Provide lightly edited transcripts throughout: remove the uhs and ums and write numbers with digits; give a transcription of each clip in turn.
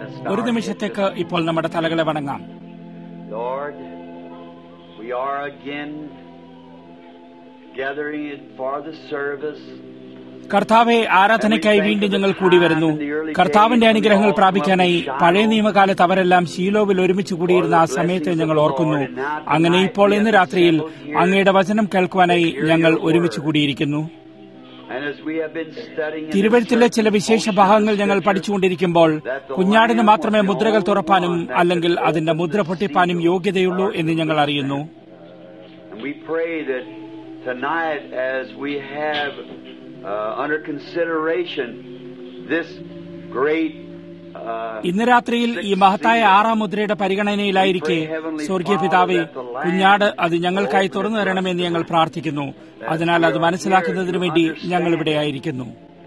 ഒരു നിമിഷത്തേക്ക് ഇപ്പോൾ നമ്മുടെ തലകളെ വണങ്ങാം. Lord, we are again gathering it for the service. കർത്താവെ, ആരാധനയ്ക്കായി വീണ്ടും ഞങ്ങൾ കൂടി വരുന്നു. കർത്താവിന്റെ അനുഗ്രഹങ്ങൾ പ്രാപിക്കാനായി പഴയ നിയമകാലത്ത് അവരെല്ലാം ശീലോവിൽ ഒരുമിച്ച് കൂടിയിരുന്ന ആ സമയത്തെ ഞങ്ങൾ ഓർക്കുന്നു. അങ്ങനെ ഇപ്പോൾ ഇന്ന് രാത്രിയിൽ അങ്ങയുടെ വചനം കേൾക്കുവാനായി ഞങ്ങൾ ഒരുമിച്ച് കൂടിയിരിക്കുന്നു. തിരുവഴുത്തിലെ ചില വിശേഷ ഭാഗങ്ങൾ ഞങ്ങൾ പഠിച്ചുകൊണ്ടിരിക്കുമ്പോൾ കുഞ്ഞാടിന് മാത്രമേ മുദ്രകൾ തുറപ്പാനും അല്ലെങ്കിൽ അതിന്റെ മുദ്ര പൊട്ടിപ്പാനും യോഗ്യതയുള്ളൂ എന്ന് ഞങ്ങൾ അറിയുന്നു. ഇന്ന് രാത്രിയിൽ ഈ മഹത്തായ 6-ാം മുദ്രയുടെ പരിഗണനയിലായിരിക്കെ സ്വർഗീയ പിതാവേ, കുഞ്ഞാട് അത് ഞങ്ങൾക്കായി തുറന്നു തരണമെന്ന് ഞങ്ങൾ പ്രാർത്ഥിക്കുന്നു. അതിനാൽ അത് മനസ്സിലാക്കുന്നതിനു വേണ്ടി ഞങ്ങൾ ഇവിടെ ആയിരിക്കുന്നു.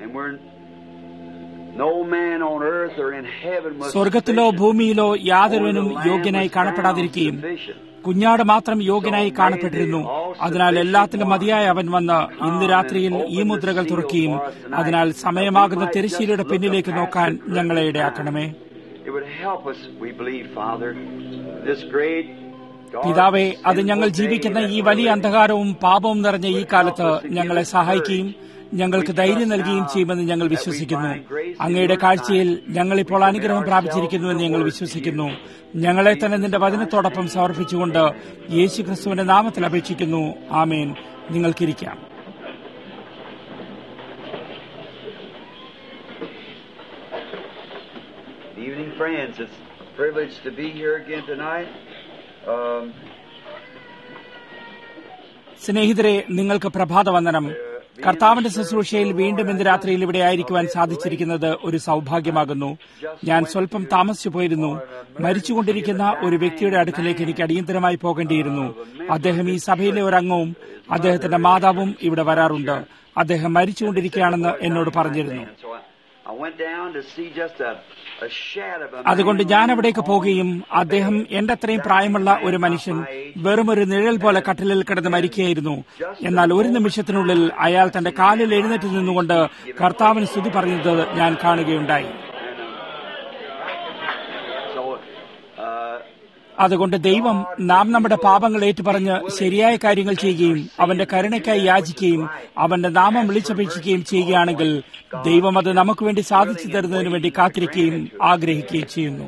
സ്വർഗത്തിലോ ഭൂമിയിലോ യാതൊരുവനും യോഗ്യനായി കാണപ്പെടാതിരിക്കുകയും കുഞ്ഞാട് മാത്രം യോഗ്യനായി കാണപ്പെട്ടിരുന്നു. അതിനാൽ എല്ലാത്തിലും മതിയായ അവൻ വന്ന് ഇന്ന് രാത്രിയിൽ ഈ മുദ്രകൾ തുറക്കുകയും അതിനാൽ സമയമാകുന്ന തിരശ്ശീലയുടെ പിന്നിലേക്ക് നോക്കാൻ ഞങ്ങളെ ഇടയാക്കണമേ. പിതാവേ, അത് ഞങ്ങൾ ജീവിക്കുന്ന ഈ വലിയ അന്ധകാരവും പാപവും നിറഞ്ഞ ഈ കാലത്ത് ഞങ്ങളെ സഹായിക്കുകയും ഞങ്ങൾക്ക് ധൈര്യം നൽകുകയും ചെയ്യുമെന്ന് ഞങ്ങൾ വിശ്വസിക്കുന്നു. അങ്ങയുടെ കാഴ്ചയിൽ ഞങ്ങളിപ്പോൾ അനുഗ്രഹം പ്രാപിച്ചിരിക്കുന്നുവെന്ന് ഞങ്ങൾ വിശ്വസിക്കുന്നു. ഞങ്ങളെ തന്നെ നിന്റെ വചനത്തോടൊപ്പം സമർപ്പിച്ചുകൊണ്ട് യേശുക്രിസ്തുവിന്റെ നാമത്തിൽ അപേക്ഷിക്കുന്നു. ആമേൻ. നിങ്ങൾക്കിരിക്കാം. Evening, friends. It's a privilege to be here again tonight. സ്നേഹിതരെ, നിങ്ങൾക്ക് പ്രഭാതവന്ദനം. കർത്താവിന്റെ ശുശ്രൂഷയിൽ വീണ്ടും ഇന്ന് രാത്രിയിൽ ഇവിടെ ആയിരിക്കുവാൻ സാധിച്ചിരിക്കുന്നത് ഒരു സൌഭാഗ്യമാകുന്നു. ഞാൻ സ്വല്പം താമസിച്ചു പോയിരുന്നു. മരിച്ചുകൊണ്ടിരിക്കുന്ന ഒരു വ്യക്തിയുടെ അടുക്കലേക്ക് എനിക്ക് അടിയന്തരമായി പോകേണ്ടിയിരുന്നു. അദ്ദേഹം ഈ സഭയിലെ ഒരു അംഗവും അദ്ദേഹത്തിന്റെ മാതാവും ഇവിടെ വരാറുണ്ട്. അദ്ദേഹം മരിച്ചുകൊണ്ടിരിക്കുകയാണെന്ന് എന്നോട് പറഞ്ഞിരുന്നു. അതുകൊണ്ട് ഞാൻ അവിടേക്ക് പോകുകയും അദ്ദേഹം എന്റെ അത്രയും പ്രായമുള്ള ഒരു മനുഷ്യൻ വെറുമൊരു നിഴൽ പോലെ കട്ടിലിൽ കിടന്ന് മരിക്കുകയായിരുന്നു. എന്നാൽ ഒരു നിമിഷത്തിനുള്ളിൽ അയാൾ തന്റെ കാലിൽ എഴുന്നേറ്റ് നിന്നുകൊണ്ട് കർത്താവിന് സ്തുതി പറയുന്നത് ഞാൻ കാണുകയുണ്ടായി. അതുകൊണ്ട് ദൈവം നാം നമ്മുടെ പാപങ്ങൾ ഏറ്റുപറഞ്ഞ് ശരിയായ കാര്യങ്ങൾ ചെയ്യുകയും അവന്റെ കരുണയ്ക്കായി യാചിക്കുകയും അവന്റെ നാമം വിളിച്ചപേക്ഷിക്കുകയും ചെയ്യുകയാണെങ്കിൽ ദൈവം അത് നമുക്ക് വേണ്ടി സാധിച്ചു തരുന്നതിനു വേണ്ടി കാത്തിരിക്കുകയും ആഗ്രഹിക്കുകയും ചെയ്യുന്നു.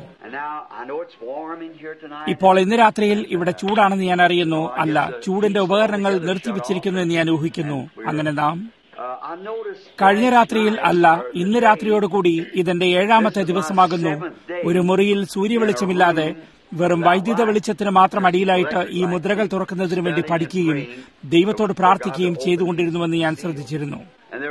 ഇപ്പോൾ ഇന്ന് രാത്രിയിൽ ഇവിടെ ചൂടാണെന്ന് ഞാൻ അറിയുന്നു. അല്ല, ചൂടിന്റെ ഉപകരണങ്ങൾ നിർത്തിവച്ചിരിക്കുന്നു എന്ന് ഞാൻ ഊഹിക്കുന്നു. അങ്ങനെ നാം കഴിഞ്ഞ രാത്രിയിൽ അല്ല, ഇന്ന് രാത്രിയോടുകൂടി ഇതെന്റെ 7-ാമത്തെ ദിവസമാകുന്നു ഒരു മുറിയിൽ സൂര്യവെളിച്ചമില്ലാതെ വെറും വൈദ്യുത വെളിച്ചത്തിന് മാത്രം അടിയിലായിട്ട് ഈ മുദ്രകൾ തുറക്കുന്നതിനു വേണ്ടി പഠിക്കുകയും ദൈവത്തോട് പ്രാർത്ഥിക്കുകയും ചെയ്തുകൊണ്ടിരുന്നുവെന്ന് ഞാൻ ശ്രദ്ധിച്ചിരുന്നു.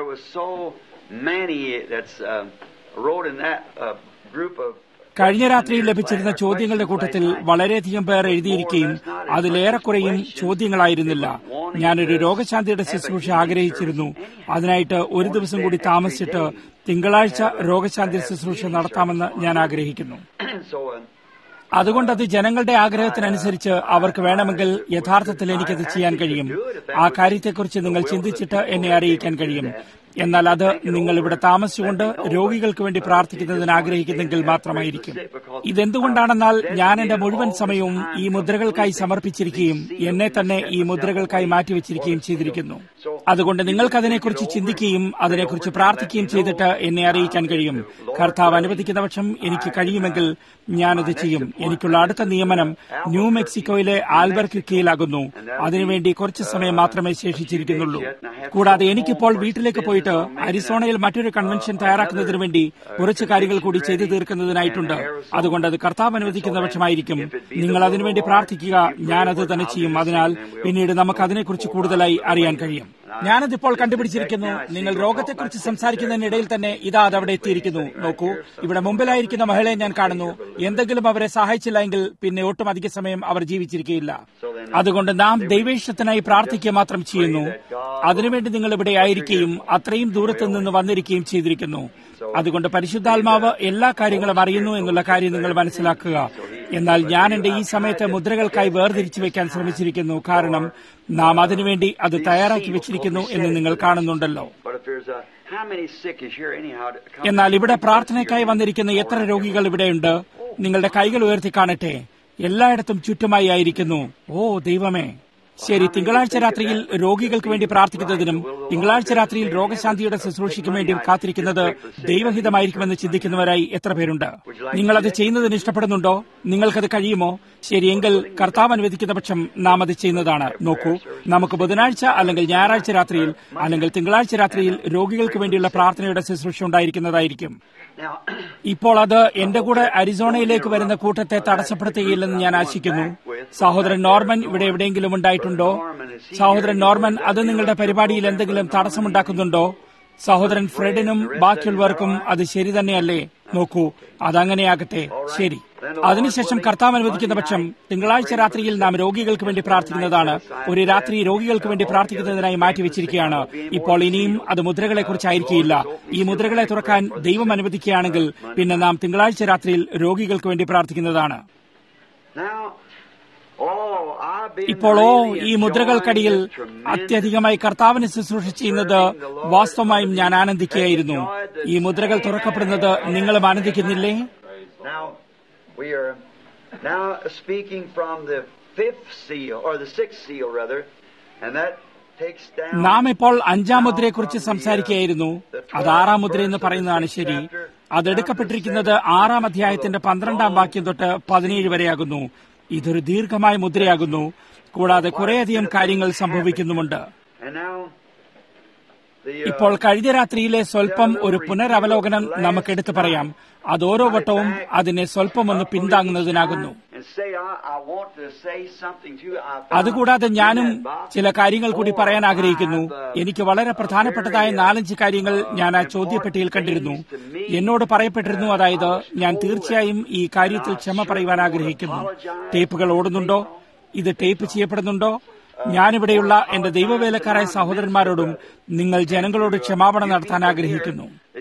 കഴിഞ്ഞ രാത്രിയിൽ ലഭിച്ചിരുന്ന ചോദ്യങ്ങളുടെ കൂട്ടത്തിൽ വളരെയധികം പേർ എഴുതിയിരിക്കുകയും അതിലേറെക്കുറയും ചോദ്യങ്ങളായിരുന്നില്ല. ഞാനൊരു രോഗശാന്തിയുടെ ശുശ്രൂഷ ആഗ്രഹിച്ചിരുന്നു. അതിനായിട്ട് ഒരു ദിവസം കൂടി താമസിച്ചിട്ട് തിങ്കളാഴ്ച രോഗശാന്തി ശുശ്രൂഷ നടത്താമെന്ന് ഞാൻ ആഗ്രഹിക്കുന്നു. അതുകൊണ്ട് അത് ജനങ്ങളുടെ ആഗ്രഹത്തിനനുസരിച്ച് അവർക്ക് വേണമെങ്കിൽ യഥാർത്ഥത്തിൽ എനിക്കത് ചെയ്യാൻ കഴിയും. ആ കാര്യത്തെക്കുറിച്ച് നിങ്ങൾ ചിന്തിച്ചിട്ട് എന്നെ അറിയിക്കാൻ കഴിയും. എന്നാൽ അത് നിങ്ങൾ ഇവിടെ താമസിച്ചുകൊണ്ട് രോഗികൾക്ക് വേണ്ടി പ്രാർത്ഥിക്കുന്നതിന് ആഗ്രഹിക്കുന്നെങ്കിൽ മാത്രമായിരിക്കും. ഇതെന്തുകൊണ്ടാണെന്നാൽ ഞാൻ എന്റെ മുഴുവൻ സമയവും ഈ മുദ്രകൾക്കായി സമർപ്പിച്ചിരിക്കുകയും എന്നെ തന്നെ ഈ മുദ്രകൾക്കായി മാറ്റിവെച്ചിരിക്കുകയും ചെയ്തിരിക്കുന്നു. അതുകൊണ്ട് നിങ്ങൾക്കതിനെക്കുറിച്ച് ചിന്തിക്കുകയും അതിനെക്കുറിച്ച് പ്രാർത്ഥിക്കുകയും ചെയ്തിട്ട് എന്നെ അറിയിക്കാൻ കഴിയും. കർത്താവ് അനുവദിക്കുന്ന പക്ഷം എനിക്ക് കഴിയുമെങ്കിൽ ഞാനത് ചെയ്യും. എനിക്കുള്ള അടുത്ത നിയമനം ന്യൂ മെക്സിക്കോയിലെ ആൽബർക്യുക്കിയിലാകുന്നു. അതിനുവേണ്ടി കുറച്ച് സമയം മാത്രമേ ശേഷിച്ചിരിക്കുന്നുള്ളൂ. കൂടാതെ എനിക്കിപ്പോൾ വീട്ടിലേക്ക് പോയിട്ട് അരിസോണയിൽ മറ്റൊരു കൺവെൻഷൻ തയ്യാറാക്കുന്നതിനു വേണ്ടി കുറച്ച് കാര്യങ്ങൾ കൂടി ചെയ്തു തീർക്കുന്നതിനായിട്ടുണ്ട്. അതുകൊണ്ട് അത് കർത്താവ് അനുവദിക്കുന്ന പക്ഷമായിരിക്കും. നിങ്ങൾ അതിനുവേണ്ടി പ്രാർത്ഥിക്കുക. ഞാനത് തന്നെ ചെയ്യും. അതിനാൽ പിന്നീട് നമുക്ക് അതിനെക്കുറിച്ച് കൂടുതലായി അറിയാൻ കഴിയും. ഞാനതിപ്പോൾ കണ്ടുപിടിച്ചിരിക്കുന്നു. നിങ്ങൾ രോഗത്തെക്കുറിച്ച് സംസാരിക്കുന്നതിനിടയിൽ തന്നെ ഇതാ അതവിടെ എത്തിയിരിക്കുന്നു. നോക്കൂ, ഇവിടെ മുമ്പിലായിരിക്കുന്ന മഹിളയെ ഞാൻ കാണുന്നു. എന്തെങ്കിലും അവരെ സഹായിച്ചില്ല എങ്കിൽ പിന്നെ ഒട്ടും അധിക സമയം അവർ ജീവിച്ചിരിക്കുകയില്ല. അതുകൊണ്ട് നാം ദൈവേഷ്ടത്തിനായി പ്രാർത്ഥിക്കുക മാത്രം ചെയ്യുന്നു. അതിനുവേണ്ടി നിങ്ങൾ ഇവിടെ ആയിരിക്കുകയും അത്രയും ദൂരത്തു നിന്ന് വന്നിരിക്കുകയും ചെയ്തിരിക്കുന്നു. അതുകൊണ്ട് പരിശുദ്ധാത്മാവ് എല്ലാ കാര്യങ്ങളും അറിയുന്നു എന്നുള്ള കാര്യം നിങ്ങൾ മനസ്സിലാക്കുക. എന്നാൽ ഞാൻ എന്റെ ഈ സമയത്തെ മുദ്രകൾക്കായി വേർതിരിച്ചു വെക്കാൻ ശ്രമിച്ചിരിക്കുന്നു. കാരണം നാം അതിനുവേണ്ടി അത് തയ്യാറാക്കി വെച്ചിരിക്കുന്നു എന്ന് നിങ്ങൾ കാണുന്നുണ്ടല്ലോ. എന്നാൽ ഇവിടെ പ്രാർത്ഥനയ്ക്കായി വന്നിരിക്കുന്ന എത്ര രോഗികൾ ഇവിടെയുണ്ട്? നിങ്ങളുടെ കൈകൾ ഉയർത്തി കാണട്ടെ. എല്ലായിടത്തും ചുറ്റുമായി ആയിരിക്കുന്നു. ഓ ദൈവമേ! ശരി, തിങ്കളാഴ്ച രാത്രിയിൽ രോഗികൾക്ക് വേണ്ടി പ്രാർത്ഥിക്കുന്നതിനും തിങ്കളാഴ്ച രാത്രിയിൽ രോഗശാന്തിയുടെ ശുശ്രൂഷയ്ക്കും വേണ്ടി കാത്തിരിക്കുന്നത് ദൈവഹിതമായിരിക്കുമെന്ന് ചിന്തിക്കുന്നവരായി എത്ര പേരുണ്ട്? നിങ്ങളത് ചെയ്യുന്നതിന് ഇഷ്ടപ്പെടുന്നുണ്ടോ? നിങ്ങൾക്കത് കഴിയുമോ? ശരിയെങ്കിൽ കർത്താവ് അനുവദിക്കുന്ന പക്ഷം നാം അത് ചെയ്യുന്നതാണ്. നോക്കൂ, നമുക്ക് ബുധനാഴ്ച അല്ലെങ്കിൽ ഞായറാഴ്ച രാത്രിയിൽ അല്ലെങ്കിൽ തിങ്കളാഴ്ച രാത്രിയിൽ രോഗികൾക്ക് വേണ്ടിയുള്ള പ്രാർത്ഥനയുടെ ശുശ്രൂഷ ഉണ്ടായിരിക്കുന്നതായിരിക്കും. ഇപ്പോൾ അത് എന്റെ കൂടെ അരിസോണയിലേക്ക് വരുന്ന കൂട്ടത്തെ തടസ്സപ്പെടുത്തുകയില്ലെന്ന് ഞാൻ ആശിക്കുന്നു. സഹോദരൻ നോർമൻ ഇവിടെ എവിടെയെങ്കിലും ഉണ്ടായിട്ടുണ്ടോ? സഹോദരൻ നോർമൻ, അത് നിങ്ങളുടെ പരിപാടിയിൽ എന്തെങ്കിലും തടസ്സമുണ്ടാക്കുന്നുണ്ടോ? സഹോദരൻ ഫ്രെഡിനും ബാക്കിയുള്ളവർക്കും അത് ശരി തന്നെയല്ലേ? നോക്കൂ, അതങ്ങനെയാകട്ടെ. ശരി, അതിനുശേഷം കർത്താവ് അനുവദിക്കുന്ന പക്ഷം തിങ്കളാഴ്ച രാത്രിയിൽ നാം രോഗികൾക്ക് വേണ്ടി പ്രാർത്ഥിക്കുന്നതാണ്. ഒരു രാത്രി രോഗികൾക്ക് വേണ്ടി പ്രാർത്ഥിക്കുന്നതിനായി മാറ്റിവെച്ചിരിക്കുകയാണ്. ഇപ്പോൾ ഇനിയും അത് മുദ്രകളെ കുറിച്ചായിരിക്കില്ല. ഈ മുദ്രകളെ തുറക്കാൻ ദൈവം അനുവദിക്കുകയാണെങ്കിൽ പിന്നെ നാം തിങ്കളാഴ്ച രാത്രിയിൽ രോഗികൾക്ക് വേണ്ടി പ്രാർത്ഥിക്കുന്നതാണ്. ഇപ്പോൾ ഈ മുദ്രകൾക്കടിയിൽ അത്യധികമായി കർത്താവിന് ശുശ്രൂഷ ചെയ്യുന്നത് വാസ്തവമായും ഞാൻ ആനന്ദിക്കുകയായിരുന്നു. ഈ മുദ്രകൾ തുറക്കപ്പെടുന്നത് നിങ്ങളും ആനന്ദിക്കുന്നില്ലേ? നാം ഇപ്പോൾ 5-ാം മുദ്രയെക്കുറിച്ച് സംസാരിക്കുകയായിരുന്നു. അത് 6-ാം മുദ്ര എന്ന് പറയുന്നതാണ്. ശരി, അതെടുക്കപ്പെട്ടിരിക്കുന്നത് 6-ാം അധ്യായത്തിന്റെ 12-ാം വാക്യം തൊട്ട് 17 വരെയാകുന്നു. ഇതൊരു ദീർഘമായ മുദ്രയാകുന്നു. കൂടാതെ കുറേയധികം കാര്യങ്ങൾ സംഭവിക്കുന്നുമുണ്ട്. ഇപ്പോൾ കഴിഞ്ഞ രാത്രിയിലെ സ്വല്പം ഒരു പുനരവലോകനം നമുക്കെടുത്തു പറയാം. അത് ഓരോ വട്ടവും അതിനെ സ്വല്പം ഒന്ന് പിന്താങ്ങുന്നതിനാകുന്നു. അതുകൂടാതെ ഞാനും ചില കാര്യങ്ങൾ കൂടി പറയാൻ ആഗ്രഹിക്കുന്നു. എനിക്ക് വളരെ പ്രധാനപ്പെട്ടതായ 4-5 കാര്യങ്ങൾ ഞാൻ ആ ചോദ്യപ്പെട്ടിയിൽ കണ്ടിരുന്നു. എന്നോട് പറയപ്പെട്ടിരുന്നു. അതായത്, ഞാൻ തീർച്ചയായും ഈ കാര്യത്തിൽ ക്ഷമ പറയുവാൻ ആഗ്രഹിക്കുന്നു. ടേപ്പുകൾ ഓടുന്നുണ്ടോ? ഇത് ടേപ്പ് ചെയ്യപ്പെടുന്നുണ്ടോ? ഞാനിവിടെയുള്ള എന്റെ ദൈവവേലക്കാരായ സഹോദരന്മാരോടും നിങ്ങൾ ജനങ്ങളോട് ക്ഷമാപണം നടത്താൻ ആഗ്രഹിക്കുന്നു.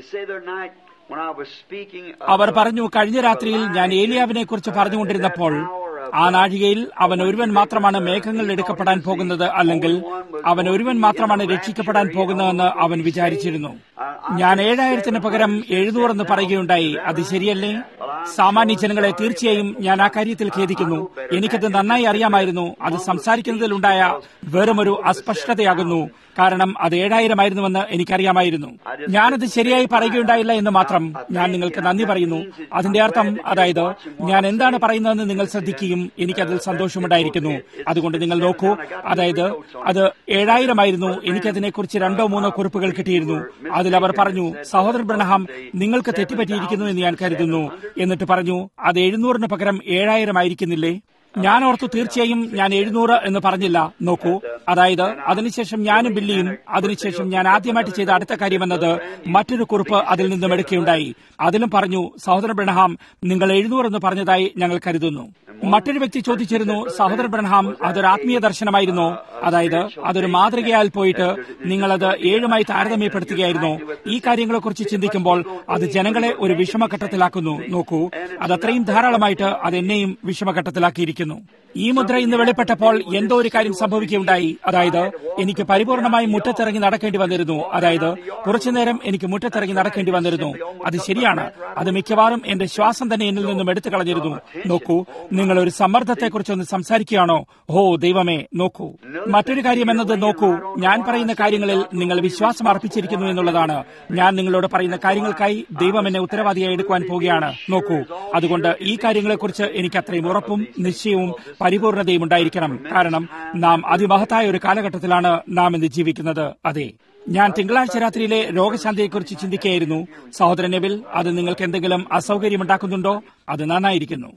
അവർ പറഞ്ഞു, കഴിഞ്ഞ രാത്രിയിൽ ഞാൻ ഏലിയാവിനെ കുറിച്ച് പറഞ്ഞുകൊണ്ടിരുന്നപ്പോൾ ആ നാഴികയിൽ അവൻ ഒരുവൻ മാത്രമാണ് മേഘങ്ങളിൽ എടുക്കപ്പെടാൻ പോകുന്നത്, അല്ലെങ്കിൽ അവൻ ഒരുവൻ മാത്രമാണ് രക്ഷിക്കപ്പെടാൻ പോകുന്നതെന്ന് അവൻ വിചാരിച്ചിരുന്നു. ഞാൻ 7000-ന് പകരം 700 എന്ന് പറയുകയുണ്ടായി. അത് ശരിയല്ലേ? സാമാന്യ ജനങ്ങളെ തീർച്ചയായും ഞാൻ ആ കാര്യത്തിൽ ഖേദിക്കുന്നു. എനിക്കത് നന്നായി അറിയാമായിരുന്നു. അത് സംസാരിക്കുന്നതിലുണ്ടായ വെറുമൊരു അസ്പഷ്ടതയാകുന്നു. കാരണം അത് 7000 ആയിരുന്നുവെന്ന് എനിക്കറിയാമായിരുന്നു. ഞാനത് ശരിയായി പറയുകയുണ്ടായില്ല എന്ന് മാത്രം. ഞാൻ നിങ്ങൾക്ക് നന്ദി പറയുന്നു. അതിന്റെ അർത്ഥം, അതായത് ഞാൻ എന്താണ് പറയുന്നതെന്ന് നിങ്ങൾ ശ്രദ്ധിക്കുകയും എനിക്കതിൽ സന്തോഷമുണ്ടായിരിക്കുന്നു. അതുകൊണ്ട് നിങ്ങൾ നോക്കൂ, അതായത് അത് 7000 ആയിരുന്നു. എനിക്കതിനെക്കുറിച്ച് 2-3 കുറിപ്പുകൾ കിട്ടിയിരുന്നു. അതിൽ അവർ പറഞ്ഞു, സഹോദരൻ ബ്രനഹാം, നിങ്ങൾക്ക് തെറ്റുപറ്റിയിരിക്കുന്നു എന്ന് ഞാൻ കരുതുന്നു. എന്നിട്ട് പറഞ്ഞു, അത് 700-ന് പകരം 7000 ആയിരിക്കുന്നില്ലേ? ഞാൻ ഓർത്തു, തീർച്ചയായും ഞാൻ 700 എന്ന് പറഞ്ഞില്ല. നോക്കൂ, അതായത് അതിനുശേഷം ഞാനും ബില്ലിയും അതിനുശേഷം ഞാൻ ആദ്യമായിട്ട് ചെയ്ത അടുത്ത കാര്യമെന്നത് മറ്റൊരു കുറിപ്പ് അതിൽ നിന്നും എടുക്കുകയുണ്ടായി. അതിലും പറഞ്ഞു, സഹോദരൻ ബ്രനഹാം, നിങ്ങൾ 700 എന്ന് പറഞ്ഞതായി ഞങ്ങൾ കരുതുന്നു. മറ്റൊരു വ്യക്തി ചോദിച്ചിരുന്നു, സഹോദരൻ ബ്രനഹാം, അതൊരു ആത്മീയ ദർശനമായിരുന്നോ? അതായത് അതൊരു മാതൃകയാൽ പോയിട്ട് നിങ്ങളത് 7-മായി താരതമ്യപ്പെടുത്തുകയായിരുന്നോ? ഈ കാര്യങ്ങളെക്കുറിച്ച് ചിന്തിക്കുമ്പോൾ അത് ജനങ്ങളെ ഒരു വിഷമഘട്ടത്തിലാക്കുന്നു. നോക്കൂ, അതത്രയും ധാരാളമായിട്ട് അത് എന്നെയും വിഷമഘട്ടത്തിലാക്കിയിരിക്കുന്നു. ഈ മുദ്ര ഇന്ന് വെളിപ്പെട്ടപ്പോൾ എന്തോ ഒരു കാര്യം സംഭവിക്കുകയുണ്ടായി. അതായത് എനിക്ക് പരിപൂർണമായി മുറ്റത്തിറങ്ങി നടക്കേണ്ടി വന്നിരുന്നു. അതായത് കുറച്ചുനേരം എനിക്ക് മുറ്റത്തിറങ്ങി നടക്കേണ്ടി വന്നിരുന്നു. അത് ശരിയാണ്. അത് മിക്കവാറും എന്റെ ശ്വാസം തന്നെ എന്നിൽ നിന്നും എടുത്തു കളഞ്ഞിരുന്നു. നോക്കൂ, നിങ്ങൾ ഒരു സമ്മർദ്ദത്തെക്കുറിച്ചൊന്ന് സംസാരിക്കുകയാണോ? ഓ ദൈവമേ, നോക്കൂ. മറ്റൊരു കാര്യം എന്നത്, നോക്കൂ, ഞാൻ പറയുന്ന കാര്യങ്ങളിൽ നിങ്ങൾ വിശ്വാസം അർപ്പിച്ചിരിക്കുന്നു എന്നുള്ളതാണ്. ഞാൻ നിങ്ങളോട് പറയുന്ന കാര്യങ്ങൾക്കായി ദൈവം എന്നെ ഉത്തരവാദിയായി എടുക്കുവാൻ പോവുകയാണ്. നോക്കൂ, അതുകൊണ്ട് ഈ കാര്യങ്ങളെക്കുറിച്ച് എനിക്ക് അത്രയും ഉറപ്പും നിശ്ചയവും പരിപൂർണതയും ഉണ്ടായിരിക്കണം. കാരണം നാം അതിമഹത്തായ ഒരു കാലഘട്ടത്തിലാണ് നാം ഇന്ന് ജീവിക്കുന്നത്. അതെ, ഞാൻ തിങ്കളാഴ്ച രാത്രിയിലെ രോഗശാന്തിയെക്കുറിച്ച് ചിന്തിക്കുകയായിരുന്നു. സഹോദരൻ നെവിൽ, അത് നിങ്ങൾക്ക് എന്തെങ്കിലും അസൗകര്യമുണ്ടാക്കുന്നുണ്ടോ? അത് നന്നായിരിക്കുന്നു.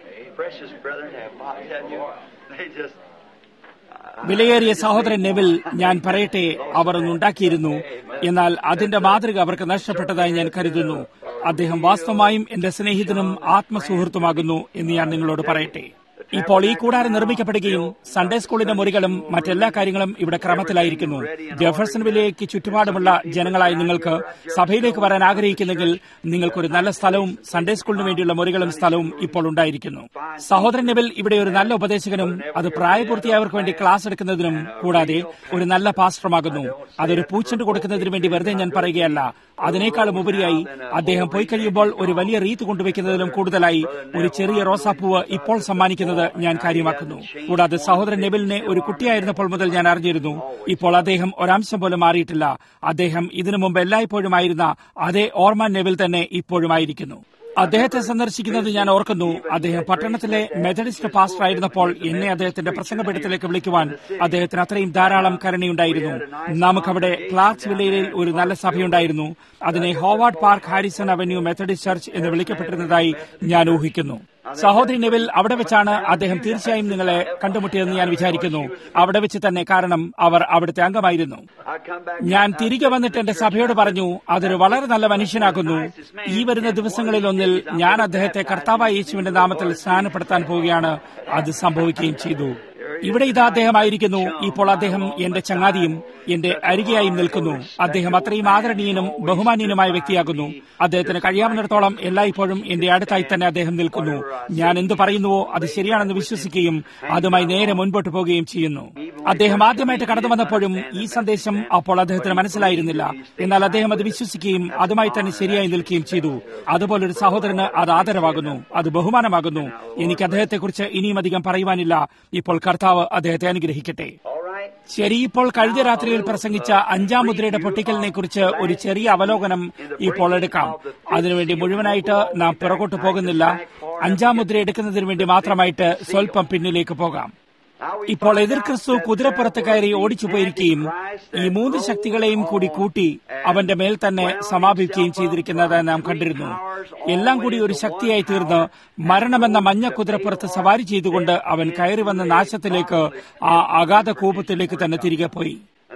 വിലയേറിയ സഹോദരൻ നെവിൽ, ഞാൻ പറയട്ടെ, അവർ ഒന്നുണ്ടാക്കിയിരുന്നു. എന്നാൽ അതിന്റെ മാതൃക അവർക്ക് നഷ്ടപ്പെട്ടതായി ഞാൻ കരുതുന്നു. അദ്ദേഹം വാസ്തവമായും എന്റെ സ്നേഹിതനും ആത്മസുഹൃത്തുമാകുന്നു എന്ന് ഞാൻ നിങ്ങളോട് പറയട്ടെ. ഇപ്പോൾ ഈ കൂടാരം നിർമ്മിക്കപ്പെടുകയും സൺഡേ സ്കൂളിന്റെ മുറികളും മറ്റെല്ലാ കാര്യങ്ങളും ഇവിടെ ക്രമത്തിലായിരിക്കുന്നു. ജെഫർസൺവില്ലേക്ക് ചുറ്റുപാടുമുള്ള ജനങ്ങളായി നിങ്ങൾക്ക് സഭയിലേക്ക് വരാൻ ആഗ്രഹിക്കുന്നെങ്കിൽ നിങ്ങൾക്കൊരു നല്ല സ്ഥലവും സൺഡേ സ്കൂളിന് വേണ്ടിയുള്ള മുറികളും സ്ഥലവും ഇപ്പോൾ ഉണ്ടായിരിക്കുന്നു. സഹോദരൻ നെവിൽ ഇവിടെ ഒരു നല്ല ഉപദേശകനും അത് പ്രായപൂർത്തിയായവർക്ക് വേണ്ടി ക്ലാസ് എടുക്കുന്നതിനും കൂടാതെ ഒരു നല്ല പാസ്റ്ററുമാകുന്നു. അതൊരു പൂച്ചെണ്ട് കൊടുക്കുന്നതിന് വേണ്ടി വെറുതെ ഞാൻ പറയുകയല്ല. അതിനേക്കാളും ഉപരിയായി അദ്ദേഹം പോയി കഴിയുമ്പോൾ ഒരു വലിയ റീത്ത് കൊണ്ടുവയ്ക്കുന്നതിലും കൂടുതലായി ഒരു ചെറിയ റോസാപ്പൂവ് ഇപ്പോൾ സമ്മാനിക്കുന്നത് ഞാൻ കാര്യമാക്കുന്നു. കൂടാതെ സഹോദരൻ നെവിലിനെ ഒരു കുട്ടിയായിരുന്നപ്പോൾ മുതൽ ഞാൻ അറിഞ്ഞിരുന്നു. ഇപ്പോൾ അദ്ദേഹം ഒരംശം പോലും മാറിയിട്ടില്ല. അദ്ദേഹം ഇതിനു മുമ്പ് എല്ലായ്പ്പോഴും ആയിരുന്ന അതേ ഓർമാൻ നെവിൽ തന്നെ ഇപ്പോഴുമായിരിക്കുന്നു. അദ്ദേഹത്തെ സന്ദർശിക്കുന്നത് ഞാൻ ഓർക്കുന്നു. അദ്ദേഹം പട്ടണത്തിലെ മെത്തഡിസ്റ്റ് പാസ്റ്റർ ആയിരുന്നപ്പോൾ എന്നെ അദ്ദേഹത്തിന്റെ പ്രസംഗപീഠത്തിലേക്ക് വിളിക്കുവാൻ അദ്ദേഹത്തിന് അത്രയും ധാരാളം കരുണയുണ്ടായിരുന്നു. നമുക്കവിടെ ക്ലാർക്സ് വില്ലയിൽ ഒരു നല്ല സഭയുണ്ടായിരുന്നു. അതിനെ Howard Park Harrison Avenue Methodist Church എന്ന് വിളിക്കപ്പെട്ടിരുന്നതായി ഞാൻ ഊഹിക്കുന്നു. സഹോദരി നെവിൽ അവിടെ വെച്ചാണ് അദ്ദേഹം തീർച്ചയായും നിങ്ങളെ കണ്ടുമുട്ടിയതെന്ന് ഞാൻ വിചാരിക്കുന്നു. അവിടെ വെച്ച് തന്നെ, കാരണം അവർ അവിടുത്തെ അംഗമായിരുന്നു. ഞാൻ തിരികെ വന്നിട്ട് എന്റെ സഭയോട് പറഞ്ഞു, അതൊരു വളരെ നല്ല മനുഷ്യനാകുന്നു. ഈ വരുന്ന ദിവസങ്ങളിലൊന്നിൽ ഞാൻ അദ്ദേഹത്തെ കർത്താവായ യേശുവിന്റെ നാമത്തിൽ സ്നാനപ്പെടുത്താൻ പോവുകയാണ്. അത് സംഭവിക്കുകയും ചെയ്തു. ഇവിടെ ഇതാ അദ്ദേഹമായിരിക്കുന്നു. ഇപ്പോൾ അദ്ദേഹം എന്റെ ചങ്ങാതിയും എന്റെ അരികെയായും നിൽക്കുന്നു. അദ്ദേഹം അത്രയും ആദരണീയനും ബഹുമാനീയനുമായ വ്യക്തിയാകുന്നു. അദ്ദേഹത്തിന് കഴിയാവുന്നിടത്തോളം എല്ലായ്പ്പോഴും എന്റെ അടുത്തായി തന്നെ അദ്ദേഹം നിൽക്കുന്നു. ഞാൻ എന്തു പറയുന്നുവോ അത് ശരിയാണെന്ന് വിശ്വസിക്കുകയും അതുമായി നേരെ മുൻപോട്ട് പോവുകയും ചെയ്യുന്നു. അദ്ദേഹം ആദ്യമായിട്ട് കടന്നു വന്നപ്പോഴും ഈ സന്ദേശം അപ്പോൾ അദ്ദേഹത്തിന് മനസ്സിലായിരുന്നില്ല. എന്നാൽ അദ്ദേഹം അത് വിശ്വസിക്കുകയും അതുമായി തന്നെ ശരിയായി നിൽക്കുകയും ചെയ്തു. അതുപോലൊരു സഹോദരന് അത് ആദരവാകുന്നു, അത് ബഹുമാനമാകുന്നു. എനിക്ക് അദ്ദേഹത്തെക്കുറിച്ച് ഇനിയും അധികം പറയുവാനില്ല. ഇപ്പോൾ കർത്താവ് അദ്ദേഹത്തെ അനുഗ്രഹിക്കട്ടെ. ശരി, ഇപ്പോൾ കഴിഞ്ഞ രാത്രിയിൽ പ്രസംഗിച്ച 5-ാം മുദ്രയുടെ പൊട്ടിക്കലിനെ കുറിച്ച് ഒരു ചെറിയ അവലോകനം ഇപ്പോൾ എടുക്കാം. അതിനുവേണ്ടി മുഴുവനായിട്ട് നാം പുറകോട്ട് പോകുന്നില്ല. 5-ാം മുദ്ര എടുക്കുന്നതിന് വേണ്ടി മാത്രമായിട്ട് സ്വല്പം പിന്നിലേക്ക് പോകാം. ഇപ്പോൾ എതിർ ക്രിസ്തു കുതിരപ്പുറത്ത് കയറി ഓടിച്ചു പോയിരിക്കുകയും ഈ 3 ശക്തികളെയും കൂടി കൂട്ടി അവന്റെ മേൽ തന്നെ സമാപിക്കുകയും ചെയ്തിരിക്കുന്നത് നാം കണ്ടിരുന്നു. എല്ലാം കൂടി ഒരു ശക്തിയായി തീർന്ന് മരണമെന്ന മഞ്ഞ കുതിരപ്പുറത്ത് സവാരി ചെയ്തുകൊണ്ട് അവൻ കയറി വന്ന നാശത്തിലേക്ക്, ആ അഗാധ കൂപത്തിലേക്ക് തന്നെ തിരികെ പോയി.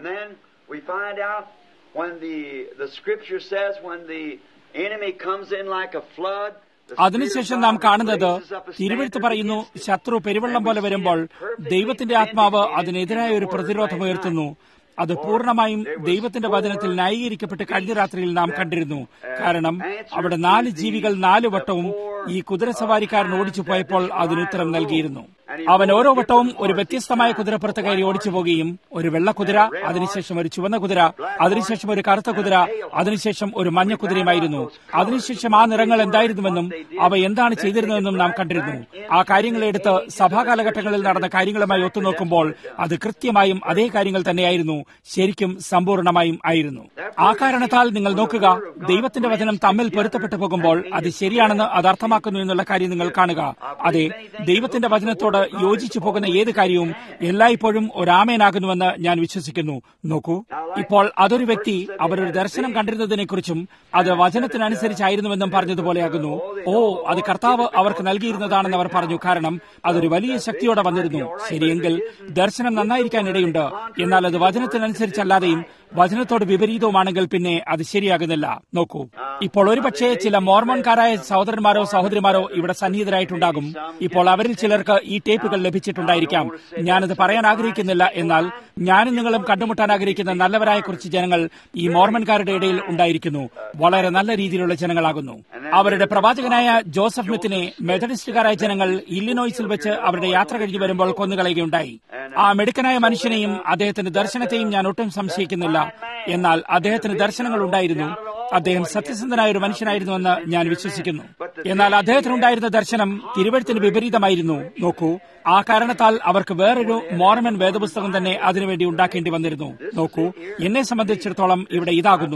അതിനുശേഷം നാം കാണുന്നത്, തിരുവെഴുത്ത് പറയുന്നു, ശത്രു പെരുവെള്ളം പോലെ വരുമ്പോൾ ദൈവത്തിന്റെ ആത്മാവ് അതിനെതിരായ ഒരു പ്രതിരോധമുയർത്തുന്നു. അത് പൂർണ്ണമായും ദൈവത്തിന്റെ വചനത്തിൽ ന്യായീകരിക്കപ്പെട്ട് കഴിഞ്ഞ രാത്രിയിൽ നാം കണ്ടിരുന്നു. കാരണം അവിടെ 4 ജീവികൾ 4 വട്ടവും ഈ കുതിരസവാരിക്കാരൻ ഓടിച്ചു പോയപ്പോൾ അതിനുത്തരം നൽകിയിരുന്നു. അവൻ ഓരോ വട്ടവും ഒരു വ്യത്യസ്തമായ കുതിരപ്പുറത്ത് കയറി ഓടിച്ചു പോകുകയും, ഒരു വെള്ള കുതിര, അതിനുശേഷം ഒരു ചുവന്ന കുതിര, അതിനുശേഷം ഒരു കറുത്ത കുതിര, അതിനുശേഷം ഒരു മഞ്ഞ കുതിരയുമായിരുന്നു. അതിനുശേഷം ആ നിറങ്ങൾ എന്തായിരുന്നുവെന്നും അവ എന്താണ് ചെയ്തിരുന്നതെന്നും നാം കണ്ടിരുന്നു. ആ കാര്യങ്ങളെടുത്ത് സഭാകാലഘട്ടങ്ങളിൽ നടന്ന കാര്യങ്ങളുമായി ഒത്തുനോക്കുമ്പോൾ അത് കൃത്യമായും അതേ കാര്യങ്ങൾ തന്നെയായിരുന്നു, ശരിക്കും സമ്പൂർണമായും ആയിരുന്നു. ആ കാരണത്താൽ നിങ്ങൾ നോക്കുക, ദൈവത്തിന്റെ വചനം തമ്മിൽ പൊരുത്തപ്പെട്ടു പോകുമ്പോൾ അത് ശരിയാണെന്ന് അത് അർത്ഥമാക്കുന്നു എന്നുള്ള കാര്യം നിങ്ങൾ കാണുക. അതെ, ദൈവത്തിന്റെ വചനത്തോട് യോജിച്ചു പോകുന്ന ഏത് കാര്യവും എല്ലായ്പ്പോഴും ഒരാമേനാകുന്നുവെന്ന് ഞാൻ വിശ്വസിക്കുന്നു. നോക്കൂ, ഇപ്പോൾ അതൊരു വ്യക്തി അവരൊരു ദർശനം കണ്ടിരുന്നതിനെക്കുറിച്ചും അത് വചനത്തിനനുസരിച്ചായിരുന്നുവെന്നും പറഞ്ഞതുപോലെയാകുന്നു. ഓ, അത് കർത്താവ് അവർക്ക് നൽകിയിരുന്നതാണെന്ന് അവർ പറഞ്ഞു, കാരണം അതൊരു വലിയ ശക്തിയോടെ വന്നിരുന്നു. ശരിയെങ്കിൽ ദർശനം നന്നായിരിക്കാൻ ഇടയുണ്ട്. എന്നാൽ അത് വചനത്തിനനുസരിച്ചല്ലാതെയും വചനത്തോട് വിപരീതവുമാണെങ്കിൽ പിന്നെ അത് ശരിയാകുന്നില്ല. നോക്കൂ, ഇപ്പോൾ ഒരുപക്ഷെ ചില മോർമോൺകാരായ സഹോദരന്മാരോ സഹോദരിമാരോ ഇവിടെ സന്നിഹിതരായിട്ടുണ്ടാകും. ഇപ്പോൾ അവരിൽ ചിലർക്ക് ഈ ടേപ്പുകൾ ലഭിച്ചിട്ടുണ്ടായിരിക്കാം. ഞാനത് പറയാൻ ആഗ്രഹിക്കുന്നില്ല. എന്നാൽ ഞാനും നിങ്ങളും കണ്ടുമുട്ടാൻ ആഗ്രഹിക്കുന്ന നല്ലവരായ കുറച്ച് ജനങ്ങൾ ഈ മോർമൻകാരുടെ ഇടയിൽ ഉണ്ടായിരിക്കുന്നു. വളരെ നല്ല രീതിയിലുള്ള ജനങ്ങളാകുന്നു. അവരുടെ പ്രവാചകനായ ജോസഫ് സ്മിത്തിനെ മെത്തഡിസ്റ്റുകാരായ ജനങ്ങൾ ഇല്ലിനോയ്സിൽ വെച്ച് അവരുടെ യാത്ര കഴിഞ്ഞു വരുമ്പോൾ കൊന്നുകളയുകയുണ്ടായി. ആ മിടുക്കനായ മനുഷ്യനെയും അദ്ദേഹത്തിന്റെ ദർശനത്തെയും ഞാൻ ഒട്ടും സംശയിക്കുന്നില്ല. എന്നാൽ അദ്ദേഹത്തിന് ദർശനങ്ങൾ ഉണ്ടായിരുന്നു. അദ്ദേഹം സത്യസന്ധനായ ഒരു മനുഷ്യനായിരുന്നുവെന്ന് ഞാൻ വിശ്വസിക്കുന്നു. എന്നാൽ അദ്ദേഹത്തിനുണ്ടായിരുന്ന ദർശനം തിരുവെഴുത്തിന് വിപരീതമായിരുന്നു. നോക്കൂ, ആ കാരണത്താൽ അവർക്ക് വേറൊരു മോർമൻ വേദപുസ്തകം തന്നെ അതിനുവേണ്ടി ഉണ്ടാക്കേണ്ടി വന്നിരുന്നു. നോക്കൂ, എന്നെ സംബന്ധിച്ചിടത്തോളം ഇവിടെ ഇതാകുന്നു.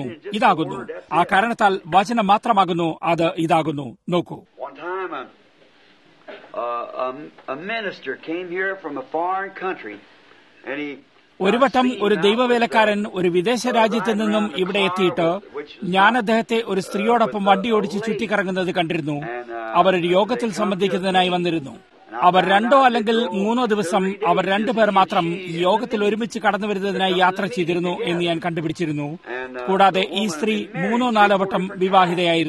ആ കാരണത്താൽ വചനം മാത്രമാകുന്നു, അത് ഇതാകുന്നു. നോക്കൂ, ഒരു വട്ടം ഒരു ദൈവവേലക്കാരൻ ഒരു വിദേശ രാജ്യത്ത് നിന്നും ഇവിടെ എത്തിയിട്ട് ഞാൻ അദ്ദേഹത്തെ ഒരു സ്ത്രീയോടൊപ്പം വണ്ടി ഓടിച്ച് ചുറ്റിക്കറങ്ങുന്നത് കണ്ടിരുന്നു. അവരൊരു യോഗത്തിൽ സംബന്ധിക്കുന്നതിനായി വന്നിരുന്നു. അവർ 2 അല്ലെങ്കിൽ 3 ദിവസം അവർ 2 പേർ മാത്രം ഈ യോഗത്തിൽ ഒരുമിച്ച് കടന്നു വരുന്നതിനായി യാത്ര ചെയ്തിരുന്നു എന്ന് ഞാൻ കണ്ടുപിടിച്ചിരുന്നു. കൂടാതെ ഈ സ്ത്രീ 3-4 വട്ടം വിവാഹിതയായിരുന്നു.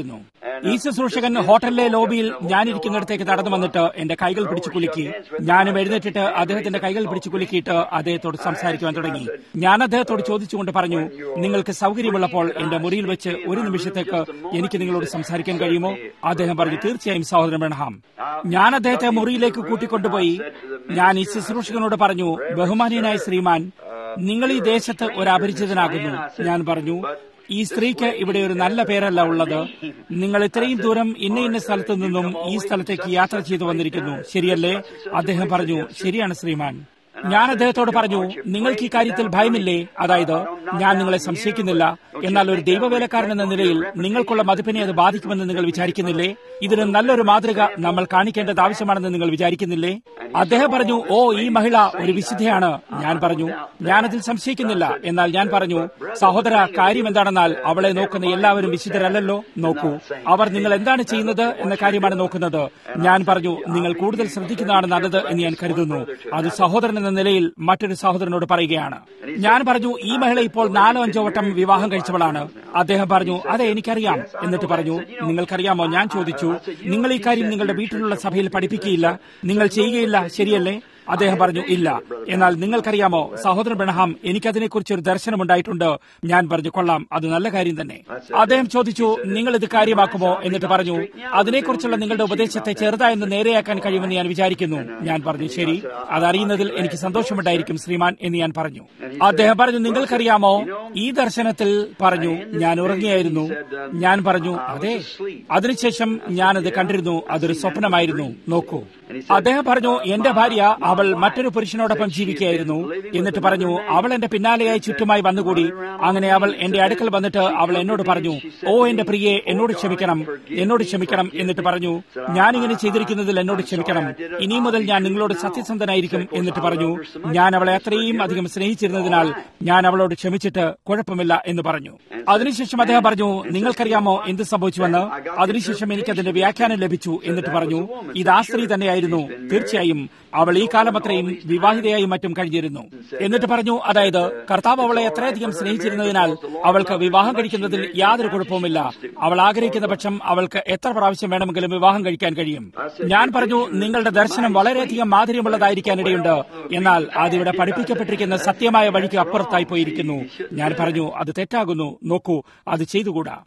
ഈ ശുശ്രൂഷകൻ ഹോട്ടലിലെ ലോബിയിൽ ഞാനിരിക്കുന്നിടത്തേക്ക് നടന്നു വന്നിട്ട് എന്റെ കൈകൾ പിടിച്ചു കുലുക്കി. ഞാനും എഴുന്നേറ്റിട്ട് അദ്ദേഹത്തിന്റെ കൈകൾ പിടിച്ചു കുലുക്കിയിട്ട് അദ്ദേഹത്തോട് സംസാരിക്കുവാൻ തുടങ്ങി. ഞാൻ അദ്ദേഹത്തോട് ചോദിച്ചുകൊണ്ട് പറഞ്ഞു, നിങ്ങൾക്ക് സൗകര്യമുള്ളപ്പോൾ എന്റെ മുറിയിൽ വെച്ച് ഒരു നിമിഷത്തേക്ക് എനിക്ക് നിങ്ങളോട് സംസാരിക്കാൻ കഴിയുമോ? അദ്ദേഹം പറഞ്ഞു, തീർച്ചയായും സഹോദരൻ ബ്രൺഹാം. ഞാൻ അദ്ദേഹത്തെ മുറിയിലേക്ക് കൂട്ടിക്കൊണ്ടുപോയി. ഞാൻ ഈ ശുശ്രൂഷകനോട് പറഞ്ഞു, ബഹുമാനീയനായ ശ്രീമാൻ, നിങ്ങൾ ഈ ദേശത്ത് ഒരു അപരിചിതനാകുന്നു. ഞാൻ പറഞ്ഞു, ഈ സ്ത്രീക്ക് ഇവിടെ ഒരു നല്ല പേരല്ല ഉള്ളത്. നിങ്ങൾ ഇത്രയും ദൂരം ഇന്ന സ്ഥലത്തു നിന്നും ഈ സ്ഥലത്തേക്ക് യാത്ര ചെയ്തു വന്നിരിക്കുന്നു, ശരിയല്ലേ? അദ്ദേഹം പറഞ്ഞു, ശരിയാണ് ശ്രീമാൻ. ഞാൻ അദ്ദേഹത്തോട് പറഞ്ഞു, നിങ്ങൾക്ക് ഈ കാര്യത്തിൽ ഭയമില്ലേ? അതായത് ഞാൻ നിങ്ങളെ സംശയിക്കുന്നില്ല, എന്നാൽ ഒരു ദൈവവേലക്കാരൻ എന്ന നിലയിൽ നിങ്ങൾക്കുള്ള മതിപ്പിനെ അത് ബാധിക്കുമെന്ന് നിങ്ങൾ വിചാരിക്കുന്നില്ലേ? ഇതിന് നല്ലൊരു മാതൃക നമ്മൾ കാണിക്കേണ്ടത് ആവശ്യമാണെന്ന് നിങ്ങൾ വിചാരിക്കുന്നില്ലേ? അദ്ദേഹം പറഞ്ഞു, ഓ, ഈ മഹിള ഒരു വിശുദ്ധയാണ്. ഞാൻ പറഞ്ഞു, ഞാനതിൽ സംശയിക്കുന്നില്ല. എന്നാൽ ഞാൻ പറഞ്ഞു, സഹോദര, കാര്യം എന്താണെന്നാൽ അവളെ നോക്കുന്ന എല്ലാവരും വിശുദ്ധരല്ലോ. നോക്കൂ, അവർ നിങ്ങൾ എന്താണ് ചെയ്യുന്നത് എന്ന കാര്യമാണ് നോക്കുന്നത്. ഞാൻ പറഞ്ഞു, നിങ്ങൾ കൂടുതൽ ശ്രദ്ധിക്കുന്നതാണ് നല്ലത് എന്ന് ഞാൻ കരുതുന്നു. അത് സഹോദരൻ എന്ന നിലയിൽ മറ്റൊരു സഹോദരനോട് പറയുകയാണ്. ഞാൻ പറഞ്ഞു, ഈ മഹിള ഇപ്പോൾ 4-5 വട്ടം വിവാഹം കഴിച്ചവളാണ്. അദ്ദേഹം പറഞ്ഞു, അതെ, എനിക്കറിയാം. എന്നിട്ട് പറഞ്ഞു, നിങ്ങൾക്കറിയാമോ? ഞാൻ ചോദിച്ചു, നിങ്ങൾ ഈ കാര്യം നിങ്ങളുടെ വീട്ടിലുള്ള സഭയിൽ പഠിപ്പിക്കുകയില്ല, നിങ്ങൾ ചെയ്യുകയില്ല, ശരിയല്ലേ? അദ്ദേഹം പറഞ്ഞു, ഇല്ല. എന്നാൽ നിങ്ങൾക്കറിയാമോ സഹോദരൻ ബ്രൺഹാം, എനിക്കതിനെക്കുറിച്ച് ഒരു ദർശനമുണ്ടായിട്ടുണ്ട്. ഞാൻ പറഞ്ഞു, കൊള്ളാം, അത് നല്ല കാര്യം തന്നെ. അദ്ദേഹം ചോദിച്ചു, നിങ്ങൾ ഇത് കാര്യമാക്കുമോ? എന്നിട്ട് പറഞ്ഞു, അതിനെക്കുറിച്ചുള്ള നിങ്ങളുടെ ഉപദേശത്തെ ചെറുതായെന്ന് നേരെയാക്കാൻ കഴിയുമെന്ന് ഞാൻ വിചാരിക്കുന്നു. ഞാൻ പറഞ്ഞു, ശരി, അതറിയുന്നതിൽ എനിക്ക് സന്തോഷമുണ്ടായിരിക്കും ശ്രീമാൻ എന്ന് ഞാൻ പറഞ്ഞു. അദ്ദേഹം പറഞ്ഞു, നിങ്ങൾക്കറിയാമോ ഈ ദർശനത്തിൽ? പറഞ്ഞു, ഞാൻ ഉറങ്ങിയായിരുന്നു. ഞാൻ പറഞ്ഞു, അതെ. അതിനുശേഷം ഞാനത് കണ്ടിരുന്നു, അതൊരു സ്വപ്നമായിരുന്നു. നോക്കൂ. അദ്ദേഹം പറഞ്ഞു, എന്റെ ഭാര്യ അവൾ മറ്റൊരു പുരുഷനോടൊപ്പം ജീവിക്കുകയായിരുന്നു. എന്നിട്ട് പറഞ്ഞു, അവൾ എന്റെ പിന്നാലെയായി ചുറ്റുമായി വന്നുകൂടി. അങ്ങനെ അവൾ എന്റെ അടുക്കൽ വന്നിട്ട് അവൾ എന്നോട് പറഞ്ഞു, ഓ എന്റെ പ്രിയെ, എന്നോട് ക്ഷമിക്കണം, എന്നോട് ക്ഷമിക്കണം. എന്നിട്ട് പറഞ്ഞു, ഞാനിങ്ങനെ ചെയ്തിരിക്കുന്നതിൽ എന്നോട് ക്ഷമിക്കണം. ഇനി മുതൽ ഞാൻ നിങ്ങളോട് സത്യസന്ധനായിരിക്കും. എന്നിട്ട് പറഞ്ഞു, ഞാൻ അവളെ അത്രയും അധികം സ്നേഹിച്ചിരുന്നതിനാൽ ഞാൻ അവളോട് ക്ഷമിച്ചിട്ട് കുഴപ്പമില്ല എന്ന് പറഞ്ഞു. അതിനുശേഷം അദ്ദേഹം പറഞ്ഞു, നിങ്ങൾക്കറിയാമോ എന്ത് സംഭവിച്ചുവെന്ന്? അതിനുശേഷം എനിക്കതിന്റെ വ്യാഖ്യാനം ലഭിച്ചു. എന്നിട്ട് പറഞ്ഞു, ഇത് ആ സ്ത്രീ തന്നെയായിരുന്നു. തീർച്ചയായും അവൾ ഈ കാലം അത്രയും വിവാഹിതയായി മറ്റും കഴിഞ്ഞിരുന്നു. എന്നിട്ട് പറഞ്ഞു, അതായത് കർത്താവ് അവളെ എത്രയധികം സ്നേഹിച്ചിരുന്നതിനാൽ അവൾക്ക് വിവാഹം കഴിക്കുന്നതിൽ യാതൊരു കുഴപ്പവുമില്ല. അവൾ ആഗ്രഹിക്കുന്ന പക്ഷം അവൾക്ക് എത്ര പ്രാവശ്യം വേണമെങ്കിലും വിവാഹം കഴിക്കാൻ കഴിയും. ഞാൻ പറഞ്ഞു, നിങ്ങളുടെ ദർശനം വളരെയധികം മാധുര്യമുള്ളതായിരിക്കാനിടയുണ്ട്, എന്നാൽ അതിവിടെ പഠിപ്പിക്കപ്പെട്ടിരിക്കുന്ന സത്യമായ വഴിക്ക് അപ്പുറത്തായി പോയിരിക്കുന്നു. ഞാൻ പറഞ്ഞു, അത് തെറ്റാകുന്നു. നോക്കൂ, അത് ചെയ്തുകൂടാ.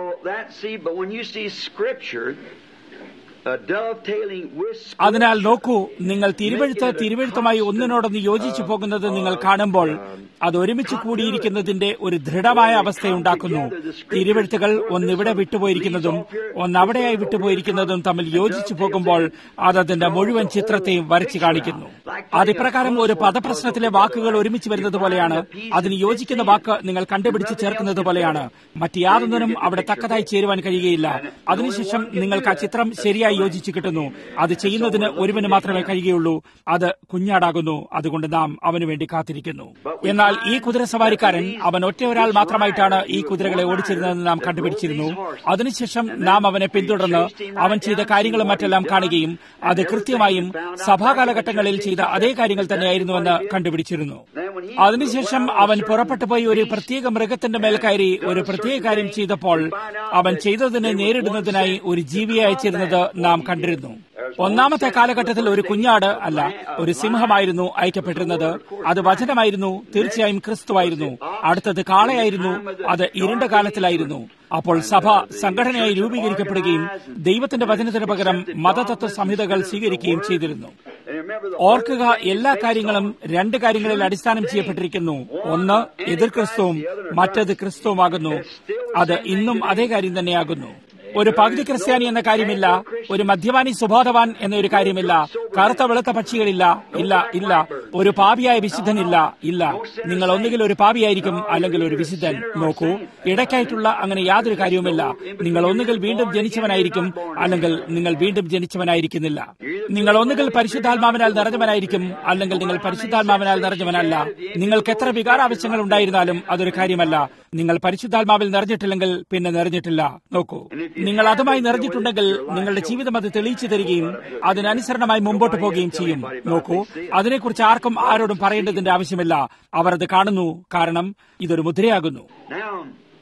അതിനാൽ നോക്കൂ, നിങ്ങൾ തിരുവെഴുത്തുമായി ഒന്നിനോടൊന്ന് യോജിച്ചു പോകുന്നത് നിങ്ങൾ കാണുമ്പോൾ അത് ഒരുമിച്ച് കൂടിയിരിക്കുന്നതിന്റെ ഒരു ദൃഢമായ അവസ്ഥയുണ്ടാക്കുന്നു. തിരുവെഴുത്തുകൾ ഒന്നിവിടെ വിട്ടുപോയിരിക്കുന്നതും ഒന്നവിടെയായി വിട്ടുപോയിരിക്കുന്നതും തമ്മിൽ യോജിച്ചു പോകുമ്പോൾ അതതിന്റെ മുഴുവൻ ചിത്രത്തെയും വരച്ചു കാണിക്കുന്നു. അതിപ്രകാരം ഒരു പദപ്രശ്നത്തിലെ വാക്കുകൾ ഒരുമിച്ച് വരുന്നത് പോലെയാണ്. അതിന് യോജിക്കുന്ന വാക്ക് നിങ്ങൾ കണ്ടുപിടിച്ച് ചേർക്കുന്നത് പോലെയാണ്. മറ്റ് യാതൊന്നിനും അവിടെ തക്കതായി ചേരുവാൻ കഴിയുകയില്ല. അതിനുശേഷം നിങ്ങൾക്ക് ആ ചിത്രം ശരിയായി യോജിച്ചു കിട്ടുന്നു. അത് ചെയ്യുന്നതിന് ഒരുവന് മാത്രമേ കഴിയുകയുള്ളൂ. അത് കുഞ്ഞാടാകുന്നു. അതുകൊണ്ട് നാം അവനു വേണ്ടി കാത്തിരിക്കുന്നു. എന്നാൽ ഈ കുതിരസവാരിക്കാരൻ, അവൻ ഒറ്റ ഒരാൾ മാത്രമായിട്ടാണ് ഈ കുതിരകളെ ഓടിച്ചിരുന്നതെന്ന് നാം കണ്ടുപിടിച്ചിരുന്നു. അതിനുശേഷം നാം അവനെ പിന്തുടർന്ന് അവൻ ചെയ്ത കാര്യങ്ങളും മറ്റെല്ലാം കാണുകയും അത് കൃത്യമായും സഭാകാലഘട്ടങ്ങളിൽ ചെയ്ത അതേ കാര്യങ്ങൾ തന്നെയായിരുന്നുവെന്ന് കണ്ടുപിടിച്ചിരുന്നു. അതിനുശേഷം അവൻ പുറപ്പെട്ടുപോയി ഒരു പ്രത്യേക മൃഗത്തിന്റെ മേൽ കയറി ഒരു പ്രത്യേക കാര്യം ചെയ്തപ്പോൾ അവൻ ചെയ്തതിനെ നേരിടുന്നതിനായി ഒരു ജീവിയെ അയച്ചിരുന്നത് നാം കണ്ടിരുന്നു. ഒന്നാമത്തെ കാലഘട്ടത്തിൽ ഒരു കുഞ്ഞാട് അല്ല, ഒരു സിംഹമായിരുന്നു അയക്കപ്പെട്ടിരുന്നത്. അത് വചനമായിരുന്നു, തീർച്ചയായും ക്രിസ്തുവായിരുന്നു. അടുത്തത് കാളയായിരുന്നു, അത് ഇരുണ്ട കാലത്തിലായിരുന്നു. അപ്പോൾ സഭ സംഘടനയായി രൂപീകരിക്കപ്പെടുകയും ദൈവത്തിന്റെ വചനത്തിന് പകരം മതതത്വ സംഹിതകൾ സ്വീകരിക്കുകയും ചെയ്തിരുന്നു. ഓർക്കുക, എല്ലാ കാര്യങ്ങളും 2 കാര്യങ്ങളിൽ അടിസ്ഥാനം ചെയ്യപ്പെട്ടിരിക്കുന്നു. ഒന്ന് എതിർ ക്രിസ്തുവും മറ്റത് ക്രിസ്തുവുമാകുന്നു. അത് ഇന്നും അതേ കാര്യം തന്നെയാകുന്നു. ഒരു പകുതി ക്രിസ്ത്യാനി എന്ന കാര്യമില്ല, ഒരു മദ്യപാനി സുബോധവാൻ എന്നൊരു കാര്യമില്ല, കറുത്ത വെളുത്ത പക്ഷികളില്ല, ഇല്ല ഇല്ല, ഒരു പാപിയായ വിശുദ്ധനില്ല, ഇല്ല. നിങ്ങൾ ഒന്നുകിൽ ഒരു പാപിയായിരിക്കും അല്ലെങ്കിൽ ഒരു വിശുദ്ധൻ. നോക്കൂ, ഇടയ്ക്കായിട്ടുള്ള അങ്ങനെ യാതൊരു കാര്യവുമില്ല. നിങ്ങൾ ഒന്നുകിൽ വീണ്ടും ജനിച്ചവനായിരിക്കും അല്ലെങ്കിൽ നിങ്ങൾ വീണ്ടും ജനിച്ചവനായിരിക്കുന്നില്ല. നിങ്ങൾ ഒന്നുകിൽ പരിശുദ്ധാത്മാവിനാൽ നിറഞ്ഞവനായിരിക്കും അല്ലെങ്കിൽ നിങ്ങൾ പരിശുദ്ധാത്മാവിനാൽ നിറഞ്ഞവനല്ല. നിങ്ങൾക്ക് എത്ര വികാരാവശ്യങ്ങൾ ഉണ്ടായിരുന്നാലും അതൊരു കാര്യമല്ല. നിങ്ങൾ പരിശുദ്ധാത്മാവിൽ നിറഞ്ഞിട്ടില്ലെങ്കിൽ പിന്നെ നിറഞ്ഞിട്ടില്ല. നോക്കൂ, നിങ്ങൾ അതുമായി നിറഞ്ഞിട്ടുണ്ടെങ്കിൽ നിങ്ങളുടെ ജീവിതം അത് തെളിയിച്ചു തരികയും അതിനനുസരണമായി മുമ്പോട്ട് പോവുകയും ചെയ്യും. നോക്കൂ, അതിനെക്കുറിച്ച് ആർക്കും ആരോടും പറയേണ്ടതിന്റെ ആവശ്യമില്ല. അവർ അത് കാണുന്നു, കാരണം ഇതൊരു മുദ്രയാകുന്നു.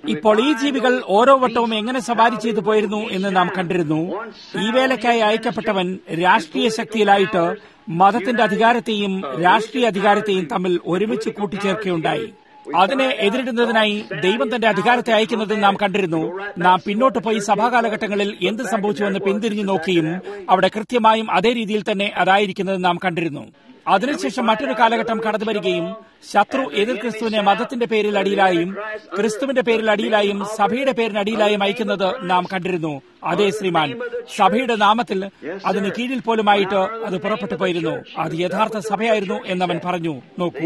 ഇപ്പോൾ ഈ ജീവികൾ ഓരോ വട്ടവും എങ്ങനെ സവാരി ചെയ്തു പോയിരുന്നു എന്ന് നാം കണ്ടിരുന്നു. ഈ വേലയ്ക്കായി അയക്കപ്പെട്ടവൻ രാഷ്ട്രീയ ശക്തിയിലായിട്ട് മതത്തിന്റെ അധികാരത്തെയും രാഷ്ട്രീയ അധികാരത്തെയും തമ്മിൽ ഒരുമിച്ച് കൂട്ടിച്ചേർക്കുകയുണ്ടായി. അതിനെ എതിരിടുന്നതിനായി ദൈവം തന്റെ അധികാരത്തെ അയക്കുന്നത് നാം കണ്ടിരുന്നു. നാം പിന്നോട്ട് പോയി സഭാകാലഘട്ടങ്ങളിൽ എന്ത് സംഭവിച്ചുവെന്ന് പിന്തിരിഞ്ഞു നോക്കിയും അവിടെ കൃത്യമായും അതേ രീതിയിൽ തന്നെ അതായിരിക്കുന്നത് നാം കണ്ടിരുന്നു. അതിനുശേഷം മറ്റൊരു കാലഘട്ടം കടന്നു വരികയും ശത്രു എതിർ ക്രിസ്തുവിനെ മതത്തിന്റെ പേരിൽ അടിയിലായും ക്രിസ്തുവിന്റെ പേരിൽ അടിയിലായും സഭയുടെ പേരിന് അടിയിലായും അയക്കുന്നത് നാം കണ്ടിരുന്നു. അതേ ശ്രീമാൻ, സഭയുടെ നാമത്തിൽ അതിന് കീഴിൽ പോലുമായിട്ട് അത് പുറപ്പെട്ടു പോയിരുന്നു. അത് യഥാർത്ഥ സഭയായിരുന്നു എന്നവൻ പറഞ്ഞു. നോക്കൂ,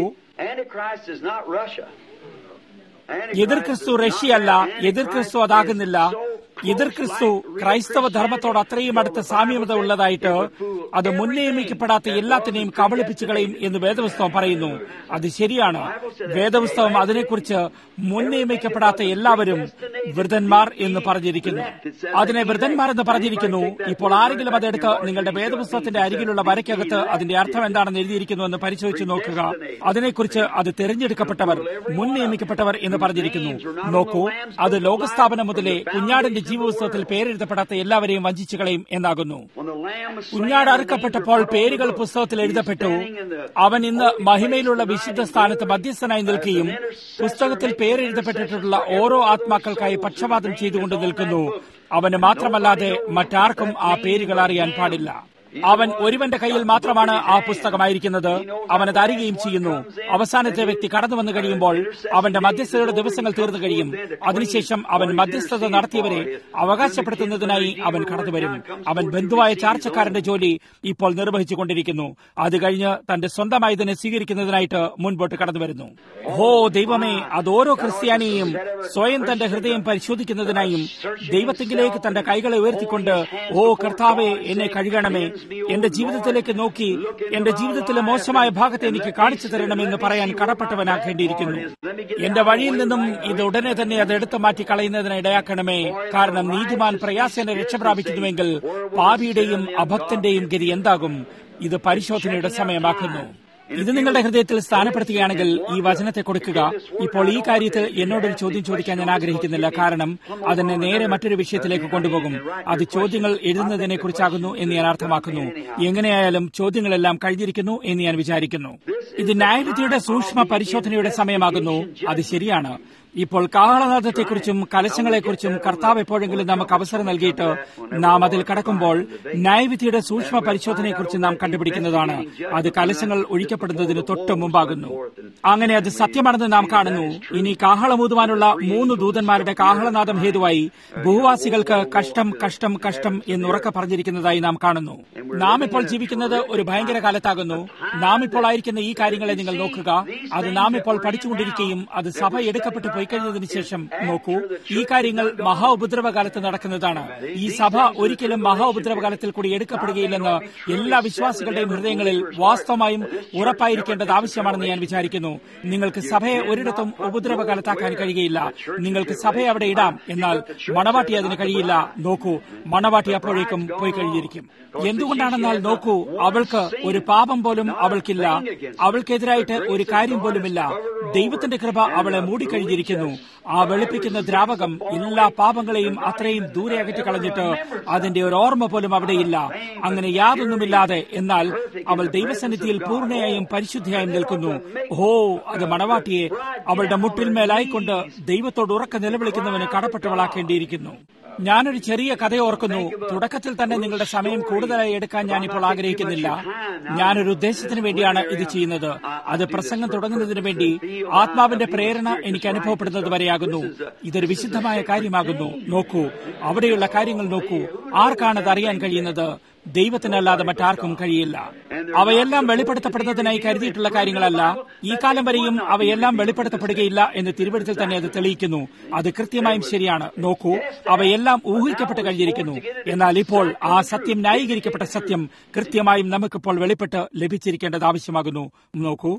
എതിർ ക്രിസ്തു റഷ്യയല്ല, എതിർ ക്രിസ്തു അതാകുന്നില്ല. എതിർ ക്രിസ്തു ക്രൈസ്തവ ധർമ്മത്തോട് അത്രയും അടുത്ത സാമ്യത ഉള്ളതായിട്ട് അത് മുൻനിയമിക്കപ്പെടാത്ത എല്ലാത്തിനെയും കബളിപ്പിച്ചു കളയും എന്ന് വേദപുസ്തകം പറയുന്നു. അത് ശരിയാണ്. വേദപുസ്തകം അതിനെക്കുറിച്ച് മുൻനിയമിക്കപ്പെടാത്ത എല്ലാവരും വൃതന്മാർ എന്ന് പറഞ്ഞിരിക്കുന്നു. അതിനെ വൃതന്മാർ എന്ന് പറഞ്ഞിരിക്കുന്നു. ഇപ്പോൾ ആരെങ്കിലും അതെടുത്ത് നിങ്ങളുടെ വേദപുസ്തകത്തിന്റെ അരികിലുള്ള വരയ്ക്കകത്ത് അതിന്റെ അർത്ഥം എന്താണെന്ന് എഴുതിയിരിക്കുന്നു എന്ന് പരിശോധിച്ച് നോക്കുക. അതിനെക്കുറിച്ച് അത് തിരഞ്ഞെടുക്കപ്പെട്ടവർ, മുൻ നിയമിക്കപ്പെട്ടവർ എന്ന് പറഞ്ഞിരിക്കുന്നു. നോക്കൂ, അത് ലോകസ്ഥാപനം മുതലേ കുഞ്ഞാടിന്റെ ജീവപുസ്തകത്തിൽ പേരെഴുതപ്പെടാത്ത എല്ലാവരെയും വഞ്ചിച്ചു കളയും എന്നാകുന്നു. കുഞ്ഞാട് അറുക്കപ്പെട്ടപ്പോൾ പേരുകൾ പുസ്തകത്തിൽ എഴുതപ്പെട്ടു. അവൻ ഇന്ന് മഹിമയിലുള്ള വിശുദ്ധ സ്ഥാനത്ത് മധ്യസ്ഥനായി നിൽക്കുകയും പുസ്തകത്തിൽ പേരെഴുതപ്പെട്ടിട്ടുള്ള ഓരോ ആത്മാക്കൾക്കായി പക്ഷപാതം ചെയ്തുകൊണ്ട് നിൽക്കുന്നു. അവന് മാത്രമല്ലാതെ മറ്റാർക്കും ആ പേരുകൾ അറിയാൻ പാടില്ല. അവൻ ഒരുവന്റെ കയ്യിൽ മാത്രമാണ് ആ പുസ്തകമായിരിക്കുന്നത്. അവനത് അറിയുകയും ചെയ്യുന്നു. അവസാനത്തെ വ്യക്തി കടന്നു വന്നു കഴിയുമ്പോൾ അവന്റെ മധ്യസ്ഥതയുടെ ദിവസങ്ങൾ തീർന്നു കഴിയും. അതിനുശേഷം അവൻ മധ്യസ്ഥത നടത്തിയവരെ അവകാശപ്പെടുത്തുന്നതിനായി അവൻ കടന്നുവരും. അവൻ ബന്ധുവായ ചാർച്ചക്കാരന്റെ ജോലി ഇപ്പോൾ നിർവഹിച്ചുകൊണ്ടിരിക്കുന്നു. അത് കഴിഞ്ഞ് തന്റെ സ്വന്തമായതിനെ സ്വീകരിക്കുന്നതിനായിട്ട് മുൻപോട്ട് കടന്നു വരുന്നു. ഓ ദൈവമേ, അത് ഓരോ ക്രിസ്ത്യാനിയെയും സ്വയം തന്റെ ഹൃദയം പരിശോധിക്കുന്നതിനായും ദൈവത്തിങ്കിലേക്ക് തന്റെ കൈകളെ ഉയർത്തിക്കൊണ്ട്, ഓ കർത്താവേ, എന്നെ കഴുകണമേ, എന്റെ ജീവിതത്തിലേക്ക് നോക്കി എന്റെ ജീവിതത്തിലെ മോശമായ ഭാഗത്തെ എനിക്ക് കാണിച്ചു തരണമെന്ന് പറയാൻ കടപ്പെട്ടവനാക്കേണ്ടിയിരിക്കുന്നു. എന്റെ വഴിയിൽ നിന്നും ഇത് ഉടനെ തന്നെ അത് എടുത്തു മാറ്റി കളയുന്നതിന് ഇടയാക്കണമേ. കാരണം നീതിമാൻ പ്രയാസേന രക്ഷപ്രാപിക്കുന്നുവെങ്കിൽ പാപിയുടെയും അഭക്തന്റെയും ഗതി എന്താകും? ഇത് പരിശോധനയുടെ സമയമാക്കുന്നു. ഇത് നിങ്ങളുടെ ഹൃദയത്തിൽ സ്ഥാനപ്പെടുത്തുകയാണെങ്കിൽ ഈ വചനത്തെ കൊടുക്കുക. ഇപ്പോൾ ഈ കാര്യത്തിൽ എന്നോടൊരു ചോദ്യം ചോദിക്കാൻ ഞാൻ ആഗ്രഹിക്കുന്നില്ല. കാരണം അതെന്നെ നേരെ മറ്റൊരു വിഷയത്തിലേക്ക് കൊണ്ടുപോകും. അത് ചോദ്യങ്ങൾ എഴുതുന്നതിനെ കുറിച്ചാകുന്നു എന്ന് ഞാൻ അർത്ഥമാക്കുന്നു. എങ്ങനെയായാലും ചോദ്യങ്ങളെല്ലാം കഴിഞ്ഞിരിക്കുന്നു എന്ന് ഞാൻ വിചാരിക്കുന്നു. ഇത് ന്യായവിധിയുടെ സൂക്ഷ്മ പരിശോധനയുടെ സമയമാകുന്നു. അത് ശരിയാണ്. ഇപ്പോൾ കാഹളനാദത്തെക്കുറിച്ചും കലശങ്ങളെക്കുറിച്ചും കർത്താവ് എപ്പോഴെങ്കിലും നമുക്ക് അവസരം നൽകിയിട്ട് നാം അതിൽ കടക്കുമ്പോൾ ന്യായവിധിയുടെ സൂക്ഷ്മ പരിശോധനയെക്കുറിച്ച് നാം കണ്ടുപിടിക്കുന്നതാണ്. അത് കലശങ്ങൾ ഒഴിക്കപ്പെടുന്നതിന് തൊട്ട് മുമ്പാകുന്നു. അങ്ങനെ അത് സത്യമാണെന്ന് നാം കാണുന്നു. ഇനി കാഹളമൂതുവാനുള്ള 3 ദൂതന്മാരുടെ കാഹളനാദം ഹേതുവായി ഭൂവാസികൾക്ക് കഷ്ടം കഷ്ടം കഷ്ടം എന്നുറക്കെ പറഞ്ഞിരിക്കുന്നതായി നാം കാണുന്നു. നാം ഇപ്പോൾ ജീവിക്കുന്നത് ഒരു ഭയങ്കര കാലത്താകുന്നു. നാം ഇപ്പോൾ ആയിരിക്കുന്ന ഈ കാര്യങ്ങളെ നിങ്ങൾ നോക്കുക. അത് നാം ഇപ്പോൾ പഠിച്ചുകൊണ്ടിരിക്കുകയും അത് സഭ എടുക്കപ്പെട്ടു പോയി കഴിഞ്ഞതിന് ശേഷം നോക്കൂ, ഈ കാര്യങ്ങൾ മഹാ ഉപദ്രവകാലത്ത് നടക്കുന്നതാണ്. ഈ സഭ ഒരിക്കലും മഹാ ഉപദ്രവകാലത്തിൽ കൂടി എടുക്കപ്പെടുകയില്ലെന്ന് എല്ലാ വിശ്വാസികളുടെയും ഹൃദയങ്ങളിൽ വാസ്തവമായും ഉറപ്പായിരിക്കേണ്ടത് ആവശ്യമാണെന്ന് ഞാൻ വിചാരിക്കുന്നു. നിങ്ങൾക്ക് സഭയെ ഒരിടത്തും ഉപദ്രവകാലത്താക്കാൻ കഴിയുകയില്ല. നിങ്ങൾക്ക് സഭയെ അവിടെ ഇടാം, എന്നാൽ മണവാട്ടി അതിന് കഴിയില്ല. നോക്കൂ, മണവാട്ടി അപ്പോഴേക്കും പോയി കഴിഞ്ഞിരിക്കും. എന്തുകൊണ്ടാണെന്നാൽ നോക്കൂ, അവൾക്ക് ഒരു പാപം പോലും അവൾക്കില്ല. അവൾക്കെതിരായിട്ട് ഒരു കാര്യം പോലുമില്ല. ദൈവത്തിന്റെ കൃപ അവളെ മൂടിക്കഴിഞ്ഞിരിക്കുന്നു. ആ വെളുപ്പിക്കുന്ന ദ്രാവകം എല്ലാ പാപങ്ങളെയും അത്രയും ദൂരെ അകറ്റി കളഞ്ഞിട്ട് അതിന്റെ ഒരു ഓർമ്മ പോലും അവിടെയില്ല. അങ്ങനെ യാതൊന്നുമില്ലാതെ എന്നാൽ അവൾ ദൈവസന്നിധിയിൽ പൂർണ്ണയായും പരിശുദ്ധിയായും നിൽക്കുന്നു. ഓ, അത് മണവാട്ടിയെ അവളുടെ മുട്ടിന്മേലായിക്കൊണ്ട് ദൈവത്തോട് ഉറക്കെ നിലവിളിക്കുന്നവന് കടപ്പെട്ടവളാക്കേണ്ടിയിരിക്കുന്നു. ഞാനൊരു ചെറിയ കഥ ഓർക്കുന്നു. തുടക്കത്തിൽ തന്നെ നിങ്ങളുടെ സമയം കൂടുതലായി എടുക്കാൻ ഞാനിപ്പോൾ ആഗ്രഹിക്കുന്നില്ല. ഞാനൊരു ഉദ്ദേശത്തിന് വേണ്ടിയാണ് ഇത് ചെയ്യുന്നത്. അത് പ്രസംഗം തുടങ്ങുന്നതിന് വേണ്ടി ആത്മാവിന്റെ പ്രേരണ എനിക്ക് അനുഭവപ്പെടുന്നത് വരെയാകുന്നു. ഇതൊരു വിശുദ്ധമായ കാര്യമാകുന്നു. നോക്കൂ, അവിടെയുള്ള കാര്യങ്ങൾ നോക്കൂ. ആർക്കാണത് അറിയാൻ കഴിയുന്നത്? ദൈവത്തിനല്ലാതെ മറ്റാർക്കും കഴിയില്ല. അവയെല്ലാം വെളിപ്പെടുത്തപ്പെടുന്നതിനായി കരുതിയിട്ടുള്ള കാര്യങ്ങളല്ല. ഈ കാലം വരെയും അവയെല്ലാം വെളിപ്പെടുത്തപ്പെടുകയില്ല എന്ന് തിരുവഴുത്തിൽ തന്നെ അത് തെളിയിക്കുന്നു. അത് കൃത്യമായും ശരിയാണ്. നോക്കൂ, അവയെല്ലാം ഊഹിക്കപ്പെട്ട് കഴിഞ്ഞിരിക്കുന്നു. എന്നാൽ ഇപ്പോൾ ആ സത്യം, ന്യായീകരിക്കപ്പെട്ട സത്യം കൃത്യമായും നമുക്കിപ്പോൾ വെളിപ്പെട്ട് ലഭിച്ചിരിക്കേണ്ടത് ആവശ്യമാകുന്നു. നോക്കൂ,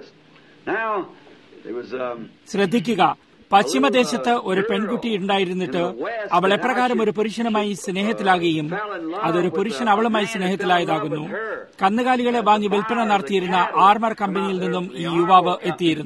ശ്രദ്ധിക്കുക. പശ്ചിമദേശത്ത് ഒരു പെൺകുട്ടി ഉണ്ടായിരുന്നിട്ട് അവൾ എപ്രകാരം ഒരു പുരുഷനുമായി സ്നേഹത്തിലാകുകയും അതൊരു പുരുഷൻ അവളുമായി സ്നേഹത്തിലായതാകുന്നു. കന്നുകാലികളെ വാങ്ങി വിൽപ്പന നടത്തിയിരുന്ന ആർമർ കമ്പനിയിൽ നിന്നും ഈ യുവാവ് എത്തിയിരുന്നു.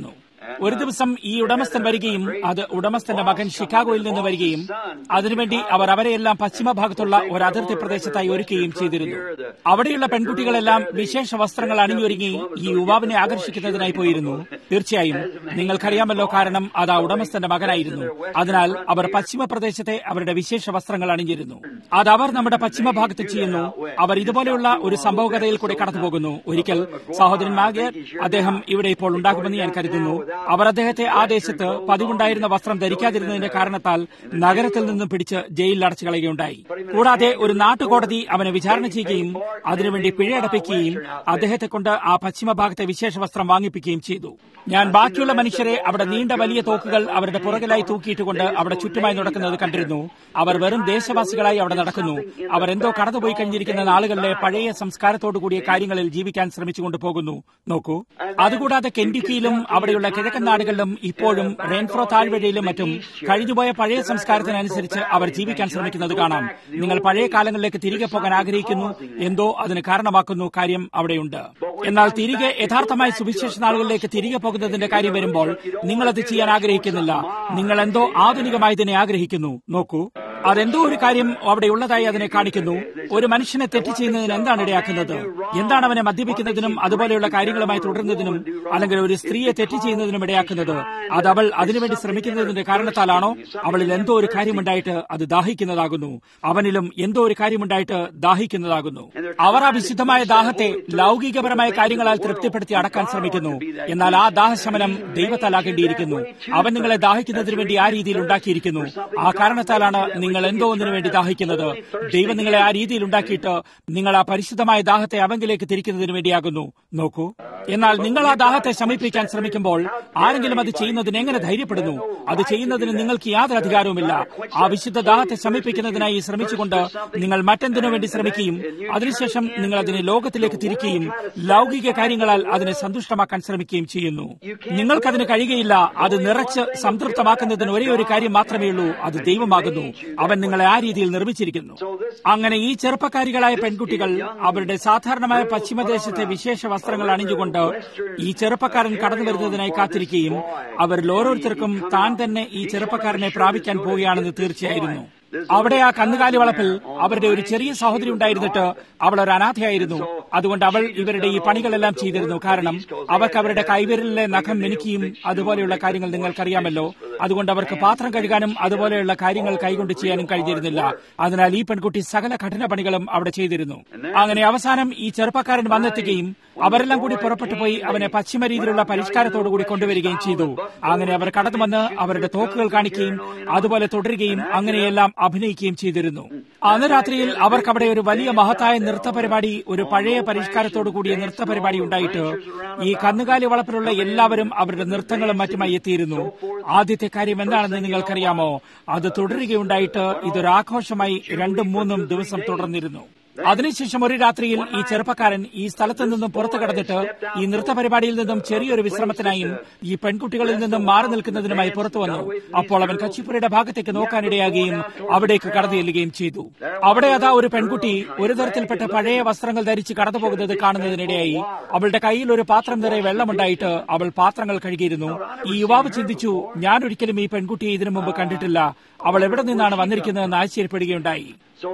ഒരു ദിവസം ഈ ഉടമസ്ഥൻ വരികയും അത് ഉടമസ്ഥന്റെ മകൻ ഷിക്കാഗോയിൽ നിന്ന് വരികയും അതിനുവേണ്ടി അവർ അവരെയെല്ലാം പശ്ചിമഭാഗത്തുള്ള ഒരു അതിർത്തി പ്രദേശത്തായി ഒരുക്കുകയും ചെയ്തിരുന്നു. അവിടെയുള്ള പെൺകുട്ടികളെല്ലാം വിശേഷ വസ്ത്രങ്ങൾ അണിഞ്ഞൊരുങ്ങി ഈ യുവാവിനെ ആകർഷിക്കുന്നതിനായി പോയിരുന്നു. തീർച്ചയായും നിങ്ങൾക്കറിയാമല്ലോ, കാരണം അത് ആ ഉടമസ്ഥന്റെ മകനായിരുന്നു. അതിനാൽ അവർ പശ്ചിമ പ്രദേശത്തെ അവരുടെ വിശേഷ വസ്ത്രങ്ങൾ അണിഞ്ഞിരുന്നു. അത് അവർ നമ്മുടെ പശ്ചിമഭാഗത്ത് ചെയ്യുന്നു. അവർ ഇതുപോലെയുള്ള ഒരു സംഭവകഥയിൽ കൂടെ കടന്നുപോകുന്നു. ഒരിക്കൽ സഹോദരൻ മാഗർ, അദ്ദേഹം ഇവിടെ ഇപ്പോൾ ഉണ്ടാകുമെന്ന് ഞാൻ കരുതുന്നു, അവർ അദ്ദേഹത്തെ ആ ദേശത്ത് പതിവുണ്ടായിരുന്ന വസ്ത്രം ധരിക്കാതിരുന്നതിന്റെ കാരണത്താൽ നഗരത്തിൽ നിന്നും പിടിച്ച് ജയിലിൽ അടച്ചു കളയുകയുണ്ടായി. കൂടാതെ ഒരു നാട്ടുകോടതി അവനെ വിചാരണ ചെയ്യുകയും അതിനുവേണ്ടി പിഴയടപ്പിക്കുകയും അദ്ദേഹത്തെ കൊണ്ട് ആ പശ്ചിമഭാഗത്തെ വിശേഷ വസ്ത്രം വാങ്ങിപ്പിക്കുകയും ചെയ്തു. ഞാൻ ബാക്കിയുള്ള മനുഷ്യരെ അവിടെ നീണ്ട വലിയ തോക്കുകൾ അവരുടെ പുറകിലായി തൂക്കിയിട്ടുകൊണ്ട് അവിടെ ചുറ്റുമായി നടക്കുന്നത് കണ്ടിരുന്നു. അവർ വെറും ദേശവാസികളായി അവിടെ നടക്കുന്നു. അവർ എന്തോ കടന്നുപോയി കഴിഞ്ഞിരിക്കുന്ന നാളുകളിലെ പഴയ സംസ്കാരത്തോടുകൂടിയ കാര്യങ്ങളിൽ ജീവിക്കാൻ ശ്രമിച്ചുകൊണ്ട് പോകുന്നു. നോക്കൂ, അതുകൂടാതെ കെൻഡിക്കിയിലും അവിടെയുള്ള കിഴക്കൻ നാടുകളിലും ഇപ്പോഴും റെയിൻഫ്രോ താഴ്വരയിലും മറ്റും കഴിഞ്ഞുപോയ പഴയ സംസ്കാരത്തിനനുസരിച്ച് അവർ ജീവിക്കാൻ ശ്രമിക്കുന്നത് കാണാം. നിങ്ങൾ പഴയ കാലങ്ങളിലേക്ക് തിരികെ പോകാൻ ആഗ്രഹിക്കുന്നു, എന്തോ അതിന് കാരണമാക്കുന്നു കാര്യം അവിടെയുണ്ട്. എന്നാൽ തിരികെ യഥാർത്ഥമായ സുവിശേഷ നാളുകളിലേക്ക് തിരികെ പോകുന്നതിന്റെ കാര്യം വരുമ്പോൾ നിങ്ങളത് ചെയ്യാൻ ആഗ്രഹിക്കുന്നില്ല. നിങ്ങൾ എന്തോ ആധുനികമായതിനെ ആഗ്രഹിക്കുന്നു. നോക്കൂ, അതെന്തോ ഒരു കാര്യം അവിടെ ഉള്ളതായി അതിനെ കാണിക്കുന്നു. ഒരു മനുഷ്യനെ തെറ്റ് ചെയ്യുന്നതിന് എന്താണ് ഇടയാക്കുന്നത്? എന്താണ് അവനെ മദ്യപിക്കുന്നതിനും അതുപോലെയുള്ള കാര്യങ്ങളുമായി തുടരുന്നതിനും അല്ലെങ്കിൽ ഒരു സ്ത്രീയെ തെറ്റ് ചെയ്യുന്നതിനും ഇടയാക്കുന്നത്? അത് അവൾ അതിനുവേണ്ടി ശ്രമിക്കുന്നതിന്റെ കാരണത്താലാണോ? അവളിൽ എന്തോ ഒരു കാര്യമുണ്ടായിട്ട് അത് ദാഹിക്കുന്നതാകുന്നു. അവനിലും എന്തോ ഒരു കാര്യമുണ്ടായിട്ട് ദാഹിക്കുന്നതാകുന്നു. അവർ ആ വിശുദ്ധമായ ദാഹത്തെ ലൗകികപരമായ കാര്യങ്ങളാൽ തൃപ്തിപ്പെടുത്തി അടക്കാൻ ശ്രമിക്കുന്നു. എന്നാൽ ആ ദാഹശമനം ദൈവത്താലാകേണ്ടിയിരിക്കുന്നു. അവൻ നിങ്ങളെ ദാഹിക്കുന്നതിന് വേണ്ടി ആ രീതിയിൽ ഉണ്ടാക്കിയിരിക്കുന്നു. ആ കാരണത്താലാണ് നിങ്ങൾ എന്തോ ഒന്നിനു വേണ്ടി ദാഹിക്കുന്നത്. ദൈവം നിങ്ങളെ ആ രീതിയിൽ ഉണ്ടാക്കിയിട്ട് നിങ്ങൾ ആ പരിശുദ്ധമായ ദാഹത്തെ അവങ്കിലേക്ക് തിരിക്കുന്നതിന് വേണ്ടിയാകുന്നു. നോക്കൂ, എന്നാൽ നിങ്ങൾ ആ ദാഹത്തെ ശമിപ്പിക്കാൻ ശ്രമിക്കുമ്പോൾ ആരെങ്കിലും അത് ചെയ്യുന്നതിന് എങ്ങനെ ധൈര്യപ്പെടുന്നു? അത് ചെയ്യുന്നതിന് നിങ്ങൾക്ക് യാതൊരു അധികാരവുമില്ല. ആ വിശുദ്ധ ദാഹത്തെ ശമിപ്പിക്കുന്നതിനായി ശ്രമിച്ചുകൊണ്ട് നിങ്ങൾ മറ്റെന്തിനു വേണ്ടി ശ്രമിക്കുകയും അതിനുശേഷം നിങ്ങൾ അതിനെ ലോകത്തിലേക്ക് തിരിക്കുകയും ലൗകിക കാര്യങ്ങളാൽ അതിനെ സന്തുഷ്ടമാക്കാൻ ശ്രമിക്കുകയും ചെയ്യുന്നു. നിങ്ങൾക്കതിന് കഴിയുകയില്ല. അത് നിറച്ച് സംതൃപ്തമാക്കുന്നതിന് ഒരേ ഒരു കാര്യം മാത്രമേ ഉള്ളൂ, അത് ദൈവമാകുന്നു. അവൻ നിങ്ങളെ ആ രീതിയിൽ നിർമ്മിച്ചിരിക്കുന്നു. അങ്ങനെ ഈ ചെറുപ്പക്കാരികളായ പെൺകുട്ടികൾ അവരുടെ സാധാരണമായ പശ്ചിമദേശത്തെ വിശേഷ വസ്ത്രങ്ങൾ അണിഞ്ഞുകൊണ്ട് ഈ ചെറുപ്പക്കാരൻ കടന്നു വരുന്നതിനായി കാത്തിരിക്കുകയും അവരിൽ ഓരോരുത്തർക്കും താൻ തന്നെ ഈ ചെറുപ്പക്കാരനെ പ്രാപിക്കാൻ പോവുകയാണെന്ന് തീർച്ചയായിരുന്നു. അവിടെ ആ കന്നുകാലി വളപ്പിൽ അവരുടെ ഒരു ചെറിയ സഹോദരി ഉണ്ടായിരുന്നിട്ട് അവൾ ഒരു അനാഥയായിരുന്നു. അതുകൊണ്ട് അവൾ ഇവരുടെ ഈ പണികളെല്ലാം ചെയ്തിരുന്നു. കാരണം അവർക്ക് അവരുടെ കൈവിരലിലെ നഖം മിനുക്കിയും അതുപോലെയുള്ള കാര്യങ്ങൾ നിങ്ങൾക്കറിയാമല്ലോ. അതുകൊണ്ട് അവർക്ക് പാത്രം കഴുകാനും അതുപോലെയുള്ള കാര്യങ്ങൾ കൈകൊണ്ട് ചെയ്യാനും കഴിഞ്ഞിരുന്നില്ല. അതിനാൽ ഈ പെൺകുട്ടി സകല കഠിന പണികളും അവിടെ ചെയ്തിരുന്നു. അങ്ങനെ അവസാനം ഈ ചെറുപ്പക്കാരൻ വന്നെത്തുകയും അവരെല്ലാം കൂടി പുറപ്പെട്ടു പോയി അവനെ പശ്ചിമ രീതിയിലുള്ള പരിഷ്കാരത്തോടുകൂടി കൊണ്ടുവരികയും ചെയ്തു. അങ്ങനെ അവർ കടന്നു വന്ന് അവരുടെ തോക്കുകൾ കാണിക്കുകയും അതുപോലെ തുടരുകയും അങ്ങനെയെല്ലാം അഭിനയിക്കുകയും ചെയ്തിരുന്നു. അന്ന് രാത്രിയിൽ അവർക്കവിടെ ഒരു വലിയ മഹത്തായ നൃത്തപരിപാടി, ഒരു പഴയ പരിഷ്കാരത്തോടു കൂടിയ നൃത്തപരിപാടി ഉണ്ടായിട്ട് ഈ കന്നുകാലി വളപ്പിലുള്ള എല്ലാവരും അവരുടെ നൃത്തങ്ങളും മറ്റുമായി എത്തിയിരുന്നു. ആദ്യത്തെ കാര്യം എന്താണെന്ന് നിങ്ങൾക്കറിയാമോ? അത് തുടരുകയുണ്ടായിട്ട് ഇതൊരു ആഘോഷമായി 2-3 ദിവസം തുടർന്നിരുന്നു. അതിനുശേഷം ഒരു രാത്രിയിൽ ഈ ചെറുപ്പക്കാരൻ ഈ സ്ഥലത്ത് നിന്നും പുറത്തു കടന്നിട്ട് ഈ നൃത്തപരിപാടിയിൽ നിന്നും ചെറിയൊരു വിശ്രമത്തിനായും ഈ പെൺകുട്ടികളിൽ നിന്നും മാറി നിൽക്കുന്നതിനുമായി പുറത്തു വന്നു. അപ്പോൾ അവൻ കച്ചിപ്പുരയുടെ ഭാഗത്തേക്ക് നോക്കാനിടയാകുകയും അവിടേക്ക് കടന്നു ചെല്ലുകയും ചെയ്തു. അവിടെ അതാ ഒരു പെൺകുട്ടി ഒരു തരത്തിൽപ്പെട്ട പഴയ വസ്ത്രങ്ങൾ ധരിച്ച് കടന്നുപോകുന്നത് കാണുന്നതിനിടയായി. അവളുടെ കയ്യിൽ ഒരു പാത്രം നിറയെ വെള്ളമുണ്ടായിട്ട് അവൾ പാത്രങ്ങൾ കഴുകിയിരുന്നു. ഈ യുവാവ് ചിന്തിച്ചു, ഞാൻ ഒരിക്കലും ഈ പെൺകുട്ടിയെ ഇതിനു മുമ്പ് കണ്ടിട്ടില്ല. അവൾ എവിടെ നിന്നാണ് വന്നിരിക്കുന്നതെന്ന് ആശ്ചര്യപ്പെടുകയുണ്ടായി.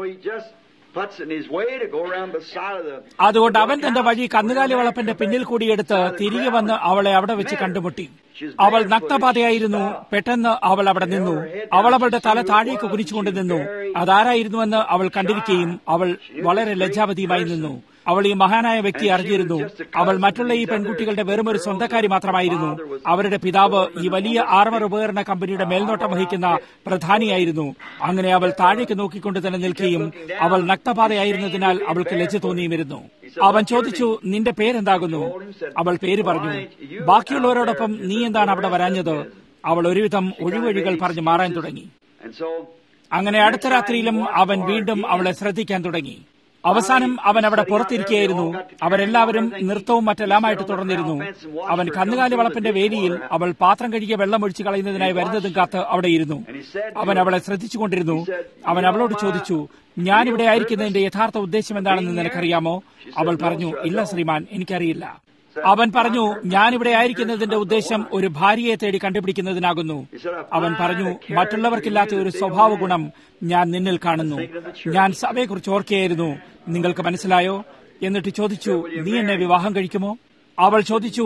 അതുകൊണ്ട് അവൻ തന്റെ വഴി കന്നുകാലി വളപ്പിന്റെ പിന്നിൽ കൂടിയെടുത്ത് തിരികെ വന്ന് അവളെ അവിടെ വെച്ച് കണ്ടുമുട്ടി. അവൾ നഗ്നപാതയായിരുന്നു. പെട്ടെന്ന് അവൾ അവിടെ നിന്നു. അവൾ അവളുടെ തല താഴേക്ക് കുനിച്ചുകൊണ്ട് നിന്നു. അതാരായിരുന്നുവെന്ന് അവൾ കണ്ടിരിക്കുകയും അവൾ വളരെ ലജ്ജാവതിയുമായി നിന്നു. അവൾ ഈ മഹാനായ വ്യക്തിയെ അറിഞ്ഞിരുന്നു. അവൾ മറ്റുള്ള ഈ പെൺകുട്ടികളുടെ വെറുമൊരു സ്വന്തക്കാരി മാത്രമായിരുന്നു. അവരുടെ പിതാവ് ഈ വലിയ ആർമർ ഉപകരണ കമ്പനിയുടെ മേൽനോട്ടം വഹിക്കുന്ന പ്രധാനിയായിരുന്നു. അങ്ങനെ അവൾ താഴേക്ക് നോക്കിക്കൊണ്ട് തന്നെ നിൽക്കുകയും അവൾ നഗ്നപാതയായിരുന്നതിനാൽ അവൾക്ക് ലജ്ജ തോന്നിയുമിരുന്നു. അവൻ ചോദിച്ചു, നിന്റെ പേരെന്താകുന്നു? അവൾ പേര് പറഞ്ഞു. ബാക്കിയുള്ളവരോടൊപ്പം നീ എന്താണ് അവിടെ വരാഞ്ഞത്? അവൾ ഒരുവിധം ഒഴിവഴികൾ പറഞ്ഞു മാറാൻ തുടങ്ങി. അങ്ങനെ അടുത്ത രാത്രിയിലും അവൻ വീണ്ടും അവളെ ശ്രദ്ധിക്കാൻ തുടങ്ങി. അവസാനം അവൻ അവിടെ പുറത്തിരിക്കുകയായിരുന്നു. അവരെല്ലാവരും നൃത്തവും മറ്റെല്ലാമായിട്ട് തുടർന്നിരുന്നു. അവൻ കന്നുകാലി വളപ്പിന്റെ വേദിയിൽ അവൾ പാത്രം കഴുകിയ വെള്ളം ഒഴിച്ചു കളയുന്നതിനായി വരുന്നതും കാത്ത് അവിടെയിരുന്നു. അവൻ അവളെ ശ്രദ്ധിച്ചുകൊണ്ടിരുന്നു. അവൻ അവളോട് ചോദിച്ചു, ഞാനിവിടെ ആയിരിക്കുന്നതിന്റെ യഥാർത്ഥ ഉദ്ദേശം എന്താണെന്ന് നിനക്കറിയാമോ? അവൾ പറഞ്ഞു, ഇല്ല ശ്രീമാൻ, എനിക്കറിയില്ല. അവൻ പറഞ്ഞു, ഞാനിവിടെ ആയിരിക്കുന്നതിന്റെ ഉദ്ദേശം ഒരു ഭാര്യയെ തേടി കണ്ടുപിടിക്കുന്നതിനാകുന്നു. അവൻ പറഞ്ഞു, മറ്റുള്ളവർക്കില്ലാത്ത ഒരു സ്വഭാവ ഗുണം ഞാൻ നിന്നിൽ കാണുന്നു. ഞാൻ സഭയെക്കുറിച്ച് ഓർക്കുകയായിരുന്നു. നിങ്ങൾക്ക് മനസ്സിലായോ? എന്നിട്ട് ചോദിച്ചു, നീ എന്നെ വിവാഹം കഴിക്കുമോ? അവൾ ചോദിച്ചു,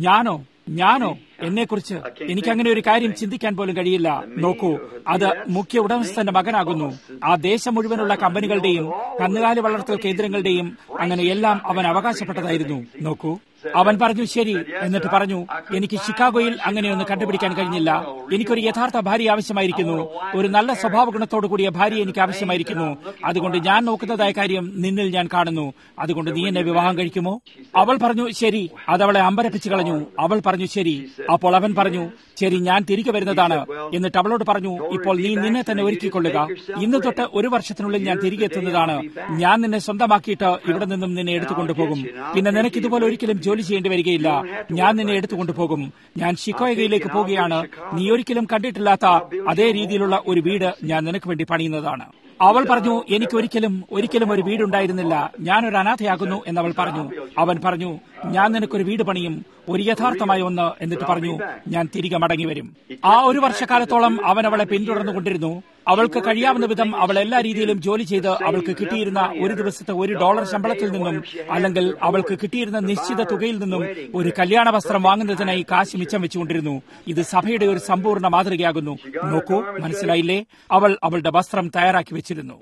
ഞാനോ എന്നെക്കുറിച്ച് എനിക്കങ്ങനെ ഒരു കാര്യം ചിന്തിക്കാൻ പോലും കഴിയില്ല. നോക്കൂ, അത് മുഖ്യ ഉടമസ്ഥന്റെ മകനാകുന്നു. ആ ദേശം മുഴുവനുള്ള കമ്പനികളുടെയും കന്നുകാലി വളർത്തൽ കേന്ദ്രങ്ങളുടെയും അങ്ങനെ എല്ലാം അവൻ അവകാശപ്പെട്ടതായിരുന്നു. നോക്കൂ, അവൻ പറഞ്ഞു, ശരി. എന്നിട്ട് പറഞ്ഞു, എനിക്ക് ഷിക്കാഗോയിൽ അങ്ങനെയൊന്ന് കണ്ടുപിടിക്കാൻ കഴിഞ്ഞില്ല. എനിക്കൊരു യഥാർത്ഥ ഭാര്യ ആവശ്യമായിരിക്കുന്നു. ഒരു നല്ല സ്വഭാവ ഗുണത്തോടു കൂടിയ ഭാര്യ എനിക്ക് ആവശ്യമായിരിക്കുന്നു. അതുകൊണ്ട് ഞാൻ നോക്കുന്നതായ കാര്യം നിന്നിൽ ഞാൻ കാണുന്നു. അതുകൊണ്ട് നീ എന്നെ വിവാഹം കഴിക്കുമോ? അവൾ പറഞ്ഞു, ശരി. അതവളെ അമ്പരപ്പിച്ചു കളഞ്ഞു. അവൾ പറഞ്ഞു, ശരി. അപ്പോൾ അവൻ പറഞ്ഞു, ശരി, ഞാൻ തിരികെ വരുന്നതാണ്. എന്നിട്ട് അവളോട് പറഞ്ഞു, ഇപ്പോൾ നീ നിന്നെ തന്നെ ഒരുക്കിക്കൊള്ളുക. ഇന്ന് തൊട്ട് 1 വർഷത്തിനുള്ളിൽ ഞാൻ തിരികെ എത്തുന്നതാണ്. ഞാൻ നിന്നെ സ്വന്തമാക്കിയിട്ട് ഇവിടെ നിന്നും നിന്നെ എടുത്തുകൊണ്ടുപോകും. പിന്നെ നിനക്ക് ഇതുപോലെ ഒരിക്കലും ജോലി ചെയ്യേണ്ടി വരികയില്ല. ഞാൻ നിന്നെ എടുത്തുകൊണ്ടുപോകും. ഞാൻ ഷിക്കാഗോയിലേക്ക് പോവുകയാണ്. നീ ഒരിക്കലും കണ്ടിട്ടില്ലാത്ത അതേ രീതിയിലുള്ള ഒരു വീട് ഞാൻ നിനക്ക് വേണ്ടി പണിയുന്നതാണ്. അവൾ പറഞ്ഞു, എനിക്ക് ഒരിക്കലും ഒരു വീടുണ്ടായിരുന്നില്ല. ഞാനൊരു അനാഥയാകുന്നു എന്നവൾ പറഞ്ഞു. അവൻ പറഞ്ഞു, ഞാൻ നിനക്കൊരു വീട് പണിയും, ഒരു യഥാർത്ഥമായ ഒന്ന്. എന്നിട്ട് പറഞ്ഞു, ഞാൻ തിരികെ മടങ്ങി വരും. ആ 1 വർഷക്കാലത്തോളം അവൻ അവളെ പിന്തുടർന്നുകൊണ്ടിരുന്നു. അവൾക്ക് കഴിയാവുന്ന വിധം അവൾ എല്ലാ രീതിയിലും ജോലി ചെയ്ത് അവൾക്ക് കിട്ടിയിരുന്ന ഒരു ദിവസത്തെ $1 ശമ്പളത്തിൽ നിന്നും അല്ലെങ്കിൽ അവൾക്ക് കിട്ടിയിരുന്ന നിശ്ചിത തുകയിൽ നിന്നും ഒരു കല്യാണ വസ്ത്രം വാങ്ങുന്നതിനായി കാശ് മിച്ചം വെച്ചുകൊണ്ടിരുന്നു. ഇത് സഭയുടെ ഒരു സമ്പൂർണ്ണ മാതൃകയാകുന്നു. നോക്കൂ, മനസ്സിലായില്ലേ? അവൾ അവളുടെ വസ്ത്രം തയ്യാറാക്കി വെച്ചിരുന്നു.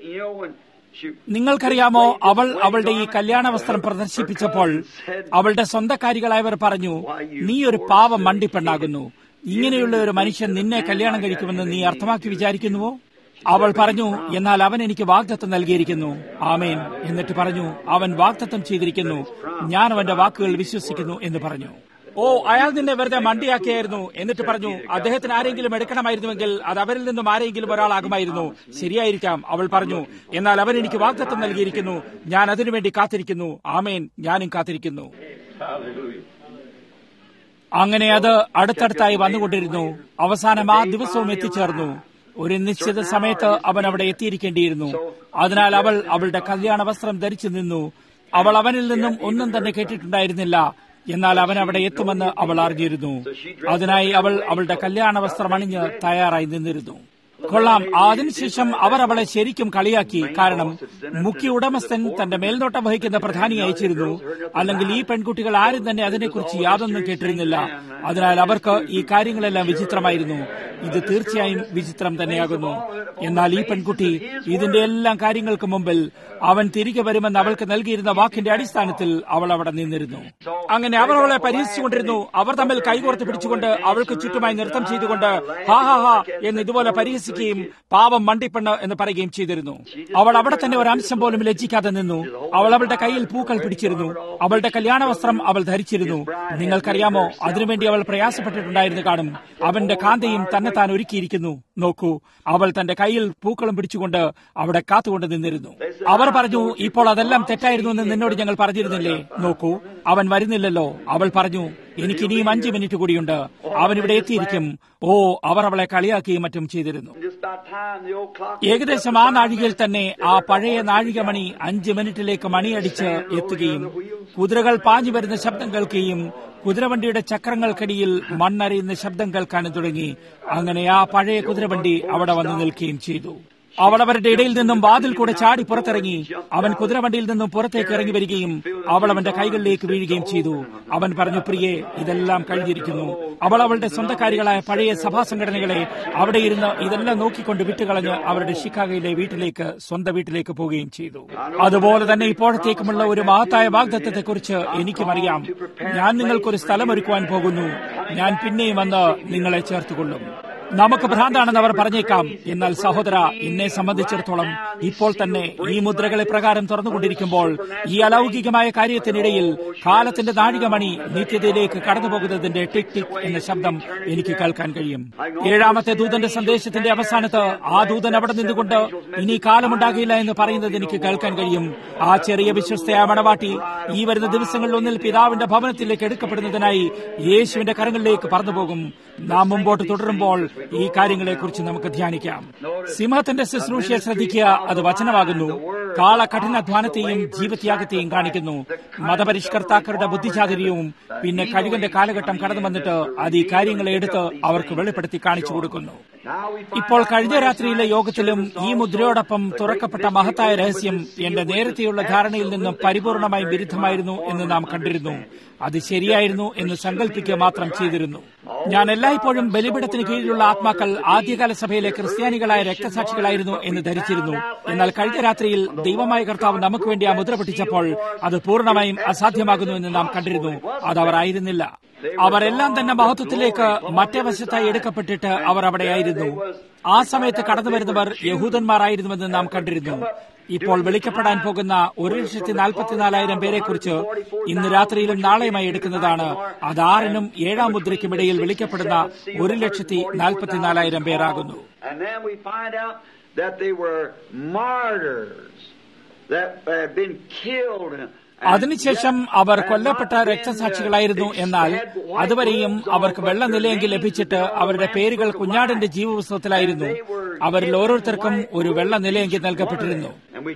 നിങ്ങൾക്കറിയാമോ, അവൾ അവളുടെ ഈ കല്യാണ വസ്ത്രം പ്രദർശിപ്പിച്ചപ്പോൾ അവളുടെ സ്വന്തക്കാരികളായവർ പറഞ്ഞു, നീ ഒരു പാവം മണ്ടിപ്പെണ്ണാകുന്നു. ഇങ്ങനെയുള്ള ഒരു മനുഷ്യൻ നിന്നെ കല്യാണം കഴിക്കുമെന്ന് നീ അർത്ഥമാക്കി വിചാരിക്കുന്നുവോ? അവൾ പറഞ്ഞു, എന്നാൽ അവൻ എനിക്ക് വാഗ്ദത്തം നൽകിയിരിക്കുന്നു. ആമേൻ. എന്നിട്ട് പറഞ്ഞു, അവൻ വാഗ്ദത്തം ചെയ്തിരിക്കുന്നു. ഞാൻ അവന്റെ വാക്കുകൾ വിശ്വസിക്കുന്നു എന്ന് പറഞ്ഞു. ഓ, അയാൾ നിന്നെ വെറുതെ മണ്ടിയാക്കിയായിരുന്നു. എന്നിട്ട് പറഞ്ഞു, അദ്ദേഹത്തിന് ആരെങ്കിലും എടുക്കണമായിരുന്നുവെങ്കിൽ അത് അവരിൽ നിന്നും ആരെങ്കിലും ഒരാളാകുമായിരുന്നു. ശരിയായിരിക്കാം. അവൾ പറഞ്ഞു, എന്നാൽ അവൻ എനിക്ക് വാഗ്ദത്തം നൽകിയിരിക്കുന്നു. ഞാൻ അതിനുവേണ്ടി കാത്തിരിക്കുന്നു. ആമേൻ, ഞാനും കാത്തിരിക്കുന്നു. അങ്ങനെ അത് അടുത്തടുത്തായി വന്നുകൊണ്ടിരുന്നു. അവസാനം ആ ദിവസവും എത്തിച്ചേർന്നു. ഒരു നിശ്ചിത സമയത്ത് അവൻ അവിടെ എത്തിയിരിക്കേണ്ടിയിരുന്നു. അതിനാൽ അവൾ അവളുടെ കല്യാണ വസ്ത്രം ധരിച്ചു നിന്നു. അവൾ അവനിൽ നിന്നും ഒന്നും തന്നെ കേട്ടിട്ടുണ്ടായിരുന്നില്ല. എന്നാൽ അവൻ അവിടെ എത്തുമെന്ന് അവൾ അറിഞ്ഞിരുന്നു. അതിനായി അവൾ അവളുടെ കല്യാണ വസ്ത്രം അണിഞ്ഞ് തയ്യാറായി നിന്നിരുന്നു. കൊള്ളാം. അതിനുശേഷം അവർ അവളെ ശരിക്കും കളിയാക്കി. കാരണം മുഖ്യ ഉടമസ്ഥൻ തന്റെ മേൽനോട്ടം വഹിക്കുന്ന പ്രധാനി അയച്ചിരുന്നു. അല്ലെങ്കിൽ ഈ പെൺകുട്ടികൾ ആരും തന്നെ അതിനെക്കുറിച്ച് യാതൊന്നും കേട്ടിരുന്നില്ല. അതിനാൽ അവർക്ക് ഈ കാര്യങ്ങളെല്ലാം വിചിത്രമായിരുന്നു. ഇത് തീർച്ചയായും വിചിത്രം തന്നെയാകുന്നു. എന്നാൽ ഈ പെൺകുട്ടി ഇതിന്റെ എല്ലാ കാര്യങ്ങൾക്ക് മുമ്പിൽ അവൻ തിരികെ വരുമെന്ന് അവൾക്ക് നൽകിയിരുന്ന വാക്കിന്റെ അടിസ്ഥാനത്തിൽ അവൾ അവിടെ നിന്നിരുന്നു. അങ്ങനെ അവർ അവളെ പരിഹസിച്ചുകൊണ്ടിരുന്നു. അവർ തമ്മിൽ കൈകോർത്ത് പിടിച്ചുകൊണ്ട് അവൾക്ക് ചുറ്റുമായി നൃത്തം ചെയ്തുകൊണ്ട് ഹാ ഹാ ഹാ എന്ന് ഇതുപോലെ പരിഹസിക്കുകയും പാവം മണ്ടിപ്പെണ്ണ് എന്ന് പറയുകയും ചെയ്തിരുന്നു. അവൾ അവിടെ തന്നെ ഒരു അംശം പോലും ലജ്ജിക്കാതെ നിന്നു. അവൾ അവളുടെ കയ്യിൽ പൂക്കൾ പിടിച്ചിരുന്നു. അവളുടെ കല്യാണ വസ്ത്രം അവൾ ധരിച്ചിരുന്നു. നിങ്ങൾക്കറിയാമോ, അതിനുവേണ്ടി അവൾ പ്രയാസപ്പെട്ടിട്ടുണ്ടായിരുന്നു കാണും. അവന്റെ കാന്തയും തന്നെത്താൻ ഒരുക്കിയിരിക്കുന്നു. നോക്കൂ, അവൾ തന്റെ കയ്യിൽ പൂക്കളും പിടിച്ചുകൊണ്ട് അവിടെ കാത്തുകൊണ്ട് നിന്നിരുന്നു. അവർ പറഞ്ഞു, ഇപ്പോൾ അതെല്ലാം തെറ്റായിരുന്നു എന്ന് നിന്നോട് ഞങ്ങൾ പറഞ്ഞിരുന്നില്ലേ? നോക്കൂ, അവൻ വരുന്നില്ലല്ലോ. അവൾ പറഞ്ഞു, എനിക്ക് ഇനിയും 5 മിനിറ്റ് കൂടിയുണ്ട്. അവൻ ഇവിടെ എത്തിയിരിക്കും. ഓ, അവർ അവളെ കളിയാക്കുകയും മറ്റും ചെയ്തിരുന്നു. ഏകദേശം ആ നാഴികയിൽ തന്നെ ആ പഴയ നാഴികമണി 5 മിനിറ്റിലേക്ക് മണിയടിച്ച് എത്തുകയും കുതിരകൾ പാഞ്ഞു വരുന്ന ശബ്ദം കേൾക്കുകയും കുതിരവണ്ടിയുടെ ചക്രങ്ങൾക്കടിയിൽ മണ്ണറിയുന്ന ശബ്ദം കേൾക്കാനും തുടങ്ങി. അങ്ങനെ ആ പഴയ കുതിരവണ്ടി അവിടെ വന്നു നിൽക്കുകയും ചെയ്തു. അവൾ അവരുടെ ഇടയിൽ നിന്നും വാതിൽ കൂടെ ചാടി പുറത്തിറങ്ങി. അവൻ കുതിരവണ്ടിയിൽ നിന്നും പുറത്തേക്ക് ഇറങ്ങി വരികയും അവൾ അവന്റെ കൈകളിലേക്ക് വീഴുകയും ചെയ്തു. അവൻ പറഞ്ഞു, പ്രിയേ, ഇതെല്ലാം കഴിഞ്ഞിരിക്കുന്നു. അവൾ അവളുടെ സ്വന്തക്കാരികളായ പഴയ സഭാ സംഘടനകളെ അവിടെ ഇരുന്ന് ഇതെല്ലാം നോക്കിക്കൊണ്ട് വിട്ടുകളഞ്ഞ് അവരുടെ ഷിക്കാഗോയിലെ സ്വന്തം വീട്ടിലേക്ക് പോവുകയും ചെയ്തു. അതുപോലെ തന്നെ ഇപ്പോഴത്തേക്കുമുള്ള ഒരു മഹത്തായ വാഗ്ദത്തത്തെക്കുറിച്ച് എനിക്കും അറിയാം. ഞാൻ നിങ്ങൾക്കൊരു സ്ഥലമൊരുക്കുവാൻ പോകുന്നു. ഞാൻ പിന്നെയും വന്ന് നിങ്ങളെ ചേർത്തുകൊള്ളും. നമുക്ക് ഭ്രാന്താണെന്ന് അവർ പറഞ്ഞേക്കാം. എന്നാൽ സഹോദര, എന്നെ സംബന്ധിച്ചിടത്തോളം ഇപ്പോൾ തന്നെ ഈ മുദ്രകളെ പ്രകാരം തുറന്നുകൊണ്ടിരിക്കുമ്പോൾ ഈ അലൗകികമായ കാര്യത്തിനിടയിൽ കാലത്തിന്റെ നാഴികമണി നിത്യതയിലേക്ക് കടന്നുപോകുന്നതിന്റെ ടിക് ടിക് എന്ന ശബ്ദം എനിക്ക് കേൾക്കാൻ കഴിയും. 7ാമത്തെ ദൂതന്റെ സന്ദേശത്തിന്റെ അവസാനത്ത് ആ ദൂതൻ അവിടെ നിന്നുകൊണ്ട് ഇനി കാലമുണ്ടാകില്ല എന്ന് പറയുന്നത് എനിക്ക് കേൾക്കാൻ കഴിയും. ആ ചെറിയ വിശ്വസ്തയായ മണവാട്ടി ഈ വരുന്ന ദിവസങ്ങളിലൊന്നിൽ പിതാവിന്റെ ഭവനത്തിലേക്ക് എടുക്കപ്പെടുന്നതിനായി യേശുവിന്റെ കരങ്ങളിലേക്ക് പറന്നുപോകും. നാം മുമ്പോട്ട് തുടരുമ്പോൾ ഈ കാര്യങ്ങളെക്കുറിച്ച് നമുക്ക് ധ്യാനിക്കാം. സിംഹത്തിന്റെ ശുശ്രൂഷയെ ശ്രദ്ധിക്കുക. അത് വചനമാകുന്നു. കാള കഠിനാധ്വാനത്തെയും ജീവത്യാഗത്തെയും കാണിക്കുന്നു. മതപരിഷ്കർത്താക്കളുടെ ബുദ്ധിചാതുര്യവും പിന്നെ കഴുകന്റെ കാലഘട്ടം കടന്നു വന്നിട്ട് അത് ഈ കാര്യങ്ങളെ എടുത്ത് അവർക്ക് വെളിപ്പെടുത്തി കാണിച്ചു കൊടുക്കുന്നു. ഇപ്പോൾ കഴിഞ്ഞ രാത്രിയിലെ യോഗത്തിലും ഈ മുദ്രയോടൊപ്പം തുറക്കപ്പെട്ട മഹത്തായ രഹസ്യം എന്റെ നേരത്തെയുള്ള ധാരണയിൽ നിന്നും പരിപൂർണമായും വിരുദ്ധമായിരുന്നു എന്ന് നാം കണ്ടിരുന്നു. അത് ശരിയായിരുന്നു എന്ന് സങ്കല്പിക്കുക മാത്രം ചെയ്തിരുന്നു. ഞാൻ എല്ലായ്പ്പോഴും ബലിപീഠത്തിന് കീഴിലുള്ള ആത്മാക്കൾ ആദ്യകാല സഭയിലെ ക്രിസ്ത്യാനികളായ രക്തസാക്ഷികളായിരുന്നു എന്ന് ധരിച്ചിരുന്നു. എന്നാൽ കഴിഞ്ഞ രാത്രിയിൽ ദൈവമായ കർത്താവ് നമുക്ക് വേണ്ടി ആ മുദ്ര പൊട്ടിച്ചപ്പോൾ അത് പൂർണ്ണമായും അസാധ്യമാകുന്നു എന്ന് നാം കണ്ടിരുന്നു. അതവർ ആയിരുന്നില്ല. അവരെല്ലാം തന്നെ മഹത്വത്തിലേക്ക് മറ്റേ വശത്തായി എടുക്കപ്പെട്ടിട്ട് അവർ അവിടെയായിരുന്നു. ആ സമയത്ത് കടന്നു വരുന്നവർ യഹൂദന്മാരായിരുന്നുവെന്ന് നാം കണ്ടിരുന്നു. ഇപ്പോൾ വിളിക്കപ്പെടാൻ പോകുന്ന 1,44,000 പേരെക്കുറിച്ച് ഇന്ന് രാത്രിയിലും നാളെയുമായി എടുക്കുന്നതാണ്. അത് 6-നും 7-ാം മുദ്രയ്ക്കും ഇടയിൽ വിളിക്കപ്പെടുന്ന 1,44,000 പേരാകുന്നു. അതിനുശേഷം അവർ കൊല്ലപ്പെട്ട രക്തസാക്ഷികളായിരുന്നു. എന്നാൽ അതുവരെയും അവർക്ക് വെള്ള നിലയെങ്കിൽ ലഭിച്ചിട്ട് അവരുടെ പേരുകൾ കുഞ്ഞാടിന്റെ ജീവപുസ്തകത്തിലായിരുന്നു. അവരിൽ ഓരോരുത്തർക്കും ഒരു വെള്ള നിലയെങ്കിൽ നൽകപ്പെട്ടിരുന്നു.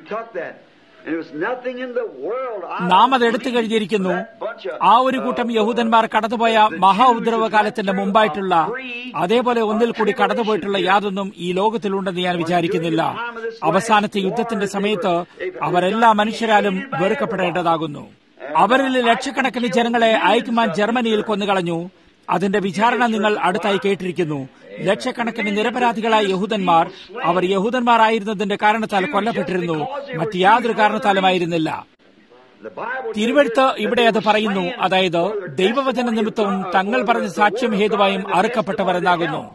നാം അത് എടുത്തു കഴിഞ്ഞിരിക്കുന്നു. ആ ഒരു കൂട്ടം യഹൂദന്മാർ കടന്നുപോയ മഹാ ഉപദ്രവകാലത്തിന്റെ മുമ്പായിട്ടുള്ള അതേപോലെ ഒന്നിൽ കൂടി കടന്നുപോയിട്ടുള്ള യാതൊന്നും ഈ ലോകത്തിലുണ്ടെന്ന് ഞാൻ വിചാരിക്കുന്നില്ല. അവസാനത്തെ യുദ്ധത്തിന്റെ സമയത്ത് അവരെല്ലാ മനുഷ്യരാലും വെറുക്കപ്പെടേണ്ടതാകുന്നു. അവരിൽ ലക്ഷക്കണക്കിന് ജനങ്ങളെ ഐക്യമാൻ ജർമ്മനിയിൽ കൊന്നുകളഞ്ഞു. അതിന്റെ വിചാരണ നിങ്ങൾ അടുത്തായി കേട്ടിരിക്കുന്നു. ലക്ഷക്കണക്കിന് നിരപരാധികളായ യഹൂദന്മാർ അവർ യഹൂദന്മാരായിരുന്നതിന്റെ കാരണത്താൽ കൊല്ലപ്പെട്ടിരുന്നു. മറ്റ് യാതൊരു കാരണത്താലുമായിരുന്നില്ല. തിരുവെഴുത്ത് ഇവിടെ അത് പറയുന്നു. അതായത് ദൈവവചന നിമിത്തവും തങ്ങൾ പറഞ്ഞ സാക്ഷ്യം ഹേതുവായും അറുക്കപ്പെട്ടവർ എന്നാകുന്നു.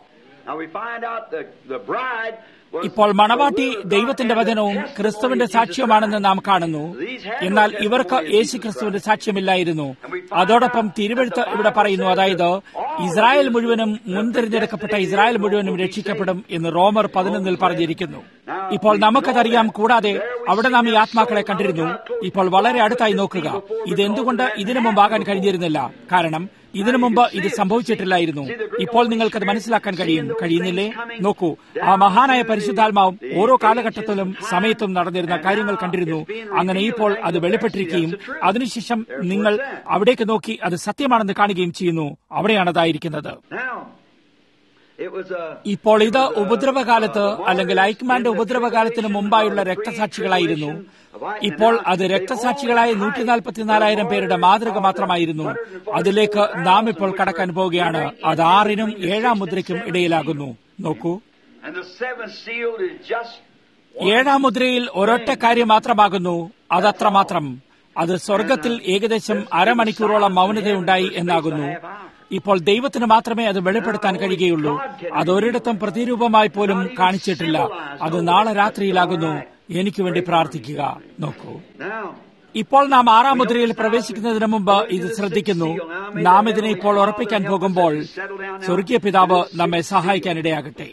ഇപ്പോൾ മണവാട്ടി ദൈവത്തിന്റെ വചനവും ക്രിസ്തുവിന്റെ സാക്ഷ്യമാണെന്ന് നാം കാണുന്നു. എന്നാൽ ഇവർക്ക് യേശു ക്രിസ്തുവിന്റെ സാക്ഷ്യമില്ലായിരുന്നു. അതോടൊപ്പം തിരുവെഴുത്ത് ഇവിടെ പറയുന്നു, അതായത് ഇസ്രായേൽ മുഴുവനും മുൻതിരഞ്ഞെടുക്കപ്പെട്ട ഇസ്രായേൽ മുഴുവനും രക്ഷിക്കപ്പെടും എന്ന് റോമർ 11 പറഞ്ഞിരിക്കുന്നു. ഇപ്പോൾ നമുക്കതറിയാം. കൂടാതെ അവിടെ നാം ഈ ആത്മാക്കളെ കണ്ടിരുന്നു. ഇപ്പോൾ വളരെ അടുത്തായി നോക്കുക. ഇതെന്തുകൊണ്ട് ഇതിനു മുമ്പാകാൻ കഴിഞ്ഞിരുന്നില്ല? കാരണം ഇതിനു മുമ്പ് ഇത് സംഭവിച്ചിട്ടില്ലായിരുന്നു. ഇപ്പോൾ നിങ്ങൾക്കത് മനസ്സിലാക്കാൻ കഴിയുന്നില്ലേ? നോക്കൂ, ആ മഹാനായ പരിശുദ്ധാത്മാവും ഓരോ കാലഘട്ടത്തിലും സമയത്തും നടന്നിരുന്ന കാര്യങ്ങൾ കണ്ടിരുന്നു. അങ്ങനെ ഇപ്പോൾ അത് വെളിപ്പെട്ടിരിക്കുകയും അതിനുശേഷം നിങ്ങൾ അവിടേക്ക് നോക്കി അത് സത്യമാണെന്ന് കാണുകയും ചെയ്യുന്നു. അവിടെയാണ് അതായിരിക്കുന്നത്. ഇപ്പോൾ ഇത് ഉപദ്രവകാലത്ത് അല്ലെങ്കിൽ ഐക്യമാന്റെ ഉപദ്രവകാലത്തിന് മുമ്പായുള്ള രക്തസാക്ഷികളായിരുന്നു. ഇപ്പോൾ അത് രക്തസാക്ഷികളായ 144,000 പേരുടെ മാതൃക മാത്രമായിരുന്നു. അതിലേക്ക് നാം ഇപ്പോൾ കടക്കാൻ പോവുകയാണ്. അത് 6-നും 7-ാം മുദ്രയ്ക്കും ഇടയിലാകുന്നു. നോക്കൂ, 7-ാം മുദ്രയിൽ ഒരൊറ്റ കാര്യം മാത്രമാകുന്നു. അതത്രമാത്രം. അത് സ്വർഗത്തിൽ ഏകദേശം അരമണിക്കൂറോളം മൗനതയുണ്ടായി എന്നാകുന്നു. ഇപ്പോൾ ദൈവത്തിന് മാത്രമേ അത് വെളിപ്പെടുത്താൻ കഴിയുകയുള്ളൂ. അതൊരിടത്തും പ്രതിരൂപമായി പോലും കാണിച്ചിട്ടില്ല. അത് നാളെ രാത്രിയിലാകുന്നു. എനിക്ക് വേണ്ടി പ്രാർത്ഥിക്കുക. നോക്കൂ, ഇപ്പോൾ നാം 6-ാം മുദ്രയിൽ പ്രവേശിക്കുന്നതിന് മുമ്പ് ഇത് ശ്രദ്ധിക്കുന്നു. നാം ഇതിനെ ഇപ്പോൾ ഉറപ്പിക്കാൻ പോകുമ്പോൾ സ്വർഗീയ പിതാവ് നമ്മെ സഹായിക്കാനിടയാകട്ടെ.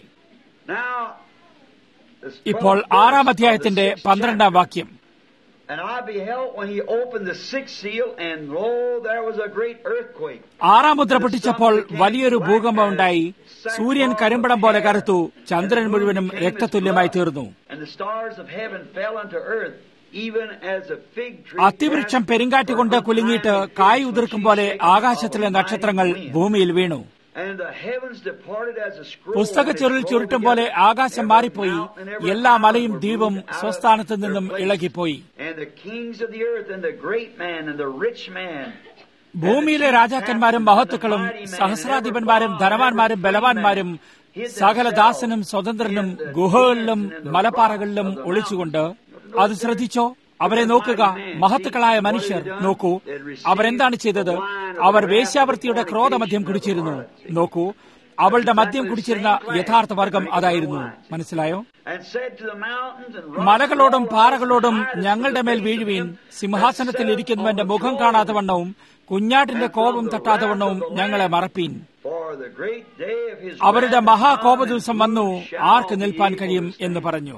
ഇപ്പോൾ 6-ാം അധ്യായത്തിന്റെ 12-ാം വാക്യം. And I beheld when he opened the 6th seal, and lo, there was a great earthquake. 6-ാം മുദ്ര പൊട്ടിച്ചപ്പോൾ വലിയൊരു ഭൂകമ്പം ഉണ്ടായി. സൂര്യൻ കരിമ്പടം പോലെ കറുത്തു. ചന്ദ്രൻ മുഴുവനും രക്തതുല്യമായി തീർന്നു. And the stars of heaven fell unto earth, even as a fig tree. അത്തിവൃക്ഷം പെരുങ്കാറ്റുകൊണ്ട് കുലുങ്ങിയിട്ട് കായ് ഉതിർക്കും പോലെ ആകാശത്തിലെ നക്ഷത്രങ്ങൾ ഭൂമിയിൽ വീണു. പുസ്തകച്ചുരുൾ ചുരുട്ടും പോലെ ആകാശം മാറിപ്പോയി. എല്ലാ മലയും ദ്വീപും സ്വസ്ഥാനത്ത് നിന്നും ഇളകിപ്പോയി. ഭൂമിയിലെ രാജാക്കന്മാരും മഹത്തുക്കളും സഹസ്രാധിപന്മാരും ധനവാന്മാരും ബലവാന്മാരും സകല ദാസനും സ്വതന്ത്രനും ഗുഹകളിലും മലപ്പാറകളിലും ഒളിച്ചുകൊണ്ട്. അത് ശ്രദ്ധിച്ചോ? അവരെ നോക്കുക, മഹത്തുക്കളായ മനുഷ്യർ. നോക്കൂ, അവരെന്താണ് ചെയ്തത്? അവർ വേശ്യാവൃത്തിയുടെ ക്രോധമദ്യം കുടിച്ചിരുന്നു. നോക്കൂ, അവളുടെ മദ്യം കുടിച്ചിരുന്ന യഥാർത്ഥ വർഗം അതായിരുന്നു. മനസ്സിലായോ? മലകളോടും പാറകളോടും ഞങ്ങളുടെ മേൽ വീഴുവീൻ, സിംഹാസനത്തിൽ ഇരിക്കുന്നവന്റെ മുഖം കാണാതെ വണ്ണവും കുഞ്ഞാട്ടിന്റെ കോപം തട്ടാതെ വണ്ണവും ഞങ്ങളെ മറപ്പീൻ. അവരുടെ മഹാകോപദിവസം വന്നു, ആർക്ക് നിൽപ്പാൻ കഴിയും എന്ന് പറഞ്ഞു.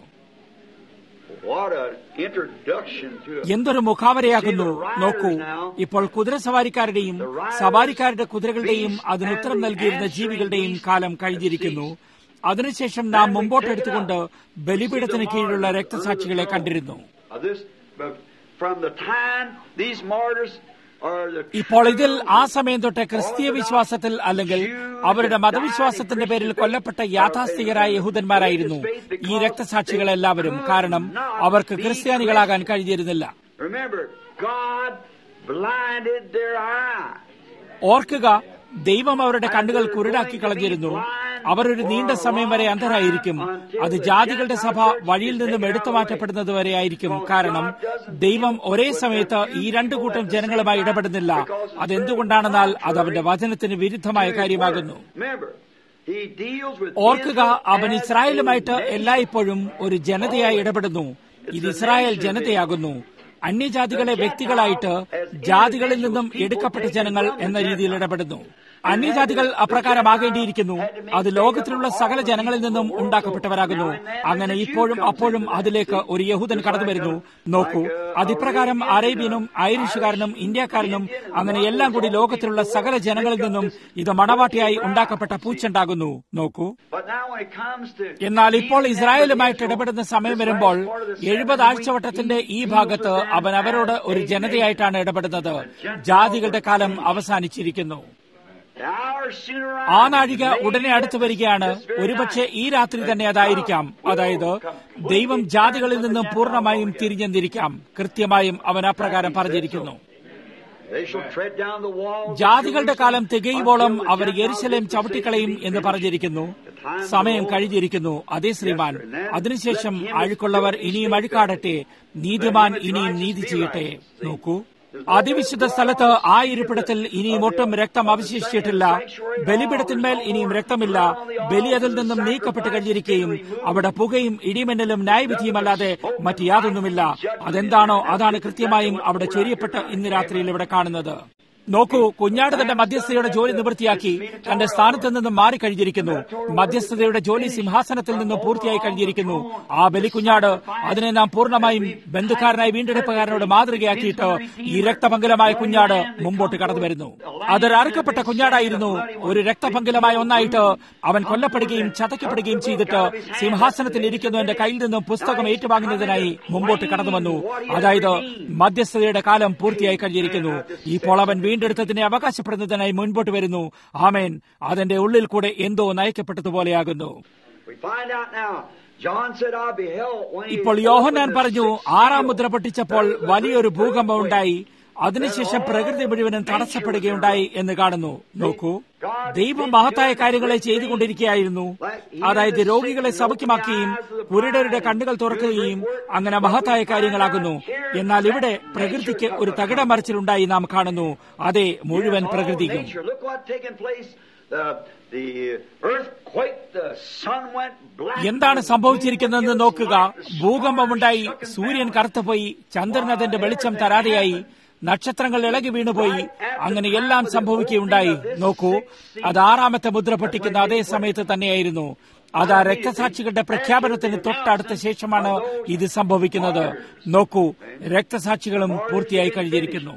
എന്തൊരു മുഖാവരയാകുന്നു. നോക്കൂ, ഇപ്പോൾ കുതിരസവാരിക്കാരുടെയും സവാരിക്കാരുടെ കുതിരകളുടെയും അതിനുത്തരം നൽകിയിരുന്ന ജീവികളുടെയും കാലം കഴിഞ്ഞിരിക്കുന്നു. അതിനുശേഷം നാം മുമ്പോട്ടെടുത്തുകൊണ്ട് ബലിപീഠത്തിന് കീഴിലുള്ള രക്തസാക്ഷികളെ കണ്ടിരുന്നു. from the time these martyrs. ഇപ്പോൾ ഇതിൽ ആ സമയം തൊട്ട് ക്രിസ്തീയ വിശ്വാസത്തിൽ അല്ലെങ്കിൽ അവരുടെ മതവിശ്വാസത്തിന്റെ പേരിൽ കൊല്ലപ്പെട്ട യാഥാസ്ഥികരായ യഹൂദന്മാരായിരുന്നു ഈ രക്തസാക്ഷികളെല്ലാവരും. കാരണം അവർക്ക് ക്രിസ്ത്യാനികളാകാൻ കഴിഞ്ഞിരുന്നില്ല. ഓർക്കുക, ദൈവം അവരുടെ കണ്ണുകൾ കുരുടാക്കി കളഞ്ഞിരുന്നു. അവർ ഒരു നീണ്ട സമയം വരെ അന്ധരായിരിക്കും. അത് ജാതികളുടെ സഭ വഴിയിൽ നിന്നും എടുത്തു മാറ്റപ്പെടുന്നത് വരെ ആയിരിക്കും. കാരണം ദൈവം ഒരേ സമയത്ത് ഈ രണ്ടു കൂട്ടം ജനങ്ങളുമായി ഇടപെടുന്നില്ല. അതെന്തുകൊണ്ടാണെന്നാൽ അത് അവന്റെ വചനത്തിന് വിരുദ്ധമായ കാര്യമാകുന്നു. ഓർക്കുക, അവൻ ഇസ്രായേലുമായിട്ട് എല്ലായ്പ്പോഴും ഒരു ജനതയായി ഇടപെടുന്നു. ഇത് ഇസ്രായേൽ ജനതയാകുന്നു. അന്യജാതികളെ വ്യക്തികളായിട്ട് ജാതികളിൽ നിന്നും എടുക്കപ്പെട്ട ജനങ്ങൾ എന്ന രീതിയിൽ ഇടപെടുന്നു. അന്യജാതികൾ അപ്രകാരമാകേണ്ടിയിരിക്കുന്നു. അത് ലോകത്തിലുള്ള സകല ജനങ്ങളിൽ നിന്നും ഉണ്ടാക്കപ്പെട്ടവരാകുന്നു. അങ്ങനെ ഇപ്പോഴും അപ്പോഴും അതിലേക്ക് ഒരു യഹൂദൻ കടന്നു വരുന്നു. നോക്കൂ, അതിപ്രകാരം അറേബ്യനും ഐറിഷുകാരനും ഇന്ത്യക്കാരനും അങ്ങനെ എല്ലാം കൂടി ലോകത്തിലുള്ള സകല ജനങ്ങളിൽ നിന്നും ഇത് മണവാട്ടിയായി ഉണ്ടാക്കപ്പെട്ട പൂച്ചുണ്ടാകുന്നു. നോക്കൂ, എന്നാൽ ഇപ്പോൾ ഇസ്രായേലുമായിട്ട് ഇടപെടുന്ന സമയം വരുമ്പോൾ 70 ആഴ്ചവട്ടത്തിന്റെ ഈ ഭാഗത്ത് അവൻ അവരോട് ഒരു ജനതയായിട്ടാണ് ഇടപെടുന്നത്. ജാതികളുടെ കാലം അവസാനിച്ചിരിക്കുന്നു. ആ നാഴിക ഉടനെ അടുത്തു വരികയാണ്. ഒരുപക്ഷെ ഈ രാത്രി തന്നെ അതായിരിക്കാം. അതായത് ദൈവം ജാതികളിൽ നിന്നും പൂർണ്ണമായും തിരിഞ്ഞെന്നിരിക്കാം. കൃത്യമായും അവൻ അപ്രകാരം പറഞ്ഞിരിക്കുന്നു. ജാതികളുടെ കാലം തികയുവോളം അവർ യെരുശലേം ചവിട്ടിക്കളയും എന്ന് പറഞ്ഞിരിക്കുന്നു. സമയം കഴിഞ്ഞിരിക്കുന്നു. അതേ ശ്രീമാൻ. അതിനുശേഷം അഴുക്കുള്ളവർ ഇനിയും അഴുക്കാടട്ടെ, നീതിമാൻ ഇനിയും നീതി ചെയ്യട്ടെ. നോക്കൂ, അതിവിശുദ്ധ സ്ഥലത്ത് ആ ഇരിപ്പിടത്തിൽ ഇനിയും ഒട്ടും രക്തം അവശേഷിച്ചിട്ടില്ല. ബലിപീഠത്തിന്മേൽ ഇനിയും രക്തമില്ല. ബലി അതിൽ നിന്നും നീക്കപ്പെട്ട് കഴിഞ്ഞിരിക്കുകയും അവിടെ പുകയും ഇടിമിന്നലും ന്യായവിധിയുമല്ലാതെ മറ്റ് യാതൊന്നുമില്ല. അതെന്താണോ അതാണ് കൃത്യമായും അവിടെ ചൊരിയപ്പെട്ട് ഇന്ന് രാത്രിയിൽ ഇവിടെ കാണുന്നത്. നോക്കൂ, കുഞ്ഞാട് തന്റെ മധ്യസ്ഥതയുടെ ജോലി നിവൃത്തിയാക്കി തന്റെ സ്ഥാനത്ത് നിന്നും മാറിക്കഴിഞ്ഞിരിക്കുന്നു. മധ്യസ്ഥതയുടെ ജോലി സിംഹാസനത്തിൽ നിന്നും പൂർത്തിയായി കഴിഞ്ഞിരിക്കുന്നു. ആ ബലിക്കുഞ്ഞാട്, അതിനെ നാം പൂർണ്ണമായും ബന്ധുക്കാരനായി വീണ്ടെടുപ്പുകാരനോട് മാതൃകയാക്കിയിട്ട് ഈ രക്തപങ്കിലമായ കുഞ്ഞാട് മുമ്പോട്ട് കടന്നു വരുന്നു. അതൊരു അറുക്കപ്പെട്ട കുഞ്ഞാടായിരുന്നു. ഒരു രക്തപങ്കിലമായ ഒന്നായിട്ട് അവൻ കൊല്ലപ്പെടുകയും ചതയ്ക്കപ്പെടുകയും ചെയ്തിട്ട് സിംഹാസനത്തിൽ ഇരിക്കുന്നവന്റെ കയ്യിൽ നിന്നും പുസ്തകം ഏറ്റുവാങ്ങുന്നതിനായി മുമ്പോട്ട് കടന്നു വന്നു. അതായത് മധ്യസ്ഥതയുടെ കാലം പൂർത്തിയായി കഴിഞ്ഞിരിക്കുന്നു. ഇപ്പോൾ അവൻ വീണ്ടെടുത്തതിനെ അവകാശപ്പെടുന്നതിനായി മുൻപോട്ട് വരുന്നു. ആമേൻ. അതിന്റെ ഉള്ളിൽ കൂടെ എന്തോ നയിക്കപ്പെട്ടതുപോലെയാകുന്നു. ഇപ്പോൾ യോഹന്നാൻ പറഞ്ഞു, 6-ാം മുദ്ര പൊട്ടിച്ചപ്പോൾ വലിയൊരു ഭൂകമ്പം ഉണ്ടായി. അതിനുശേഷം പ്രകൃതി മുഴുവനും തടസ്സപ്പെടുകയുണ്ടായി എന്ന് കാണുന്നു. നോക്കൂ, ദൈവം മഹത്തായ കാര്യങ്ങളെ ചെയ്തുകൊണ്ടിരിക്കുകയായിരുന്നു. അതായത് രോഗികളെ സൗഖ്യമാക്കുകയും കുരുടരുടെ കണ്ണുകൾ തുറക്കുകയും അങ്ങനെ മഹത്തായ കാര്യങ്ങളാകുന്നു. എന്നാൽ ഇവിടെ പ്രകൃതിക്ക് ഒരു തകിടം മറിച്ചിലുണ്ടായി നാം കാണുന്നു. അതെ, മുഴുവൻ പ്രകൃതിക്കും. എന്താണ് സംഭവിച്ചിരിക്കുന്നതെന്ന് നോക്കുക. ഭൂകമ്പമുണ്ടായി. സൂര്യൻ കറുത്തുപോയി. ചന്ദ്രൻ അതിന്റെ വെളിച്ചം തരാതെയായി. നക്ഷത്രങ്ങൾ ഇളകി വീണുപോയി. അങ്ങനെ എല്ലാം സംഭവിക്കുകയുണ്ടായി. നോക്കൂ, അത് 6-ാമത്തെ മുദ്ര പൊട്ടിക്കുന്ന അതേ സമയത്ത് തന്നെയായിരുന്നു. അത് ആ രക്തസാക്ഷികളുടെ പ്രഖ്യാപനത്തിന് തൊട്ടടുത്ത ശേഷമാണ് ഇത് സംഭവിക്കുന്നത്. നോക്കൂ, രക്തസാക്ഷികളും പൂർത്തിയായി കഴിഞ്ഞിരിക്കുന്നു.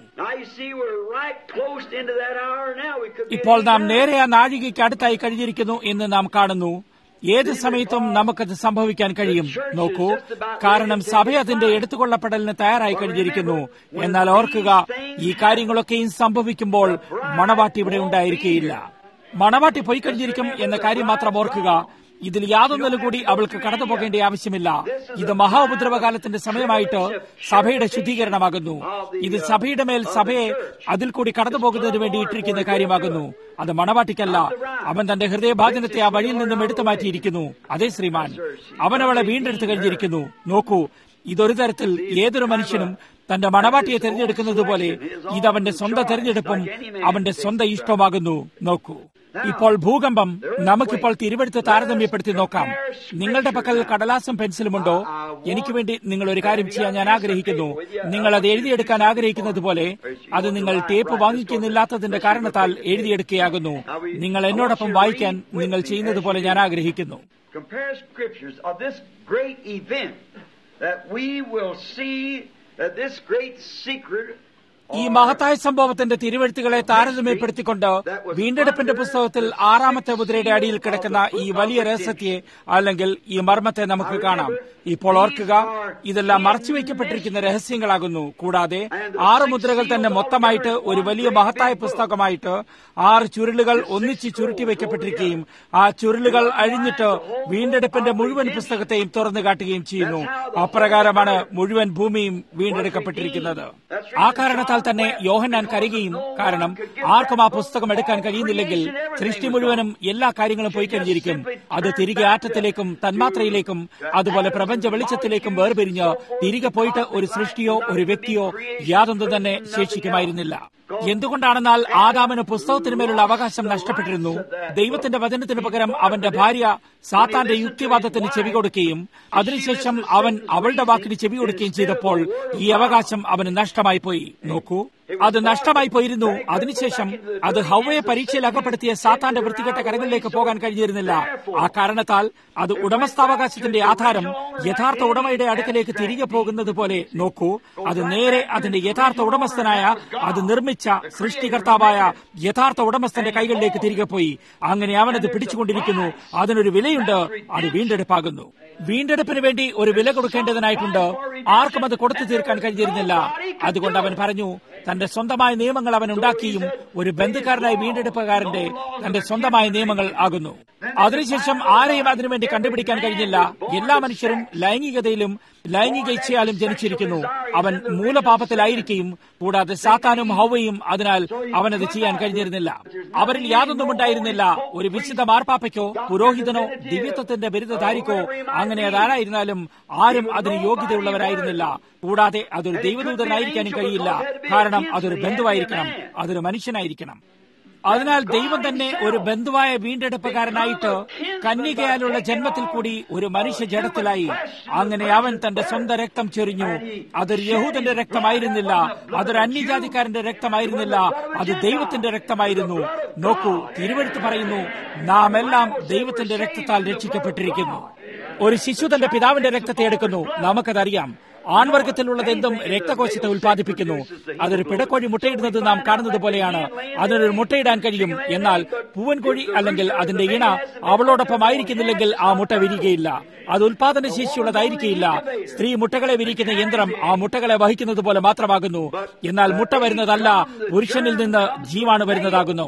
ഇപ്പോൾ നാം നേരെ ആ നാഴികയ്ക്ക് അടുത്തായി കഴിഞ്ഞിരിക്കുന്നു എന്ന് നാം കാണുന്നു. ഏത് സമയത്തും നമുക്കത് സംഭവിക്കാൻ കഴിയും. നോക്കൂ, കാരണം സഭ അതിന്റെ എടുത്തുകൊള്ളപ്പെടലിന് തയ്യാറായി കഴിഞ്ഞിരിക്കുന്നു. എന്നാൽ ഓർക്കുക, ഈ കാര്യങ്ങളൊക്കെയും സംഭവിക്കുമ്പോൾ മണവാട്ടി ഇവിടെ ഉണ്ടായിരിക്കുകയില്ല. മണവാട്ടി പോയി കഴിഞ്ഞിരിക്കും എന്ന കാര്യം മാത്രം ഓർക്കുക. ഇതിൽ യാതൊന്നിലും കൂടി അവൾക്ക് കടന്നു പോകേണ്ട ആവശ്യമില്ല. ഇത് മഹാഉപദ്രവകാലത്തിന്റെ സമയമായിട്ട് സഭയുടെ ശുദ്ധീകരണമാകുന്നു. ഇത് സഭയുടെ മേൽ സഭയെ അതിൽ കൂടി കടന്നു പോകുന്നതിന് വേണ്ടി ഇട്ടിരിക്കുന്ന കാര്യമാകുന്നു. അത് മണവാട്ടിക്കല്ല. അവൻ തന്റെ ഹൃദയഭാജനത്തെ ആ വഴിയിൽ നിന്നും എടുത്തു മാറ്റിയിരിക്കുന്നു. അതേ ശ്രീമാൻ, അവനവളെ വീണ്ടെടുത്തു കഴിഞ്ഞിരിക്കുന്നു. നോക്കൂ, ഇതൊരു തരത്തിൽ ഏതൊരു മനുഷ്യനും തന്റെ മണവാട്ടിയെ തെരഞ്ഞെടുക്കുന്നത് പോലെ ഇതവന്റെ സ്വന്തം തെരഞ്ഞെടുപ്പും അവന്റെ സ്വന്തം ഇഷ്ടമാകുന്നു. നോക്കൂ, ഇപ്പോൾ ഭൂകമ്പം നമുക്കിപ്പോൾ തിരുവെടുത്ത് താരതമ്യപ്പെടുത്തി നോക്കാം. നിങ്ങളുടെ പക്കൽ കടലാസും പെൻസിലുമുണ്ടോ? എനിക്ക് വേണ്ടി നിങ്ങൾ ഒരു കാര്യം ചെയ്യാൻ ഞാൻ ആഗ്രഹിക്കുന്നു. നിങ്ങൾ അത് എഴുതിയെടുക്കാൻ ആഗ്രഹിക്കുന്നത് പോലെ അത് നിങ്ങൾ ടേപ്പ് വാങ്ങിക്കുന്നില്ലാത്തതിന്റെ കാരണത്താൽ എഴുതിയെടുക്കുകയാകുന്നു. നിങ്ങൾ എന്നോടൊപ്പം വായിക്കാൻ നിങ്ങൾ ചെയ്യുന്നത് പോലെ ഞാൻ ആഗ്രഹിക്കുന്നു. ഈ മഹത്തായ സംഭവത്തിന്റെ തിരുവെഴുത്തുകളെ താരതമ്യപ്പെടുത്തിക്കൊണ്ട് വീണ്ടെടുപ്പിന്റെ പുസ്തകത്തിൽ 6-ാമത്തെ മുദ്രയുടെ അടിയിൽ കിടക്കുന്ന ഈ വലിയ രഹസ്യത്തെ അല്ലെങ്കിൽ ഈ മർമ്മത്തെ നമുക്ക് കാണാം. ഇപ്പോൾ ഓർക്കുക, ഇതെല്ലാം മറച്ചുവെക്കപ്പെട്ടിരിക്കുന്ന രഹസ്യങ്ങളാകുന്നു. കൂടാതെ 6 മുദ്രകൾ തന്നെ മൊത്തമായിട്ട് ഒരു വലിയ മഹത്തായ പുസ്തകമായിട്ട് 6 ചുരുളുകൾ ഒന്നിച്ച് ചുരുട്ടി വയ്ക്കപ്പെട്ടിരിക്കുകയും ആ ചുരുളുകൾ അഴിഞ്ഞിട്ട് വീണ്ടെടുപ്പിന്റെ മുഴുവൻ പുസ്തകത്തെയും തുറന്നു കാട്ടുകയും ചെയ്യുന്നു. അപ്രകാരമാണ് മുഴുവൻ ഭൂമിയും വീണ്ടെടുക്കപ്പെട്ടിരിക്കുന്നത്. ആ കാരണത്താൽ തന്നെ യോഹന്നാൻ കരയുകയും, കാരണം ആർക്കും ആ പുസ്തകം എടുക്കാൻ കഴിയുന്നില്ലെങ്കിൽ സൃഷ്ടി മുഴുവനും എല്ലാ കാര്യങ്ങളും പോയി കഴിഞ്ഞിരിക്കും. അത് തിരികെ ആറ്റത്തിലേക്കും തന്മാത്രയിലേക്കും അതുപോലെ പ്രപഞ്ച വെളിച്ചത്തിലേക്കും വേർപിരിഞ്ഞ് തിരികെ പോയിട്ട് ഒരു സൃഷ്ടിയോ ഒരു വ്യക്തിയോ യാതൊന്നും തന്നെ ശേഷിക്കുമായിരുന്നില്ല. എന്തുകൊണ്ടാണെന്നാൽ ആദാമിന് പുസ്തകത്തിനുമേലുള്ള അവകാശം നഷ്ടപ്പെട്ടിരുന്നു. ദൈവത്തിന്റെ വചനത്തിനു പകരം അവന്റെ ഭാര്യ സാത്താന്റെ യുക്തിവാദത്തിന് ചെവി കൊടുക്കുകയും അതിനുശേഷം അവൻ അവളുടെ വാക്കിന് ചെവി കൊടുക്കുകയും ചെയ്തപ്പോൾ ഈ അവകാശം അവന് നഷ്ടമായി പോയി. നോക്കൂ, അത് നഷ്ടമായി പോയിരുന്നു. അതിനുശേഷം അത് ഹവ്വയെ പരീക്ഷയിൽ അകപ്പെടുത്തിയ സാത്താന്റെ വൃത്തികെട്ട കരങ്ങളിലേക്ക് പോകാൻ കഴിഞ്ഞിരുന്നില്ല. ആ കാരണത്താൽ അത് ഉടമസ്ഥാവകാശത്തിന്റെ ആധാരം യഥാർത്ഥ ഉടമയുടെ അടുക്കലേക്ക് തിരികെ പോകുന്നത് പോലെ, നോക്കൂ, അത് നേരെ അതിന്റെ യഥാർത്ഥ ഉടമസ്ഥനായ അത് നിർമ്മിച്ച സൃഷ്ടികർത്താവായ യഥാർത്ഥ ഉടമസ്ഥന്റെ കൈകളിലേക്ക് തിരികെ പോയി. അങ്ങനെ അവനത് പിടിച്ചുകൊണ്ടിരിക്കുന്നു. അതിനൊരു വിലയുണ്ട്. അത് വീണ്ടെടുപ്പാകുന്നു. വീണ്ടെടുപ്പിന് വേണ്ടി ഒരു വില കൊടുക്കേണ്ടതിനായിട്ടുണ്ട്. ആർക്കും അത് കൊടുത്തു തീർക്കാൻ കഴിഞ്ഞിരുന്നില്ല. അതുകൊണ്ട് അവൻ പറഞ്ഞു, തന്റെ സ്വന്തമായ നിയമങ്ങൾ അവൻ ഉണ്ടാക്കിയും ഒരു ബന്ധുക്കാരനായ വീണ്ടെടുപ്പുകാരന്റെ തന്റെ സ്വന്തമായ നിയമങ്ങൾ ആകുന്നു. അതിനുശേഷം ആരെയും അതിനുവേണ്ടി കണ്ടുപിടിക്കാൻ കഴിഞ്ഞില്ല. എല്ലാ മനുഷ്യരും ലൈംഗികതയിലും ലൈംഗിക ഇച്ഛയാലും ജനിച്ചിരിക്കുന്നു. അവൻ മൂലപാപത്തിലായിരിക്കും. കൂടാതെ സാത്താനും ഹവ്വയും അതിനാൽ അവനത് ചെയ്യാൻ കഴിഞ്ഞിരുന്നില്ല. അവരിൽ യാതൊന്നും ഉണ്ടായിരുന്നില്ല. ഒരു വിശുദ്ധ മാർപ്പാപ്പയ്ക്കോ പുരോഹിതനോ ദിവ്യത്വത്തിന്റെ ബിരുദധാരിക്കോ അങ്ങനെ അതാരായിരുന്നാലും ആരും അതിന് യോഗ്യതയുള്ളവരായിരുന്നില്ല. കൂടാതെ അതൊരു ദൈവദൂതനായിരിക്കാനും കഴിയില്ല. കാരണം അതൊരു ബന്ധുവായിരിക്കണം, അതൊരു മനുഷ്യനായിരിക്കണം. അതിനാൽ ദൈവം തന്നെ ഒരു ബന്ധുവായ വീണ്ടെടുപ്പുകാരനായിട്ട് കന്യകയാലുള്ള ജന്മത്തിൽ കൂടി ഒരു മനുഷ്യ ജഡത്തിലായി. അങ്ങനെ അവൻ തന്റെ സ്വന്തം രക്തം ചൊരിഞ്ഞു. അതൊരു യഹൂദന്റെ രക്തമായിരുന്നില്ല, അതൊരു അന്യജാതിക്കാരന്റെ രക്തമായിരുന്നില്ല, അത് ദൈവത്തിന്റെ രക്തമായിരുന്നു. നോക്കൂ, തിരുവെഴുത്ത് പറയുന്നു, നാം എല്ലാം ദൈവത്തിന്റെ രക്തത്താൽ രക്ഷിക്കപ്പെട്ടിരിക്കുന്നു. ഒരു ശിശു തന്റെ പിതാവിന്റെ രക്തത്തെ എടുക്കുന്നു. നമുക്കതറിയാം. ആൺവർഗത്തിലുള്ളതെന്തും രക്തകോശത്തെ ഉൽപ്പാദിപ്പിക്കുന്നു. അതൊരു പിടക്കോഴി മുട്ടയിടുന്നത് നാം കാണുന്നത് പോലെയാണ്. അതിനൊരു മുട്ടയിടാൻ കഴിയും. എന്നാൽ പൂവൻകോഴി അല്ലെങ്കിൽ അതിന്റെ ഇണ അവളോടൊപ്പം ആയിരിക്കുന്നില്ലെങ്കിൽ ആ മുട്ട വിരിയുകയില്ല. അത് ഉൽപാദന ശേഷിയുള്ളതായിരിക്കില്ല. സ്ത്രീ മുട്ടകളെ വിരിക്കുന്ന യന്ത്രം ആ മുട്ടകളെ വഹിക്കുന്നത് പോലെ മാത്രമാകുന്നു. എന്നാൽ മുട്ട വരുന്നതല്ല, പുരുഷനിൽ നിന്ന് ജീവാണു വരുന്നതാകുന്നു.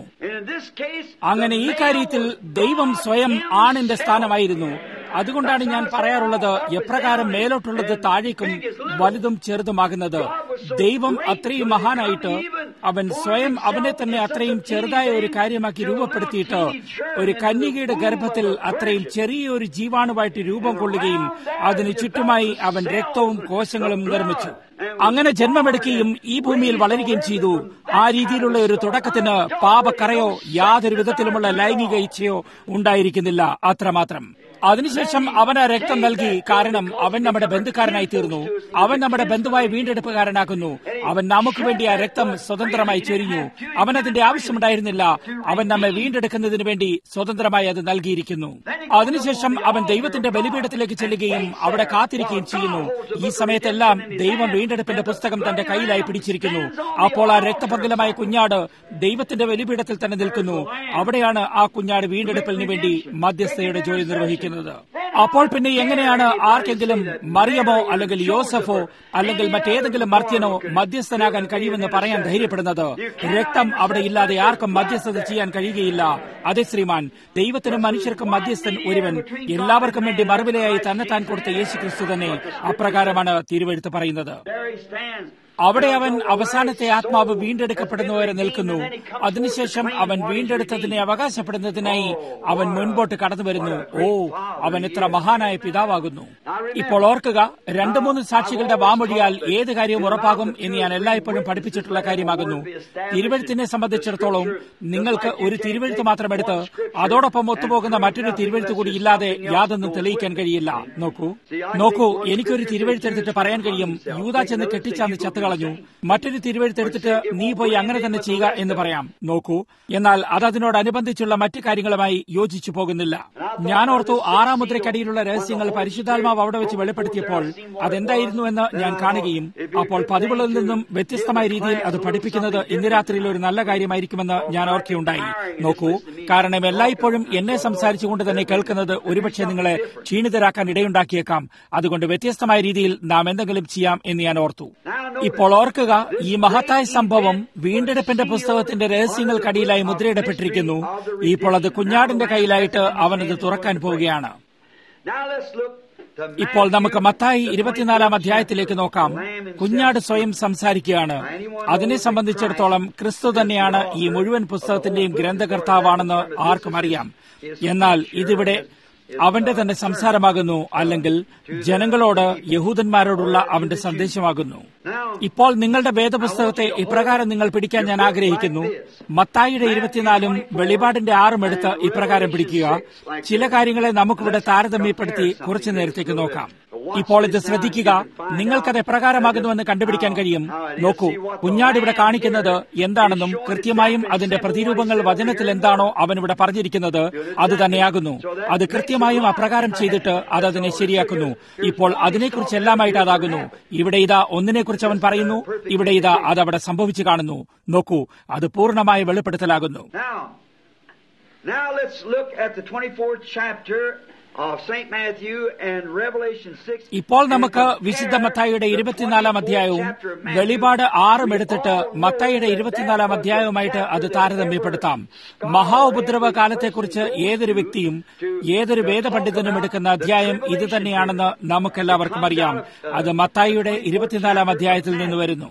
അങ്ങനെ ഈ കാര്യത്തിൽ ദൈവം സ്വയം ആണിന്റെ സ്ഥാനമായിരുന്നു. അതുകൊണ്ടാണ് ഞാൻ പറയാറുള്ളത്, എപ്രകാരം മേലോട്ടുള്ളത് താഴേക്കും വലുതും ചെറുതുമാകുന്നത്. ദൈവം അത്രയും മഹാനായിട്ട് അവൻ സ്വയം അവനെ തന്നെ അത്രയും ചെറുതായ ഒരു കാര്യമാക്കി രൂപപ്പെടുത്തിയിട്ട് ഒരു കന്യകയുടെ ഗർഭത്തിൽ അത്രയും ചെറിയൊരു ജീവാണുവായിട്ട് രൂപം കൊള്ളുകയും അതിന് ചുറ്റുമായി അവൻ രക്തവും കോശങ്ങളും നിർമ്മിച്ചു. അങ്ങനെ ജന്മമെടുക്കുകയും ഈ ഭൂമിയിൽ വളരുകയും ചെയ്തു. ആ രീതിയിലുള്ള ഒരു തുടക്കത്തിന് പാപക്കറയോ യാതൊരു വിധത്തിലുമുള്ള ലൈംഗിക ഇച്ഛയോ ഉണ്ടായിരിക്കുന്നില്ല. അത്രമാത്രം. അതിനുശേഷം അവൻ ആ രക്തം നൽകി. കാരണം അവൻ നമ്മുടെ ബന്ധുക്കാരനായി തീർന്നു. അവൻ നമ്മുടെ ബന്ധുവായി വീണ്ടെടുപ്പുകാരനാക്കുന്നു. അവൻ നമുക്ക് വേണ്ടി ആ രക്തം സ്വതന്ത്രമായി ചൊരിഞ്ഞു. അവൻ അതിന്റെ ആവശ്യമുണ്ടായിരുന്നില്ല. അവൻ നമ്മെ വീണ്ടെടുക്കുന്നതിന് വേണ്ടി സ്വതന്ത്രമായി അത് നൽകിയിരിക്കുന്നു. അതിനുശേഷം അവൻ ദൈവത്തിന്റെ ബലിപീഠത്തിലേക്ക് ചെല്ലുകയും അവിടെ കാത്തിരിക്കുകയും ചെയ്യുന്നു. ഈ സമയത്തെല്ലാം ദൈവം വീണ്ടെടുപ്പിന്റെ പുസ്തകം തന്റെ കയ്യിലായി പിടിച്ചിരിക്കുന്നു. അപ്പോൾ ആ രക്തപങ്കിലമായ കുഞ്ഞാട് ദൈവത്തിന്റെ ബലിപീഠത്തിൽ തന്നെ നിൽക്കുന്നു. അവിടെയാണ് ആ കുഞ്ഞാട് വീണ്ടെടുപ്പിന് വേണ്ടി മധ്യസ്ഥയുടെ ജോലി നിർവഹിക്കുന്നത്. അപ്പോൾ പിന്നെ എങ്ങനെയാണ് ആർക്കെങ്കിലും മറിയമോ അല്ലെങ്കിൽ യോസഫോ അല്ലെങ്കിൽ മറ്റേതെങ്കിലും മർത്യനോ മധ്യസ്ഥനാകാൻ കഴിയുമെന്ന് പറയാൻ ധൈര്യപ്പെടുന്നത്? രക്തം അവിടെ ഇല്ലാതെ ആർക്കും മധ്യസ്ഥത ചെയ്യാൻ കഴിയുകയില്ല. അതെ ശ്രീമാൻ, ദൈവത്തിനും മനുഷ്യർക്കും മധ്യസ്ഥൻ ഒരുവൻ, എല്ലാവർക്കും വേണ്ടി മറുവിലയായി തന്നെത്താൻ കൊടുത്ത യേശുക്രിസ്തു തന്നെ. അപ്രകാരമാണ് തിരുവെഴുത്ത് പറയുന്നത്. അവിടെ അവൻ അവസാനത്തെ ആത്മാവ് വീണ്ടെടുക്കപ്പെടുന്നവരെ നിൽക്കുന്നു. അതിനുശേഷം അവൻ വീണ്ടെടുത്തതിനെ അവകാശപ്പെടുന്നതിനായി അവൻ മുൻപോട്ട് കടന്നു വരുന്നു. ഓ, അവൻ എത്ര മഹാനായ പിതാവാകുന്നു. ഇപ്പോൾ ഓർക്കുക, 2-3 സാക്ഷികളുടെ വാമൊഴിയാൽ ഏത് കാര്യവും ഉറപ്പാകും എന്ന് ഞാൻ എല്ലായ്പ്പോഴും പഠിപ്പിച്ചിട്ടുള്ള കാര്യമാകുന്നു. തിരുവെഴുത്തിനെ സംബന്ധിച്ചിടത്തോളം നിങ്ങൾക്ക് ഒരു തിരുവെഴുത്ത് മാത്രം എടുത്ത് അതോടൊപ്പം ഒത്തുപോകുന്ന മറ്റൊരു തിരുവെഴുത്ത് കൂടി ഇല്ലാതെ യാതൊന്നും തെളിയിക്കാൻ കഴിയില്ല. നോക്കൂ, എനിക്കൊരു തിരുവെഴുത്തെടുത്തിട്ട് പറയാൻ കഴിയും, യൂദാ ചെന്ന് ചെന്ന് കെട്ടിച്ചാന്ന് ചത്തുകളഞ്ഞു. മറ്റൊരു തിരുവെഴുത്തെടുത്തിട്ട് നീ പോയി അങ്ങനെ തന്നെ ചെയ്യുക എന്ന് പറയാം. നോക്കൂ, എന്നാൽ അതതിനോടനുബന്ധിച്ചുള്ള മറ്റു കാര്യങ്ങളുമായി യോജിച്ചു പോകുന്നില്ല. ഞാൻ ഓർത്തു 6-ാം മുദ്രയ്ക്കടിയിലുള്ള രഹസ്യങ്ങൾ പരിശുദ്ധാത്മാവ് അവിടെ വെച്ച് വെളിപ്പെടുത്തിയപ്പോൾ അതെന്തായിരുന്നുവെന്ന് ഞാൻ കാണുകയും അപ്പോൾ പതിവുകളിൽ നിന്നും വ്യത്യസ്തമായ രീതിയിൽ അത് പഠിപ്പിക്കുന്നത് ഇന്ന് രാത്രിയിൽ ഒരു നല്ല കാര്യമായിരിക്കുമെന്ന് ഞാൻ ഓർക്കുകയുണ്ടായി. നോക്കൂ, കാരണം എല്ലായ്പ്പോഴും എന്നെ സംസാരിച്ചുകൊണ്ട് തന്നെ കേൾക്കുന്നത് ഒരുപക്ഷെ നിങ്ങളെ ക്ഷീണിതരാക്കാൻ ഇടയുണ്ടാക്കിയേക്കാം. അതുകൊണ്ട് വ്യത്യസ്തമായ രീതിയിൽ നാം എന്തെങ്കിലും ചെയ്യാം എന്ന് ഞാൻ ഓർത്തു. ഇപ്പോൾ ഓർക്കുക, ഈ മഹത്തായ സംഭവം വീണ്ടെടുപ്പിന്റെ പുസ്തകത്തിന്റെ രഹസ്യങ്ങൾക്കടിയിലായി മുദ്രയിടപ്പെട്ടിരിക്കുന്നു. ഇപ്പോൾ അത് കുഞ്ഞാടിന്റെ കയ്യിലായിട്ട് അവനത് തുറക്കാൻ പോവുകയാണ്. ഇപ്പോൾ നമുക്ക് മത്തായി 24-ാം അധ്യായത്തിലേക്ക് നോക്കാം. കുഞ്ഞാട് സ്വയം സംസാരിക്കുകയാണ്. അതിനെ സംബന്ധിച്ചിടത്തോളം ക്രിസ്തു തന്നെയാണ് ഈ മുഴുവൻ പുസ്തകത്തിന്റെയും ഗ്രന്ഥകർത്താവാണെന്ന് ആർക്കും അറിയാം. എന്നാൽ ഇതിവിടെ അവന്റെ തന്നെ സംസാരമാകുന്നു, അല്ലെങ്കിൽ ജനങ്ങളോട്, യഹൂദന്മാരോടുള്ള അവന്റെ സന്ദേശമാകുന്നു. ഇപ്പോൾ നിങ്ങളുടെ വേദപുസ്തകത്തെ ഇപ്രകാരം നിങ്ങൾ പിടിക്കാൻ ഞാൻ ആഗ്രഹിക്കുന്നു. മത്തായിയുടെ 24-ഉം വെളിപാടിന്റെ 6-ഉം എടുത്ത് ഇപ്രകാരം പിടിക്കുക. ചില കാര്യങ്ങളെ നമുക്കിവിടെ താരതമ്യപ്പെടുത്തി കുറച്ചു നേരത്തേക്ക് നോക്കാം. ഇപ്പോൾ ഇത് ശ്രദ്ധിക്കുക. നിങ്ങൾക്കത് എപ്രകാരമാകുന്നുവെന്ന് കണ്ടുപിടിക്കാൻ കഴിയും. നോക്കൂ, കുഞ്ഞാട് ഇവിടെ കാണിക്കുന്നത് എന്താണെന്നും കൃത്യമായും അതിന്റെ പ്രതിരൂപങ്ങൾ വചനത്തിൽ എന്താണോ അവൻ ഇവിടെ പറഞ്ഞിരിക്കുന്നത് അത് തന്നെയാകുന്നു. അത് കൃത്യമായും അപ്രകാരം ചെയ്തിട്ട് അതതിനെ ശരിയാക്കുന്നു. ഇപ്പോൾ അതിനെക്കുറിച്ച് എല്ലാമായിട്ട് അതാകുന്നു. ഇവിടെ ഇതാ ഒന്നിനെക്കുറിച്ച് അവൻ പറയുന്നു, ഇവിടെ ഇതാ അതവിടെ സംഭവിച്ചു കാണുന്നു. നോക്കൂ, അത് പൂർണ്ണമായ വെളിപ്പെടുത്തലാകുന്നു. Now let's look at the 24th chapter of St. Matthew and Revelation 6. ഇപ്പോൾ നമുക്ക് വിശുദ്ധ മത്തായിയുടെ 24-ാം അധ്യായവും വെളിപാട് 6-ഉം എടുത്തിട്ട് മത്തായിയുടെ 24-ാം അധ്യായവുമായിട്ട് അത് താരതമ്യപ്പെടുത്താം. മഹാ ഉപദ്രവ കാലത്തെക്കുറിച്ച് ഏതൊരു വ്യക്തിയും ഏതൊരു വേദപണ്ഡിതനും എടുക്കുന്ന അധ്യായം ഇത് തന്നെയാണെന്ന് നമുക്കെല്ലാവർക്കും അറിയാം. അത് മത്തായിയുടെ 24-ാം അധ്യായത്തിൽ നിന്ന് വരുന്നു.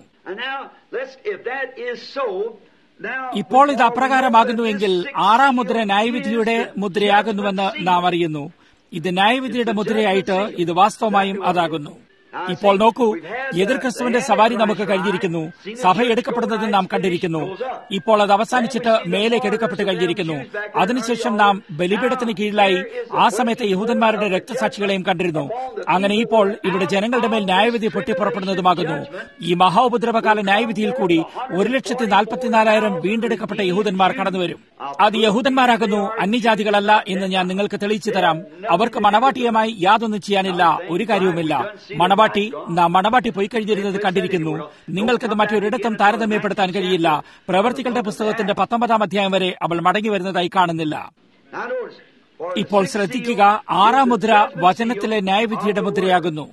ഇപ്പോൾ ഇത് അപ്രകാരമാകുന്നുവെങ്കിൽ 6-ാം മുദ്ര ന്യായവിധിയുടെ മുദ്രയാകുന്നുവെന്ന് നാം അറിയുന്നു. ഇത് ന്യായവിധിയുടെ മുദ്രയായിട്ട് ഇത് വാസ്തവമായും അതാകുന്നു. ഇപ്പോൾ നോക്കൂ, എതിർ ക്രിസ്തുവിന്റെ സവാരി നമുക്ക് കഴിഞ്ഞിരിക്കുന്നു. സഭ എടുക്കപ്പെടുന്നത് നാം കണ്ടിരിക്കുന്നു. ഇപ്പോൾ അത് അവസാനിച്ചിട്ട് മേലേക്ക് എടുക്കപ്പെട്ട് കഴിഞ്ഞിരിക്കുന്നു. അതിനുശേഷം നാം ബലിപീഠത്തിന് കീഴിലായി ആ സമയത്തെ യഹൂദന്മാരുടെ രക്തസാക്ഷികളെയും കണ്ടിരുന്നു. അങ്ങനെ ഇപ്പോൾ ഇവിടെ ജനങ്ങളുടെ മേൽ ന്യായവിധി പൊട്ടിപ്പുറപ്പെടുന്നതുമാകുന്നു. ഈ മഹാ ഉപദ്രവകാല ന്യായവിധിയിൽ കൂടി 1,44,000 വീണ്ടെടുക്കപ്പെട്ട യഹൂദന്മാർ കടന്നുവരും. അത് യഹൂദന്മാരാകുന്നു, അന്യജാതികളല്ല എന്ന് ഞാൻ നിങ്ങൾക്ക് തെളിയിച്ചു തരാം. അവർക്ക് മണവാട്ടിയുമായി യാതൊന്നും ചെയ്യാനില്ല, ഒരു കാര്യവുമില്ല. നാം മണവാട്ടി പോയി കഴിഞ്ഞിരുന്നത് കണ്ടിരിക്കുന്നു. നിങ്ങൾക്കത് മറ്റൊരിടത്തും താരതമ്യപ്പെടുത്താൻ കഴിയില്ല. പ്രവർത്തികളുടെ പുസ്തകത്തിന്റെ 19-ാം അധ്യായം വരെ അവൾ മടങ്ങി വരുന്നതായി കാണുന്നില്ല. ഇപ്പോൾ ശ്രദ്ധിക്കുക, 6-ാം മുദ്ര വചനത്തിലെ ന്യായവിധിയുടെ മുദ്രയാകുന്നു.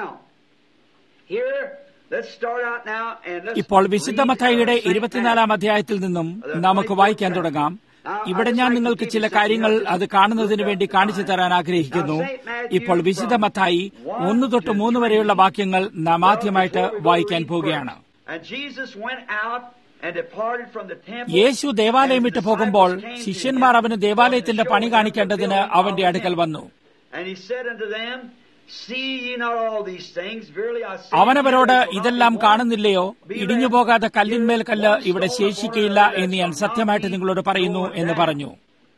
ഇപ്പോൾ വിശുദ്ധ മത്തായിയുടെ 24-ാം അധ്യായത്തിൽ നിന്നും നമുക്ക് വായിക്കാൻ തുടങ്ങാം. ഇവിടെ ഞാൻ നിങ്ങൾക്ക് ചില കാര്യങ്ങൾ അത് കാണുന്നതിന് വേണ്ടി കാണിച്ചു തരാൻ ആഗ്രഹിക്കുന്നു. ഇപ്പോൾ വിശുദ്ധ മത്തായി 1 തൊട്ട് 3 വരെയുള്ള വാക്യങ്ങൾ നാം ആദ്യമായിട്ട് വായിക്കാൻ പോവുകയാണ്. യേശു ദേവാലയം വിട്ടു പോകുമ്പോൾ ശിഷ്യന്മാർ അവന് ദേവാലയത്തിന്റെ പണി കാണിക്കേണ്ടതിന് അവന്റെ അടുക്കൽ വന്നു. അവനവരോട്, ഇതെല്ലാം കാണുന്നില്ലയോ? ഇടിഞ്ഞുപോകാതെ കല്ലിന്മേൽ കല്ല് ഇവിടെ ശേഷിക്കയില്ല എന്ന് ഞാൻ സത്യമായിട്ട് നിങ്ങളോട് പറയുന്നു എന്ന് പറഞ്ഞു.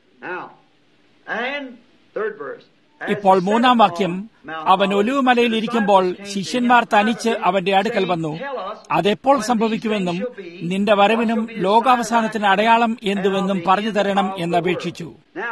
ഇപ്പോൾ 3-ാം വാക്യം, അവൻ ഒലിവുമലയിൽ ഇരിക്കുമ്പോൾ ശിഷ്യന്മാർ തനിച്ച് അവന്റെ അടുക്കൽ വന്നു. അതെപ്പോൾ സംഭവിക്കുമെന്നും നിന്റെ വരവിനും ലോകാവസാനത്തിന് അടയാളം എന്തുവെന്നും പറഞ്ഞു തരണം എന്നപേക്ഷിച്ചു.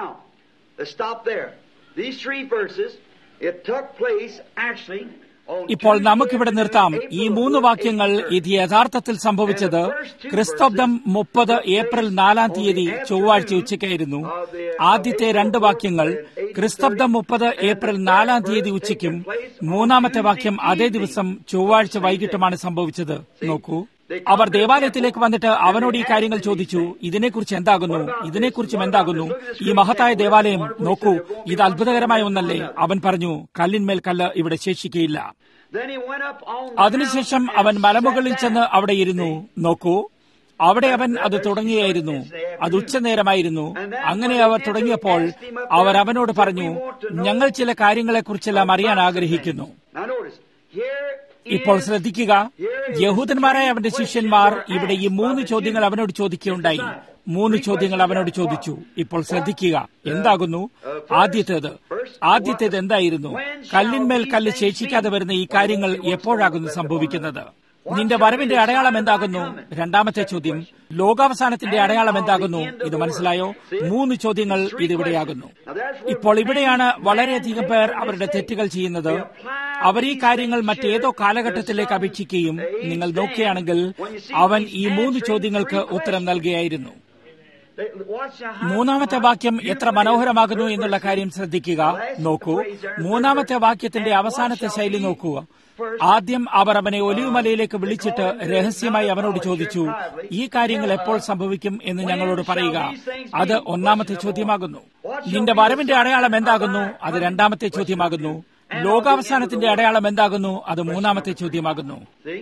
ഇപ്പോൾ നമുക്കിവിടെ നിർത്താം. ഈ 3 വാക്യങ്ങൾ ഇത് യഥാർത്ഥത്തിൽ സംഭവിച്ചത് ക്രിസ്തബ്ദം 30 ഏപ്രിൽ 4-ാം തീയതി ചൊവ്വാഴ്ച ഉച്ചയ്ക്കായിരുന്നു. ആദ്യത്തെ 2 വാക്യങ്ങൾ ക്രിസ്തബ്ദം 30 ഏപ്രിൽ 4-ാം തീയതി ഉച്ചയ്ക്കും 3-ാമത്തെ വാക്യം അതേ ദിവസം ചൊവ്വാഴ്ച വൈകിട്ടുമാണ് സംഭവിച്ചത്. നോക്കൂ, അവർ ദേവാലയത്തിലേക്ക് വന്നിട്ട് അവനോട് ഈ കാര്യങ്ങൾ ചോദിച്ചു. ഇതിനെക്കുറിച്ച് എന്താകുന്നു? ഇതിനെക്കുറിച്ചും എന്താകുന്നു? ഈ മഹത്തായ ദേവാലയം നോക്കൂ, ഇത് അത്ഭുതകരമായ ഒന്നല്ലേ? അവൻ പറഞ്ഞു, കല്ലിന്മേൽ കല്ല് ഇവിടെ ശേഷിക്കയില്ല. അതിനുശേഷം അവൻ മലമുകളിൽ ചെന്ന് അവിടെ ഇരുന്നു. നോക്കൂ, അവിടെ അവൻ അത് തുടങ്ങിയായിരുന്നു. അത് ഉച്ചനേരമായിരുന്നു. അങ്ങനെ അവർ തുടങ്ങിയപ്പോൾ അവർ അവനോട് പറഞ്ഞു, ഞങ്ങൾ ചില കാര്യങ്ങളെക്കുറിച്ചെല്ലാം അറിയാൻ ആഗ്രഹിക്കുന്നു. ഇപ്പോൾ ശ്രദ്ധിക്കുക, യഹൂദന്മാരായ അവന്റെ ശിഷ്യന്മാർ ഇവിടെ ഈ 3 ചോദ്യങ്ങൾ അവനോട് ചോദിക്കുകയുണ്ടായി. 3 ചോദ്യങ്ങൾ അവനോട് ചോദിച്ചു. ഇപ്പോൾ ശ്രദ്ധിക്കുക, എന്താകുന്നു ആദ്യത്തേത് എന്തായിരുന്നു? കല്ലിന്മേൽ കല്ല് ശേഷിക്കാതെ വരുന്ന ഈ കാര്യങ്ങൾ എപ്പോഴാകുന്നു സംഭവിക്കുന്നത്? നിന്റെ വരവിന്റെ അടയാളം എന്താകുന്നു? രണ്ടാമത്തെ ചോദ്യം, ലോകാവസാനത്തിന്റെ അടയാളം എന്താകുന്നു? ഇത് മനസ്സിലായോ? 3 ചോദ്യങ്ങൾ ഇതിവിടെയാകുന്നു. ഇപ്പോൾ ഇവിടെയാണ് വളരെയധികം പേർ അവരുടെ തെറ്റുകൾ ചെയ്യുന്നത്. അവർ ഈ കാര്യങ്ങൾ മറ്റേതോ കാലഘട്ടത്തിലേക്ക് അപേക്ഷിക്കുകയും, നിങ്ങൾ നോക്കുകയാണെങ്കിൽ അവൻ ഈ 3 ചോദ്യങ്ങൾക്ക് ഉത്തരം നൽകുകയായിരുന്നു. 3-ാമത്തെ വാക്യം എത്ര മനോഹരമാകുന്നു എന്നുള്ള കാര്യം ശ്രദ്ധിക്കുക. നോക്കൂ, 3-ാമത്തെ വാക്യത്തിന്റെ അവസാനത്തെ ശൈലി നോക്കുക. ആദ്യം അവർ അവനെ ഒലിവുമലയിലേക്ക് വിളിച്ചിട്ട് രഹസ്യമായി അവനോട് ചോദിച്ചു, ഈ കാര്യങ്ങൾ എപ്പോൾ സംഭവിക്കും എന്ന് ഞങ്ങളോട് പറയുക. അത് 1-ാമത്തെ ചോദ്യമാകുന്നു. നിന്റെ വരവിന്റെ അടയാളം എന്താകുന്നു? അത് 2-ാമത്തെ ചോദ്യമാകുന്നു. ലോകാവസാനത്തിന്റെ അടയാളം എന്താകുന്നു? അത് 3-ാമത്തെ ചോദ്യമാകുന്നു.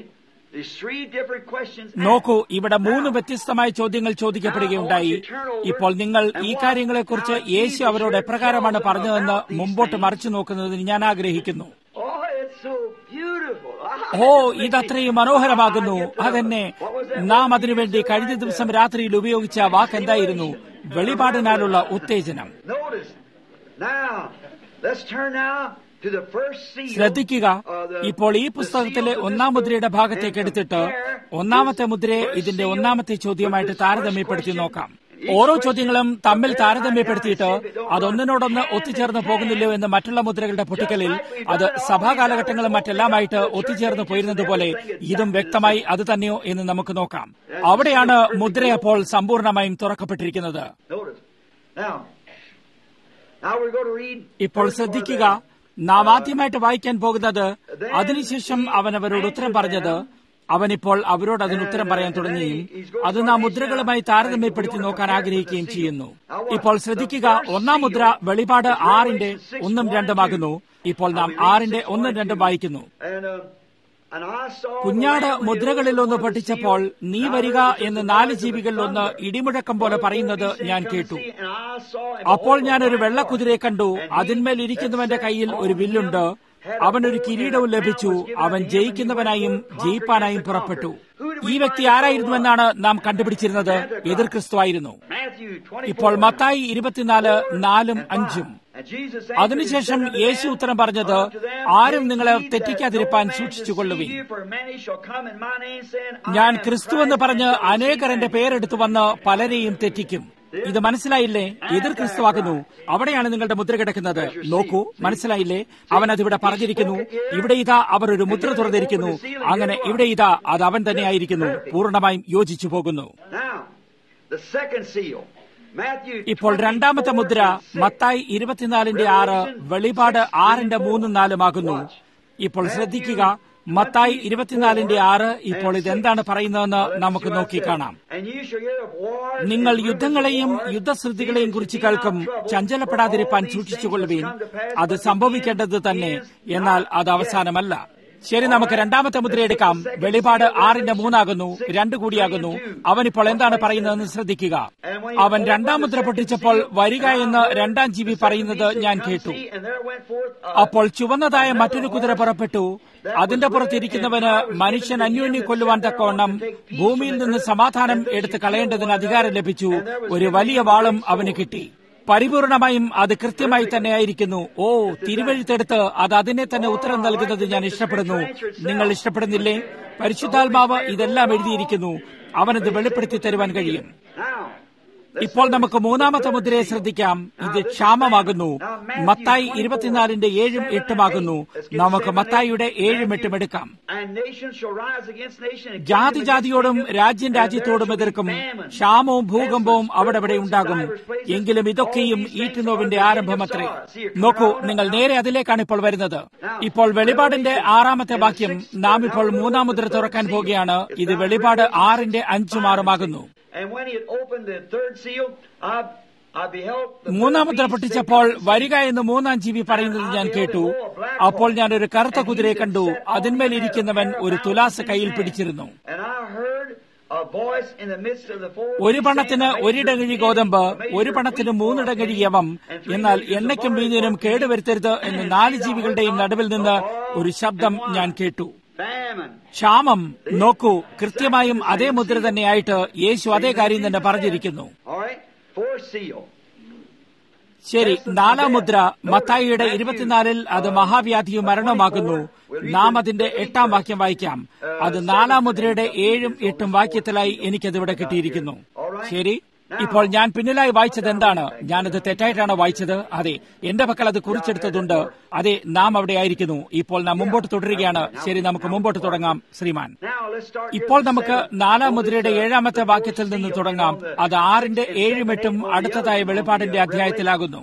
നോക്കൂ, ഇവിടെ 3 വ്യത്യസ്തമായ ചോദ്യങ്ങൾ ചോദിക്കപ്പെടുകയുണ്ടായി. ഇപ്പോൾ നിങ്ങൾ ഈ കാര്യങ്ങളെക്കുറിച്ച് യേശു അവരോട് എപ്രകാരമാണ് പറഞ്ഞതെന്ന് മുമ്പോട്ട് മറിച്ചു നോക്കുന്നതിന് ഞാൻ ആഗ്രഹിക്കുന്നു. ഇതത്രയും മനോഹരമാകുന്നു. അതെന്നെ നാം അതിനുവേണ്ടി കഴിഞ്ഞ ദിവസം രാത്രിയിൽ ഉപയോഗിച്ച വാക്ക് എന്തായിരുന്നു? വെളിപാടിനാലുള്ള ഉത്തേജനം. ശ്രദ്ധിക്കുക, ഇപ്പോൾ ഈ പുസ്തകത്തിലെ 1-ാം മുദ്രയുടെ ഭാഗത്തേക്ക് എടുത്തിട്ട് 1-ാമത്തെ മുദ്രയെ ഇതിന്റെ 1-ാമത്തെ ചോദ്യമായിട്ട് താരതമ്യപ്പെടുത്തി നോക്കാം. ഓരോ ചോദ്യങ്ങളും തമ്മിൽ താരതമ്യപ്പെടുത്തിയിട്ട് അതൊന്നിനോടൊന്ന് ഒത്തുചേർന്ന് പോകുന്നില്ലോ എന്ന് മറ്റുള്ള മുദ്രകളുടെ പൊട്ടിക്കലിൽ അത് സഭാകാലഘട്ടങ്ങളും മറ്റെല്ലാമായിട്ട് ഒത്തുചേർന്ന് പോയിരുന്നത് പോലെ ഇതും വ്യക്തമായി അത് തന്നെയോ എന്ന് നമുക്ക് നോക്കാം. അവിടെയാണ് മുദ്ര അപ്പോൾ സമ്പൂർണമായും തുറക്കപ്പെട്ടിരിക്കുന്നത്. ഇപ്പോൾ ശ്രദ്ധിക്കുക, നാം ആദ്യമായിട്ട് വായിക്കാൻ പോകുന്നത്, അതിനുശേഷം അവൻ അവരോട് ഉത്തരം പറഞ്ഞത്. അവനിപ്പോൾ അവരോട് അതിന് ഉത്തരം പറയാൻ തുടങ്ങുകയും അത് നാം മുദ്രകളുമായി താരതമ്യപ്പെടുത്തി നോക്കാൻ ആഗ്രഹിക്കുകയും ചെയ്യുന്നു. ഇപ്പോൾ ശ്രദ്ധിക്കുക, 1-ാം മുദ്ര വെളിപാട് 6-ന്റെ 1ഉം 2ഉം ആകുന്നു. ഇപ്പോൾ നാം 6-ന്റെ 1ഉം 2ഉം വായിക്കുന്നു. കുഞ്ഞാട് മുദ്രകളിലൊന്ന് പൊട്ടിച്ചപ്പോൾ നീ വരിക എന്ന് 4 ജീവികളിലൊന്ന് ഇടിമുഴക്കം പോലെ പറയുന്നത് ഞാൻ കേട്ടു. അപ്പോൾ ഞാനൊരു വെള്ളക്കുതിരയെ കണ്ടു. അതിന്മേൽ ഇരിക്കുന്നവന്റെ കയ്യിൽ ഒരു വില്ലുണ്ട്. അവനൊരു കിരീടവും ലഭിച്ചു. അവൻ ജയിക്കുന്നവനായും ജയിപ്പാനായും പുറപ്പെട്ടു. ഈ വ്യക്തി ആരായിരുന്നുവെന്നാണ് നാം കണ്ടുപിടിച്ചിരുന്നത്? എതിർ ക്രിസ്തുവായിരുന്നു. ഇപ്പോൾ മത്തായി 24:4-5 അതിനുശേഷം യേശു ഉത്തരം പറഞ്ഞത്, ആരും നിങ്ങളെ തെറ്റിക്കാതിരിപ്പാൻ സൂക്ഷിച്ചുകൊള്ളുവിൻ. ഞാൻ ക്രിസ്തുവെന്ന് പറഞ്ഞ് അനേകർ എന്റെ പേരെടുത്തു വന്ന് പലരെയും തെറ്റിക്കും. ഇത് മനസ്സിലായില്ലേ? എതിർ ക്രിസ്തുവാകുന്നു. അവിടെയാണ് നിങ്ങളുടെ മുദ്ര കിടക്കുന്നത്. നോക്കൂ, മനസ്സിലായില്ലേ? അവൻ അതിവിടെ പറഞ്ഞിരിക്കുന്നു. ഇവിടെ ഇതാ അവർ ഒരു മുദ്ര തുറന്നിരിക്കുന്നു. അങ്ങനെ ഇവിടെ ഇതാ അത് അവൻ തന്നെയായിരിക്കുന്നു. പൂർണ്ണമായും യോജിച്ചു പോകുന്നു. ഇപ്പോൾ 2-ാമത്തെ മുദ്ര മത്തായി 24:6 വെളിപാട് 6-ന്റെ 3ഉം 4ഉം ആകുന്നു. ഇപ്പോൾ ശ്രദ്ധിക്കുക, മത്തായി 24:6 ഇപ്പോൾ ഇതെന്താണ് പറയുന്നതെന്ന് നമുക്ക് നോക്കിക്കാണാം. നിങ്ങൾ യുദ്ധങ്ങളെയും യുദ്ധശ്രുതികളെയും കുറിച്ച് കേൾക്കും. ചഞ്ചലപ്പെടാതിരിപ്പാൻ സൂക്ഷിച്ചുകൊള്ളുവീൻ. അത് സംഭവിക്കേണ്ടത് തന്നെ, എന്നാൽ അത് അവസാനമല്ല. ശരി, നമുക്ക് 2-ാമത്തെ മുദ്ര എടുക്കാം. വെളിപാട് 6-ന്റെ 3 ആകുന്നു. 2 കൂടിയാകുന്നു. അവനിപ്പോൾ എന്താണ് പറയുന്നതെന്ന് ശ്രദ്ധിക്കുക. അവൻ 2-ാം മുദ്ര പൊട്ടിച്ചപ്പോൾ വരിക എന്ന് 2-ാം ജീവി പറയുന്നത് ഞാൻ കേട്ടു. അപ്പോൾ ചുവന്നതായ മറ്റൊരു കുതിര പുറപ്പെട്ടു. അതിന്റെ പുറത്തിരിക്കുന്നവന് മനുഷ്യൻ അന്യോന്യം കൊല്ലുവാൻ തക്കവണ്ണം ഭൂമിയിൽ നിന്ന് സമാധാനം എടുത്ത് കളയേണ്ടതിന് അധികാരം ലഭിച്ചു. ഒരു വലിയ വാളും അവന് കിട്ടി. പരിപൂർണമായും അത് കൃത്യമായി തന്നെയായിരിക്കുന്നു. തിരുവെഴുത്തെടുത്ത് അത് അതിനെ തന്നെ ഉത്തരം നൽകുന്നത് ഞാൻ ഇഷ്ടപ്പെടുന്നു. നിങ്ങൾ ഇഷ്ടപ്പെടുന്നില്ലേ? പരിശുദ്ധാത്മാവ് ഇതെല്ലാം എഴുതിയിരിക്കുന്നു. അവനത് വെളിപ്പെടുത്തി തരുവാൻ കഴിയും. ഇപ്പോൾ നമുക്ക് 3-ാമത്തെ മുദ്രയെ ശ്രദ്ധിക്കാം. ഇത് ക്ഷാമമാകുന്നു. മത്തായി 24-ന്റെ 7ഉം 8ഉം ആകുന്നു. നമുക്ക് മത്തായിയുടെ 7ഉം 8ഉം എടുക്കാം. ജാതി ജാതിയോടും രാജ്യം രാജ്യത്തോടും എതിർക്കും. ക്ഷാമവും ഭൂകമ്പവും അവിടെ ഉണ്ടാകും. എങ്കിലും ഇതൊക്കെയും ഈറ്റുനോവിന്റെ ആരംഭമത്രേ. നോക്കൂ, നിങ്ങൾ നേരെ അതിലേക്കാണ് ഇപ്പോൾ വരുന്നത്. ഇപ്പോൾ വെളിപാടിന്റെ 6-ാമത്തെ വാക്യം നാം ഇപ്പോൾ 3-ാം മുദ്ര തുറക്കാൻ പോകുകയാണ്. ഇത് വെളിപാട് 6-ന്റെ 5ഉം 6ഉം ആകുന്നു. 3-ാം മുദ്ര പൊട്ടിച്ചപ്പോൾ വരിക എന്ന് 3-ാം ജീവി പറയുന്നത് ഞാൻ കേട്ടു. അപ്പോൾ ഞാൻ ഒരു കറുത്ത കുതിരയെ കണ്ടു. അതിന്മേൽ ഇരിക്കുന്നവൻ ഒരു തുലാസ് കയ്യിൽ പിടിച്ചിരുന്നു. ഒരു പണത്തിന് 1 ഇടങ്ങഴി ഗോതമ്പ്, 1 പണത്തിന് 3 ഇടങ്ങഴി യവം. എന്നാൽ എണ്ണയ്ക്കും വീഞ്ഞിനും കേടുവരുത്തരുത് എന്ന് 4 ജീവികളുടെയും നടുവിൽ നിന്ന് ഒരു ശബ്ദം ഞാൻ കേട്ടു. ക്ഷാമം നോക്കൂ, കൃത്യമായും അതേ മുദ്ര തന്നെയായിട്ട് യേശു അതേ കാര്യം തന്നെ പറഞ്ഞിരിക്കുന്നു. ശരി, 4-ാം മുദ്ര മത്തായിയുടെ 24 അത് മഹാവ്യാധിയും മരണവുമാകുന്നു. നാം അതിന്റെ 8-ാം വാക്യം വായിക്കാം. അത് 4-ാം മുദ്രയുടെ 7ഉം 8ഉം വാക്യത്തിലായി എനിക്കതിവിടെ കിട്ടിയിരിക്കുന്നു. ശരി, ഇപ്പോൾ ഞാൻ പിന്നിലായി വായിച്ചത് എന്താണ്? ഞാനത് തെറ്റായിട്ടാണ് വായിച്ചത്. അതെ, എന്റെ പക്കൽ അത് കുറിച്ചെടുത്തതുണ്ട്. അതെ, നാം അവിടെ ആയിരിക്കുന്നു. ഇപ്പോൾ നാം മുമ്പോട്ട് തുടരുകയാണ്. ശരി, നമുക്ക് മുമ്പോട്ട് തുടങ്ങാം ശ്രീമാൻ. ഇപ്പോൾ നമുക്ക് 4-ാം മുദ്രയുടെ 7ാമത്തെ വാക്യത്തിൽ നിന്ന് തുടങ്ങാം. അത് 6ന്റെ 7ഉം 8ഉം അടുത്തതായ വെളിപ്പാടിന്റെ അധ്യായത്തിലാകുന്നു.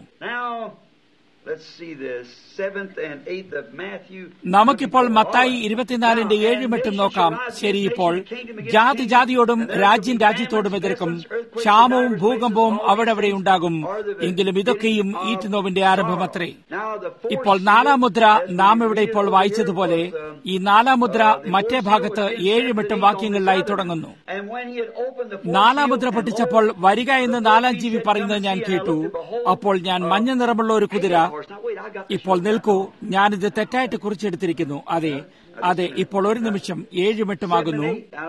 നമുക്കിപ്പോൾ മത്തായി 24ന്റെ 7ഉം 8ഉം നോക്കാം. ശരി, ഇപ്പോൾ ജാതി ജാതിയോടും രാജ്യം രാജ്യത്തോടും എതിർക്കും, ക്ഷാമവും ഭൂകമ്പവും അവിടെ ഉണ്ടാകും. എങ്കിലും ഇതൊക്കെയും ഈറ്റുനോവിന്റെ ആരംഭമത്രേ. ഇപ്പോൾ 4-ാം മുദ്ര നാം ഇവിടെ ഇപ്പോൾ വായിച്ചതുപോലെ ഈ 4-ാം മുദ്ര മറ്റേ ഭാഗത്ത് 7ഉം 8ഉം വാക്യങ്ങളിലായി തുടങ്ങുന്നു. 4-ാം മുദ്ര പൊട്ടിച്ചപ്പോൾ വരിക എന്ന് 4-ാം ജീവി പറയുന്നത് ഞാൻ കേട്ടു. അപ്പോൾ ഞാൻ മഞ്ഞ നിറമുള്ള ഒരു കുതിര. ഇപ്പോൾ നിൽക്കൂ, ഞാനിത് തെറ്റായിട്ട് കുറിച്ചെടുത്തിരിക്കുന്നു. അതെ അതെ, ഇപ്പോൾ ഒരു നിമിഷം 7ഉം 8ഉം ആകുന്നു.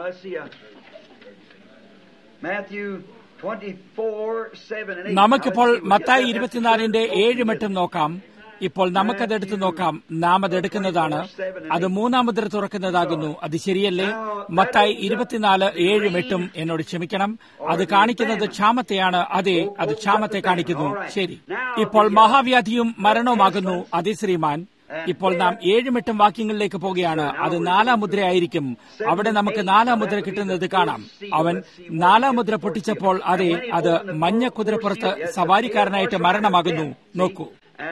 നമുക്കിപ്പോൾ മത്തായി 24ന്റെ 7ഉം 8ഉം നോക്കാം. ഇപ്പോൾ നമുക്കതെടുത്ത് നോക്കാം. നാം അതെടുക്കുന്നതാണ്. അത് 3-ാം മുദ്ര തുറക്കുന്നതാകുന്നു. അത് ശരിയല്ലേ? മത്തായി 24 7ഉം 8ഉം എന്നോട് ക്ഷമിക്കണം, അത് കാണിക്കുന്നത് ക്ഷാമത്തെയാണ്. അതെ, അത് ക്ഷാമത്തെ കാണിക്കുന്നു. ശരി, ഇപ്പോൾ മഹാവ്യാധിയും മരണവുമാകുന്നു. അതെ ശ്രീമാൻ. ഇപ്പോൾ നാം 7ഉം 8ഉം വാക്യങ്ങളിലേക്ക് പോകുകയാണ്. അത് 4-ാം മുദ്രയായിരിക്കും. അവിടെ നമുക്ക് 4-ാം മുദ്ര കിട്ടുന്നത് കാണാം. അവൻ 4-ാം മുദ്ര പൊട്ടിച്ചപ്പോൾ അതെ, അത് മഞ്ഞ കുതിരപ്പുറത്ത് സവാരിക്കാരനായിട്ട് മരണമാകുന്നു. നോക്കൂ,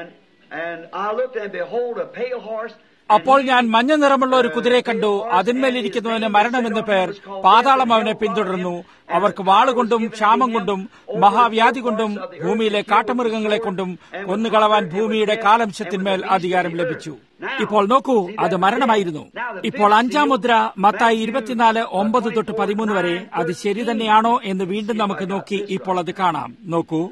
അപ്പോൾ ഞാൻ മഞ്ഞ നിറമുള്ള ഒരു കുതിരയെ കണ്ടു. അതിന്മേലിരിക്കുന്നവന് മരണമെന്ന് പേർ. പാതാളം അവനെ പിന്തുടർന്നു. അവർക്ക് വാളുകൊണ്ടും ക്ഷാമം കൊണ്ടും മഹാവ്യാധി കൊണ്ടും ഭൂമിയിലെ കാട്ടുമൃഗങ്ങളെ കൊണ്ടും കൊന്നുകളവാൻ ഭൂമിയുടെ കാലംശത്തിന്മേൽ അധികാരം ലഭിച്ചു. ഇപ്പോൾ നോക്കൂ, അത് മരണമായിരുന്നു. ഇപ്പോൾ 5-ാം മുദ്ര മത്തായി 24 9 തൊട്ട് 13 വരെ. അത് ശരി തന്നെയാണോ എന്ന് വീണ്ടും നമുക്ക് നോക്കി ഇപ്പോൾ അത് കാണാം. നോക്കൂ,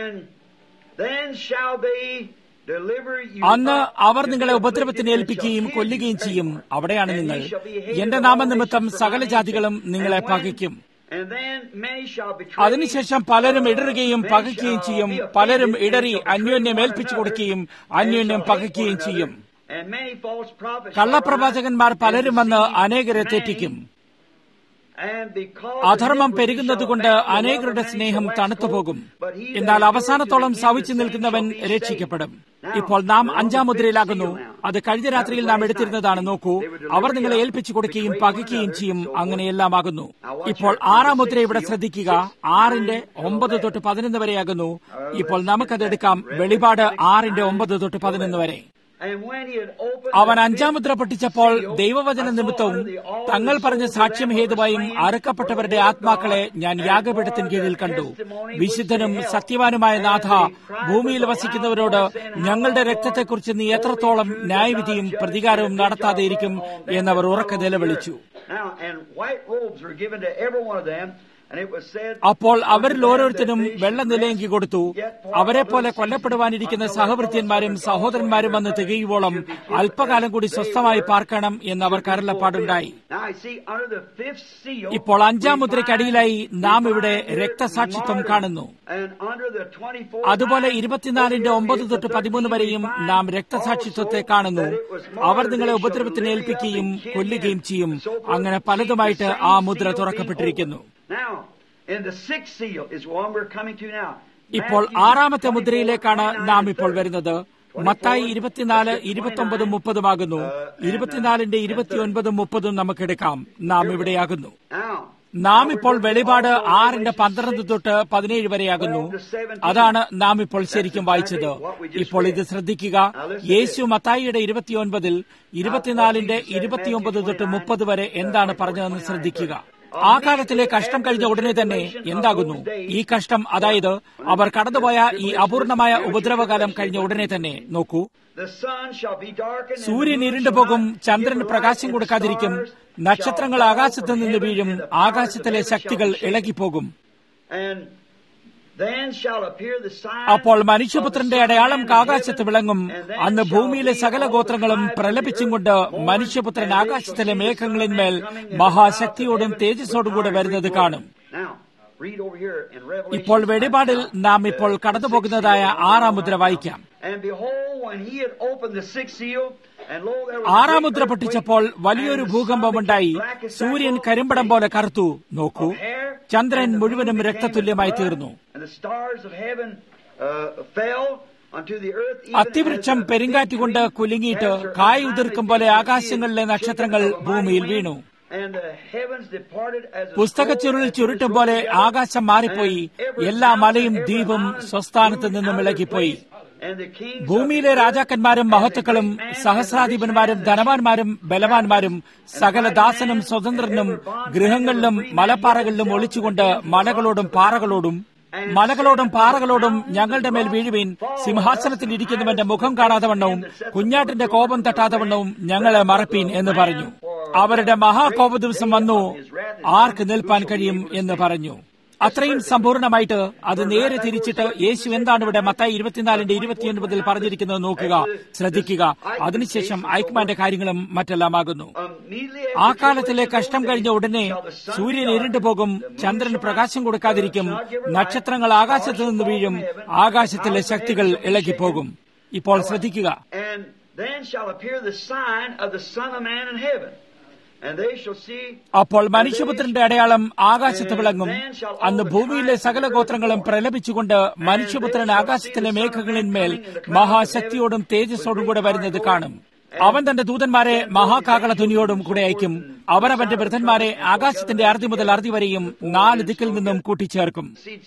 അന്ന് അവർ നിങ്ങളെ ഉപദ്രവത്തിന് ഏൽപ്പിക്കുകയും കൊല്ലുകയും ചെയ്യും. അവിടെയാണ് നിങ്ങൾ. എന്റെ നാമനിമിത്തം സകല ജാതികളും നിങ്ങളെ പകയ്ക്കും. അതിനുശേഷം പലരും ഇടറുകയും പകയ്ക്കുകയും ചെയ്യും. പലരും ഇടറി അന്യോന്യം ഏൽപ്പിച്ചു കൊടുക്കുകയും അന്യോന്യം പകയ്ക്കുകയും ചെയ്യും. കള്ളപ്രവാചകന്മാർ പലരും വന്ന് അനേകരെ തെറ്റിക്കും. അധർമ്മം പെരുകുന്നതുകൊണ്ട് അനേകരുടെ സ്നേഹം തണുത്തുപോകും. എന്നാൽ അവസാനത്തോളം സവിച്ചു നിൽക്കുന്നവൻ രക്ഷിക്കപ്പെടും. ഇപ്പോൾ നാം 5-ാം മുദ്രയിലാകുന്നു. അത് കഴിഞ്ഞ രാത്രിയിൽ നാം എടുത്തിരുന്നതാണ്. നോക്കൂ, അവർ നിങ്ങളെ ഏൽപ്പിച്ചു കൊടുക്കുകയും പകയ്ക്കുകയും ചെയ്യും. അങ്ങനെയെല്ലാം ആകുന്നു. ഇപ്പോൾ 6-ാം മുദ്ര ഇവിടെ ശ്രദ്ധിക്കുക. 6ന്റെ 9 തൊട്ട് 11 വരെയാകുന്നു. ഇപ്പോൾ നമുക്കതെടുക്കാം. വെളിപാട് 6ന്റെ 9 തൊട്ട് 11 വരെ. അവൻ 5-ാം മുദ്ര പൊട്ടിച്ചപ്പോൾ ദൈവവചന നിമിത്തവും തങ്ങൾ പറഞ്ഞ സാക്ഷ്യം ഹേതുവായും അറുക്കപ്പെട്ടവരുടെ ആത്മാക്കളെ ഞാൻ യാഗപീഠത്തിന് കീഴിൽ കണ്ടു. വിശുദ്ധനും സത്യവാനുമായ നാഥ, ഭൂമിയിൽ വസിക്കുന്നവരോട് ഞങ്ങളുടെ രക്തത്തെക്കുറിച്ച് നീ എത്രത്തോളം ന്യായവിധിയും പ്രതികാരവും നടത്താതെയിരിക്കും എന്നവർ ഉറക്കെ നിലവിളിച്ചു. അപ്പോൾ അവരിൽ ഓരോരുത്തരും വെള്ള നിലയെങ്കി കൊടുത്തു. അവരെ പോലെ കൊല്ലപ്പെടുവാനിരിക്കുന്ന സഹവൃത്യന്മാരും സഹോദരന്മാരും വന്ന് തികയുവോളം അല്പകാലം കൂടി സ്വസ്ഥമായി പാർക്കണം എന്ന് അവർക്ക് അരുളപ്പാടുണ്ടായി. ഇപ്പോൾ 5-ാം മുദ്രയ്ക്കടിയിലായി നാം ഇവിടെ രക്തസാക്ഷിത്വം കാണുന്നു. അതുപോലെ 24ന്റെ 9 തൊട്ട് 13 വരെയും നാം രക്തസാക്ഷിത്വത്തെ കാണുന്നു. അവർ നിങ്ങളെ ഉപദ്രവത്തിന് ഏൽപ്പിക്കുകയും കൊല്ലുകയും ചെയ്യും. അങ്ങനെ പലതുമായിട്ട് ആ മുദ്ര തുറക്കപ്പെട്ടിരിക്കുന്നു. ഇപ്പോൾ 6-ാമത്തെ മുദ്രയിലേക്കാണ് നാം ഇപ്പോൾ വരുന്നത്. മത്തായി 24 29 30 ആകുന്നു. 24ന്റെ 29 30 നമുക്കെടുക്കാം. നാം ഇവിടെയാകുന്നു. നാം ഇപ്പോൾ വെളിപാട് 6ന്റെ 12 തൊട്ട് 17 വരെയാകുന്നു. അതാണ് നാം ഇപ്പോൾ ശരിക്കും വായിച്ചത്. ഇപ്പോൾ ഇത് ശ്രദ്ധിക്കുക. യേശു മത്തായിയുടെ 29 24ന്റെ 29 തൊട്ട് 30 വരെ എന്താണ് പറഞ്ഞതെന്ന് ശ്രദ്ധിക്കുക. ആ കാലത്തിലെ കഷ്ടം കഴിഞ്ഞ ഉടനെ തന്നെ എന്താകുന്നു ഈ കഷ്ടം? അതായത് അവർ കടന്നുപോയ ഈ അപൂർണമായ ഉപദ്രവകാലം കഴിഞ്ഞ ഉടനെ തന്നെ. നോക്കൂ, സൂര്യൻ ഇരുണ്ടുപോകും, ചന്ദ്രന് പ്രകാശം കൊടുക്കാതിരിക്കും, നക്ഷത്രങ്ങൾ ആകാശത്ത് നിന്ന് വീഴും, ആകാശത്തിലെ ശക്തികൾ ഇളകിപ്പോകും. അപ്പോൾ മനുഷ്യപുത്രന്റെ അടയാളം ആകാശത്ത് വിളങ്ങും. അന്ന് ഭൂമിയിലെ സകല ഗോത്രങ്ങളും പ്രലപിച്ചും കൊണ്ട് മനുഷ്യപുത്രൻ ആകാശത്തിലെ മേഘങ്ങളിന്മേൽ മഹാശക്തിയോടും തേജസ്സോടും കൂടെ വരുന്നത് കാണും. ഇപ്പോൾ വെളിപാടിൽ നാം ഇപ്പോൾ കടന്നുപോകുന്നതായ 6-ാം മുദ്ര വായിക്കാം. 6-ാം മുദ്ര പൊട്ടിച്ചപ്പോൾ വലിയൊരു ഭൂകമ്പമുണ്ടായി. സൂര്യൻ കരിമ്പടം പോലെ കറുത്തു. നോക്കൂ, ചന്ദ്രൻ മുഴുവനും രക്തതുല്യമായി തീർന്നു. അത്തിവൃക്ഷം പെരുങ്കാറ്റുകൊണ്ട് കുലുങ്ങിയിട്ട് കായ് ഉതിർക്കും പോലെ ആകാശങ്ങളിലെ നക്ഷത്രങ്ങൾ ഭൂമിയിൽ വീണു. പുസ്തകച്ചുരുളിൽ ചുരുട്ടും പോലെ ആകാശം മാറിപ്പോയി. എല്ലാ മലയും ദ്വീപും സ്വസ്ഥാനത്ത് നിന്നും ഇളകിപ്പോയി. ഭൂമിയിലെ രാജാക്കന്മാരും മഹത്തുക്കളും സഹസ്രാധിപന്മാരും ധനവാന്മാരും ബലവാന്മാരും സകല ദാസനും സ്വതന്ത്രനും ഗൃഹങ്ങളിലും മലപ്പാറകളിലും ഒളിച്ചുകൊണ്ട് മലകളോടും പാറകളോടും ഞങ്ങളുടെ മേൽ വീഴുവീൻ, സിംഹാസനത്തിൽ ഇരിക്കുന്നവന്റെ മുഖം കാണാതവണ്ണവും കുഞ്ഞാട്ടിന്റെ കോപം തട്ടാതവണ്ണവും ഞങ്ങളെ മറപ്പീൻ എന്ന് പറഞ്ഞു. അവരുടെ മഹാകോപ ദിവസം വന്നു, ആർക്ക് നിൽപ്പാൻ കഴിയും എന്ന് പറഞ്ഞു. അത്രയും സമ്പൂർണമായിട്ട് അത് നേരെ തിരിച്ചിട്ട് യേശു എന്താണ് ഇവിടെ മത്തായി 24:29 പറഞ്ഞിരിക്കുന്നത് നോക്കുക, ശ്രദ്ധിക്കുക. അതിനുശേഷം ഐക്മാന്റെ കാര്യങ്ങളും മറ്റെല്ലാമാകുന്നു. ആ കാലത്തിലെ കഷ്ടം കഴിഞ്ഞ ഉടനെ സൂര്യൻ ഇരുണ്ടുപോകും, ചന്ദ്രൻ പ്രകാശം കൊടുക്കാതിരിക്കും, നക്ഷത്രങ്ങൾ ആകാശത്ത് നിന്ന് വീഴും, ആകാശത്തിലെ ശക്തികൾ ഇളകിപ്പോകും. ഇപ്പോൾ ശ്രദ്ധിക്കുക. അപ്പോൾ മനുഷ്യപുത്രന്റെ അടയാളം ആകാശത്ത് വിളങ്ങും. അന്ന് ഭൂമിയിലെ സകല ഗോത്രങ്ങളും പ്രലപിച്ചുകൊണ്ട് മനുഷ്യപുത്രൻ ആകാശത്തിലെ മേഘങ്ങളിന്മേൽ മഹാശക്തിയോടും തേജസ്സോടും കൂടെ വരുന്നത് കാണും. അവൻ തന്റെ ദൂതന്മാരെ മഹാകാകള ധ്വനിയോടും കൂടെ അയക്കും. അവനവന്റെ വൃദ്ധന്മാരെ ആകാശത്തിന്റെ അറുതി മുതൽ അറുതി വരെയും 4 ദിക്കിൽ നിന്നും കൂട്ടിച്ചേർക്കും.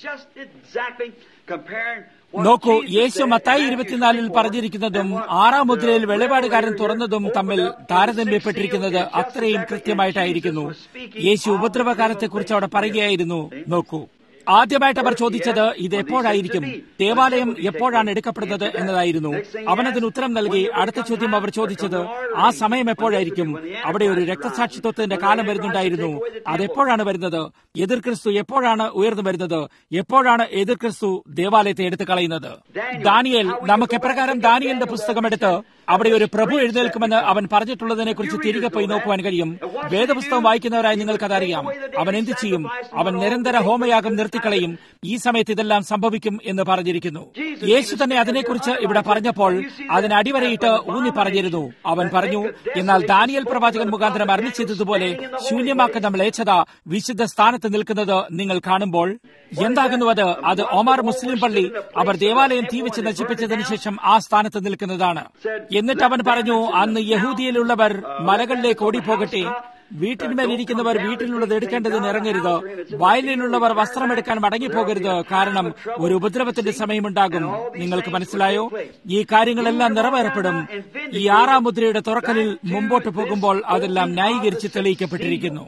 നോക്കൂ, യേശു മത്തായി 24 പറഞ്ഞിരിക്കുന്നതും 6-ാം മുദ്രയിൽ വെളിപാടുകാരൻ തുറന്നതും തമ്മിൽ താരതമ്യപ്പെട്ടിരിക്കുന്നത് അത്രയും കൃത്യമായിട്ടായിരിക്കുന്നു. യേശു ഉപദ്രവകാലത്തെക്കുറിച്ച് അവിടെ പറയുകയായിരുന്നു. നോക്കൂ, ആദ്യമായിട്ട് അവർ ചോദിച്ചത് ഇത് എപ്പോഴായിരിക്കും, ദേവാലയം എപ്പോഴാണ് എടുക്കപ്പെടുന്നത് എന്നതായിരുന്നു. അവനതിന് ഉത്തരം നൽകി. അടുത്ത ചോദ്യം അവർ ചോദിച്ചത് ആ സമയം എപ്പോഴായിരിക്കും. അവിടെ ഒരു രക്തസാക്ഷിത്വത്തിന്റെ കാലം വരുന്നുണ്ടായിരുന്നു. അതെപ്പോഴാണ് വരുന്നത്? എതിർ ക്രിസ്തു എപ്പോഴാണ് ഉയർന്നു വരുന്നത്? എപ്പോഴാണ് എതിർ ക്രിസ്തു ദേവാലയത്തെ എടുത്തു കളയുന്നത്? ദാനിയേൽ, നമുക്ക് എപ്രകാരം ദാനിയേലിന്റെ പുസ്തകം എടുത്ത് അവിടെ ഒരു പ്രഭു എഴുന്നേൽക്കുമെന്ന് അവൻ പറഞ്ഞിട്ടുള്ളതിനെ കുറിച്ച് തിരികെ പോയി നോക്കുവാൻ കഴിയും. വേദപുസ്തകം വായിക്കുന്നവരായി നിങ്ങൾക്കതറിയാം. അവൻ എന്ത് ചെയ്യും? അവൻ നിരന്തര ഹോമയാഗം നിർത്തിക്കളയും. ഈ സമയത്ത് ഇതെല്ലാം സംഭവിക്കും എന്ന് പറഞ്ഞിരിക്കുന്നു. യേശു തന്നെ അതിനെക്കുറിച്ച് ഇവിടെ പറഞ്ഞപ്പോൾ അതിന് അടിവരയിട്ട് ഊന്നി പറഞ്ഞിരുന്നു. അവൻ പറഞ്ഞു, എന്നാൽ ദാനിയേൽ പ്രവാചകൻ മുഖാന്തരം അരുളിച്ചതുപോലെ ശൂന്യമാക്കുന്ന മ്ലേച്ഛത വിശുദ്ധ സ്ഥാനത്ത് നിൽക്കുന്നത് നിങ്ങൾ കാണുമ്പോൾ എന്താകുന്നു അത്? അത് ഒമാർ മുസ്ലിം പള്ളി അവർ ദേവാലയം തീവച്ച് നശിപ്പിച്ചതിനു ശേഷം ആ സ്ഥാനത്ത് നിൽക്കുന്നതാണ്. എന്നിട്ട് അവൻ പറഞ്ഞു, അന്ന് യഹൂദിയിലുള്ളവർ മലകളിലേക്ക് ഓടിപ്പോകട്ടെ, വീട്ടിന്മേലിരിക്കുന്നവർ വീട്ടിലുള്ളത് എടുക്കേണ്ടതിന് ഇറങ്ങരുത്, വയലിലുള്ളവർ വസ്ത്രമെടുക്കാൻ മടങ്ങിപ്പോകരുത്, കാരണം ഒരു ഉപദ്രവത്തിന്റെ സമയമുണ്ടാകും. നിങ്ങൾക്ക് മനസ്സിലായോ? ഈ കാര്യങ്ങളെല്ലാം നിറവേറപ്പെടും. ഈ 6-ാം മുദ്രയുടെ തുറക്കലിൽ മുമ്പോട്ട് പോകുമ്പോൾ അതെല്ലാം ന്യായീകരിച്ച് തെളിയിക്കപ്പെട്ടിരിക്കുന്നു.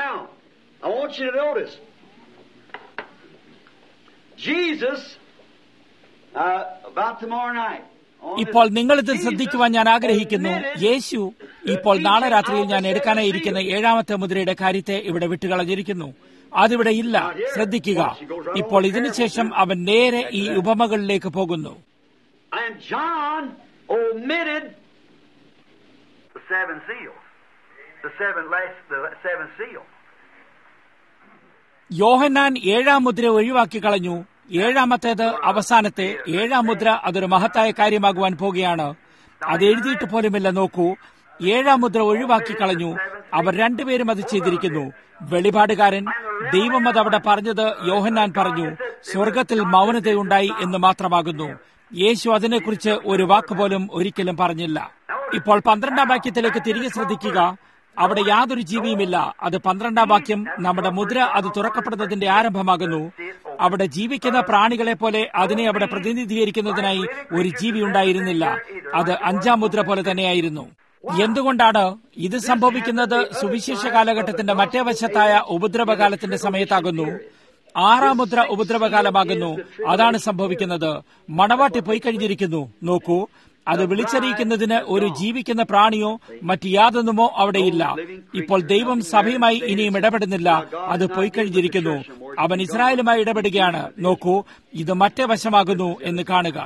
ഇപ്പോൾ നിങ്ങളിത് ശ്രദ്ധിക്കുവാൻ ഞാൻ ആഗ്രഹിക്കുന്നു. യേശു ഇപ്പോൾ നാളെ രാത്രിയിൽ ഞാൻ എടുക്കാനായിരിക്കുന്ന 7-ാമത്തെ മുദ്രയുടെ കാര്യത്തെ ഇവിടെ വിട്ടുകളഞ്ഞിരിക്കുന്നു. അതിവിടെ ഇല്ല. ശ്രദ്ധിക്കുക. ഇപ്പോൾ ഇതിനുശേഷം അവൻ നേരെ ഈ ഉപമകളിലേക്ക് പോകുന്നു. യോഹന്നാൻ 7-ാം മുദ്ര ഒഴിവാക്കി കളഞ്ഞു. 7-ാമത്തേത് അവസാനത്തെ 7-ാം മുദ്ര അതൊരു മഹത്തായ കാര്യമാകുവാൻ പോകുകയാണ്. അത് എഴുതിയിട്ട് പോലുമില്ല. നോക്കൂ, 7-ാം മുദ്ര ഒഴിവാക്കി കളഞ്ഞു. അവർ രണ്ടുപേരും അത് ചെയ്തിരിക്കുന്നു. വെളിപാടുകാരൻ, ദൈവം അത് അവിടെ പറഞ്ഞത് യോഹന്നാൻ പറഞ്ഞു. സ്വർഗത്തിൽ മൗനതയുണ്ടായി എന്ന് മാത്രമാകുന്നു. യേശു അതിനെക്കുറിച്ച് ഒരു വാക്കുപോലും ഒരിക്കലും പറഞ്ഞില്ല. ഇപ്പോൾ 12-ാം വാക്യത്തിലേക്ക് തിരികെ ശ്രദ്ധിക്കുക. അവിടെ യാതൊരു ജീവിയുമില്ല. അത് 12-ാം വാക്യം. നമ്മുടെ മുദ്ര അത് തുറക്കപ്പെടുന്നതിന്റെ ആരംഭമാകുന്നു. അവിടെ ജീവിക്കുന്ന പ്രാണികളെ പോലെ അതിനെ അവിടെ പ്രതിനിധീകരിക്കുന്നതിനായി ഒരു ജീവി ഉണ്ടായിരുന്നില്ല. അത് 5-ാം മുദ്ര പോലെ തന്നെയായിരുന്നു. എന്തുകൊണ്ടാണ് ഇത് സംഭവിക്കുന്നത്? സുവിശേഷ കാലഘട്ടത്തിന്റെ മറ്റേ വശത്തായ ഉപദ്രവകാലത്തിന്റെ സമയത്താകുന്നു. 6-ാം മുദ്ര ഉപദ്രവകാലമാകുന്നു. അതാണ് സംഭവിക്കുന്നത്. മണവാട്ടി പോയി കഴിഞ്ഞിരിക്കുന്നു. നോക്കൂ, അത് വിളിച്ചറിയിക്കുന്നതിന് ഒരു ജീവിക്കുന്ന പ്രാണിയോ മറ്റ് യാതൊന്നുമോ അവിടെയില്ല. ഇപ്പോൾ ദൈവം സഭയുമായി ഇനിയും ഇടപെടുന്നില്ല. അത് പോയിക്കഴിഞ്ഞിരിക്കുന്നു. അവൻ ഇസ്രായേലുമായി ഇടപെടുകയാണ്. നോക്കൂ, ഇത് മറ്റേ വശമാകുന്നു എന്ന് കാണുക.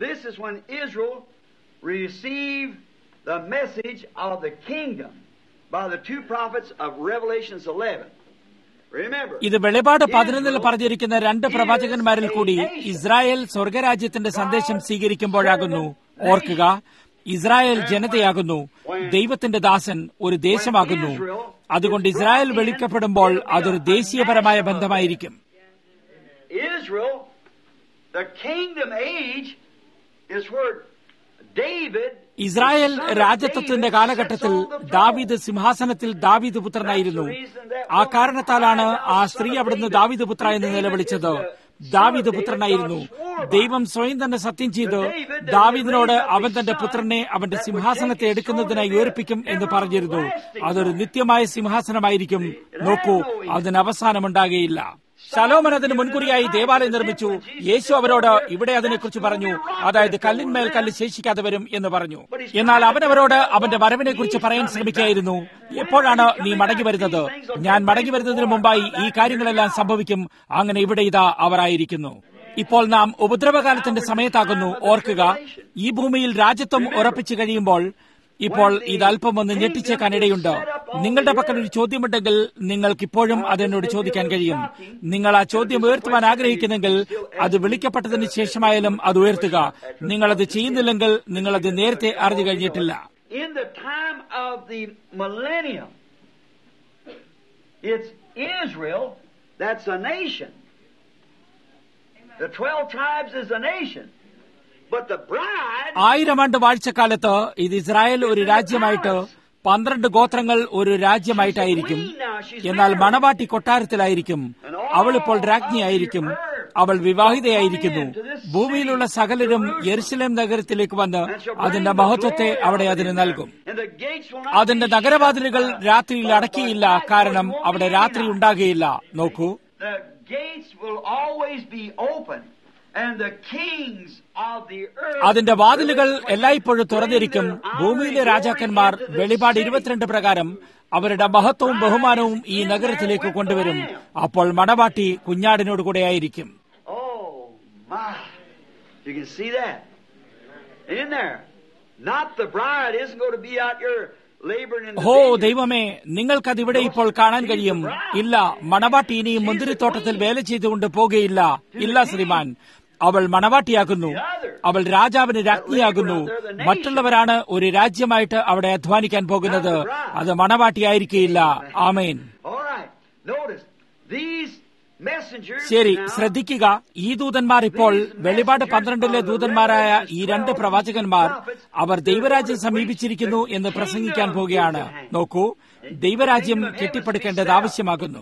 The message of the kingdom by the two prophets of Revelation 11. Remember, ഇത് വെളിപാട് 11 പറഞ്ഞിരിക്കുന്ന 2 പ്രവാചകന്മാരിൽ കൂടി ഇസ്രായേൽ സ്വർഗരാജ്യത്തിന്റെ സന്ദേശം സ്വീകരിക്കുമ്പോഴാകുന്നു. ഓർക്കുക, ഇസ്രായേൽ ജനതയാകുന്നു, ദൈവത്തിന്റെ ദാസൻ ഒരു ദേശമാകുന്നു. അതുകൊണ്ട് ഇസ്രായേൽ വിളിക്കപ്പെടുമ്പോൾ അതൊരു ദേശീയപരമായ ബന്ധമായിരിക്കും. Israel, the kingdom age is where David, Israel രാജത്വത്തിന്റെ കാലഘട്ടത്തിൽ ദാവീദ് സിംഹാസനത്തിൽ ദാവീദ് പുത്രനായിരുന്നു. ആ കാരണത്താലാണ് ആ സ്ത്രീ അവിടുന്ന് ദാവീദ് പുത്ര എന്ന് നിലവിളിച്ചത്. ദാവീദ് പുത്രനായിരുന്നു. ദൈവം സ്വയം തന്നെ സത്യം ചെയ്ത് ദാവീദിനോട് അവൻ തന്റെ പുത്രനെ അവന്റെ സിംഹാസനത്തെ എടുക്കുന്നതിനായി ഉയർപ്പിക്കും എന്ന് പറഞ്ഞിരുന്നു. അതൊരു നിത്യമായ സിംഹാസനമായിരിക്കും. നോക്കൂ, അതിന് അവസാനമുണ്ടാകുകയില്ല. ശലോമൻ അതിന് മുൻകൂറിയായി ദേവാലയം നിർമ്മിച്ചു. യേശു അവരോട് ഇവിടെ അതിനെക്കുറിച്ച് പറഞ്ഞു, അതായത് കല്ലിന്മേൽ കല്ല് ശേഷിക്കാതെ വരും എന്ന് പറഞ്ഞു. എന്നാൽ അവനവരോട് അവന്റെ വരവിനെ കുറിച്ച് പറയാൻ ശ്രമിക്കുകയായിരുന്നു. എപ്പോഴാണ് നീ മടങ്ങി വരുന്നത്? ഞാൻ മടങ്ങി വരുന്നതിന് മുമ്പായി ഈ കാര്യങ്ങളെല്ലാം സംഭവിക്കും. അങ്ങനെ ഇവിടെ ഇതാ അവർ ആയിരിക്കുന്നു. ഇപ്പോൾ നാം ഉപദ്രവകാലത്തിന്റെ സമയത്താകുന്നു. ഓർക്കുക, ഈ ഭൂമിയിൽ രാജ്യത്വം ഉറപ്പിച്ചു കഴിയുമ്പോൾ ഇപ്പോൾ ഇത് അല്പം ഒന്ന് ഞെട്ടിച്ചേക്കാനിടയുണ്ട്. നിങ്ങളുടെ പക്കൽ ഒരു ചോദ്യമുണ്ടെങ്കിൽ നിങ്ങൾക്കിപ്പോഴും അതെന്നോട് ചോദിക്കാൻ കഴിയും. നിങ്ങൾ ആ ചോദ്യം ഉയർത്തുവാൻ ആഗ്രഹിക്കുന്നെങ്കിൽ അത് വിളിക്കപ്പെട്ടതിന് ശേഷമായാലും അത് ഉയർത്തുക. നിങ്ങളത് ചെയ്യുന്നില്ലെങ്കിൽ നിങ്ങളത് നേരത്തെ അറിഞ്ഞു കഴിഞ്ഞിട്ടില്ല. in the time of the millennium, it's Israel that's a nation. The 12 tribes is a nation. But the bride, 1000 ആണ്ട് വാഴ്ചക്കാലത്ത് ഇത് ഇസ്രായേൽ ഒരു രാജ്യമായിട്ട് 12 ഗോത്രങ്ങൾ ഒരു രാജ്യമായിട്ടായിരിക്കും. എന്നാൽ മണവാട്ടി കൊട്ടാരത്തിലായിരിക്കും. അവൾ ഇപ്പോൾ രാജ്ഞിയായിരിക്കും. അവൾ വിവാഹിതയായിരിക്കുന്നു. ഭൂമിയിലുള്ള സകലരും യെരുശലേം നഗരത്തിലേക്ക് വന്ന് അതിന്റെ മഹത്വത്തെ അവിടെ അതിന് നൽകും. അതിന്റെ നഗരവാതിലുകൾ രാത്രിയിൽ അടക്കിയില്ല, കാരണം അവിടെ രാത്രി ഉണ്ടാകുകയില്ല. നോക്കൂ, അതിന്റെ വാതിലുകൾ എല്ലായ്പ്പോഴും തുറന്നിരിക്കും. ഭൂമിയിലെ രാജാക്കന്മാർ വെളിപാട് 22 പ്രകാരം അവരുടെ മഹത്വവും ബഹുമാനവും ഈ നഗരത്തിലേക്ക് കൊണ്ടുവരും. അപ്പോൾ മണവാട്ടി കുഞ്ഞാടിനോട് കൂടെയായിരിക്കും. ഹോ ദൈവമേ, നിങ്ങൾക്കതിവിടെ ഇപ്പോൾ കാണാൻ കഴിയും. ഇല്ല, മണവാട്ടി ഇനിയും മുന്തിരിത്തോട്ടത്തിൽ വേല ചെയ്തുകൊണ്ട് പോകുകയില്ല. ഇല്ല ശ്രീമാൻ, അവൾ മണവാട്ടിയാകുന്നു. അവൾ രാജാവിന് രാജ്ഞിയാകുന്നു. മറ്റുള്ളവരാണ് ഒരു രാജ്യമായിട്ട് അവിടെ അധ്വാനിക്കാൻ പോകുന്നത്. അത് മണവാട്ടിയായിരിക്കില്ല. ആമേൻ. ശരി, ശ്രദ്ധിക്കുക. ഈ ദൂതന്മാർ ഇപ്പോൾ വെളിപാട് 12 ദൂതന്മാരായ ഈ 2 പ്രവാചകന്മാർ അവർ ദൈവരാജ്യം സമീപിച്ചിരിക്കുന്നു എന്ന് പ്രസംഗിക്കാൻ പോകുകയാണ്. നോക്കൂ, ദൈവരാജ്യം കെട്ടിപ്പടുക്കേണ്ടത് ആവശ്യമാകുന്നു.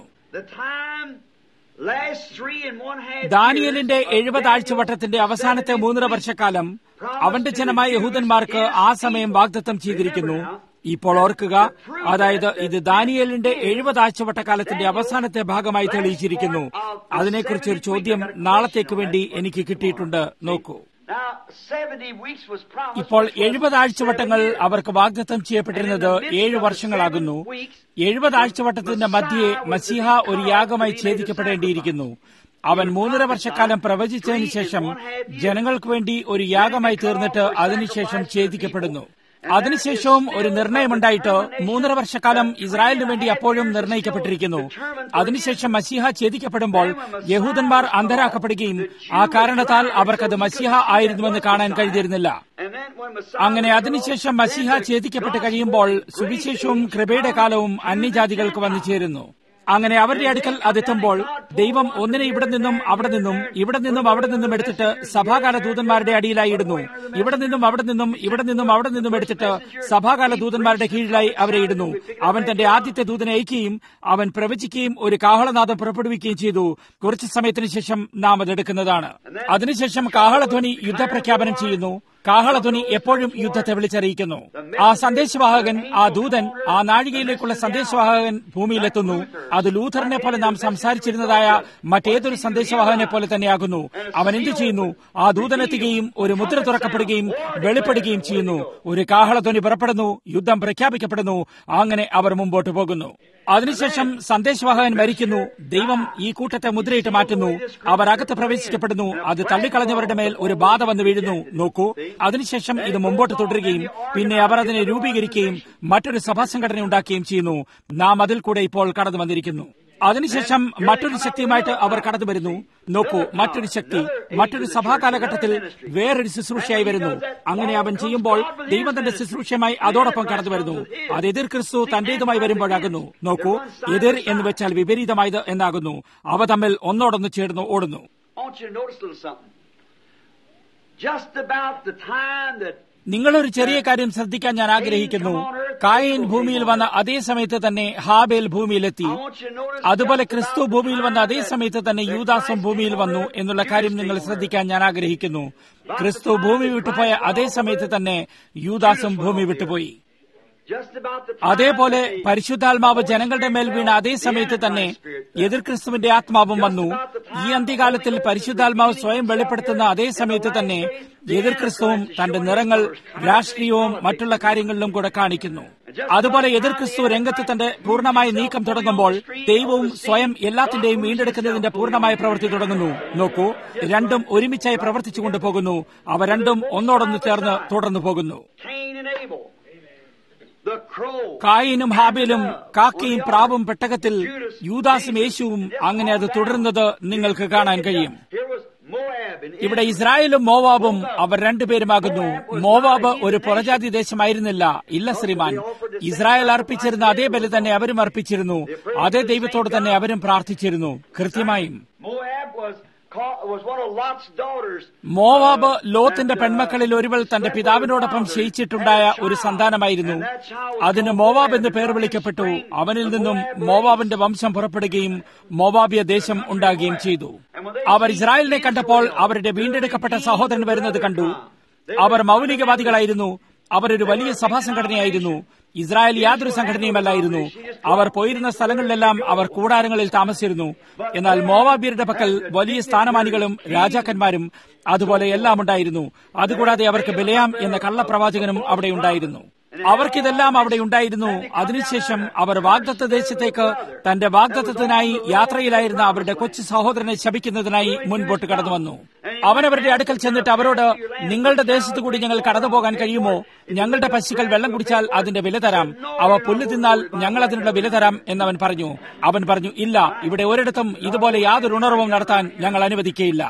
ദാനിയേലിന്റെ 70 ആഴ്ചവട്ടത്തിന്റെ അവസാനത്തെ 3.5 വർഷക്കാലം അവന്റെ ജനമായ യഹൂദന്മാർക്ക് ആ സമയം വാഗ്ദത്തം ചെയ്തിരിക്കുന്നു. ഇപ്പോൾ ഓർക്കുക, അതായത് ഇത് ദാനിയേലിന്റെ 70 ആഴ്ചവട്ടക്കാലത്തിന്റെ അവസാനത്തെ ഭാഗമായി തെളിയിച്ചിരിക്കുന്നു. അതിനെക്കുറിച്ച് ഒരു ചോദ്യം നാളത്തേക്ക് വേണ്ടി എനിക്ക് കിട്ടിയിട്ടുണ്ട്. നോക്കൂ, ഇപ്പോൾ 70 ആഴ്ചവട്ടങ്ങൾ അവർക്ക് വാഗ്ദത്തം ചെയ്യപ്പെട്ടിരുന്നത് 7 വർഷങ്ങളാകുന്നു. 70 ആഴ്ചവട്ടത്തിന്റെ മധ്യേ മസീഹ ഒരു യാഗമായി ഛേദിക്കപ്പെടേണ്ടിയിരിക്കുന്നു. അവൻ 3.5 വർഷക്കാലം പ്രവചിച്ചതിനു ശേഷം ജനങ്ങൾക്ക് വേണ്ടി ഒരു യാഗമായി തീർന്നിട്ട് അതിനുശേഷം ഛേദിക്കപ്പെടുന്നു. അതിനുശേഷവും ഒരു നിർണയമുണ്ടായിട്ട് 3.5 വർഷക്കാലം ഇസ്രായേലിനു വേണ്ടി അപ്പോഴും നിർണയിക്കപ്പെട്ടിരിക്കുന്നു. അതിനുശേഷം മസീഹ ഛേദിക്കപ്പെടുമ്പോൾ യഹൂദന്മാർ അന്ധരാക്കപ്പെടുകയും ആ കാരണത്താൽ അവർക്കത് മസീഹ ആയിരുന്നുവെന്ന് കാണാൻ കഴിഞ്ഞിരുന്നില്ല. അങ്ങനെ അതിനുശേഷം മസീഹ ഛേദിക്കപ്പെട്ട് കഴിയുമ്പോൾ സുവിശേഷവും കൃപയുടെ കാലവും അന്യജാതികൾക്ക് വന്നു ചേരുന്നു. അങ്ങനെ അവരുടെ അടുക്കൽ അതെത്തുമ്പോൾ ദൈവം ഒന്നിനെ ഇവിടെ നിന്നും അവിടെ നിന്നും ഇവിടെ നിന്നും അവിടെ നിന്നും എടുത്തിട്ട് സഭാകാല ദൂതന്മാരുടെ അടിയിലായി ഇടുന്നു. ഇവിടെ നിന്നും അവിടെ നിന്നും ഇവിടെ നിന്നും അവിടെ നിന്നും എടുത്തിട്ട് സഭാകാല ദൂതന്മാരുടെ കീഴിലായി അവരെ ഇടുന്നു. അവൻ തന്റെ ആദ്യത്തെ ദൂതനെ അയക്കുകയും അവൻ പ്രവചിക്കുകയും ഒരു കാഹളനാദം പുറപ്പെടുവിക്കുകയും ചെയ്തു. കുറച്ചു സമയത്തിന് ശേഷം നാം അതെടുക്കുന്നതാണ്. അതിനുശേഷം കാഹളധ്വനി യുദ്ധപ്രഖ്യാപനം ചെയ്യുന്നു. കാഹളധ്വനി എപ്പോഴും യുദ്ധത്തെ വിളിച്ചറിയിക്കുന്നു. ആ സന്ദേശവാഹകൻ, ആ ദൂതൻ, ആ നാഴികയിലേക്കുള്ള സന്ദേശവാഹകൻ ഭൂമിയിലെത്തുന്നു. അത് ലൂഥറിനെ പോലെ നാം സംസാരിച്ചിരുന്നതായ മറ്റേതൊരു സന്ദേശവാഹകനെ പോലെ തന്നെയാകുന്നു. അവൻ എന്തു ചെയ്യുന്നു? ആ ദൂതനെത്തുകയും ഒരു മുദ്ര തുറക്കപ്പെടുകയും വെളിപ്പെടുകയും ചെയ്യുന്നു. ഒരു കാഹളധ്വനി പുറപ്പെടുന്നു, യുദ്ധം പ്രഖ്യാപിക്കപ്പെടുന്നു. അങ്ങനെ അവർ മുമ്പോട്ട് പോകുന്നു. അതിനുശേഷം സന്ദേശവാഹകൻ മരിക്കുന്നു. ദൈവം ഈ കൂട്ടത്തെ മുദ്രയിട്ട് മാറ്റുന്നു. അവർ അകത്ത് പ്രവേശിക്കപ്പെടുന്നു. അത് തള്ളിക്കളഞ്ഞവരുടെ മേൽ ഒരു ബാധ വന്ന് വീഴുന്നു. നോക്കൂ, അതിനുശേഷം ഇത് മുമ്പോട്ട് തുടരുകയും പിന്നെ അവർ അതിനെ രൂപീകരിക്കുകയും മറ്റൊരു സഭാസംഘടന ഉണ്ടാക്കുകയും ചെയ്യുന്നു. നാം അതിൽ കൂടെ ഇപ്പോൾ കടന്നു വന്നിരിക്കുന്നു. അതിനുശേഷം മറ്റൊരു ശക്തിയുമായിട്ട് അവർ കടന്നു വരുന്നു. നോക്കൂ, മറ്റൊരു ശക്തി മറ്റൊരു സഭാ കാലഘട്ടത്തിൽ വേറൊരു ശുശ്രൂഷയായി വരുന്നു. അങ്ങനെ അവൻ ചെയ്യുമ്പോൾ ദൈവം തന്റെ ശുശ്രൂഷയുമായി അതോടൊപ്പം കടന്നു വരുന്നു. അത് എതിർ ക്രിസ്തു തന്റേതുമായി വരുമ്പോഴാകുന്നു. നോക്കൂ, എതിർ എന്ന് വെച്ചാൽ വിപരീതമായത് എന്നാകുന്നു. അവ തമ്മിൽ ഒന്നോടൊന്ന് ചേർന്ന് ഓടുന്നു. നിങ്ങളൊരു ചെറിയ കാര്യം ശ്രദ്ധിക്കാൻ ഞാൻ ആഗ്രഹിക്കുന്നു. കായീൻ ഭൂമിയിൽ വന്ന അതേ സമയത്ത് തന്നെ ഹാബേൽ ഭൂമിയിലെത്തി. അതുപോലെ ക്രിസ്തു ഭൂമിയിൽ വന്ന അതേ സമയത്ത് തന്നെ യൂദാസും ഭൂമിയിൽ വന്നു എന്നുള്ള കാര്യം നിങ്ങൾ ശ്രദ്ധിക്കാൻ ഞാൻ ആഗ്രഹിക്കുന്നു. ക്രിസ്തു ഭൂമി വിട്ടുപോയ അതേ സമയത്ത് തന്നെ യൂദാസും ഭൂമി വിട്ടുപോയി. അതേപോലെ പരിശുദ്ധാത്മാവ് ജനങ്ങളുടെ മേൽ വീണ അതേ സമയത്ത് തന്നെ എതിർ ക്രിസ്തുവിന്റെ ആത്മാവും വന്നു. ഈ അന്ത്യകാലത്തിൽ പരിശുദ്ധാത്മാവ് സ്വയം വെളിപ്പെടുത്തുന്ന അതേ സമയത്ത് തന്നെ എതിർ ക്രിസ്തുവും തന്റെ നിറങ്ങൾ രാഷ്ട്രീയവും മറ്റുള്ള കാര്യങ്ങളിലും കൂടെ കാണിക്കുന്നു. അതുപോലെ എതിർ ക്രിസ്തു രംഗത്ത് തന്റെ പൂർണ്ണമായ നീക്കം തുടങ്ങുമ്പോൾ ദൈവവും സ്വയം എല്ലാത്തിന്റെയും വീണ്ടെടുക്കുന്നതിന്റെ പൂർണ്ണമായ പ്രവൃത്തി തുടങ്ങുന്നു. നോക്കൂ, രണ്ടും ഒരുമിച്ചായി പ്രവർത്തിച്ചു കൊണ്ടുപോകുന്നു. അവ രണ്ടും ഒന്നോടൊന്ന് ചേർന്ന് തുടർന്നു പോകുന്നു. കായീനും ഹാബേലും കാക്കയും പ്രാവും പെട്ടകത്തിൽ യൂദാസും യേശുവും, അങ്ങനെ അത് തുടരുന്നത് നിങ്ങൾക്ക് കാണാൻ കഴിയും. ഇവിടെ ഇസ്രായേലും മോവാബും അവർ രണ്ടുപേരുമാകുന്നു. മോവാബ് ഒരു പുറജാതി ദേശമായിരുന്നില്ല. ഇല്ല ശ്രീമാൻ, ഇസ്രായേൽ അർപ്പിച്ചിരുന്ന അതേ ബലി തന്നെ അവരും അർപ്പിച്ചിരുന്നു. അതേ ദൈവത്തോട് തന്നെ അവരും പ്രാർത്ഥിച്ചിരുന്നു. കൃത്യമായും മോവാബ് ലോത്തിന്റെ പെൺമക്കളിൽ ഒരുവൾ തന്റെ പിതാവിനോടൊപ്പം ശയിച്ചിട്ടുണ്ടായ ഒരു സന്താനമായിരുന്നു. അതിന് മോവാബ് എന്ന് പേർ വിളിക്കപ്പെട്ടു. അവനിൽ നിന്നും മോവാബിന്റെ വംശം പുറപ്പെടുകയും മോവാബിയ ദേശം ഉണ്ടാകുകയും ചെയ്തു. അവർ ഇസ്രായേലിനെ കണ്ടപ്പോൾ അവരുടെ വീണ്ടെടുക്കപ്പെട്ട സഹോദരൻ വരുന്നത് കണ്ടു. അവർ മൗലികവാദികളായിരുന്നു. അവരൊരു വലിയ സഭാ സംഘടനയായിരുന്നു. ഇസ്രായേൽ യാതൊരു സംഘടനയുമല്ലായിരുന്നു. അവർ പോയിരുന്ന സ്ഥലങ്ങളിലെല്ലാം അവർ കൂടാരങ്ങളിൽ താമസിച്ചിരുന്നു. എന്നാൽ മോവാബിയരുടെ പക്കൽ വലിയ സ്ഥാനമാനികളും രാജാക്കന്മാരും അതുപോലെ എല്ലാം ഉണ്ടായിരുന്നു. അതുകൂടാതെ അവർക്ക് ബിലയാം എന്ന കള്ളപ്രവാചകനും അവിടെ ഉണ്ടായിരുന്നു. അവർക്കിതെല്ലാം അവിടെ ഉണ്ടായിരുന്നു. അതിനുശേഷം അവർ വാഗ്ദത്ത ദേശത്തേക്ക് തന്റെ വാഗ്ദത്തത്തിനായി യാത്രയിലായിരുന്ന അവരുടെ കൊച്ചു സഹോദരനെ ശപിക്കുന്നതിനായി മുൻപോട്ട് കടന്നു വന്നു. അവനവരുടെ അടുക്കൽ ചെന്നിട്ട് അവരോട്, നിങ്ങളുടെ ദേശത്തു കൂടി ഞങ്ങൾ കടന്നുപോകാൻ കഴിയുമോ? ഞങ്ങളുടെ പശുക്കൾ വെള്ളം കുടിച്ചാൽ അതിന്റെ വില തരാം. അവ പുല്ല് തിന്നാൽ ഞങ്ങൾ അതിനുള്ള വില തരാം എന്നവൻ പറഞ്ഞു. അവൻ പറഞ്ഞു, ഇല്ല, ഇവിടെ ഒരിടത്തും ഇതുപോലെ യാതൊരു ഉണർവും നടത്താൻ ഞങ്ങൾ അനുവദിക്കുകയില്ല.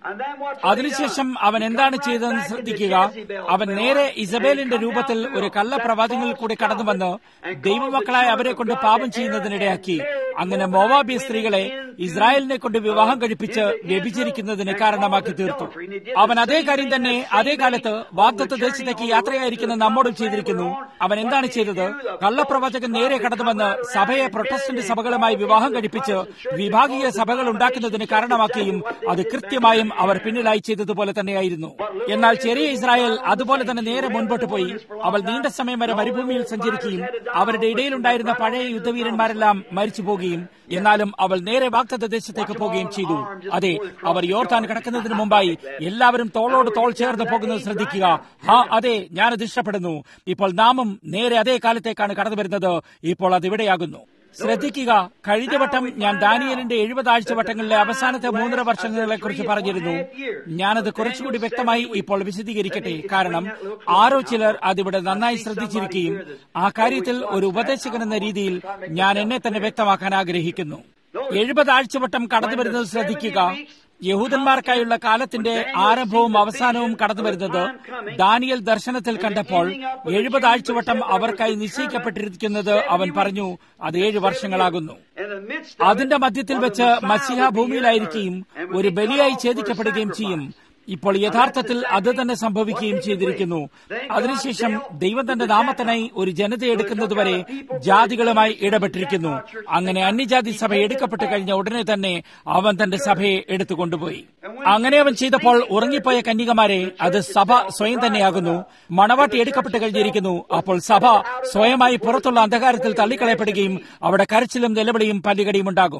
അതിനുശേഷം അവൻ എന്താണ് ചെയ്തതെന്ന് ശ്രദ്ധിക്കുക. അവൻ നേരെ ഇസബേലിന്റെ രൂപത്തിൽ ഒരു കള്ളപ്രവാചകനിൽ കൂടി കടന്നുവന്ന് ദൈവമക്കളായ അവരെ കൊണ്ട് പാപം ചെയ്യുന്നതിനിടയാക്കി. അങ്ങനെ മോവാബിയ സ്ത്രീകളെ ഇസ്രായേലിനെ കൊണ്ട് വിവാഹം കഴിപ്പിച്ച് വ്യഭിചരിക്കുന്നതിന് കാരണമാക്കി തീർത്തു. അവൻ അതേ കാര്യം തന്നെ അതേ കാലത്ത് വാഗ്ദത്ത ദേശത്തേക്ക് യാത്രയായിരിക്കുന്ന നമ്മോടും ചെയ്തിരിക്കുന്നു. അവൻ എന്താണ് ചെയ്തത്? കള്ളപ്രവാചകൻ നേരെ കടന്നുവന്ന് സഭയെ പ്രൊട്ടസ്റ്റന്റ് സഭകളുമായി വിവാഹം കഴിപ്പിച്ച് വിഭാഗീയ സഭകൾ ഉണ്ടാക്കുന്നതിന് കാരണമാക്കുകയും അത് കൃത്യമായും അവർ പിന്നിലായി ചെയ്തതുപോലെ തന്നെയായിരുന്നു. എന്നാൽ ചെറിയ ഇസ്രായേൽ അതുപോലെ തന്നെ നേരെ മുൻപോട്ട് പോയി. അവൾ നീണ്ട സമയം വരെ മരുഭൂമിയിൽ സഞ്ചരിക്കുകയും അവരുടെ ഇടയിലുണ്ടായിരുന്ന പഴയ യുദ്ധവീരന്മാരെല്ലാം മരിച്ചു പോകുകയും എന്നാലും അവൾ നേരെ വാഗ്ദത്ത ദേശത്തേക്ക് പോവുകയും ചെയ്തു. അതെ, അവർ യോർദാൻ കടക്കുന്നതിന് മുമ്പായി എല്ലാവരും തോളോട് തോൾ ചേർന്ന് പോകുന്നത് ശ്രദ്ധിക്കുക. അതെ, ഞാനത് ഇഷ്ടപ്പെടുന്നു. ഇപ്പോൾ നാമും നേരെ അതേ കാലത്തേക്കാണ് കടന്നു വരുന്നത്. ഇപ്പോൾ അതിവിടെയാകുന്നു. ശ്രദ്ധിക്കുക, കഴിഞ്ഞ വട്ടം ഞാൻ ദാനിയേലിന്റെ 70 ആഴ്ചവട്ടങ്ങളിലെ അവസാനത്തെ 3.5 വർഷങ്ങളെ കുറിച്ച് പറഞ്ഞിരുന്നു. ഞാനത് കുറച്ചുകൂടി വ്യക്തമായി ഇപ്പോൾ വിശദീകരിക്കട്ടെ. കാരണം ആരോ ചിലർ അതിവിടെ നന്നായി ശ്രദ്ധിച്ചിരിക്കുകയും ആ കാര്യത്തിൽ ഒരു ഉപദേശകൻ എന്ന രീതിയിൽ ഞാൻ എന്നെ തന്നെ വ്യക്തമാക്കാൻ ആഗ്രഹിക്കുന്നു. 70 ആഴ്ചവട്ടം കടന്നു വരുന്നത് ശ്രദ്ധിക്കുക. യഹൂദന്മാർക്കായുള്ള കാലത്തിന്റെ ആരംഭവും അവസാനവും കടന്നു വരുന്നത് ദാനിയേൽ ദർശനത്തിൽ കണ്ടപ്പോൾ 70 ആഴ്ചവട്ടം അവർക്കായി നിശ്ചയിക്കപ്പെട്ടിരിക്കുന്നത് അവൻ പറഞ്ഞു അത് 7 വർഷങ്ങളാകുന്നു. അതിന്റെ മധ്യത്തിൽ വെച്ച് മസിഹ ഭൂമിയിലായിരിക്കുകയും ഒരു ബലിയായി ഛേദിക്കപ്പെടുകയും ചെയ്യും. ഇപ്പോൾ യഥാർത്ഥത്തിൽ അത് തന്നെ സംഭവിക്കുകയും ചെയ്തിരിക്കുന്നു. അതിനുശേഷം ദൈവം തന്റെ നാമത്തിനായി ഒരു ജനതയെ എടുക്കുന്നതുവരെ ജാതികളുമായി ഇടപെട്ടിരിക്കുന്നു. അങ്ങനെ അന്യജാതി സഭ എടുക്കപ്പെട്ട് കഴിഞ്ഞ ഉടനെ തന്നെ അവൻ തന്റെ സഭയെ എടുത്തുകൊണ്ടുപോയി. അങ്ങനെ അവൻ ചെയ്തപ്പോൾ ഉറങ്ങിപ്പോയ കന്യകമാരെ അത് സഭ സ്വയം തന്നെയാകുന്നു. മണവാട്ടി എടുക്കപ്പെട്ട് കഴിഞ്ഞിരിക്കുന്നു. അപ്പോൾ സഭ സ്വയമായി പുറത്തുള്ള അന്ധകാരത്തിൽ തള്ളിക്കളയപ്പെടുകയും അവിടെ കരച്ചിലും നിലവിളിയും പല്ലുകടിയും ഉണ്ടാകും.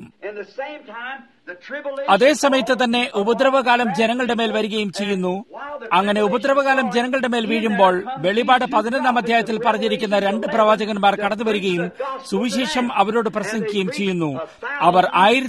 അതേസമയത്ത് തന്നെ ഉപദ്രവകാലം ജനങ്ങളുടെ മേൽ വരികയും ചെയ്യുന്നു. അങ്ങനെ ഉപദ്രവകാലം ജനങ്ങളുടെ മേൽ വീഴുമ്പോൾ വെളിപാട് 11-ാം അധ്യായത്തിൽ പറഞ്ഞിരിക്കുന്ന 2 പ്രവാചകന്മാർ കടന്നുവരികയും സുവിശേഷം അവരോട് പ്രസംഗിക്കുകയും ചെയ്യുന്നു. അവർ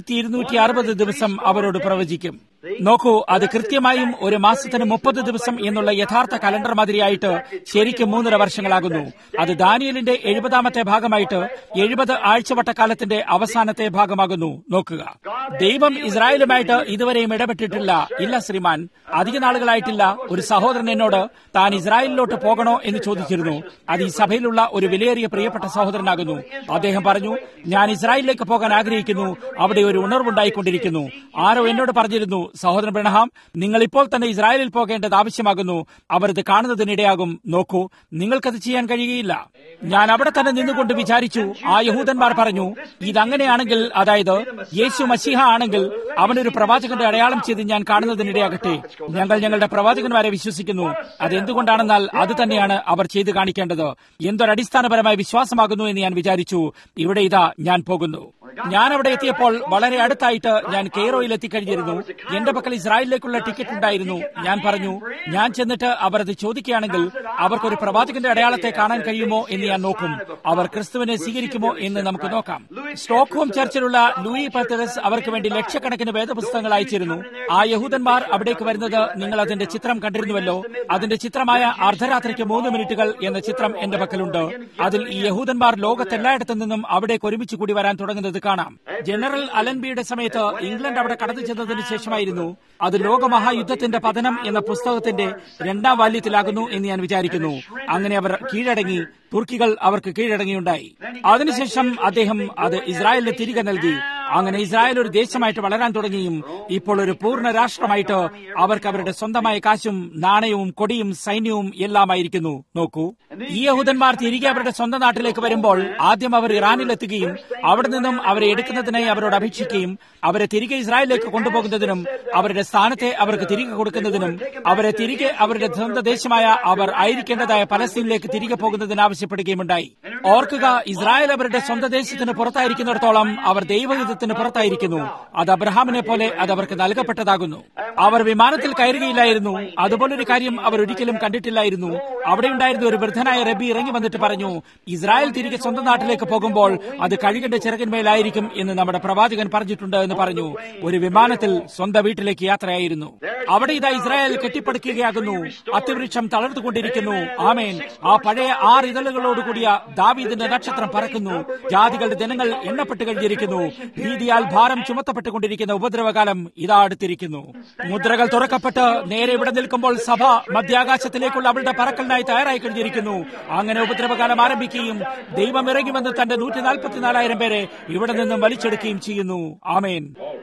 1260 ദിവസം അവരോട് പ്രവചിക്കും. നോക്കൂ, അത് കൃത്യമായും ഒരു മാസത്തിന് 30 ദിവസം എന്നുള്ള യഥാർത്ഥ കലണ്ടർ മാതിരിയായിട്ട് ശരിക്കും 3.5 വർഷങ്ങളാകുന്നു. അത് ദാനിയേലിന്റെ 70-ാമത്തെ ഭാഗമായിട്ട് 70 ആഴ്ചവട്ടക്കാലത്തിന്റെ അവസാനത്തെ ഭാഗമാകുന്നു. നോക്കുക, ദൈവം ഇസ്രായേലുമായിട്ട് ഇതുവരെയും ഇടപെട്ടിട്ടില്ല. ഇല്ല ശ്രീമാൻ, അധിക നാളുകളായിട്ടില്ല. ഒരു സഹോദരൻ എന്നോട് താൻ ഇസ്രായേലിലോട്ട് പോകണോ എന്ന് ചോദിച്ചിരുന്നു. അത് ഈ സഭയിലുള്ള ഒരു വിലയേറിയ പ്രിയപ്പെട്ട സഹോദരനാകുന്നു. അദ്ദേഹം പറഞ്ഞു, ഞാൻ ഇസ്രായേലിലേക്ക് പോകാൻ ആഗ്രഹിക്കുന്നു, അവിടെ ഒരു ഉണർവുണ്ടായിക്കൊണ്ടിരിക്കുന്നു. ആരോ എന്നോട് പറഞ്ഞിരുന്നു, സഹോദരൻ ബ്രഹ്മാം, നിങ്ങൾ ഇപ്പോൾ തന്നെ ഇസ്രായേലിൽ പോകേണ്ടത് ആവശ്യമാകുന്നു. അവർ ഇത് കാണുന്നതിനിടയാകും. നോക്കൂ, നിങ്ങൾക്കത് ചെയ്യാൻ കഴിയുകയില്ല. ഞാൻ അവിടെ തന്നെ നിന്നുകൊണ്ട് വിചാരിച്ചു. ആ യഹൂദന്മാർ പറഞ്ഞു, ഇതങ്ങനെയാണെങ്കിൽ, അതായത് യേശു മശീഹ ആണെങ്കിൽ അവനൊരു പ്രവാചകന്റെ അടയാളം ചെയ്ത് ഞാൻ കാണുന്നതിനിടയാകട്ടെ. ഞങ്ങൾ ഞങ്ങളുടെ പ്രവാചകന്മാരെ വിശ്വസിക്കുന്നു. അതെന്തുകൊണ്ടാണെന്നാൽ അത് തന്നെയാണ് അവർ ചെയ്തു കാണിക്കേണ്ടത്. എന്തൊരടിസ്ഥാനപരമായ വിശ്വാസമാകുന്നു എന്ന് ഞാൻ വിചാരിച്ചു. ഇവിടെ ഇതാ ഞാൻ പോകുന്നു. ഞാൻ അവിടെ എത്തിയപ്പോൾ വളരെ അടുത്തായിട്ട് ഞാൻ കെയ്റോയിൽ എത്തിക്കഴിഞ്ഞിരുന്നു. എന്റെ പക്കൽ ഇസ്രായേലിലേക്കുള്ള ടിക്കറ്റ് ഉണ്ടായിരുന്നു. ഞാൻ പറഞ്ഞു, ഞാൻ ചെന്നിട്ട് അവർ അത് ചോദിക്കുകയാണെങ്കിൽ അവർക്കൊരു പ്രവാചകന്റെ അടയാളത്തെ കാണാൻ കഴിയുമോ എന്ന് ഞാൻ നോക്കും. അവർ ക്രിസ്തുവിനെ സ്വീകരിക്കുമോ എന്ന് നമുക്ക് നോക്കാം. സ്റ്റോക്ക്ഹോം ചർച്ചിലുള്ള ലൂയി പർത്തറസ് അവർക്ക് വേണ്ടി ലക്ഷക്കണക്കിന് വേദപുസ്തകങ്ങൾ അയച്ചിരുന്നു. ആ യഹൂദന്മാർ അവിടേക്ക് വരുന്നത് നിങ്ങൾ അതിന്റെ ചിത്രം കണ്ടിരുന്നുവല്ലോ. അതിന്റെ ചിത്രമായ അർദ്ധരാത്രിക്ക് 3 മിനിറ്റുകൾ എന്ന ചിത്രം എന്റെ പക്കലുണ്ട്. അതിൽ ഈ യഹൂദന്മാർ ലോകത്തെല്ലായിടത്തു നിന്നും അവിടേക്ക് ഒരുമിച്ച് കൂടി വരാൻ തുടങ്ങുന്നത് കാണാം. ജനറൽ അലൻബിയുടെ സമയത്ത് ഇംഗ്ലണ്ട് അവിടെ കടന്നു ചെന്നതിന് ശേഷമായിരുന്നു. അത് ലോകമഹായുദ്ധത്തിന്റെ പതനം എന്ന പുസ്തകത്തിന്റെ 2ാം വാല്യത്തിലാകുന്നു എന്ന് ഞാൻ വിചാരിക്കുന്നു. അങ്ങനെ അവർ കീഴടങ്ങി. തുർക്കികൾ അവർക്ക് കീഴടങ്ങിയുണ്ടായി. അതിനുശേഷം അദ്ദേഹം അത് ഇസ്രായേലിന് തിരികെ നൽകി. അങ്ങനെ ഇസ്രായേൽ ഒരു ദേശമായിട്ട് വളരാൻ തുടങ്ങിയും ഇപ്പോൾ ഒരു പൂർണ്ണ രാഷ്ട്രമായിട്ട് അവർക്ക് അവരുടെ സ്വന്തമായ കാശും നാണയവും കൊടിയും സൈന്യവും എല്ലാമായിരിക്കുന്നു. നോക്കൂ, ഈ യഹൂദന്മാർ തിരികെ അവരുടെ സ്വന്തം നാട്ടിലേക്ക് വരുമ്പോൾ ആദ്യം അവർ ഇറാനിലെത്തുകയും അവിടെ നിന്നും അവരെ എടുക്കുന്നതിനായി അവരോട് അപേക്ഷിക്കുകയും അവരെ തിരികെ ഇസ്രായേലിലേക്ക് കൊണ്ടുപോകുന്നതിനും അവരുടെ സ്ഥാനത്തെ അവർക്ക് തിരികെ കൊടുക്കുന്നതിനും അവരെ തിരികെ അവരുടെ സ്വന്തം ദേശമായ അവർ ആയിരിക്കേണ്ടതായ പലസ്തീനിലേക്ക് തിരികെ പോകുന്നതിന് ആവശ്യപ്പെടുകയുമുണ്ടായി. ഓർക്കുക, ഇസ്രായേൽ അവരുടെ സ്വന്തം ദേശത്തിന് പുറത്തായിരിക്കുന്നിടത്തോളം അവർ ദൈവഹിതത്തിന് പുറത്തായിരിക്കുന്നു. അത് അബ്രഹാമിനെ പോലെ അത് അവർക്ക് നൽകപ്പെട്ടതാകുന്നു. അവർ വിമാനത്തിൽ കയറുകയില്ലായിരുന്നു. അതുപോലൊരു കാര്യം അവർ ഒരിക്കലും കണ്ടിട്ടില്ലായിരുന്നു. അവിടെ ഉണ്ടായിരുന്ന ഒരു വൃദ്ധനായ റബി ഇറങ്ങി വന്നിട്ട് പറഞ്ഞു, ഇസ്രായേൽ തിരികെ സ്വന്തം നാട്ടിലേക്ക് പോകുമ്പോൾ അത് കഴുകന്റെ ചിറകിന്മേലായിരിക്കും എന്ന് നമ്മുടെ പ്രവാചകൻ പറഞ്ഞിട്ടുണ്ട് എന്ന് പറഞ്ഞു. ഒരു വിമാനത്തിൽ സ്വന്തം വീട്ടിലേക്ക് യാത്രയായിരുന്നു. അവിടെ ഇതാ ഇസ്രായേൽ കെട്ടിപ്പടുക്കുകയാകുന്നു. അത്തിവൃക്ഷം തളർന്നുകൊണ്ടിരിക്കുന്നു. ആമേൻ. ആ പഴയ 6 ഇതളുകളോടുകൂടിയ ദാവീദിന്റെ നക്ഷത്രം പറക്കുന്നു. ജാതികളുടെ ജനങ്ങൾ എണ്ണപ്പെട്ട് കഴിഞ്ഞിരിക്കുന്നു. ഭീതിയാൽ ഭാരം ചുമത്തപ്പെട്ടുകൊണ്ടിരിക്കുന്ന ഉപദ്രവകാലം ഇതാ അടുത്തിരിക്കുന്നു. മുദ്രകൾ തുറക്കപ്പെട്ട് നേരെ ഇവിടെ നിൽക്കുമ്പോൾ സഭ മധ്യാകാശത്തിലേക്കുള്ള അവളുടെ പറക്കലിനായി തയ്യാറായി കഴിഞ്ഞിരിക്കുന്നു. അങ്ങനെ ഉപദ്രവകാലം ആരംഭിക്കുകയും ദൈവം ഇറങ്ങിവന്ന് തന്റെ 144,000 പേരെ ഇവിടെ നിന്നും വലിച്ചെടുക്കുകയും ചെയ്യുന്നു. ആമേൻ.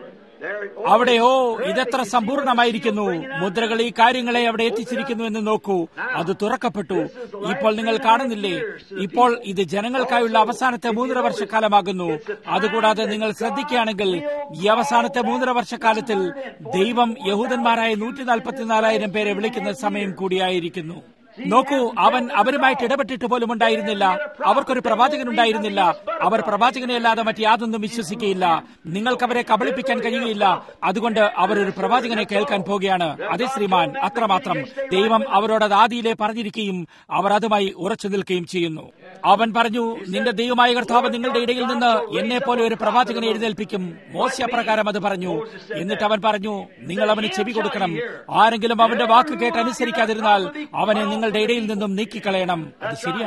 അവിടെയോ ഇതെത്ര സമ്പൂർണമായിരിക്കുന്നു. മുദ്രകൾ ഈ കാര്യങ്ങളെ അവിടെ എത്തിച്ചിരിക്കുന്നു എന്ന് നോക്കൂ. അത് തുറക്കപ്പെട്ടു. ഇപ്പോൾ നിങ്ങൾ കാണുന്നില്ലേ? ഇപ്പോൾ ഇത് ജനങ്ങൾക്കായുള്ള അവസാനത്തെ 3.5 വർഷക്കാലമാകുന്നു. അതുകൂടാതെ നിങ്ങൾ ശ്രദ്ധിക്കുകയാണെങ്കിൽ ഈ അവസാനത്തെ 3.5 വർഷക്കാലത്തിൽ ദൈവം യഹൂദന്മാരായ 144,000 പേരെ വിളിക്കുന്ന സമയം കൂടിയായിരിക്കുന്നു. നോക്കൂ, അവൻ അവരുമായിട്ട് ഇടപെട്ടിട്ട് പോലും ഉണ്ടായിരുന്നില്ല. അവർക്കൊരു പ്രവാചകൻ ഉണ്ടായിരുന്നില്ല. അവർ പ്രവാചകനെ അല്ലാതെ മറ്റ് യാതൊന്നും വിശ്വസിക്കുകയില്ല. നിങ്ങൾക്ക് അവരെ കബളിപ്പിക്കാൻ കഴിയുകയില്ല. അതുകൊണ്ട് അവർ ഒരു പ്രവാചകനെ കേൾക്കാൻ പോകുകയാണ്. അതേ ശ്രീമാൻ, അത്രമാത്രം ദൈവം അവരോട് ആദിയിലെ പറഞ്ഞിരിക്കുകയും അവർ അതുമായി ഉറച്ചു നിൽക്കുകയും ചെയ്യുന്നു. അവൻ പറഞ്ഞു, നിന്റെ ദൈവമായ കർത്താവ് നിങ്ങളുടെ ഇടയിൽ നിന്ന് എന്നെ പോലെ ഒരു പ്രവാചകനെ എഴുന്നേൽപ്പിക്കും. മോശ പ്രകാരം അത് പറഞ്ഞു. എന്നിട്ട് അവൻ പറഞ്ഞു, നിങ്ങൾ അവന് ചെവി കൊടുക്കണം. ആരെങ്കിലും അവന്റെ വാക്ക് കേട്ട് അനുസരിക്കാതിരുന്നാൽ അവനെ നിങ്ങളുടെ ഇടയിൽ നിന്നും നീക്കിക്കളയണം. അത് ശരിയാണ്.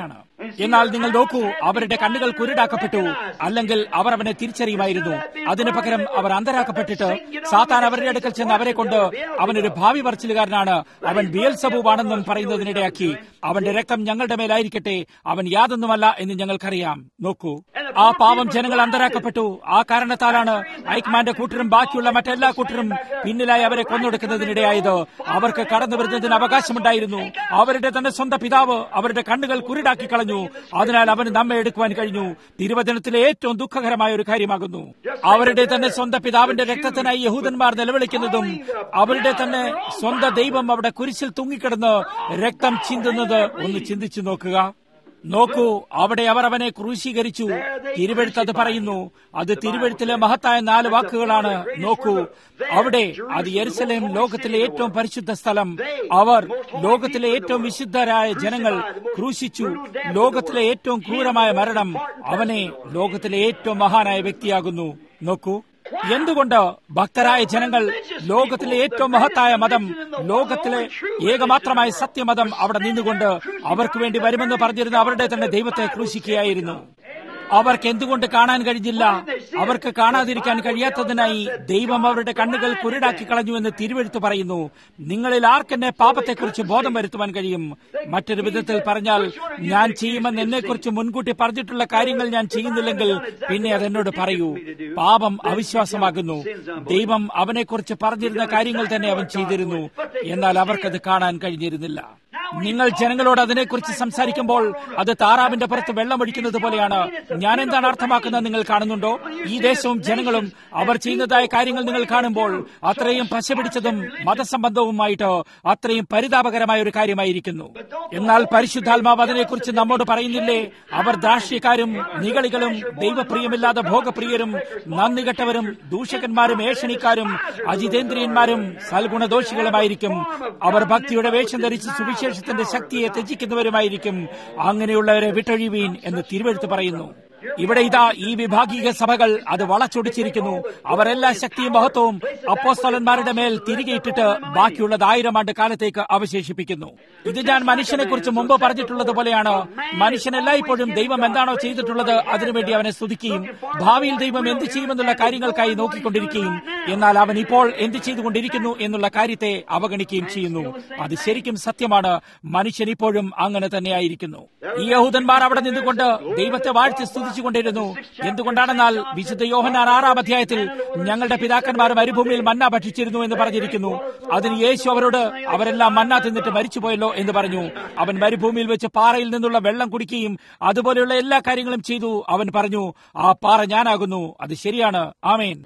എന്നാൽ നിങ്ങൾ നോക്കൂ, അവരുടെ കണ്ണുകൾ കുരുടാക്കപ്പെട്ടു, അല്ലെങ്കിൽ അവർ അവനെ തിരിച്ചറിയുമായിരുന്നു. അതിനു പകരം അവർ അന്ധരാക്കപ്പെട്ടിട്ട് സാത്താൻ അവരുടെ അടുക്കൽ ചെന്ന് അവരെ കൊണ്ട് അവനൊരു ഭാവി പറച്ചിലുകാരനാണ്, അവൻ ബിയൽസബൂബാണെന്നും പറയുന്നതിനിടയാക്കി. അവന്റെ രക്തം ഞങ്ങളുടെ മേലായിരിക്കട്ടെ, അവൻ യാതൊന്നുമല്ല എന്ന് ഞങ്ങൾക്കറിയാം. നോക്കൂ, ആ പാവം ജനങ്ങൾ അന്ധരാക്കപ്പെട്ടു. ആ കാരണത്താലാണ് ഐക്മാന്റെ കൂട്ടരും ബാക്കിയുള്ള മറ്റെല്ലാ കൂട്ടരും പിന്നിലായി അവരെ കൊന്നൊടുക്കുന്നതിനിടയായത്. അവർക്ക് കടന്നു വരുന്നതിന് അവകാശമുണ്ടായിരുന്നു. അവരുടെ തന്നെ സ്വന്തം പിതാവ് അവരുടെ കണ്ണുകൾ കുരുടാക്കി കളഞ്ഞു. അതിനാൽ അവന് നമ്മെ എടുക്കുവാൻ കഴിഞ്ഞു. തിരുവചനത്തിലെ ഏറ്റവും ദുഃഖകരമായ ഒരു കാര്യമാകുന്നു. അവരുടെ തന്നെ സ്വന്തം പിതാവിന്റെ രക്തത്തിനായി യഹൂദന്മാർ നിലവിളിക്കുന്നതും അവരുടെ തന്നെ സ്വന്തം ദൈവം അവിടെ കുരിശിൽ തൂങ്ങിക്കിടന്ന് രക്തം ചിന്തുന്നത് ഒന്ന് ചിന്തിച്ചു നോക്കുക. നോക്കൂ, അവിടെ അവർ അവനെ ക്രൂശീകരിച്ചു. തിരുവെഴുത്ത് അത് പറയുന്നു. അത് തിരുവെഴുത്തിലെ മഹത്തായ 4 വാക്കുകളാണ്. നോക്കൂ, അവിടെ അത് യെരുശലേം, ലോകത്തിലെ ഏറ്റവും പരിശുദ്ധ സ്ഥലം. അവർ ലോകത്തിലെ ഏറ്റവും വിശുദ്ധരായ ജനങ്ങൾ ക്രൂശിച്ചു. ലോകത്തിലെ ഏറ്റവും ക്രൂരമായ മരണം. അവനെ ലോകത്തിലെ ഏറ്റവും മഹാനായ വ്യക്തിയാകുന്നു. നോക്കൂ, എന്തുകൊണ്ട് ഭക്തരായ ജനങ്ങൾ ലോകത്തിലെ ഏറ്റവും മഹത്തായ മതം, ലോകത്തിലെ ഏകമാത്രമായ സത്യമതം അവിടെ നിന്നുകൊണ്ട് അവർക്ക് വേണ്ടി വരുമെന്ന് പറഞ്ഞിരുന്ന അവരുടെ തന്നെ ദൈവത്തെ ക്രൂശിക്കുകയായിരുന്നു. അവർക്ക് എന്തുകൊണ്ട് കാണാൻ കഴിഞ്ഞില്ല? അവർക്ക് കാണാതിരിക്കാൻ കഴിയാത്തതിനായി ദൈവം അവരുടെ കണ്ണുകൾ കുരുടാക്കി കളഞ്ഞുവെന്ന് തിരുവെഴുത്ത് പറയുന്നു. നിങ്ങളിൽ ആർക്കെന്നെ പാപത്തെക്കുറിച്ച് ബോധം വരുത്തുവാൻ കഴിയും? മറ്റൊരു വിധത്തിൽ പറഞ്ഞാൽ, ഞാൻ ചെയ്യുമെന്ന് എന്നെക്കുറിച്ച് മുൻകൂട്ടി പറഞ്ഞിട്ടുള്ള കാര്യങ്ങൾ ഞാൻ ചെയ്യുന്നില്ലെങ്കിൽ പിന്നെ അതെന്നോട് പറയൂ. പാപം അവിശ്വാസമാകുന്നു. ദൈവം അവനെക്കുറിച്ച് പറഞ്ഞിരുന്ന കാര്യങ്ങൾ തന്നെ അവൻ ചെയ്തിരുന്നു, എന്നാൽ അവർക്കത് കാണാൻ കഴിഞ്ഞിരുന്നില്ല. നിങ്ങൾ ജനങ്ങളോട് അതിനെക്കുറിച്ച് സംസാരിക്കുമ്പോൾ അത് താറാവിന്റെ പുറത്ത് വെള്ളമൊഴിക്കുന്നത് പോലെയാണ്. ഞാൻ എന്താണ് അർത്ഥമാക്കുന്നത് നിങ്ങൾ കാണുന്നുണ്ടോ? ഈ ദേശവും ജനങ്ങളും അവർ ചെയ്യുന്നതായ കാര്യങ്ങൾ നിങ്ങൾ കാണുമ്പോൾ അത്രയും പശ പിടിച്ചതും മതസംബന്ധവുമായിട്ട് അത്രയും പരിതാപകരമായ ഒരു കാര്യമായിരിക്കുന്നു. എന്നാൽ പരിശുദ്ധാത്മാവ് അതിനെക്കുറിച്ച് നമ്മോട് പറയുന്നില്ലേ? അവർ ധാർഷ്ട്യക്കാരും നിഗളികളും ദൈവപ്രിയമില്ലാതെ ഭോഗപ്രിയരും നന്ദികെട്ടവരും ദൂഷകന്മാരും ഏഷണിക്കാരും അജിതേന്ദ്രിയന്മാരും സൽഗുണദോഷികളുമായിരിക്കും. അവർ ഭക്തിയുടെ വേഷം ധരിച്ച് സുവിശേഷത്തിന്റെ ശക്തിയെ ത്യജിക്കുന്നവരുമായിരിക്കും. അങ്ങനെയുള്ളവരെ വിട്ടൊഴിവീൻ എന്ന് തിരുവെഴുത്ത് പറയുന്നു. ഇവിടെ ഇതാ ഈ വിഭാഗീയ സഭകൾ അത് വളച്ചൊടിച്ചിരിക്കുന്നു. അവരെല്ലാ ശക്തിയും മഹത്വവും അപ്പോസ്തലന്മാരുടെ മേൽ തിരികെ ഇട്ടിട്ട് ബാക്കിയുള്ളത് 1000 ആണ്ട് കാലത്തേക്ക് അവശേഷിപ്പിക്കുന്നു. ഇത് ഞാൻ മനുഷ്യനെ കുറിച്ച് മുമ്പ് പറഞ്ഞിട്ടുള്ളത് പോലെയാണ്. മനുഷ്യൻ എല്ലായ്പ്പോഴും ദൈവം എന്താണോ ചെയ്തിട്ടുള്ളത് അതിനുവേണ്ടി അവനെ സ്തുതിക്കുകയും ഭാവിയിൽ ദൈവം എന്ത് ചെയ്യുമെന്നുള്ള കാര്യങ്ങൾക്കായി നോക്കിക്കൊണ്ടിരിക്കുകയും എന്നാൽ അവൻ ഇപ്പോൾ എന്ത് ചെയ്തുകൊണ്ടിരിക്കുന്നു എന്നുള്ള കാര്യത്തെ അവഗണിക്കുകയും ചെയ്യുന്നു. അത് ശരിക്കും സത്യമാണ്. മനുഷ്യൻ ഇപ്പോഴും അങ്ങനെ തന്നെയായിരിക്കുന്നു. ഈ യഹൂദന്മാർ അവിടെ നിന്നുകൊണ്ട് ദൈവത്തെ വാഴ്ത്തി സ്തുതിച്ചുകൊണ്ടിരുന്നു. എന്തുകൊണ്ടാണെന്നാൽ വിശുദ്ധ യോഹന്നാൻ 6-ാം അധ്യായത്തിൽ ഞങ്ങളുടെ പിതാക്കന്മാർ മരുഭൂമിയിൽ മന്ന ഭക്ഷിച്ചിരുന്നു എന്ന് പറഞ്ഞിരിക്കുന്നു. അതിന് യേശു അവരോട് അവരെല്ലാം മന്ന തിന്നിട്ട് മരിച്ചുപോയല്ലോ എന്ന് പറഞ്ഞു. അവൻ മരുഭൂമിയിൽ വെച്ച് പാറയിൽ നിന്നുള്ള വെള്ളം കുടിക്കുകയും അതുപോലെയുള്ള എല്ലാ കാര്യങ്ങളും ചെയ്തു. അവൻ പറഞ്ഞു, ആ പാറ ഞാനാകുന്നു. അത് ശരിയാണ്. ആമേൻ.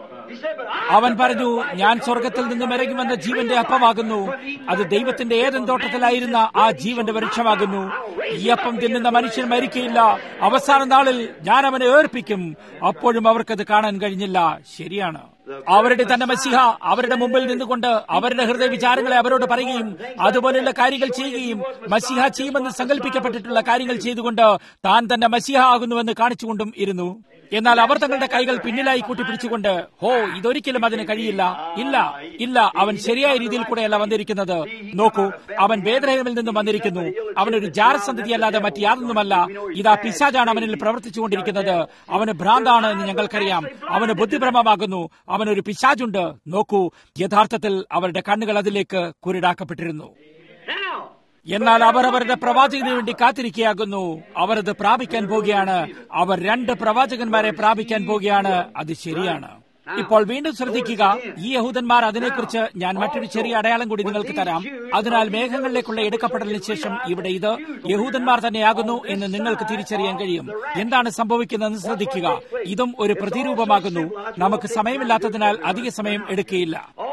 അവൻ പറഞ്ഞു, ഞാൻ സ്വർഗത്തിൽ നിന്നും ഇറങ്ങി വന്ന ജീവന്റെ അപ്പമാകുന്നു. അത് ദൈവത്തിന്റെ ഏദൻ തോട്ടത്തിലായിരുന്ന ആ ജീവന്റെ വൃക്ഷമാകുന്നു. ഈ അപ്പം തിന്നുന്ന മനുഷ്യൻ മരിക്കയില്ല. അവസാന നാളിൽ ഞാൻ അവനെ ഏർപ്പിക്കും. അപ്പോഴും അവർക്കത് കാണാൻ കഴിഞ്ഞില്ല. ശരിയാണ്. അവരുടെ തന്നെ മസിഹ അവരുടെ മുമ്പിൽ നിന്നുകൊണ്ട് അവരുടെ ഹൃദയ വിചാരങ്ങളെ അവരോട് പറയുകയും അതുപോലെയുള്ള കാര്യങ്ങൾ ചെയ്യുകയും മസിഹ ചെയ്യുമെന്ന് സങ്കല്പിക്കപ്പെട്ടിട്ടുള്ള കാര്യങ്ങൾ ചെയ്തുകൊണ്ട് താൻ തന്നെ മസിഹ ആകുന്നുവെന്ന് കാണിച്ചുകൊണ്ടും ഇരുന്നു. എന്നാൽ അവർ തങ്ങളുടെ കൈകൾ പിന്നിലായി കൂട്ടിപ്പിടിച്ചുകൊണ്ട്, ഹോ, ഇതൊരിക്കലും അതിന് കഴിയില്ല. ഇല്ല ഇല്ല, അവൻ ശരിയായ രീതിയിൽ കൂടെയല്ല വന്നിരിക്കുന്നത്. നോക്കൂ, അവൻ ബേത്ലഹേമിൽ നിന്നും വന്നിരിക്കുന്നു. അവനൊരു ജാരസന്തതിയല്ലാതെ മറ്റ് യാതൊന്നുമല്ല. ഇതാ പിശാചാണ് അവനിൽ പ്രവർത്തിച്ചുകൊണ്ടിരിക്കുന്നത്. അവന് ഭ്രാന്താണ് എന്ന് ഞങ്ങൾക്കറിയാം. അവന് ബുദ്ധിഭ്രമമാകുന്നു. അവനൊരു പിശാചുണ്ട്. നോക്കൂ, യഥാർത്ഥത്തിൽ അവരുടെ കണ്ണുകൾ അതിലേക്ക് കുരുടാക്കപ്പെട്ടിരുന്നു. എന്നാൽ അവർ അവരുടെ പ്രവാചകന് വേണ്ടി കാത്തിരിക്കുകയാകുന്നു. അവർ അത് പ്രാപിക്കാൻ പോകുകയാണ്. അവർ 2 പ്രവാചകന്മാരെ പ്രാപിക്കാൻ പോകുകയാണ്. അത് ശരിയാണ്. ഇപ്പോൾ വീണ്ടും ശ്രദ്ധിക്കുക, ഈ യഹൂദന്മാർ അതിനെക്കുറിച്ച് ഞാൻ മറ്റൊരു ചെറിയ അടയാളം കൂടി നിങ്ങൾക്ക് തരാം. അതിനാൽ മേഘങ്ങളിലേക്കുള്ള എടുക്കപ്പെടലിന് ശേഷം ഇവിടെ ഇത് യഹൂദന്മാർ തന്നെയാകുന്നു എന്ന് നിങ്ങൾക്ക് തിരിച്ചറിയാൻ കഴിയും. എന്താണ് സംഭവിക്കുന്നതെന്ന് ശ്രദ്ധിക്കുക. ഇതും ഒരു പ്രതിരൂപമാകുന്നു. നമുക്ക് സമയമില്ലാത്തതിനാൽ അധിക സമയം എടുക്കുകയില്ല.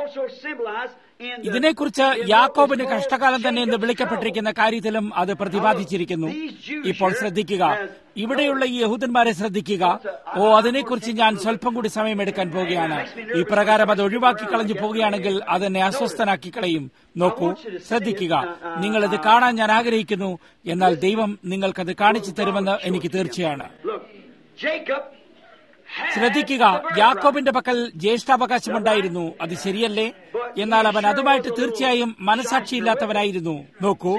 ഇതിനെക്കുറിച്ച് യാക്കോബിന്റെ കഷ്ടകാലം തന്നെ എന്ന് വിളിക്കപ്പെട്ടിരിക്കുന്ന കാര്യത്തിലും അത് പ്രതിപാദിച്ചിരിക്കുന്നു. ഇപ്പോൾ ശ്രദ്ധിക്കുക, ഇവിടെയുള്ള ഈ യഹൂദന്മാരെ ശ്രദ്ധിക്കുക. അതിനെക്കുറിച്ച് ഞാൻ സ്വല്പം കൂടി സമയം എടുക്കാൻ പോവുകയാണ്. ഇപ്രകാരം അത് ഒഴിവാക്കി കളഞ്ഞു പോവുകയാണെങ്കിൽ അതെന്നെ അസ്വസ്ഥനാക്കി കളയും. നോക്കൂ, ശ്രദ്ധിക്കുക. നിങ്ങളിത് കാണാൻ ഞാൻ ആഗ്രഹിക്കുന്നു. എന്നാൽ ദൈവം നിങ്ങൾക്കത് കാണിച്ചു തരുമെന്ന് എനിക്ക് തീർച്ചയാണ്. ശ്രദ്ധിക്കുക, യാക്കോബിന്റെ പക്കൽ ജ്യേഷ്ഠാവകാശമുണ്ടായിരുന്നു. അത് ശരിയല്ലേ? എന്നാൽ അവൻ അതുമായിട്ട് തീർച്ചയായും മനസാക്ഷിയില്ലാത്തവനായിരുന്നു. നോക്കൂ,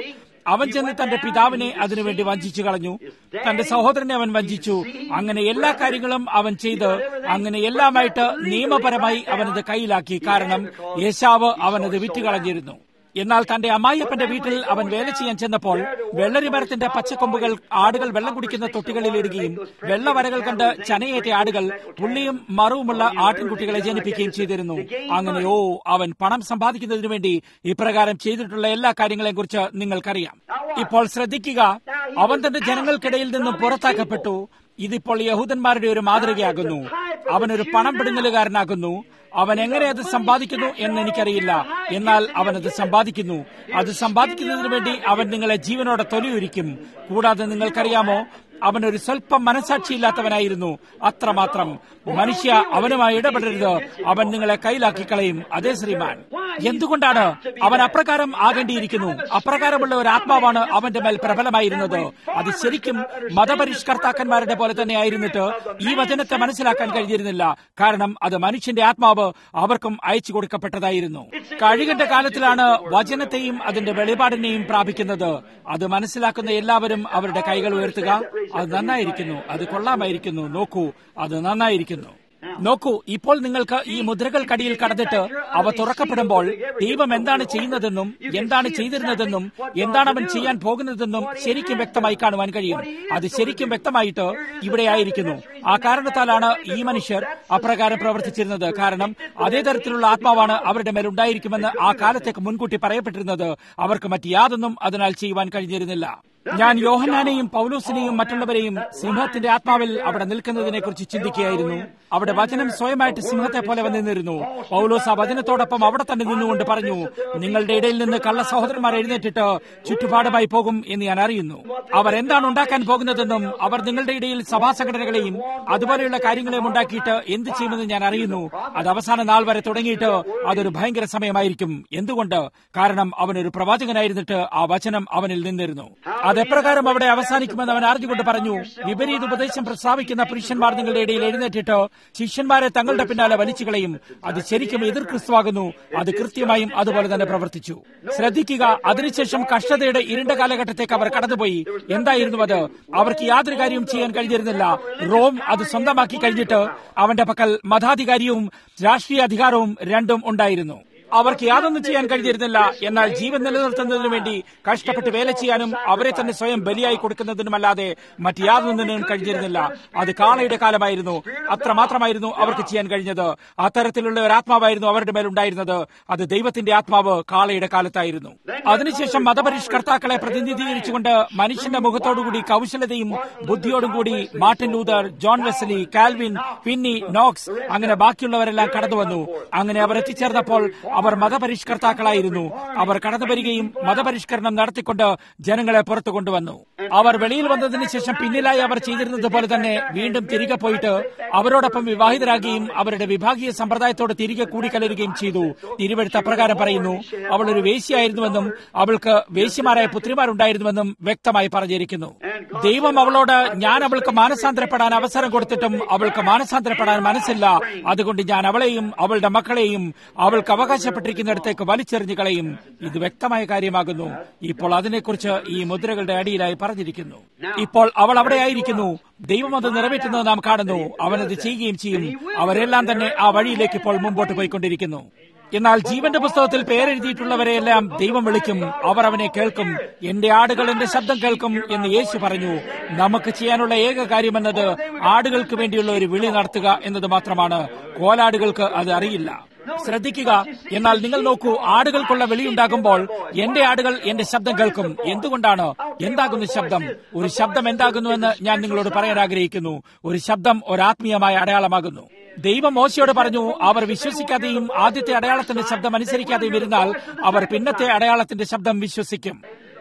അവൻ ചെന്ന് തന്റെ പിതാവിനെ അതിനുവേണ്ടി വഞ്ചിച്ചു കളഞ്ഞു, തന്റെ സഹോദരനെ അവൻ വഞ്ചിച്ചു. അങ്ങനെ എല്ലാ കാര്യങ്ങളും അവൻ ചെയ്ത് അങ്ങനെ എല്ലാമായിട്ട് നിയമപരമായി അവനത് കയ്യിലാക്കി. കാരണം ഏശാവ് അവനത് വിറ്റുകളഞ്ഞിരുന്നു. എന്നാൽ തന്റെ അമ്മായിയപ്പന്റെ വീട്ടിൽ അവൻ വേല ചെയ്യാൻ ചെന്നപ്പോൾ വെള്ളരി മരത്തിന്റെ പച്ചക്കൊമ്പുകൾ ആടുകൾ വെള്ളം കുടിക്കുന്ന തൊട്ടികളിൽ ഇടുകയും വെള്ളവരകൾ കണ്ട് ചനയേറ്റ ആടുകൾ പുള്ളിയും മറുവുമുള്ള ആട്ടിൻകുട്ടികളെ ജനിപ്പിക്കുകയും ചെയ്തിരുന്നു. അങ്ങനെ അവൻ പണം സമ്പാദിക്കുന്നതിനു വേണ്ടി ഇപ്രകാരം ചെയ്തിട്ടുള്ള എല്ലാ കാര്യങ്ങളെയും കുറിച്ച് നിങ്ങൾക്കറിയാം. ഇപ്പോൾ ശ്രദ്ധിക്കുക, അവൻ തന്റെ ജനങ്ങൾക്കിടയിൽ നിന്നും പുറത്താക്കപ്പെട്ടു. ഇതിപ്പോൾ യഹൂദന്മാരുടെ ഒരു മാതൃകയാകുന്നു. അവനൊരു പണം പിടുങ്ങലുകാരനാകുന്നു. അവൻ എങ്ങനെ അത് സമ്പാദിക്കുന്നു എന്ന് എനിക്കറിയില്ല, എന്നാൽ അവനത് സമ്പാദിക്കുന്നു. അത് സമ്പാദിക്കുന്നതിന് വേണ്ടി അവൻ നിങ്ങളെ ജീവനോടെ തൊലിയൊരിക്കും. കൂടാതെ നിങ്ങൾക്കറിയാമോ, അവനൊരു സ്വല്പം മനസാക്ഷിയില്ലാത്തവനായിരുന്നു. അത്രമാത്രം. മനുഷ്യ അവനുമായി ഇടപെടരുത്, അവൻ നിങ്ങളെ കയ്യിലാക്കി കളയും. അതേ ശ്രീമാൻ. എന്തുകൊണ്ടാണ് അവൻ അപ്രകാരം ആകേണ്ടിയിരിക്കുന്നു? അപ്രകാരമുള്ള ഒരു ആത്മാവാണ് അവന്റെ മേൽ പ്രബലമായിരുന്നത്. അത് ശരിക്കും മതപരിഷ്കർത്താക്കന്മാരുടെ പോലെ തന്നെ ആയിരുന്നിട്ട് ഈ വചനത്തെ മനസ്സിലാക്കാൻ കഴിഞ്ഞിരുന്നില്ല. കാരണം അത് മനുഷ്യന്റെ ആത്മാവ് അവർക്കും അയച്ചു കൊടുക്കപ്പെട്ടതായിരുന്നു. കഴുകന്റെ കാലത്തിലാണ് വചനത്തെയും അതിന്റെ വെളിപാടിനെയും പ്രാപിക്കുന്നത്. അത് മനസ്സിലാക്കുന്ന എല്ലാവരും അവരുടെ കൈകൾ ഉയർത്തുക. അത് നന്നായിരിക്കുന്നു, അത് കൊള്ളാമായിരിക്കുന്നു. നോക്കൂ, അത് നന്നായിരിക്കുന്നു. നോക്കൂ, ഇപ്പോൾ നിങ്ങൾക്ക് ഈ മുദ്രകൾക്കടിയിൽ കടന്നിട്ട് അവ തുറക്കപ്പെടുമ്പോൾ ദൈവം എന്താണ് ചെയ്യുന്നതെന്നും എന്താണ് ചെയ്തിരുന്നതെന്നും എന്താണ് അവൻ ചെയ്യാൻ പോകുന്നതെന്നും ശരിക്കും വ്യക്തമായി കാണുവാൻ കഴിയും. അത് ശരിക്കും വ്യക്തമായിട്ട് ഇവിടെ ആയിരിക്കുന്നു. ആ കാരണത്താലാണ് ഈ മനുഷ്യർ അപ്രകാരം പ്രവർത്തിച്ചിരുന്നത്. കാരണം അതേ തരത്തിലുള്ള ആത്മാവാണ് അവരുടെ മേലുണ്ടായിരിക്കുമെന്ന് ആ കാലത്തേക്ക് മുൻകൂട്ടി പറയപ്പെട്ടിരുന്നത്. അവർക്ക് മറ്റ് യാതൊന്നും അതിനാൽ ചെയ്യുവാൻ കഴിഞ്ഞിരുന്നില്ല. ഞാൻ യോഹന്നാനെയും പൗലോസിനെയും മറ്റുള്ളവരെയും സിംഹത്തിന്റെ ആത്മാവിൽ അവിടെ നിൽക്കുന്നതിനെ കുറിച്ച് ചിന്തിക്കുകയായിരുന്നു. അവിടെ വചനം സ്വയമായിട്ട് സിംഹത്തെ പോലെ വന്നിരുന്നു. പൗലോസ് ആ വചനത്തോടൊപ്പം അവിടെ തന്നെ നിന്നുകൊണ്ട് പറഞ്ഞു, നിങ്ങളുടെ ഇടയിൽ നിന്ന് കള്ള സഹോദരന്മാർ എഴുന്നേറ്റിട്ട് ചുറ്റുപാടുമായി പോകും എന്ന് ഞാൻ അറിയുന്നു. അവർ എന്താണ് ഉണ്ടാക്കാൻ പോകുന്നതെന്നും അവർ നിങ്ങളുടെ ഇടയിൽ സഭാ സംഘടനകളെയും അതുപോലെയുള്ള കാര്യങ്ങളെയും ഉണ്ടാക്കിയിട്ട് എന്ത് ചെയ്യുമെന്ന് ഞാൻ അറിയുന്നു. അത് അവസാന നാൾ വരെ തുടങ്ങിയിട്ട് അതൊരു ഭയങ്കര സമയമായിരിക്കും. എന്തുകൊണ്ട്? കാരണം അവനൊരു പ്രവാചകനായിരുന്നിട്ട് ആ വചനം അവനിൽ നിന്നിരുന്നു. അതെപ്രകാരം അവിടെ അവസാനിക്കുമെന്ന് അവൻ അറിഞ്ഞുകൊണ്ട് പറഞ്ഞു, വിപരീത ഉപദേശം പ്രസ്താവിക്കുന്ന പുരുഷന്മാർ നിങ്ങളുടെ ഇടയിൽ എഴുന്നേറ്റിട്ട് ശിഷ്യന്മാരെ തങ്ങളുടെ പിന്നാലെ വലിച്ചുകളയും. അത് ശരിക്കും എതിർ ക്രിസ്തുവാകുന്നു. അത് കൃത്യമായും അതുപോലെ തന്നെ പ്രവർത്തിച്ചു. ശ്രദ്ധിക്കുക, അതിനുശേഷം കഷ്ടതയുടെ ഇരുണ്ട കാലഘട്ടത്തേക്ക് അവർ കടന്നുപോയി. എന്തായിരുന്നു അത്? അവർക്ക് യാതൊരു കാര്യവും ചെയ്യാൻ കഴിഞ്ഞിരുന്നില്ല. റോം അത് സ്വന്തമാക്കി കഴിഞ്ഞിട്ട് അവന്റെ പക്കൽ മതാധികാരിയും രാഷ്ട്രീയ അധികാരവും രണ്ടും ഉണ്ടായിരുന്നു. അവർക്ക് യാതൊന്നും ചെയ്യാൻ കഴിഞ്ഞിരുന്നില്ല. എന്നാൽ ജീവൻ നിലനിർത്തുന്നതിനു വേണ്ടി കഷ്ടപ്പെട്ട് വേല ചെയ്യാനും അവരെ തന്നെ സ്വയം ബലിയായി കൊടുക്കുന്നതിനുമല്ലാതെ മറ്റ് യാതൊന്നിനും കഴിഞ്ഞിരുന്നില്ല. അത് കാളയുടെ കാലമായിരുന്നു. അത്രമാത്രമായിരുന്നു അവർക്ക് ചെയ്യാൻ കഴിഞ്ഞത്. അത്തരത്തിലുള്ള ഒരു ആത്മാവായിരുന്നു അവരുടെ മേലുണ്ടായിരുന്നത്. അത് ദൈവത്തിന്റെ ആത്മാവ് കാളയുടെ കാലത്തായിരുന്നു. അതിനുശേഷം മതപരിഷ്കർത്താക്കളെ പ്രതിനിധീകരിച്ചുകൊണ്ട് മനുഷ്യന്റെ മുഖത്തോടുകൂടി കൗശലതയും ബുദ്ധിയോടും കൂടി Martin Luther, John Wesley, Calvin, Finney, Knox, അങ്ങനെ ബാക്കിയുള്ളവരെല്ലാം കടന്നു വന്നു. അങ്ങനെ അവർ എത്തിച്ചേർന്നപ്പോൾ അവർ മതപരിഷ്കർത്താക്കളായിരുന്നു. അവർ കടന്നു വരികയും മതപരിഷ്കരണം നടത്തിക്കൊണ്ട് ജനങ്ങളെ പുറത്തു കൊണ്ടുവന്നു. അവർ വെളിയിൽ വന്നതിന് ശേഷം പിന്നിലായി അവർ ചെയ്തിരുന്നത് പോലെ തന്നെ വീണ്ടും തിരികെ പോയിട്ട് അവരോടൊപ്പം വിവാഹിതരാകുകയും അവരുടെ വിഭാഗീയ സമ്പ്രദായത്തോട് തിരികെ കൂടിക്കലരുകയും ചെയ്തു. തിരുവെഴുത്ത് അപ്രകാരം പറയുന്നു, അവൾ ഒരു വേശ്യയായിരുന്നുവെന്നും അവൾക്ക് വേശ്യമാരായ പുത്രിമാരുണ്ടായിരുന്നുവെന്നും വ്യക്തമായി പറഞ്ഞിരിക്കുന്നു. ദൈവം അവളോട്, ഞാൻ അവൾക്ക് മാനസാന്തരപ്പെടാൻ അവസരം കൊടുത്തിട്ടും അവൾക്ക് മാനസാന്തരപ്പെടാൻ മനസ്സില്ല, അതുകൊണ്ട് ഞാൻ അവളെയും അവളുടെ മക്കളെയും അവൾക്ക് അവകാശപ്പെട്ടിരിക്കുന്നിടത്തേക്ക് വലിച്ചെറിഞ്ഞു കളയും. ഇത് വ്യക്തമായ കാര്യമാകുന്നു. ഇപ്പോൾ അതിനെക്കുറിച്ച് ഈ മുദ്രകളുടെ അടിയിലായി പറഞ്ഞിരിക്കുന്നു. ഇപ്പോൾ അവൾ അവിടെ ആയിരിക്കുന്നു. ദൈവം അത് നിറവേറ്റുന്നത് നാം കാണുന്നു. അവനത് ചെയ്യുകയും ചെയ്യും. അവരെല്ലാം തന്നെ ആ വഴിയിലേക്ക് ഇപ്പോൾ മുമ്പോട്ട് പോയിക്കൊണ്ടിരിക്കുന്നു. എന്നാൽ ജീവന്റെ പുസ്തകത്തിൽ പേരെഴുതിയിട്ടുള്ളവരെയെല്ലാം ദൈവം വിളിക്കും. അവർ അവനെ കേൾക്കും. എന്റെ ആടുകൾ എന്റെ ശബ്ദം കേൾക്കും എന്ന് യേശു പറഞ്ഞു. നമുക്ക് ചെയ്യാനുള്ള ഏക കാര്യമെന്നത് ആടുകൾക്ക് വേണ്ടിയുള്ള ഒരു വിളി നടത്തുക എന്നത് മാത്രമാണ്. കോലാടുകൾക്ക് അത് അറിയില്ല. ശ്രദ്ധിക്കുക. എന്നാൽ നിങ്ങൾ നോക്കൂ, ആടുകൾക്കുള്ള വിളിയുണ്ടാകുമ്പോൾ എന്റെ ആടുകൾ എന്റെ ശബ്ദം കേൾക്കും. എന്തുകൊണ്ടാണ്? എന്താകുന്നു ശബ്ദം? ഒരു ശബ്ദം എന്താകുന്നുവെന്ന് ഞാൻ നിങ്ങളോട് പറയാൻ ആഗ്രഹിക്കുന്നു. ഒരു ശബ്ദം ഒരാത്മീയമായ അടയാളമാകുന്നു. ദൈവം മോശയോട് പറഞ്ഞു, അവർ വിശ്വസിക്കാതെയും ആദ്യത്തെ അടയാളത്തിന്റെ ശബ്ദം അനുസരിക്കാതെയും ഇരുന്നാൽ അവർ പിന്നത്തെ അടയാളത്തിന്റെ ശബ്ദം വിശ്വസിക്കും.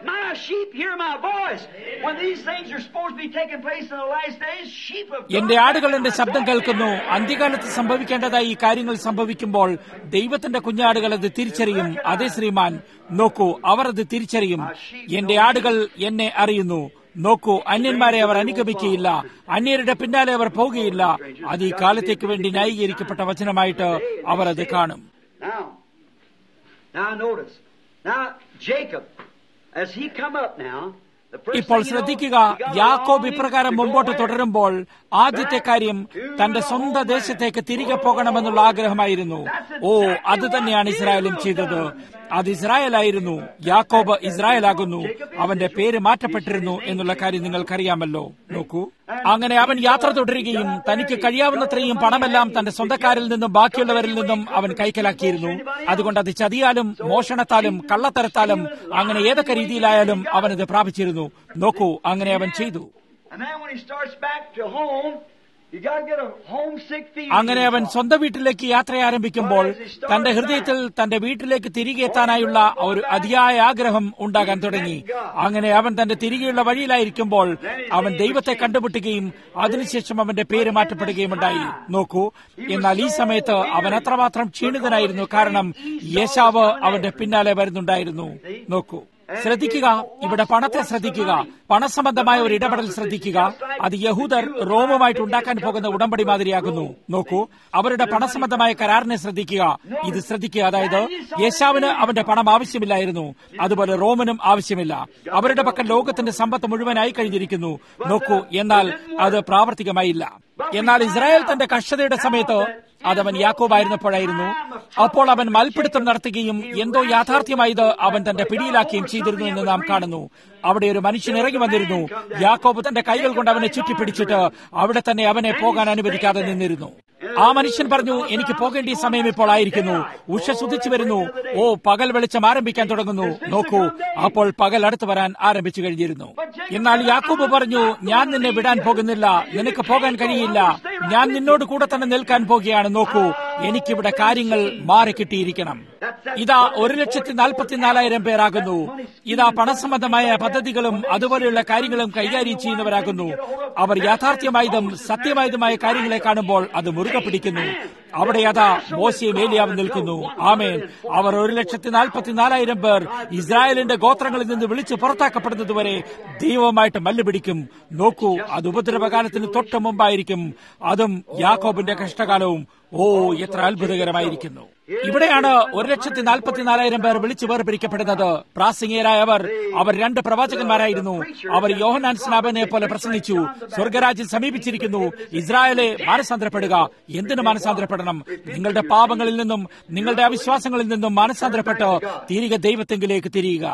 എന്റെ ആടുകൾ എന്റെ ശബ്ദം കേൾക്കുന്നു. അന്ത്യകാലത്ത് സംഭവിക്കേണ്ടതായി ഈ കാര്യങ്ങൾ സംഭവിക്കുമ്പോൾ ദൈവത്തിന്റെ കുഞ്ഞാടുകൾ അത് തിരിച്ചറിയും. അതേ ശ്രീമാൻ, നോക്കൂ, അവർ അത് തിരിച്ചറിയും. എന്റെ ആടുകൾ എന്നെ അറിയുന്നു. നോക്കൂ, അന്യന്മാരെ അവർ അനുഗമിക്കുകയില്ല, അന്യരുടെ പിന്നാലെ അവർ പോകുകയില്ല. അത് ഈ കാലത്തേക്ക് വേണ്ടി ന്യായീകരിക്കപ്പെട്ട വചനമായിട്ട് അവർ അത് കാണും. Now notice. Now Jacob, as he come up now, ഇപ്പോൾ ശ്രദ്ധിക്കുക, യാക്കോബ് ഇപ്രകാരം മുമ്പോട്ട് തുടരുമ്പോൾ ആദ്യത്തെ കാര്യം തന്റെ സ്വന്തം ദേശത്തേക്ക് തിരികെ പോകണമെന്നുള്ള ആഗ്രഹമായിരുന്നു. അത് തന്നെയാണ് ഇസ്രായേലും ചെയ്തത്. അത് ഇസ്രായേലായിരുന്നു. യാക്കോബ് ഇസ്രായേലാകുന്നു. അവന്റെ പേര് മാറ്റപ്പെട്ടിരുന്നു എന്നുള്ള കാര്യം നിങ്ങൾക്കറിയാമല്ലോ. നോക്കൂ, അങ്ങനെ അവൻ യാത്ര തുടരുകയും തനിക്ക് കഴിയാവുന്നത്രയും പണമെല്ലാം തന്റെ സ്വന്തക്കാരിൽ നിന്നും ബാക്കിയുള്ളവരിൽ നിന്നും അവൻ കൈക്കലാക്കിയിരുന്നു. അതുകൊണ്ട് അത് ചതിയാലും മോഷണത്താലും കള്ളത്തരത്താലും അങ്ങനെ ഏതൊക്കെ രീതിയിലായാലും അവനത് പ്രാപിച്ചിരുന്നു. നോക്കൂ, അങ്ങനെ അവൻ ചെയ്തു. അങ്ങനെ അവൻ സ്വന്തം വീട്ടിലേക്ക് യാത്ര ആരംഭിക്കുമ്പോൾ തന്റെ ഹൃദയത്തിൽ തന്റെ വീട്ടിലേക്ക് തിരികെ എത്താനായുള്ള ഒരു അതിയായ ആഗ്രഹം ഉണ്ടാകാൻ തുടങ്ങി. അങ്ങനെ അവൻ തന്റെ തിരികെയുള്ള വഴിയിലായിരിക്കുമ്പോൾ അവൻ ദൈവത്തെ കണ്ടുമുട്ടുകയും അതിനുശേഷം അവന്റെ പേര് മാറ്റപ്പെടുകയും ഉണ്ടായി. നോക്കൂ, എന്നാൽ ഈ സമയത്ത് അവൻ അത്രമാത്രം ക്ഷീണിതനായിരുന്നു. കാരണം യേശാവ് അവന്റെ പിന്നാലെ വരുന്നുണ്ടായിരുന്നു. നോക്കൂ, ശ്രദ്ധിക്കുക, ഇവിടെ പണത്തെ ശ്രദ്ധിക്കുക, പണസംബന്ധമായ ഒരു ഇടപെടൽ ശ്രദ്ധിക്കുക. അത് യഹൂദർ റോമുമായിട്ട് ഉണ്ടാക്കാൻ പോകുന്ന ഉടമ്പടി മാതിരിയാകുന്നു. നോക്കൂ, അവരുടെ പണസംബന്ധമായ കരാറിനെ ശ്രദ്ധിക്കുക. ഇത് ശ്രദ്ധിക്കുക, അതായത് യേശാവിന് അവന്റെ പണം ആവശ്യമില്ലായിരുന്നു, അതുപോലെ റോമിനും ആവശ്യമില്ല. അവരുടെ പക്കൽ ലോകത്തിന്റെ സമ്പത്ത് മുഴുവനായി കഴിഞ്ഞിരിക്കുന്നു. നോക്കൂ, എന്നാൽ അത് പ്രാവർത്തികമായില്ല. എന്നാൽ ഇസ്രായേൽ തന്റെ കഷ്ടതയുടെ സമയത്ത് അതവൻ യാക്കോബായിരുന്നപ്പോഴായിരുന്നു. അപ്പോൾ അവൻ മൽപിടുത്തം നടത്തുകയും എന്തോ യാഥാർത്ഥ്യമായത് അവൻ തന്റെ പിടിയിലാക്കുകയും ചെയ്തിരുന്നു എന്ന് നാം കാണുന്നു. അവിടെ ഒരു മനുഷ്യൻ ഇറങ്ങി വന്നിരുന്നു. യാക്കോബ് തന്റെ കൈകൾ കൊണ്ട് അവനെ ചുറ്റിപ്പിടിച്ചിട്ട് അവിടെ തന്നെ അവനെ പോകാൻ അനുവദിക്കാതെ നിന്നിരുന്നു. ആ മനുഷ്യൻ പറഞ്ഞു, എനിക്ക് പോകേണ്ട സമയം ഇപ്പോൾ ആയിരിക്കുന്നു. ഉഷസുദിച്ചു വരുന്നു. പകൽ വെളിച്ചം ആരംഭിക്കാൻ തുടങ്ങുന്നു. നോക്കൂ, അപ്പോൾ പകൽ അടുത്തു വരാൻ ആരംഭിച്ചു കഴിഞ്ഞിരുന്നു. എന്നാൽ യാക്കോബ് പറഞ്ഞു, ഞാൻ നിന്നെ വിടാൻ പോകുന്നില്ല, നിനക്ക് പോകാൻ കഴിയില്ല, ഞാൻ നിന്നോട് കൂടെ തന്നെ നിൽക്കാൻ പോകുകയാണ്. നോക്കൂ, എനിക്കിവിടെ കാര്യങ്ങൾ മാറിക്കിട്ടിയിരിക്കണം. ഇതാ 1,44,000 പേരാകുന്നു. ഇതാ പണസംബന്ധമായ പദ്ധതികളും അതുപോലെയുള്ള കാര്യങ്ങളും കൈകാര്യം ചെയ്യുന്നവരാകുന്നു. അവർ യാഥാർത്ഥ്യമായതും സത്യമായതുമായ കാര്യങ്ങളെ കാണുമ്പോൾ അത് മുറുകെ പിടിക്കുന്നു. അവിടെ അതാ മോശയും ഏലിയാവും നിൽക്കുന്നു. ആമേൻ. അവർ 1,44,000 പേർ ഇസ്രായേലിന്റെ ഗോത്രങ്ങളിൽ നിന്ന് വിളിച്ച് പുറത്താക്കപ്പെടുന്നതുവരെ ദൈവമായിട്ട് മല്ലുപിടിക്കും. നോക്കൂ, അത് ഉപദ്രവകാലത്തിന് തൊട്ട് മുമ്പായിരിക്കും. അതും യാക്കോബിന്റെ കഷ്ടകാലവും. എത്ര അത്ഭുതകരമായിരിക്കുന്നു. ഇവിടെയാണ് 1,44,000 പേർ വിളിച്ചു വേർപിരിക്കപ്പെടുന്നത്. പ്രാസംഗികരായവർ 2 പ്രവാചകന്മാരായിരുന്നു. അവർ യോഹന്നാൻ സ്നാപകനെ പോലെ പ്രസംഗിച്ചു, സ്വർഗരാജ്യം സമീപിച്ചിരിക്കുന്നു, ഇസ്രായേലെ മാനസാന്തരപ്പെടുക. എന്തിനു മാനസാന്തരപ്പെടണം? നിങ്ങളുടെ പാപങ്ങളിൽ നിന്നും നിങ്ങളുടെ അവിശ്വാസങ്ങളിൽ നിന്നും മാനസാന്തരപ്പെട്ട് തിരികെ ദൈവത്തെങ്കിലേക്ക് തിരിയുക.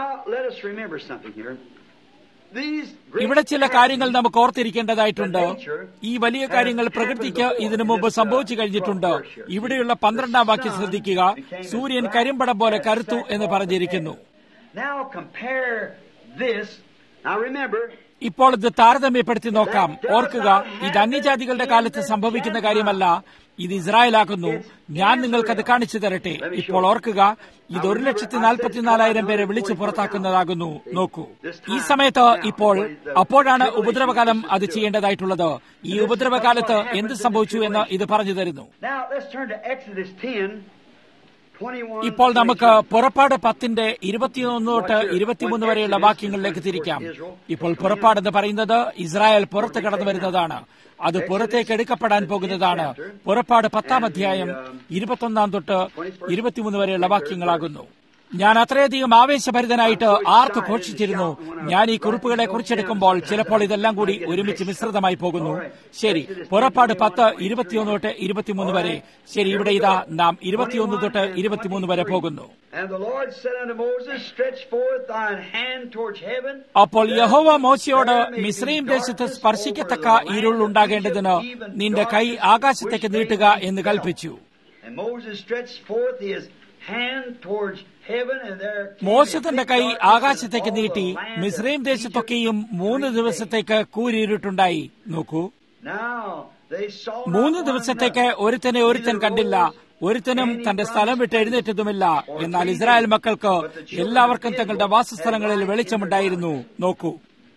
ഇവിടെ ചില കാര്യങ്ങൾ നമുക്ക് ഓർത്തിരിക്കേണ്ടതായിട്ടുണ്ട്. ഈ വലിയ കാര്യങ്ങൾ പ്രകൃതിക്ക് ഇതിനു മുമ്പ് സംഭവിച്ചു കഴിഞ്ഞിട്ടുണ്ട്. ഇവിടെയുള്ള 12-ാം വാക്യം ശ്രദ്ധിക്കുക. സൂര്യൻ കരിമ്പടം പോലെ കറുത്തു എന്ന് പറഞ്ഞിരിക്കുന്നു. ഇപ്പോൾ ഇത് താരതമ്യപ്പെടുത്തി നോക്കാം. ഓർക്കുക, ഇത് അന്യജാതികളുടെ കാലത്ത് സംഭവിക്കുന്ന കാര്യമല്ല, ഇത് ഇസ്രായേലാകുന്നു. ഞാൻ നിങ്ങൾക്കത് കാണിച്ചു തരട്ടെ. ഇപ്പോൾ ഓർക്കുക, ഇത് 1,44,000 പേരെ വിളിച്ചു പുറത്താക്കുന്നതാകുന്നു. നോക്കൂ, ഈ സമയത്ത് അപ്പോഴാണ് ഉപദ്രവകാലം അത് ചെയ്യേണ്ടതായിട്ടുള്ളത്. ഈ ഉപദ്രവകാലത്ത് എന്ത് സംഭവിച്ചു എന്ന് ഇത് പറഞ്ഞു തരുന്നു. ഇപ്പോൾ നമുക്ക് പുറപ്പാട് 10-ന്റെ 21 തൊട്ട് 23 വരെയുള്ള വാക്യങ്ങളിലേക്ക് തിരിക്കാം. ഇപ്പോൾ പുറപ്പാടെന്ന് പറയുന്നത് ഇസ്രായേൽ പുറത്ത് കടന്നു വരുന്നതാണ്. അത് പുറത്തേക്ക് എടുക്കപ്പെടാൻ പോകുന്നതാണ്. പുറപ്പാട് 10-ാം അധ്യായം 21 തൊട്ട് 23 വരെയുള്ള വാക്യങ്ങളാകുന്നു. ഞാൻ അത്രയധികം ആവേശഭരിതനായിട്ട് ആർത്ത് ഘോഷിച്ചിരുന്നു. ഞാൻ ഈ കുറിപ്പുകളെ കുറിച്ചെടുക്കുമ്പോൾ ചിലപ്പോൾ ഇതെല്ലാം കൂടി ഒരുമിച്ച് മിശ്രിതമായി പോകുന്നു. ശരി, പുറപ്പാട് 10, 21 തൊട്ട് 23 വരെ. ശരി, ഇവിടെ ഇതാ നാം 21 തൊട്ട് 23 വരെ പോകുന്നു. അപ്പോൾ യഹോവ മോശയോട്, മിസ്രയീം ദേശത്ത് സ്പർശിക്കത്തക്ക ഇരുൾ ഉണ്ടാകേണ്ടതിന് നിന്റെ കൈ ആകാശത്തേക്ക് നീട്ടുക എന്ന് കൽപ്പിച്ചു. മോശ തന്റെ കൈ ആകാശത്തേക്ക് നീട്ടി. മിസ്രയീം ദേശത്തൊക്കെയും 3 ദിവസത്തേക്ക് കൂരിരുട്ടുണ്ടായി. നോക്കൂ, 3 ദിവസത്തേക്ക് ഒരുത്തൻ കണ്ടില്ല. ഒരുത്തനും തന്റെ സ്ഥലം വിട്ട് എഴുന്നേറ്റതുമില്ല. എന്നാൽ ഇസ്രായേൽ മക്കൾക്ക് എല്ലാവർക്കും തങ്ങളുടെ വാസസ്ഥലങ്ങളിൽ വെളിച്ചമുണ്ടായിരുന്നു. നോക്കൂ,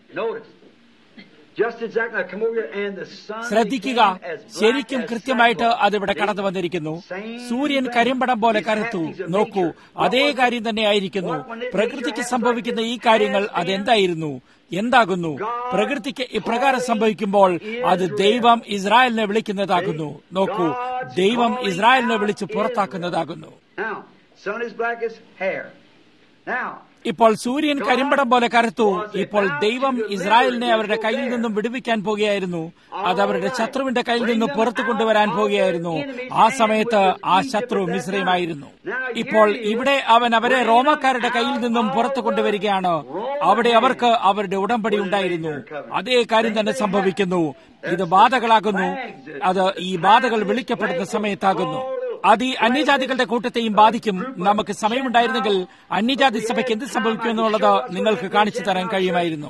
ശ്രദ്ധിക്കുക, ശരിക്കും കൃത്യമായിട്ട് അതിവിടെ കടന്നു വന്നിരിക്കുന്നു. സൂര്യൻ കരിമ്പടം പോലെ കറുത്തു. നോക്കൂ, അതേ കാര്യം തന്നെ ആയിരിക്കുന്നു. പ്രകൃതിക്ക് സംഭവിക്കുന്ന ഈ കാര്യങ്ങൾ അതെന്തായിരുന്നു? എന്താകുന്നു? പ്രകൃതിക്ക് ഇപ്രകാരം സംഭവിക്കുമ്പോൾ അത് ദൈവം ഇസ്രായേലിനെ വിളിക്കുന്നതാകുന്നു. നോക്കൂ, ദൈവം ഇസ്രായേലിനെ വിളിച്ച് പുറത്താക്കുന്നതാകുന്നു. ഇപ്പോൾ സൂര്യൻ കരിമ്പടം പോലെ കറുത്തു. ഇപ്പോൾ ദൈവം ഇസ്രായേലിനെ അവരുടെ കയ്യിൽ നിന്നും വിടുവിക്കാൻ പോകുകയായിരുന്നു. അത് അവരുടെ ശത്രുവിന്റെ കയ്യിൽ നിന്നും പുറത്തു കൊണ്ടുവരാൻ പോകുകയായിരുന്നു. ആ സമയത്ത് ആ ശത്രു മിസ്രയീമായിരുന്നു. ഇപ്പോൾ ഇവിടെ അവൻ അവരെ റോമാക്കാരുടെ കയ്യിൽ നിന്നും പുറത്തു കൊണ്ടുവരികയാണ്. അവിടെ അവർക്ക് അവരുടെ ഉടമ്പടി ഉണ്ടായിരുന്നു. അതേ കാര്യം തന്നെ സംഭവിക്കുന്നു. ഇത് ബാധകളാകുന്നു. അത് ഈ ബാധകൾ വിളിക്കപ്പെടുന്ന സമയത്താകുന്നു. അത് ഈ അന്യജാതികളുടെ കൂട്ടത്തെയും ബാധിക്കും. നമുക്ക് സമയമുണ്ടായിരുന്നെങ്കിൽ അന്യജാതി സഭയ്ക്ക് എന്ത് സംഭവിക്കുമെന്നുള്ളത് നിങ്ങൾക്ക് കാണിച്ചു തരാൻ കഴിയുമായിരുന്നു.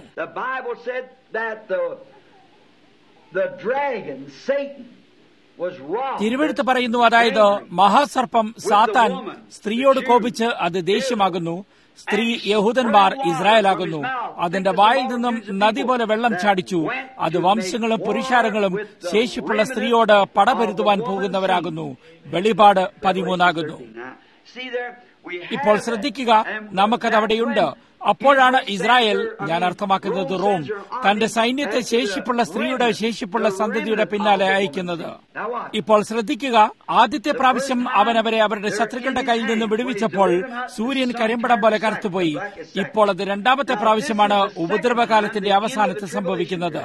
തിരുവെഴുത്ത് പറയുന്നു, അതായത് മഹാസർപ്പം സാത്താൻ സ്ത്രീയോട് കോപിച്ച് അത് ദേഷ്യമാകുന്നു. സ്ത്രീ യഹൂദന്മാർ ഇസ്രായേലാകുന്നു. അതിന്റെ വായിൽ നിന്നും നദി പോലെ വെള്ളം ചാടിച്ചു. അത് വംശങ്ങളും പുരുഷാരങ്ങളും ശേഷിപ്പുള്ള സ്ത്രീയോട് പടപൊരുത്തുവാൻ പോകുന്നവരാകുന്നു. വെളിപാട് 13 ഇപ്പോൾ ശ്രദ്ധിക്കുക, നമുക്കത് അവിടെയുണ്ട്. അപ്പോഴാണ് ഇസ്രായേൽ, ഞാൻ അർത്ഥമാക്കുന്നത് റോം, തന്റെ സൈന്യത്തെ ശേഷിപ്പുള്ള സ്ത്രീയുടെ ശേഷിപ്പുള്ള സന്തതിയുടെ പിന്നാലെ അയക്കുന്നത്. ഇപ്പോൾ ശ്രദ്ധിക്കുക, ആദ്യത്തെ പ്രാവശ്യം അവൻ അവരെ അവരുടെ ശത്രുക്കളുടെ കയ്യിൽ നിന്ന് വിടുവിച്ചപ്പോൾ സൂര്യൻ കരിമ്പടം പോലെ കറുത്തുപോയി. ഇപ്പോൾ അത് രണ്ടാമത്തെ പ്രാവശ്യമാണ് ഉപദ്രവകാലത്തിന്റെ അവസാനത്ത് സംഭവിക്കുന്നത്.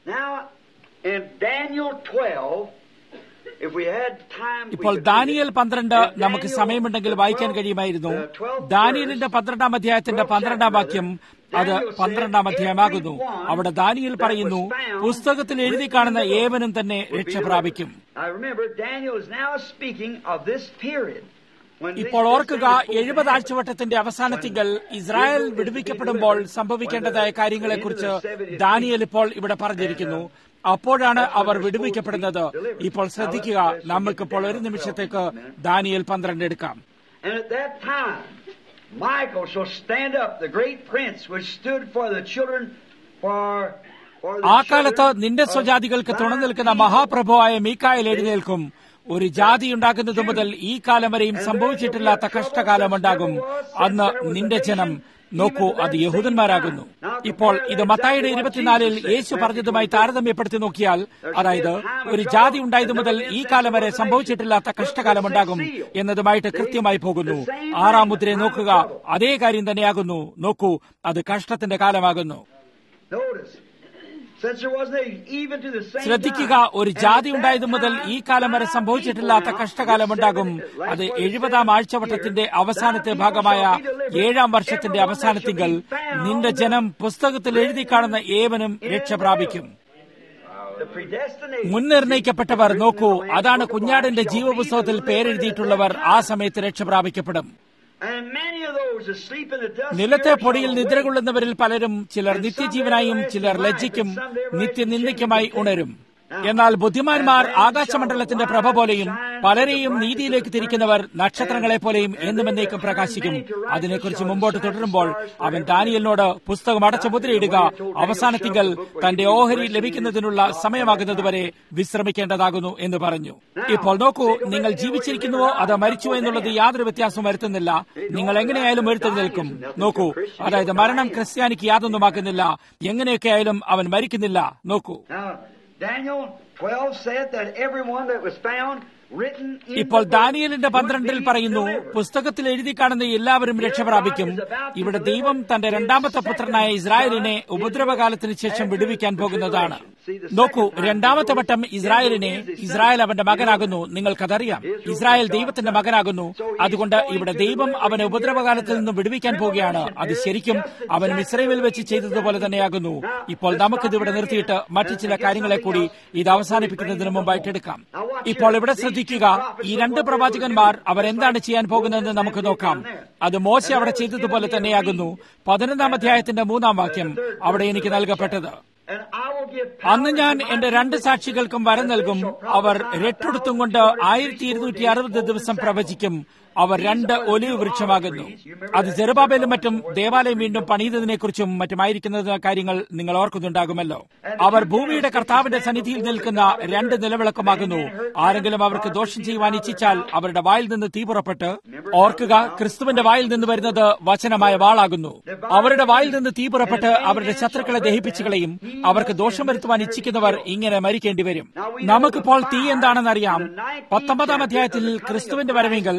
ഇപ്പോൾ ദാനിയേൽ 12 നമുക്ക് സമയമുണ്ടെങ്കിൽ വായിക്കാൻ കഴിയുമായിരുന്നു. ദാനിയേലിന്റെ 12-ാം അധ്യായത്തിന്റെ 12-ാം വാക്യം അത് 12-ാം അധ്യായമാകുന്നു. അവിടെ ദാനിയേൽ പറയുന്നു, പുസ്തകത്തിൽ എഴുതി കാണുന്ന ഏവനും തന്നെ രക്ഷ പ്രാപിക്കും. ഇപ്പോൾ ഓർക്കുക, 70 ആഴ്ചവട്ടത്തിന്റെ അവസാനത്തിങ്കൽ ഇസ്രായേൽ വിടുവിക്കപ്പെടുമ്പോൾ സംഭവിക്കേണ്ടതായ കാര്യങ്ങളെക്കുറിച്ച് ദാനിയേൽ ഇപ്പോൾ ഇവിടെ പറഞ്ഞിരിക്കുന്നു. അപ്പോഴാണ് അവർ വിടുവിക്കപ്പെടുന്നത്. ഇപ്പോൾ ശ്രദ്ധിക്കുക, നമുക്കിപ്പോൾ ഒരു നിമിഷത്തേക്ക് ദാനിയേൽ 12 എടുക്കാം. ആ കാലത്ത് നിന്റെ സ്വജാതികൾക്ക് തുണ നിൽക്കുന്ന മഹാപ്രഭുവായ മീക്കായേൽ എഴുന്നേൽക്കും. ഒരു ജാതി ഉണ്ടാകുന്നത് മുതൽ ഈ കാലം വരെയും സംഭവിച്ചിട്ടില്ലാത്ത കഷ്ടകാലമുണ്ടാകും. അന്ന് നിന്റെ ജനം, നോക്കൂ, അത് യഹൂദന്മാരാകുന്നു. ഇപ്പോൾ ഇത് മത്തായിയുടെ 24 യേശു പറഞ്ഞതുമായി താരതമ്യപ്പെടുത്തി നോക്കിയാൽ, അതായത് ഒരു ജാതി ഉണ്ടായതു മുതൽ ഈ കാലം വരെ സംഭവിച്ചിട്ടില്ലാത്ത കഷ്ടകാലമുണ്ടാകും എന്നതുമായിട്ട് കൃത്യമായി പോകുന്നു. 6-ാം മുദ്രയെ നോക്കുക, അതേ കാര്യം തന്നെയാകുന്നു. നോക്കൂ, അത് കഷ്ടത്തിന്റെ കാലമാകുന്നു. ശ്രദ്ധിക്കുക, ഒരു ജാതി ഉണ്ടായതു മുതൽ ഈ കാലം വരെ സംഭവിച്ചിട്ടില്ലാത്ത കഷ്ടകാലമുണ്ടാകും. അത് 70-ാം ആഴ്ചവട്ടത്തിന്റെ അവസാനത്തെ ഭാഗമായ 7-ാം വർഷത്തിന്റെ അവസാനത്തിങ്കൽ നിന്റെ ജനം പുസ്തകത്തിൽ എഴുതി കാണുന്ന ഏവനും രക്ഷ പ്രാപിക്കും. മുൻനിർണയിക്കപ്പെട്ടവർ, നോക്കൂ, അതാണ് കുഞ്ഞാടിന്റെ ജീവപുസ്തകത്തിൽ പേരെഴുതിയിട്ടുള്ളവർ. ആ സമയത്ത് രക്ഷ പ്രാപിക്കപ്പെടും. നിലത്തെ പൊടിയിൽ നിദ്ര കൊള്ളുന്നവരിൽ പലരും, ചിലർ നിത്യജീവനായും ചിലർ ലജ്ജയ്ക്കും നിത്യനിന്ദയ്ക്കുമായി ഉണരും. എന്നാൽ ബുദ്ധിമാന്മാർ ആകാശമണ്ഡലത്തിന്റെ പ്രഭ പോലെയും പലരെയും നീതിയിലേക്ക് തിരിക്കുന്നവർ നക്ഷത്രങ്ങളെപ്പോലെയും എന്നുമെന്നേക്കും പ്രകാശിക്കും. അതിനെക്കുറിച്ച് മുമ്പോട്ട് തുടരുമ്പോൾ അവൻ ദാനിയേലിനോട്, പുസ്തകം അടച്ചു മുദ്രയിടുക, അവസാനത്തിങ്കൽ തന്റെ ഓഹരി ലഭിക്കുന്നതിനുള്ള സമയമാകുന്നതുവരെ വിശ്രമിക്കേണ്ടതാകുന്നു എന്ന് പറഞ്ഞു. ഇപ്പോൾ നോക്കൂ, നിങ്ങൾ ജീവിച്ചിരിക്കുന്നുവോ അതോ മരിച്ചുവോ എന്നുള്ളത് യാതൊരു വ്യത്യാസവും വരുത്തുന്നില്ല. നിങ്ങൾ എങ്ങനെയായാലും എഴുന്നേൽക്കും. നോക്കൂ, അതായത് മരണം ക്രിസ്ത്യാനിക്ക് യാതൊന്നുമാക്കുന്നില്ല. എങ്ങനെയൊക്കെ ആയാലും അവൻ മരിക്കുന്നില്ല. നോക്കൂ, Daniel 12 said that everyone that was found ഇപ്പോൾ ദാനിയേലിന്റെ 12 പറയുന്നു, പുസ്തകത്തിൽ എഴുതി കാണുന്ന എല്ലാവരും രക്ഷപ്രാപിക്കും. ഇവിടെ ദൈവം തന്റെ രണ്ടാമത്തെ പുത്രനായ ഇസ്രായേലിനെ ഉപദ്രവകാലത്തിന് ശേഷം വിടുവിക്കാൻ പോകുന്നതാണ്. നോക്കൂ, രണ്ടാമത്തെ വട്ടം ഇസ്രായേൽ അവന്റെ മകനാകുന്നു. നിങ്ങൾക്കതറിയാം, ഇസ്രായേൽ ദൈവത്തിന്റെ മകനാകുന്നു. അതുകൊണ്ട് ഇവിടെ ദൈവം അവനെ ഉപദ്രവകാലത്തിൽ നിന്നും വിടുവിക്കാൻ പോകുകയാണ്. അത് ശരിക്കും അവൻ മിസ്രൈമിൽ വെച്ച് ചെയ്തതുപോലെ തന്നെയാകുന്നു. ഇപ്പോൾ നമുക്കിതിവിടെ നിർത്തിയിട്ട് മറ്റു ചില കാര്യങ്ങളെ കൂടി ഇത് അവസാനിപ്പിക്കുന്നതിന് മുമ്പായിട്ട് എടുക്കാം. ഇപ്പോൾ ഇവിടെ ശ്രദ്ധിക്കുക, ഈ രണ്ട് പ്രവാചകന്മാർ അവരെന്താണ് ചെയ്യാൻ പോകുന്നതെന്ന് നമുക്ക് നോക്കാം. അത് മോശ അവിടെ ചെയ്തതുപോലെ തന്നെയാകുന്നു. 11-ാം അധ്യായത്തിന്റെ 3-ാം വാക്യം അവിടെ എനിക്ക് നൽകപ്പെട്ടത്. അന്ന് ഞാൻ എന്റെ 2 സാക്ഷികൾക്കും വരം നൽകും. അവർ രട്ടുടുത്തും കൊണ്ട് 1260 ദിവസം പ്രവചിക്കും. അവർ 2 ഒലിവ് വൃക്ഷമാകുന്നു. അത് ജെറുബ്ബാബേലും മറ്റും ദേവാലയം വീണ്ടും പണിയുന്നതിനെക്കുറിച്ചും മറ്റുമായിരിക്കുന്ന കാര്യങ്ങൾ നിങ്ങൾ ഓർക്കുന്നുണ്ടാകുമല്ലോ. അവർ ഭൂമിയുടെ കർത്താവിന്റെ സന്നിധിയിൽ നിൽക്കുന്ന 2 നിലവിളക്കുമാകുന്നു. ആരെങ്കിലും അവർക്ക് ദോഷം ചെയ്യുവാൻ ഇച്ഛിച്ചാൽ അവരുടെ വായിൽ നിന്ന് തീ പുറപ്പെട്ട്, ഓർക്കുക, ക്രിസ്തുവിന്റെ വായിൽ നിന്ന് വരുന്നത് വചനമായ വാളാകുന്നു. അവരുടെ വായിൽ നിന്ന് തീ പുറപ്പെട്ട് അവരുടെ ശത്രുക്കളെ ദഹിപ്പിച്ചു കളയും. അവർക്ക് ദോഷം വരുത്തുവാൻ ഇച്ഛിക്കുന്നവർ ഇങ്ങനെ മരിക്കേണ്ടി വരും. നമുക്കിപ്പോൾ തീ എന്താണെന്നറിയാം. 19-ാം അധ്യായത്തിൽ ക്രിസ്തുവിന്റെ വരവെങ്കിൽ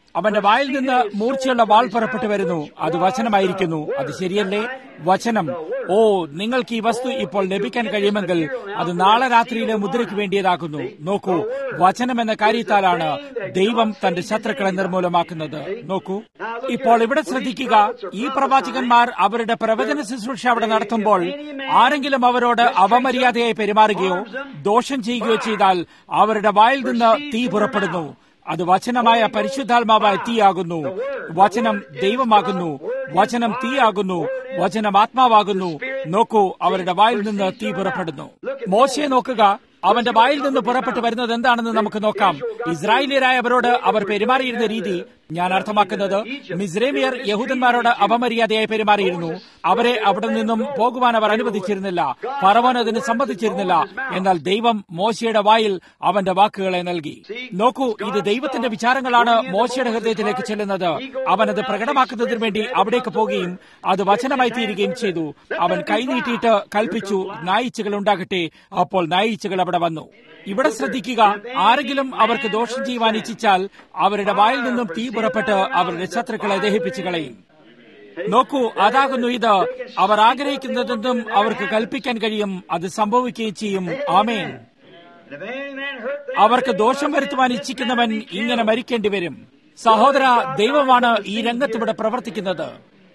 അവന്റെ വായിൽ നിന്ന് മൂർച്ചയുള്ള വാൾ പുറപ്പെട്ടു വരുന്നു. അത് വചനമായിരിക്കുന്നു. അത് ശരിയല്ലേ? വചനം. ഓ, നിങ്ങൾക്ക് ഈ വസ്തു ഇപ്പോൾ ലഭിക്കാൻ കഴിയുമെങ്കിൽ അത് നാളെ രാത്രിയിലെ മുദ്രയ്ക്ക് വേണ്ടിയതാകുന്നു. നോക്കൂ, വചനം എന്ന കാര്യത്താലാണ് ദൈവം തന്റെ ശത്രുക്കളെ നിർമൂലമാക്കുന്നത്. നോക്കൂ, ഇപ്പോൾ ഇവിടെ ശ്രദ്ധിക്കുക. ഈ പ്രവാചകന്മാർ അവരുടെ പ്രവചന ശുശ്രൂഷ അവിടെ നടത്തുമ്പോൾ ആരെങ്കിലും അവരോട് അപമര്യാദയായി പെരുമാറുകയോ ദോഷം ചെയ്യുകയോ ചെയ്താൽ അവരുടെ വായിൽ നിന്ന് തീ പുറപ്പെടുന്നു. അത് വചനമായ പരിശുദ്ധാത്മാവായ തീയാകുന്നു. വചനം ദൈവമാകുന്നു. വചനം തീയാകുന്നു. വചനം ആത്മാവാകുന്നു. നോക്കൂ, അവരുടെ വായിൽ നിന്ന് തീ പുറപ്പെടുന്നു. മോശയെ നോക്കുക. അവന്റെ വായിൽ നിന്ന് പുറപ്പെട്ടു വരുന്നത് എന്താണെന്ന് നമുക്ക് നോക്കാം. ഇസ്രായേലിയരായവരോട് അവർ പെരുമാറിയിരുന്ന രീതി, ഞാൻ അർത്ഥമാക്കുന്നത് മിസ്രൈമിയർ യഹൂദന്മാരോട് അപമര്യാദയായി പെരുമാറിയിരുന്നു. അവരെ അവിടെ നിന്നും പോകുവാൻ അവർ അനുവദിച്ചിരുന്നില്ല. ഫറവോൻ അതിന് സമ്മതിച്ചിരുന്നില്ല. എന്നാൽ ദൈവം മോശയുടെ വായിൽ അവന്റെ വാക്കുകളെ നൽകി. നോക്കൂ, ഇത് ദൈവത്തിന്റെ വിചാരങ്ങളാണ് മോശയുടെ ഹൃദയത്തിലേക്ക് ചെല്ലുന്നത്. അവനത് പ്രകടമാക്കുന്നതിന് വേണ്ടി അവിടേക്ക് പോകുകയും അത് വചനമായി തീരുകയും ചെയ്തു. അവൻ കൈനീട്ടിയിട്ട് കൽപ്പിച്ചു, നായീച്ചകൾ ഉണ്ടാകട്ടെ. അപ്പോൾ നായീച്ചകൾ അവിടെ വന്നു. ഇവിടെ ശ്രദ്ധിക്കുക. ആരെങ്കിലും അവർക്ക് ദോഷം ചെയ്യുവാൻ ഇച്ഛിച്ചാൽ അവരുടെ വായിൽ നിന്നും തീ പുറപ്പെട്ട് അവരുടെ ശത്രുക്കളെ ദഹിപ്പിച്ചു കളയും. നോക്കൂ, അതാകുന്നു ഇത്. അവർ ആഗ്രഹിക്കുന്നതെന്തും അവർക്ക് കൽപ്പിക്കാൻ കഴിയും. അത് സംഭവിക്കുകയും ചെയ്യും. ആമേൻ. അവർക്ക് ദോഷം വരുത്തുവാൻ ഇച്ഛിക്കുന്നവൻ ഇങ്ങനെ മരിക്കേണ്ടി വരും. സഹോദര, ദൈവമാണ് ഈ രംഗത്തിവിടെ പ്രവർത്തിക്കുന്നത്.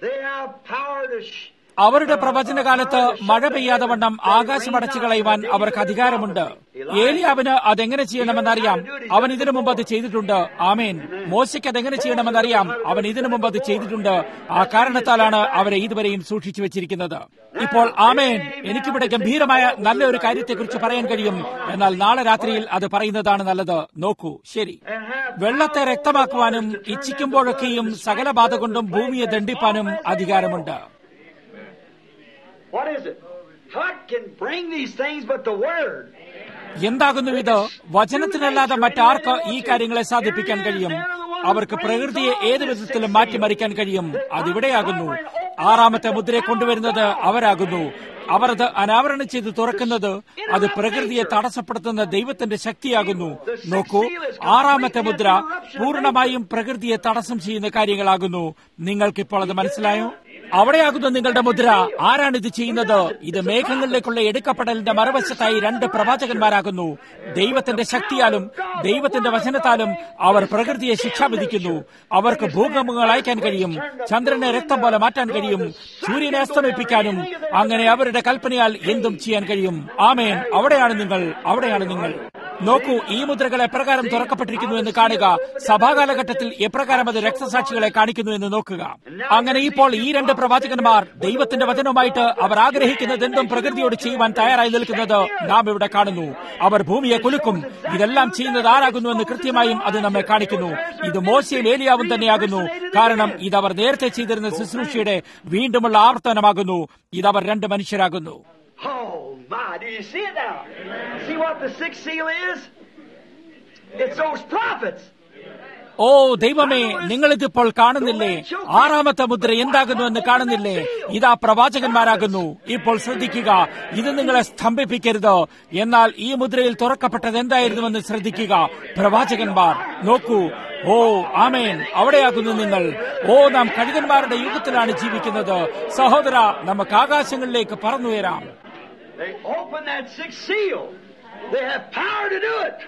അവരുടെ പ്രവചനകാലത്ത് മഴ പെയ്യാതെ വണ്ണം ആകാശമടച്ചു കളയുവാൻ അവർക്ക് അധികാരമുണ്ട്. ഏലിയാവിന് അതെങ്ങനെ ചെയ്യണമെന്നറിയാം. അവൻ ഇതിനു മുമ്പ് അത് ചെയ്തിട്ടുണ്ട്. ആമേൻ. മോശയ്ക്ക് അതെങ്ങനെ ചെയ്യണമെന്നറിയാം. അവൻ ഇതിനു മുമ്പ് അത് ചെയ്തിട്ടുണ്ട്. ആ കാരണത്താലാണ് അവരെ ഇതുവരെയും സൂക്ഷിച്ചു വെച്ചിരിക്കുന്നത്. ഇപ്പോൾ ആമേൻ, എനിക്കിവിടെ ഗംഭീരമായ നല്ലൊരു കാര്യത്തെക്കുറിച്ച് പറയാൻ കഴിയും. എന്നാൽ നാളെ രാത്രിയിൽ അത് പറയുന്നതാണ് നല്ലത്. നോക്കൂ, ശരി. വെള്ളത്തെ രക്തമാക്കുവാനും ഇച്ഛിക്കുമ്പോഴൊക്കെയും സകല ബാധ കൊണ്ടും ഭൂമിയെ ദണ്ഡിപ്പാനും അധികാരമുണ്ട്. What is it? What can bring these things but the Word? എന്താകുന്നു ഇത്? വചനത്തിനല്ലാതെ മറ്റാർക്ക് ഈ കാര്യങ്ങളെ സാധിപ്പിക്കാൻ കഴിയും? അവർക്ക് പ്രകൃതിയെ ഏത് വിധത്തിലും മാറ്റിമറിക്കാൻ കഴിയും. അതിവിടെയാകുന്നു. ആറാമത്തെ മുദ്രയെ കൊണ്ടുവരുന്നത് അവരാകുന്നു. അവർ അത് അനാവരണം ചെയ്ത് തുറക്കുന്നത് അത് പ്രകൃതിയെ തടസ്സപ്പെടുത്തുന്ന ദൈവത്തിന്റെ ശക്തിയാകുന്നു. നോക്കൂ, ആറാമത്തെ മുദ്ര പൂർണ്ണമായും പ്രകൃതിയെ തടസ്സം ചെയ്യുന്ന കാര്യങ്ങളാകുന്നു. നിങ്ങൾക്കിപ്പോൾ അത് മനസ്സിലായോ? അവിടെയാകുന്നു നിങ്ങളുടെ മുദ്ര. ആരാണ് ഇത് ചെയ്യുന്നത്? ഇത് മേഘങ്ങളിലേക്കുള്ള എടുക്കപ്പെടലിന്റെ മറുവശത്തായി രണ്ട് പ്രവാചകന്മാരാകുന്നു. ദൈവത്തിന്റെ ശക്തിയാലും ദൈവത്തിന്റെ വചനത്താലും അവർ പ്രകൃതിയെ ശിക്ഷ വിധിക്കുന്നു. അവർക്ക് ഭൂകമ്പങ്ങൾ അയക്കാൻ കഴിയും. ചന്ദ്രനെ രക്തം പോലെ മാറ്റാൻ കഴിയും. സൂര്യനെ അസ്തമിപ്പിക്കാനും അങ്ങനെ അവരുടെ കൽപ്പനയാൽ എന്തും ചെയ്യാൻ കഴിയും. ആമേൻ. അവിടെയാണ് നിങ്ങൾ. നോക്കൂ, ഈ മുദ്രകൾ എപ്രകാരം തുറക്കപ്പെട്ടിരിക്കുന്നു എന്ന് കാണുക. സഭാകാലഘട്ടത്തിൽ എപ്രകാരം അത് രക്തസാക്ഷികളെ കാണിക്കുന്നു എന്ന് നോക്കുക. അങ്ങനെ ഇപ്പോൾ ഈ രണ്ട് പ്രവാചകന്മാർ ദൈവത്തിന്റെ വചനവുമായിട്ട് അവർ ആഗ്രഹിക്കുന്നത് എന്തും പ്രകൃതിയോട് ചെയ്യുവാൻ തയ്യാറായി നിൽക്കുന്നത് നാം ഇവിടെ കാണുന്നു. അവർ ഭൂമിയെ കുലുക്കും. ഇതെല്ലാം ചെയ്യുന്നത് ആരാകുന്നു എന്ന് കൃത്യമായും അത് നമ്മെ കാണിക്കുന്നു. ഇത് മോശയും ഏലിയാവും തന്നെയാകുന്നു. കാരണം ഇതവർ നേരത്തെ ചെയ്തിരുന്ന ശുശ്രൂഷയുടെ വീണ്ടുമുള്ള ആവർത്തനമാകുന്നു. ഇതവർ രണ്ട് മനുഷ്യരാകുന്നു. Oh my, do you see it now? See what the sixth seal is? It's those prophets. ഓ ദൈവമേ, നിങ്ങളിതിപ്പോൾ കാണുന്നില്ലേ? ആറാമത്തെ മുദ്ര എന്താകുന്നു എന്ന് കാണുന്നില്ലേ? ഇതാ പ്രവാചകന്മാരാകുന്നു. ഇപ്പോൾ ശ്രദ്ധിക്കുക, ഇത് നിങ്ങളെ സ്തംഭിപ്പിക്കരുത്. എന്നാൽ ഈ മുദ്രയിൽ തുറക്കപ്പെട്ടത് എന്തായിരുന്നുവെന്ന് ശ്രദ്ധിക്കുക. പ്രവാചകന്മാർ. നോക്കൂ. ഓ ആമേൻ, അവിടെയാകുന്നു നിങ്ങൾ. ഓ, നാം കഴുകന്മാരുടെ യുഗത്തിലാണ് ജീവിക്കുന്നത്. സഹോദര, നമുക്ക് ആകാശങ്ങളിലേക്ക് പറന്നുയരാം. They open that sixth seal. They have power to do it.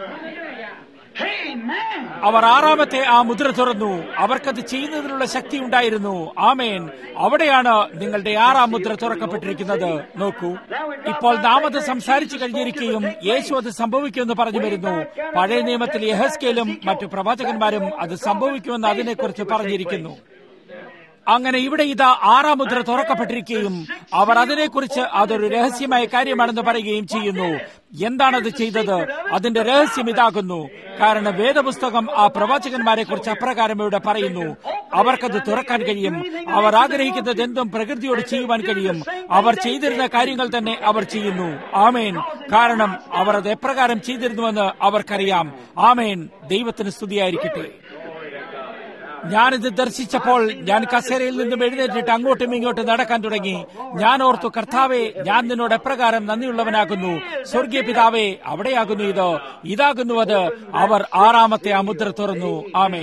Amen. അവർ ആറാമത്തെ ആ മുദ്ര തുറന്നു. അവർക്കത് ചെയ്യുന്നതിനുള്ള ശക്തി ഉണ്ടായിരുന്നു. ആമേൻ. അവിടെയാണ് നിങ്ങളുടെ ആറാം മുദ്ര തുറക്കപ്പെട്ടിരിക്കുന്നത്. നോക്കൂ, ഇപ്പോൾ നാം അത് സംസാരിച്ചു കഴിഞ്ഞിരിക്കുകയും യേശു അത് സംഭവിക്കുമെന്ന് പറഞ്ഞു വരുന്നു. പഴയ നിയമത്തിൽ യെഹെസ്കേലും മറ്റു പ്രവാചകന്മാരും അത് സംഭവിക്കുമെന്ന് അതിനെക്കുറിച്ച് പറഞ്ഞിരിക്കുന്നു. അങ്ങനെ ഇവിടെ ഇതാ ആറാം മുദ്ര തുറക്കപ്പെട്ടിരിക്കുകയും അവർ അതിനെക്കുറിച്ച് അതൊരു രഹസ്യമായ കാര്യമാണെന്ന് പറയുകയും ചെയ്യുന്നു. എന്താണത് ചെയ്തത്? അതിന്റെ രഹസ്യം ഇതാകുന്നു. കാരണം വേദപുസ്തകം ആ പ്രവാചകന്മാരെ കുറിച്ച് അപ്രകാരം ഇവിടെ പറയുന്നു. അവർക്കത് തുറക്കാൻ കഴിയും. അവർ ആഗ്രഹിക്കുന്നത് എന്തും പ്രകൃതിയോട് ചെയ്യുവാൻ കഴിയും. അവർ ചെയ്തിരുന്ന കാര്യങ്ങൾ തന്നെ അവർ ചെയ്യുന്നു. ആമേൻ. കാരണം അവർ അത് എപ്രകാരം ചെയ്തിരുന്നുവെന്ന് അവർക്കറിയാം. ആമേൻ. ദൈവത്തിന് സ്തുതിയായിരിക്കട്ടെ. ഞാനിത് ദർശിച്ചപ്പോൾ ഞാൻ കസേരയിൽ നിന്നും എഴുന്നേറ്റിട്ട് അങ്ങോട്ടും ഇങ്ങോട്ടും നടക്കാൻ തുടങ്ങി. ഞാൻ ഓർത്തു, കർത്താവേ, ഞാൻ നിന്നോട് എപ്രകാരം നന്ദിയുള്ളവനാകുന്നു. സ്വർഗീയ പിതാവേ, അവിടെയാകുന്നു ഇതാകുന്നു അത്. അവർ ആറാമത്തെ ആ മുദ്ര തുറന്നു. ആമേൻ.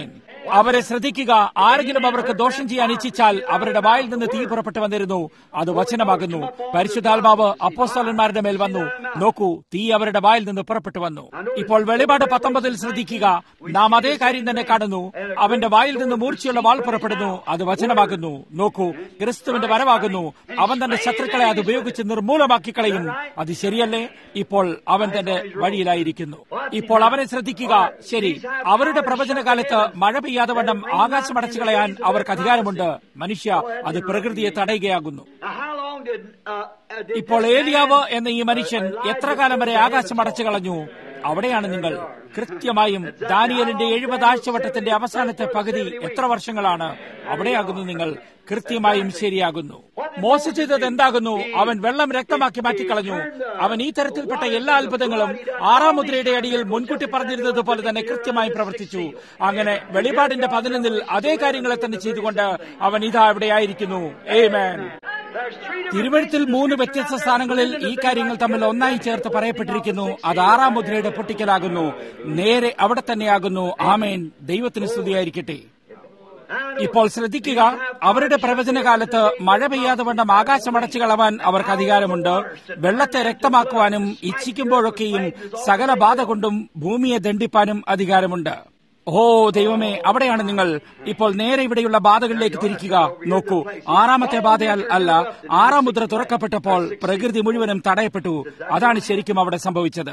അവരെ ശ്രദ്ധിക്കുക. ആരെങ്കിലും അവർക്ക് ദോഷം ചെയ്യാൻ ഇച്ഛിച്ചാൽ അവരുടെ വായിൽ നിന്ന് തീ പുറപ്പെട്ടു വന്നിരുന്നു. അത് വചനമാകുന്നു. പരിശുദ്ധാത്മാവ് അപ്പോസ്തലന്മാരുടെ മേൽ വന്നു. നോക്കൂ, തീ അവരുടെ വായിൽ നിന്ന് പുറപ്പെട്ടു വന്നു. ഇപ്പോൾ വെളിപാട് 19 ശ്രദ്ധിക്കുക. നാം അതേ കാര്യം തന്നെ കാണുന്നു. അവന്റെ വായിൽ നിന്ന് മൂർച്ചയുള്ള വാൾ പുറപ്പെടുന്നു. അത് വചനമാകുന്നു. നോക്കൂ, ക്രിസ്തുവിന്റെ വരവാകുന്നു. അവൻ തന്റെ ശത്രുക്കളെ അത് ഉപയോഗിച്ച് നിർമൂലമാക്കി കളയും. അത് ശരിയല്ലേ? ഇപ്പോൾ അവൻ തന്റെ വഴിയിലായിരിക്കുന്നു. ഇപ്പോൾ അവനെ ശ്രദ്ധിക്കുക. ശരി, അവരുടെ പ്രവചനകാലത്ത് മഴ പെയ്യാതെ വണ്ണം ആകാശം അടച്ചു കളയാൻ അവർക്ക് അധികാരമുണ്ട്. മനുഷ്യ, അത് പ്രകൃതിയെ തടയുകയാകുന്നു. ഇപ്പോൾ ഏലിയാവ് എന്ന ഈ മനുഷ്യൻ എത്ര കാലം വരെ ആകാശം അടച്ചു കളഞ്ഞു? അവിടെയാണ് നിങ്ങൾ കൃത്യമായും ദാനിയേലിന്റെ 70 ആഴ്ചവട്ടത്തിന്റെ അവസാനത്തെ പകുതി എത്ര വർഷങ്ങളാണ്? അവിടെയാകുന്നു നിങ്ങൾ കൃത്യമായും ശരിയാകുന്നു. മോശ ചെയ്തത് എന്താകുന്നു? അവൻ വെള്ളം രക്തമാക്കി മാറ്റിക്കളഞ്ഞു. അവൻ ഈ തരത്തിൽപ്പെട്ട എല്ലാ അത്ഭുതങ്ങളും 6-ാം മുദ്രയുടെ അടിയിൽ മുൻകൂട്ടി പറഞ്ഞിരുന്നത് പോലെ തന്നെ കൃത്യമായി പ്രവർത്തിച്ചു. അങ്ങനെ വെളിപാടിന്റെ 11 അതേ കാര്യങ്ങളെ തന്നെ ചെയ്തുകൊണ്ട് അവൻ ഇതാ ഇവിടെയായിരിക്കുന്നു. ആമേൻ. തിരുവെഴുത്തിൽ 3 വ്യത്യസ്ത സ്ഥാനങ്ങളിൽ ഈ കാര്യങ്ങൾ തമ്മിൽ ഒന്നായി ചേർത്ത് പറയപ്പെട്ടിരിക്കുന്നു. അത് 6-ാം മുദ്രയുടെ പൊട്ടിക്കലാകുന്നു. നേരെ അവിടെ തന്നെയാകുന്നു. ആമേൻ. ദൈവത്തിന് സ്തുതിയായിരിക്കട്ടെ. ഇപ്പോൾ ശ്രദ്ധിക്കുക. അവരുടെ പ്രവചനകാലത്ത് മഴ പെയ്യാതെ വണ്ണം ആകാശം അടച്ചു കളവാൻ അവർക്ക് അധികാരമുണ്ട്. വെള്ളത്തെ രക്തമാക്കുവാനും ഇച്ഛിക്കുമ്പോഴൊക്കെയും സകല ബാധ കൊണ്ടും ഭൂമിയെ ദണ്ഡിപ്പാനും അധികാരമുണ്ട്. ഓ ദൈവമേ, അവിടെയാണ് നിങ്ങൾ. ഇപ്പോൾ നേരെ ഇവിടെയുള്ള ബാധകളിലേക്ക് തിരിക്കുക. നോക്കൂ, 6-ാമത്തെ ബാധയാൽ അല്ല, 6-ാം മുദ്ര തുറക്കപ്പെട്ടപ്പോൾ പ്രകൃതി മുഴുവനും തടയപ്പെട്ടു. അതാണ് ശരിക്കും അവിടെ സംഭവിച്ചത്.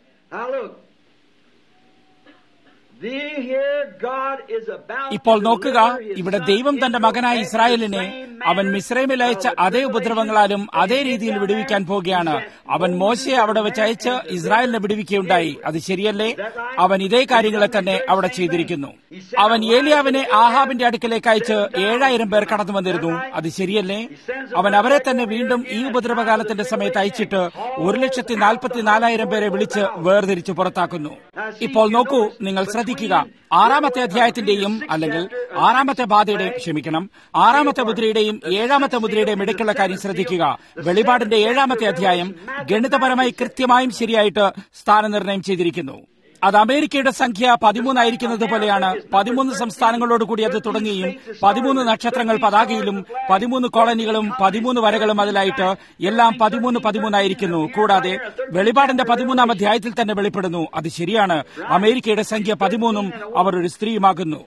ഇപ്പോൾ നോക്കുക, ഇവിടെ ദൈവം തന്റെ മകനായ ഇസ്രായേലിനെ അവൻ മിസ്രൈമിൽ അയച്ച അതേ ഉപദ്രവങ്ങളാലും അതേ രീതിയിൽ വിടുവിക്കാൻ പോകുകയാണ്. അവൻ മോശയെ അവിടെ വെച്ച് അയച്ച് ഇസ്രായേലിനെ വിടുവിക്കുകയുണ്ടായി. അത് ശരിയല്ലേ? അവൻ ഇതേ കാര്യങ്ങളെ തന്നെ അവിടെ ചെയ്തിരിക്കുന്നു. അവൻ ഏലിയാവിനെ ആഹാബിന്റെ അടുക്കലേക്ക് അയച്ച് 7000 പേർ കടന്നു വന്നിരുന്നു. അത് ശരിയല്ലേ? അവൻ അവരെ തന്നെ വീണ്ടും ഈ ഉപദ്രവകാലത്തിന്റെ സമയത്ത് അയച്ചിട്ട് 1,44,000 പേരെ വിളിച്ച് വേർതിരിച്ച് പുറത്താക്കുന്നു. ഇപ്പോൾ നോക്കൂ, നിങ്ങൾ ശ്രദ്ധിക്കുക. 6-ാമത്തെ അധ്യായത്തിന്റെയും അല്ലെങ്കിൽ 6-ാമത്തെ ബാധയുടെയും 6-ാമത്തെ മുദ്രയുടെയും 7-ാമത്തെ മുദ്രയുടെയും ഇടയ്ക്കുള്ള കാര്യം ശ്രദ്ധിക്കുക. വെളിപാടിന്റെ 7-ാമത്തെ അധ്യായം ഗണിതപരമായി കൃത്യമായും ശരിയായിട്ട് സ്ഥാനനിർണ്ണയം ചെയ്തിരിക്കുന്നു. അത് അമേരിക്കയുടെ സംഖ്യ 13 ആയിരിക്കുന്നത് പോലെയാണ്. 13 സംസ്ഥാനങ്ങളോടുകൂടി അത് തുടങ്ങുകയും 13 നക്ഷത്രങ്ങൾ പതാകയിലും 13 കോളനികളും 13 വരകളും അതിലായിട്ട് എല്ലാം 13 ആയിരിക്കുന്നു. കൂടാതെ വെളിപാടിന്റെ 13-ാം അധ്യായത്തിൽ തന്നെ വെളിപ്പെടുന്നു. അത് ശരിയാണ്. അമേരിക്കയുടെ സംഖ്യ 13ഉം അവർ ഒരു സ്ത്രീയുമാകുന്നു.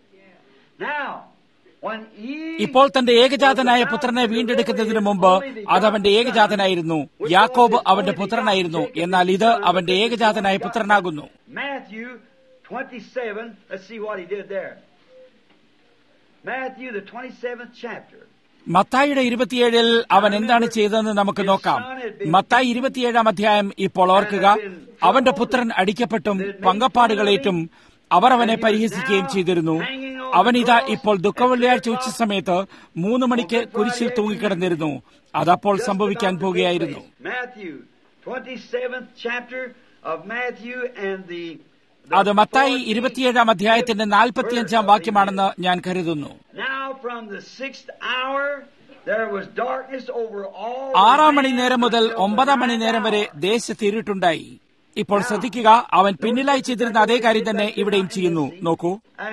ഇപ്പോൾ തന്റെ ഏകജാതനായ പുത്രനെ വീണ്ടെടുക്കുന്നതിന് മുമ്പ് അത് അവന്റെ ഏകജാതനായിരുന്നു. യാക്കോബ് അവന്റെ പുത്രനായിരുന്നു. എന്നാൽ ഇത് അവന്റെ ഏകജാതനായ പുത്രനാകുന്നു. മത്തായിയുടെ 27 അവൻ എന്താണ് ചെയ്തതെന്ന് നമുക്ക് നോക്കാം. മത്തായി 27-ാം അധ്യായം. ഇപ്പോൾ ഓർക്കുക, അവന്റെ പുത്രൻ അടിക്കപ്പെട്ടും പങ്കപ്പാടുകളേറ്റും അവർ അവനെ പരിഹസിക്കുകയും ചെയ്തിരുന്നു. അവനിതാ ഇപ്പോൾ ദുഃഖവെള്ളിയാഴ്ച ഉച്ച സമയത്ത് 3 മണിക്ക് കുരിശിൽ തൂങ്ങിക്കിടന്നിരുന്നു. അതപ്പോൾ സംഭവിക്കാൻ പോകുകയായിരുന്നു. അത് മത്തായി 27-ാം അധ്യായത്തിന്റെ 45-ാം വാക്യമാണെന്ന് ഞാൻ കരുതുന്നു. 6-ാം മണി നേരം മുതൽ 9-ാം മണി നേരം വരെ ദേശത്ത് ഇരുട്ടുണ്ടായി. ഇപ്പോൾ ശ്രദ്ധിക്കുക, അവൻ പിന്നിലായി ചെയ്തിരുന്ന അതേ കാര്യം തന്നെ ഇവിടെയും ചെയ്യുന്നു. നോക്കൂ,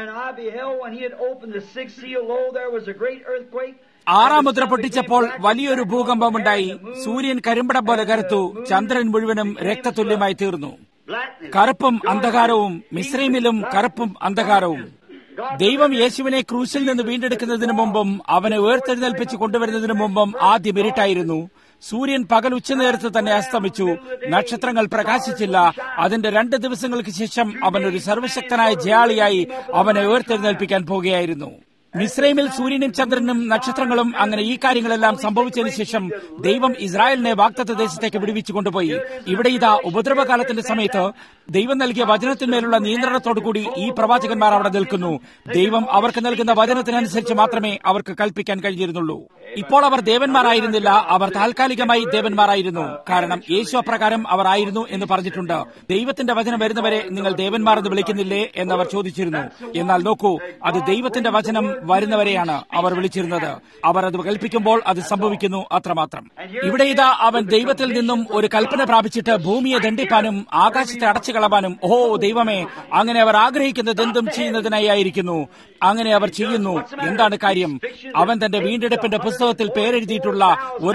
6-ാം മുദ്ര പൊട്ടിച്ചപ്പോൾ വലിയൊരു ഭൂകമ്പമുണ്ടായി. സൂര്യൻ കരിമ്പടം പോലെ കറുത്തു. ചന്ദ്രൻ മുഴുവനും രക്തതുല്യമായി തീർന്നു. കറുപ്പും അന്ധകാരവും, മിസ്രൈമിലും കറുപ്പും അന്ധകാരവും. ദൈവം യേശുവിനെ ക്രൂശിൽ നിന്ന് വീണ്ടെടുക്കുന്നതിന് മുമ്പും അവനെ ഉയർത്തെഴുന്നേൽപ്പിച്ച് കൊണ്ടുവരുന്നതിന് മുമ്പും ആദ്യം ഇരുട്ടായിരുന്നു. സൂര്യൻ പകൽ ഉച്ചനേരത്ത് തന്നെ അസ്തമിച്ചു. നക്ഷത്രങ്ങൾ പ്രകാശിച്ചില്ല. അതിന്റെ 2 ദിവസങ്ങൾക്ക് ശേഷം അവൻ ഒരു സർവശക്തനായ ജയാളിയായി അവനെ ഉയർത്തെഴുന്നേൽപ്പിക്കാൻ പോകുകയായിരുന്നു. മിസ്രൈമിൽ സൂര്യനും ചന്ദ്രനും നക്ഷത്രങ്ങളും അങ്ങനെ ഈ കാര്യങ്ങളെല്ലാം സംഭവിച്ചതിന് ശേഷം ദൈവം ഇസ്രായേലിനെ വാഗ്ദത്ത ദേശത്തേക്ക് വിടുവിച്ചു കൊണ്ടുപോയി. ഇവിടെ ഇതാ ഉപദ്രവകാലത്തിന്റെ സമയത്ത് ദൈവം നൽകിയ വചനത്തിന്മേലുള്ള നിയന്ത്രണത്തോടുകൂടി ഈ പ്രവാചകന്മാർ അവിടെ നിൽക്കുന്നു. ദൈവം അവർക്ക് നൽകുന്ന വചനത്തിനനുസരിച്ച് മാത്രമേ അവർക്ക് കൽപ്പിക്കാൻ കഴിഞ്ഞിരുന്നുള്ളൂ. ഇപ്പോൾ അവർ ദേവന്മാരായിരുന്നില്ല, അവർ താൽക്കാലികമായി ദേവന്മാരായിരുന്നു. കാരണം യേശു അപ്രകാരം അവർ ആയിരുന്നു എന്ന് പറഞ്ഞിട്ടുണ്ട്. ദൈവത്തിന്റെ വചനം വരുന്നവരെ നിങ്ങൾ ദേവന്മാർ എന്ന് വിളിക്കുന്നില്ലേ എന്നവർ ചോദിച്ചിരുന്നു. എന്നാൽ നോക്കൂ, അത് ദൈവത്തിന്റെ വചനം വരുന്നവരെയാണ് അവർ വിളിച്ചിരുന്നത്. അവർ അത് കൽപ്പിക്കുമ്പോൾ അത് സംഭവിക്കുന്നു, അത്രമാത്രം. ഇവിടെ ഇതാ അവൻ ദൈവത്തിൽ നിന്നും ഒരു കൽപ്പന പ്രാപിച്ചിട്ട് ഭൂമിയെ ദണ്ഡിപ്പാനും ആകാശത്തെ അടച്ചു കളവാനും, ഓ ദൈവമേ, അങ്ങനെ അവർ ആഗ്രഹിക്കുന്നത് എന്തും ചെയ്യുന്നതിനായി ആയിരിക്കുന്നു. അങ്ങനെ അവർ ചെയ്യുന്നു. എന്താണ് കാര്യം? അവൻ തന്റെ വീണ്ടെടുപ്പിന്റെ പുസ്തകത്തിൽ പേരെഴുതിയിട്ടുള്ള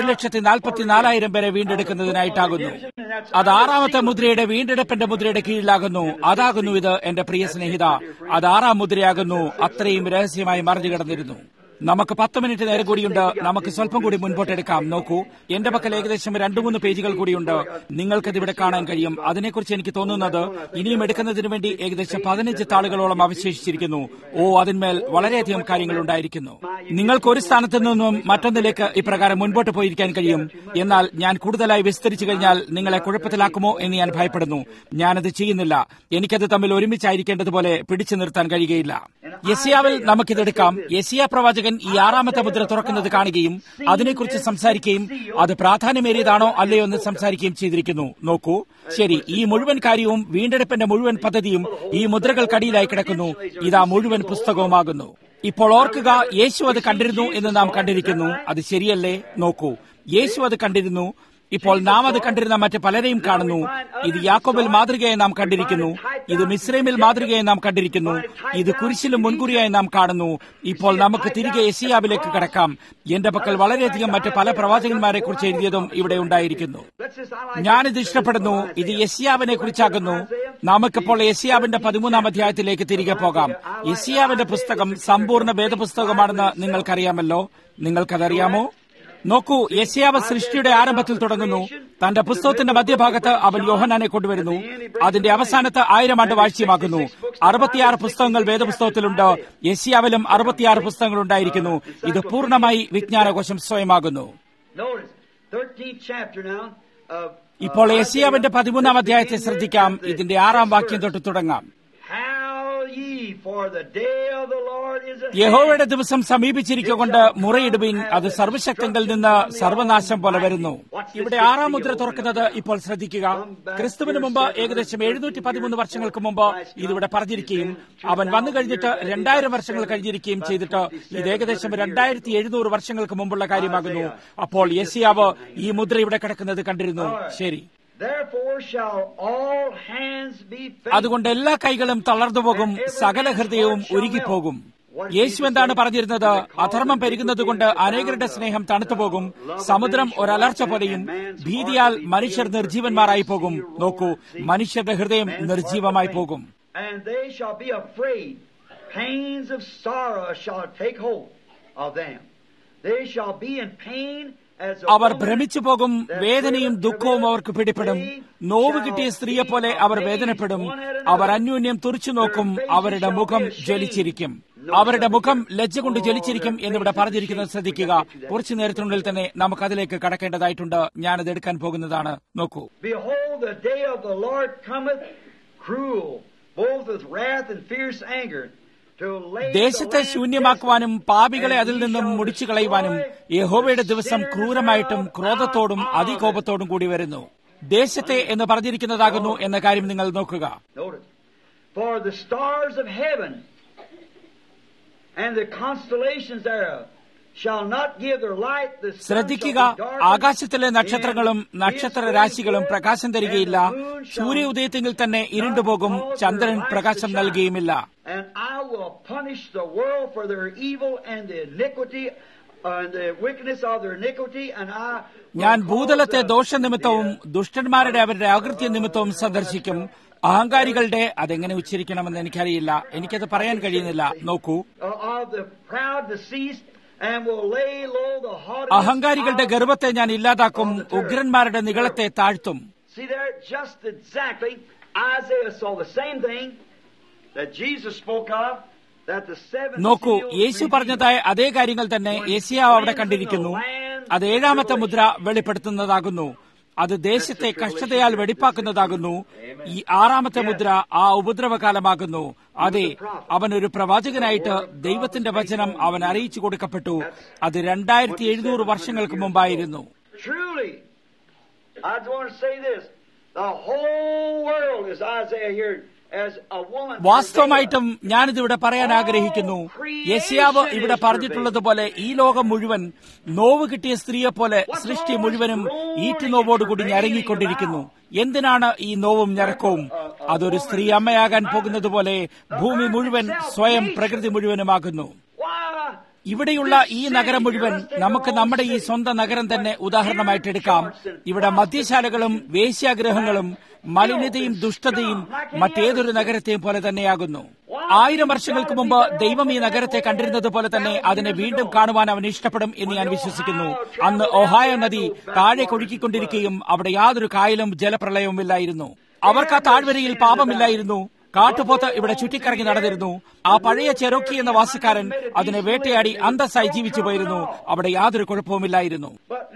1,44,000 പേരെ വീണ്ടെടുക്കുന്നതിനായിട്ടാകുന്നു. അത് 6ാമത്തെ മുദ്രയുടെ വീണ്ടെടുപ്പിന്റെ മുദ്രയുടെ കീഴിലാകുന്നു. അതാകുന്നു ഇത്, എന്റെ പ്രിയ സ്നേഹിത. അത് 6ാം മുദ്രയാകുന്നു. അത്രയും രഹസ്യമായി മറിഞ്ഞു കിടന്നിരുന്നു. നമുക്ക് 10 മിനിറ്റ് നേരം കൂടിയുണ്ട്. നമുക്ക് സ്വല്പം കൂടി മുൻപോട്ടെടുക്കാം. നോക്കൂ, എന്റെ പക്കൽ ഏകദേശം 2-3 പേജുകൾ കൂടിയുണ്ട്. നിങ്ങൾക്കത് ഇവിടെ കാണാൻ കഴിയും. അതിനെക്കുറിച്ച് എനിക്ക് തോന്നുന്നത് ഇനിയും എടുക്കുന്നതിന് വേണ്ടി ഏകദേശം 15 താളുകളോളം അവശേഷിച്ചിരിക്കുന്നു. ഓ, അതിന്മേൽ വളരെയധികം കാര്യങ്ങൾ ഉണ്ടായിരിക്കുന്നു. നിങ്ങൾക്ക് ഒരു സ്ഥാനത്ത് നിന്നും മറ്റൊന്നിലേക്ക് ഇപ്രകാരം മുൻപോട്ട് പോയിരിക്കാൻ കഴിയും. എന്നാൽ ഞാൻ കൂടുതലായി വിസ്തരിച്ചു കഴിഞ്ഞാൽ നിങ്ങളെ കുഴപ്പത്തിലാക്കുമോ എന്ന് ഞാൻ ഭയപ്പെടുന്നു. ഞാനത് ചെയ്യുന്നില്ല. എനിക്കത് തമ്മിൽ ഒരുമിച്ചായിരിക്കേണ്ടതുപോലെ പിടിച്ചു നിർത്താൻ കഴിയുകയില്ല. യെശയ്യാവിൽ നമുക്കിതെടുക്കാം. യെശയ്യാ പ്രവാചകൻ ഈ 6ാമത്തെ മുദ്ര തുറക്കുന്നത് കാണുകയും അതിനെക്കുറിച്ച് സംസാരിക്കുകയും അത് പ്രാധാന്യമേറിയതാണോ അല്ലയോ എന്ന് സംസാരിക്കുകയും ചെയ്തിരിക്കുന്നു. നോക്കൂ, ശരി, ഈ മുഴുവൻ കാര്യവും വീണ്ടെടുപ്പിന്റെ മുഴുവൻ പദ്ധതിയും ഈ മുദ്രകൾക്കടിയിലായി കിടക്കുന്നു. ഇതാ മുഴുവൻ പുസ്തകവുമാകുന്നു. ഇപ്പോൾ ഓർക്കുക, യേശു അത് കണ്ടിരുന്നു എന്ന് നാം കണ്ടിരിക്കുന്നു. അത് ശരിയല്ലേ? നോക്കൂ, യേശു അത് കണ്ടിരുന്നു. ഇപ്പോൾ നാം അത് കണ്ടിരുന്ന മറ്റ് പലരെയും കാണുന്നു. ഇത് യാക്കോബിൽ മാതൃകയായി നാം കണ്ടിരിക്കുന്നു. ഇത് മിസ്രൈമിൽ മാതൃകയായി നാം കണ്ടിരിക്കുന്നു. ഇത് കുരിശിലും മുൻകുറിയായി നാം കാണുന്നു. ഇപ്പോൾ നമുക്ക് തിരികെ യെശയ്യാവിലേക്ക് കടക്കാം. എന്റെ പക്കൽ വളരെയധികം മറ്റ് പല പ്രവാചകന്മാരെ കുറിച്ച് എഴുതിയതും ഇവിടെ ഉണ്ടായിരിക്കുന്നു. ഞാനിത് ഇഷ്ടപ്പെടുന്നു. ഇത് യെശയ്യാവിനെ കുറിച്ചാകുന്നു. നമുക്കിപ്പോൾ യെശയ്യാവിന്റെ 13ാം അധ്യായത്തിലേക്ക് തിരികെ പോകാം. യെശയ്യാവിന്റെ പുസ്തകം സമ്പൂർണ്ണ വേദപുസ്തകമാണെന്ന് നിങ്ങൾക്കറിയാമല്ലോ. നിങ്ങൾക്കതറിയാമോ? നോക്കൂ, യെശയ്യാവ് സൃഷ്ടിയുടെ ആരംഭത്തിൽ തുടങ്ങുന്നു. തന്റെ പുസ്തകത്തിന്റെ മധ്യഭാഗത്ത് അവൻ യോഹന്നാനെ കൊണ്ടുവരുന്നു. അതിന്റെ അവസാനത്ത് 1000 ആണ്ട് വാഴ്ചയുമാക്കുന്നു. 66 പുസ്തകങ്ങൾ വേദപുസ്തകത്തിലുണ്ട്. യെശയ്യാവിലും 66 പുസ്തകങ്ങൾ ഉണ്ടായിരിക്കുന്നു. ഇത് പൂർണ്ണമായി വിജ്ഞാനകോശം സ്വയമാകുന്നു. ഇപ്പോൾ യെശയ്യാവിന്റെ 13ാം അധ്യായത്തെ ശ്രദ്ധിക്കാം. ഇതിന്റെ 6ാം വാക്യം തൊട്ട് തുടങ്ങാം. യഹോവയുടെ ദിവസം സമീപിച്ചിരിക്കൊണ്ട് മുറയിടുവിൻ, അത് സർവശക്തങ്ങളിൽ നിന്ന് സർവനാശം പോലെ വരുന്നു. ഇവിടെ 6ാം മുദ്ര തുറക്കുന്നത് ഇപ്പോൾ ശ്രദ്ധിക്കുക. ക്രിസ്തുവിന് മുമ്പ് ഏകദേശം 713 വർഷങ്ങൾക്ക് മുമ്പ് ഇതിവിടെ പറഞ്ഞിരിക്കുകയും അവൻ വന്നു കഴിഞ്ഞിട്ട് 2000 വർഷങ്ങൾ കഴിഞ്ഞിരിക്കുകയും ചെയ്തിട്ട് ഇത് ഏകദേശം 2700 വർഷങ്ങൾക്ക് മുമ്പുള്ള കാര്യമാകുന്നു. അപ്പോൾ യെശയ്യാവ് ഈ മുദ്ര ഇവിടെ കിടക്കുന്നത് കണ്ടിരുന്നു. ശരി, അതുകൊണ്ട് എല്ലാ കൈകളും തളർന്നുപോകും, സകല ഹൃദയവും ഉരുകിപ്പോകും. യേശു എന്താണ് പറഞ്ഞിരുന്നത്? അധർമ്മം പെരുകുന്നതുകൊണ്ട് അനേകരുടെ സ്നേഹം തണുത്തുപോകും. സമുദ്രം ഒരലർച്ച പോലെയും ഭീതിയാൽ മനുഷ്യർ നിർജീവന്മാരായി പോകും. നോക്കൂ, മനുഷ്യരുടെ ഹൃദയം നിർജീവമായി പോകും. അവർ ഭ്രമിച്ചു പോകും. വേദനയും ദുഃഖവും അവർക്ക് പിടിപ്പെടും. നോവ് കിട്ടിയ സ്ത്രീയെ പോലെ അവർ വേദനപ്പെടും. അവർ അന്യോന്യം തുറിച്ചു നോക്കും. അവരുടെ മുഖം ജ്വലിച്ചിരിക്കും. അവരുടെ മുഖം ലജ്ജ കൊണ്ട് ജ്വലിച്ചിരിക്കും എന്നിവിടെ പറഞ്ഞിരിക്കുന്നത് ശ്രദ്ധിക്കുക. കുറച്ചു നേരത്തിനുള്ളിൽ തന്നെ നമുക്ക് അതിലേക്ക് കടക്കേണ്ടതായിട്ടുണ്ട്. ഞാനത് എടുക്കാൻ പോകുന്നതാണ്. നോക്കൂ, ദേശത്തെ ശൂന്യമാക്കുവാനും പാപികളെ അതിൽ നിന്നും മുടിച്ചു കളയുവാനും യഹോവയുടെ ദിവസം ക്രൂരമായിട്ടും ക്രോധത്തോടും അതികോപത്തോടും കൂടി വരുന്നു. ദേശത്തെ എന്ന് പറഞ്ഞിരിക്കുന്നതാകുന്നു എന്ന കാര്യം നിങ്ങൾ നോക്കുക. ശ്രദ്ധിക്കുക, ആകാശത്തിലെ നക്ഷത്രങ്ങളും നക്ഷത്ര രാശികളും പ്രകാശം തരികയില്ല. സൂര്യോദയത്തിൽ തന്നെ ഇരുണ്ടുപോകും. ചന്ദ്രൻ പ്രകാശം നൽകുകയുമില്ല. ഞാൻ ഭൂതലത്തെ ദോഷനിമിത്തവും ദുഷ്ടന്മാരുടെ അവരുടെ അകൃത്യ നിമിത്തവും സന്ദർശിക്കും. അഹങ്കാരികളുടെ, അതെങ്ങനെ ഉച്ചരിക്കണമെന്ന് എനിക്കറിയില്ല, എനിക്കത് പറയാൻ കഴിയുന്നില്ല. നോക്കൂ, അഹങ്കാരികളുടെ ഗർവത്തെ ഞാൻ ഇല്ലാതാക്കും. ഉഗ്രന്മാരുടെ നിഗളത്തെ താഴ്ത്തും. നോക്കൂ, യേശു പറഞ്ഞതായ അതേ കാര്യങ്ങൾ തന്നെ യെശയ്യാവ് അവിടെ കണ്ടിരിക്കുന്നു. അത് 7ാമത്തെ മുദ്ര വെളിപ്പെടുത്തുന്നതാകുന്നു. അത് ദേശത്തെ കഷ്ടതയാൽ വെടിപ്പാക്കുന്നതാകുന്നു. ഈ 6ാമത്തെ മുദ്ര ആ ഉപദ്രവകാലമാകുന്നു. അതെ, അവൻ ഒരു പ്രവാചകനായിട്ട് ദൈവത്തിന്റെ വചനം അവൻ അറിയിച്ചു കൊടുക്കപ്പെട്ടു. അത് 2700 വർഷങ്ങൾക്ക് മുമ്പായിരുന്നു. വാസ്തവമായിട്ടും ഞാനിതിവിടെ പറയാൻ ആഗ്രഹിക്കുന്നു. യെശയ്യാവ് ഇവിടെ പറഞ്ഞിട്ടുള്ളതുപോലെ ഈ ലോകം മുഴുവൻ നോവ് കിട്ടിയ സ്ത്രീയെ പോലെ സൃഷ്ടി മുഴുവനും ഈറ്റുനോവോടുകൂടി ഞരങ്ങിക്കൊണ്ടിരിക്കുന്നു. എന്തിനാണ് ഈ നോവും ഞരക്കവും? അതൊരു സ്ത്രീ അമ്മയാകാൻ പോകുന്നത് പോലെ ഭൂമി മുഴുവൻ സ്വയം പ്രകൃതി മുഴുവനുമാകുന്നു. ഇവിടെയുള്ള ഈ നഗരം മുഴുവൻ നമുക്ക് നമ്മുടെ ഈ സ്വന്തം നഗരം തന്നെ ഉദാഹരണമായിട്ടെടുക്കാം. ഇവിടെ മദ്യശാലകളും വേശ്യാഗ്രഹങ്ങളും മലിനതയും ദുഷ്ടതയും മറ്റേതൊരു നഗരത്തെയും പോലെ തന്നെയാകുന്നു. 1000 വർഷങ്ങൾക്ക് മുമ്പ് ദൈവം ഈ നഗരത്തെ കണ്ടിരുന്നത് പോലെ തന്നെ അതിനെ വീണ്ടും കാണുവാൻ അവൻ ഇഷ്ടപ്പെടും എന്ന് ഞാൻ വിശ്വസിക്കുന്നു. അന്ന് ഒഹായോ നദി താഴെ കൊഴുക്കിക്കൊണ്ടിരിക്കുകയും അവിടെ യാതൊരു കായലും ജലപ്രളയവും ഇല്ലായിരുന്നു. അവർക്ക് ആ താഴ്വരയിൽ പാപമില്ലായിരുന്നു. കാട്ടുപോത്ത് ഇവിടെ ചുറ്റിക്കറങ്ങി നടന്നിരുന്നു. ആ പഴയ ചെറോക്കി എന്ന വാസക്കാരൻ അതിനെ വേട്ടയാടി അന്തസ്സായി ജീവിച്ചു പോയിരുന്നു. അവിടെ യാതൊരു കുഴപ്പവുമില്ലായിരുന്നു.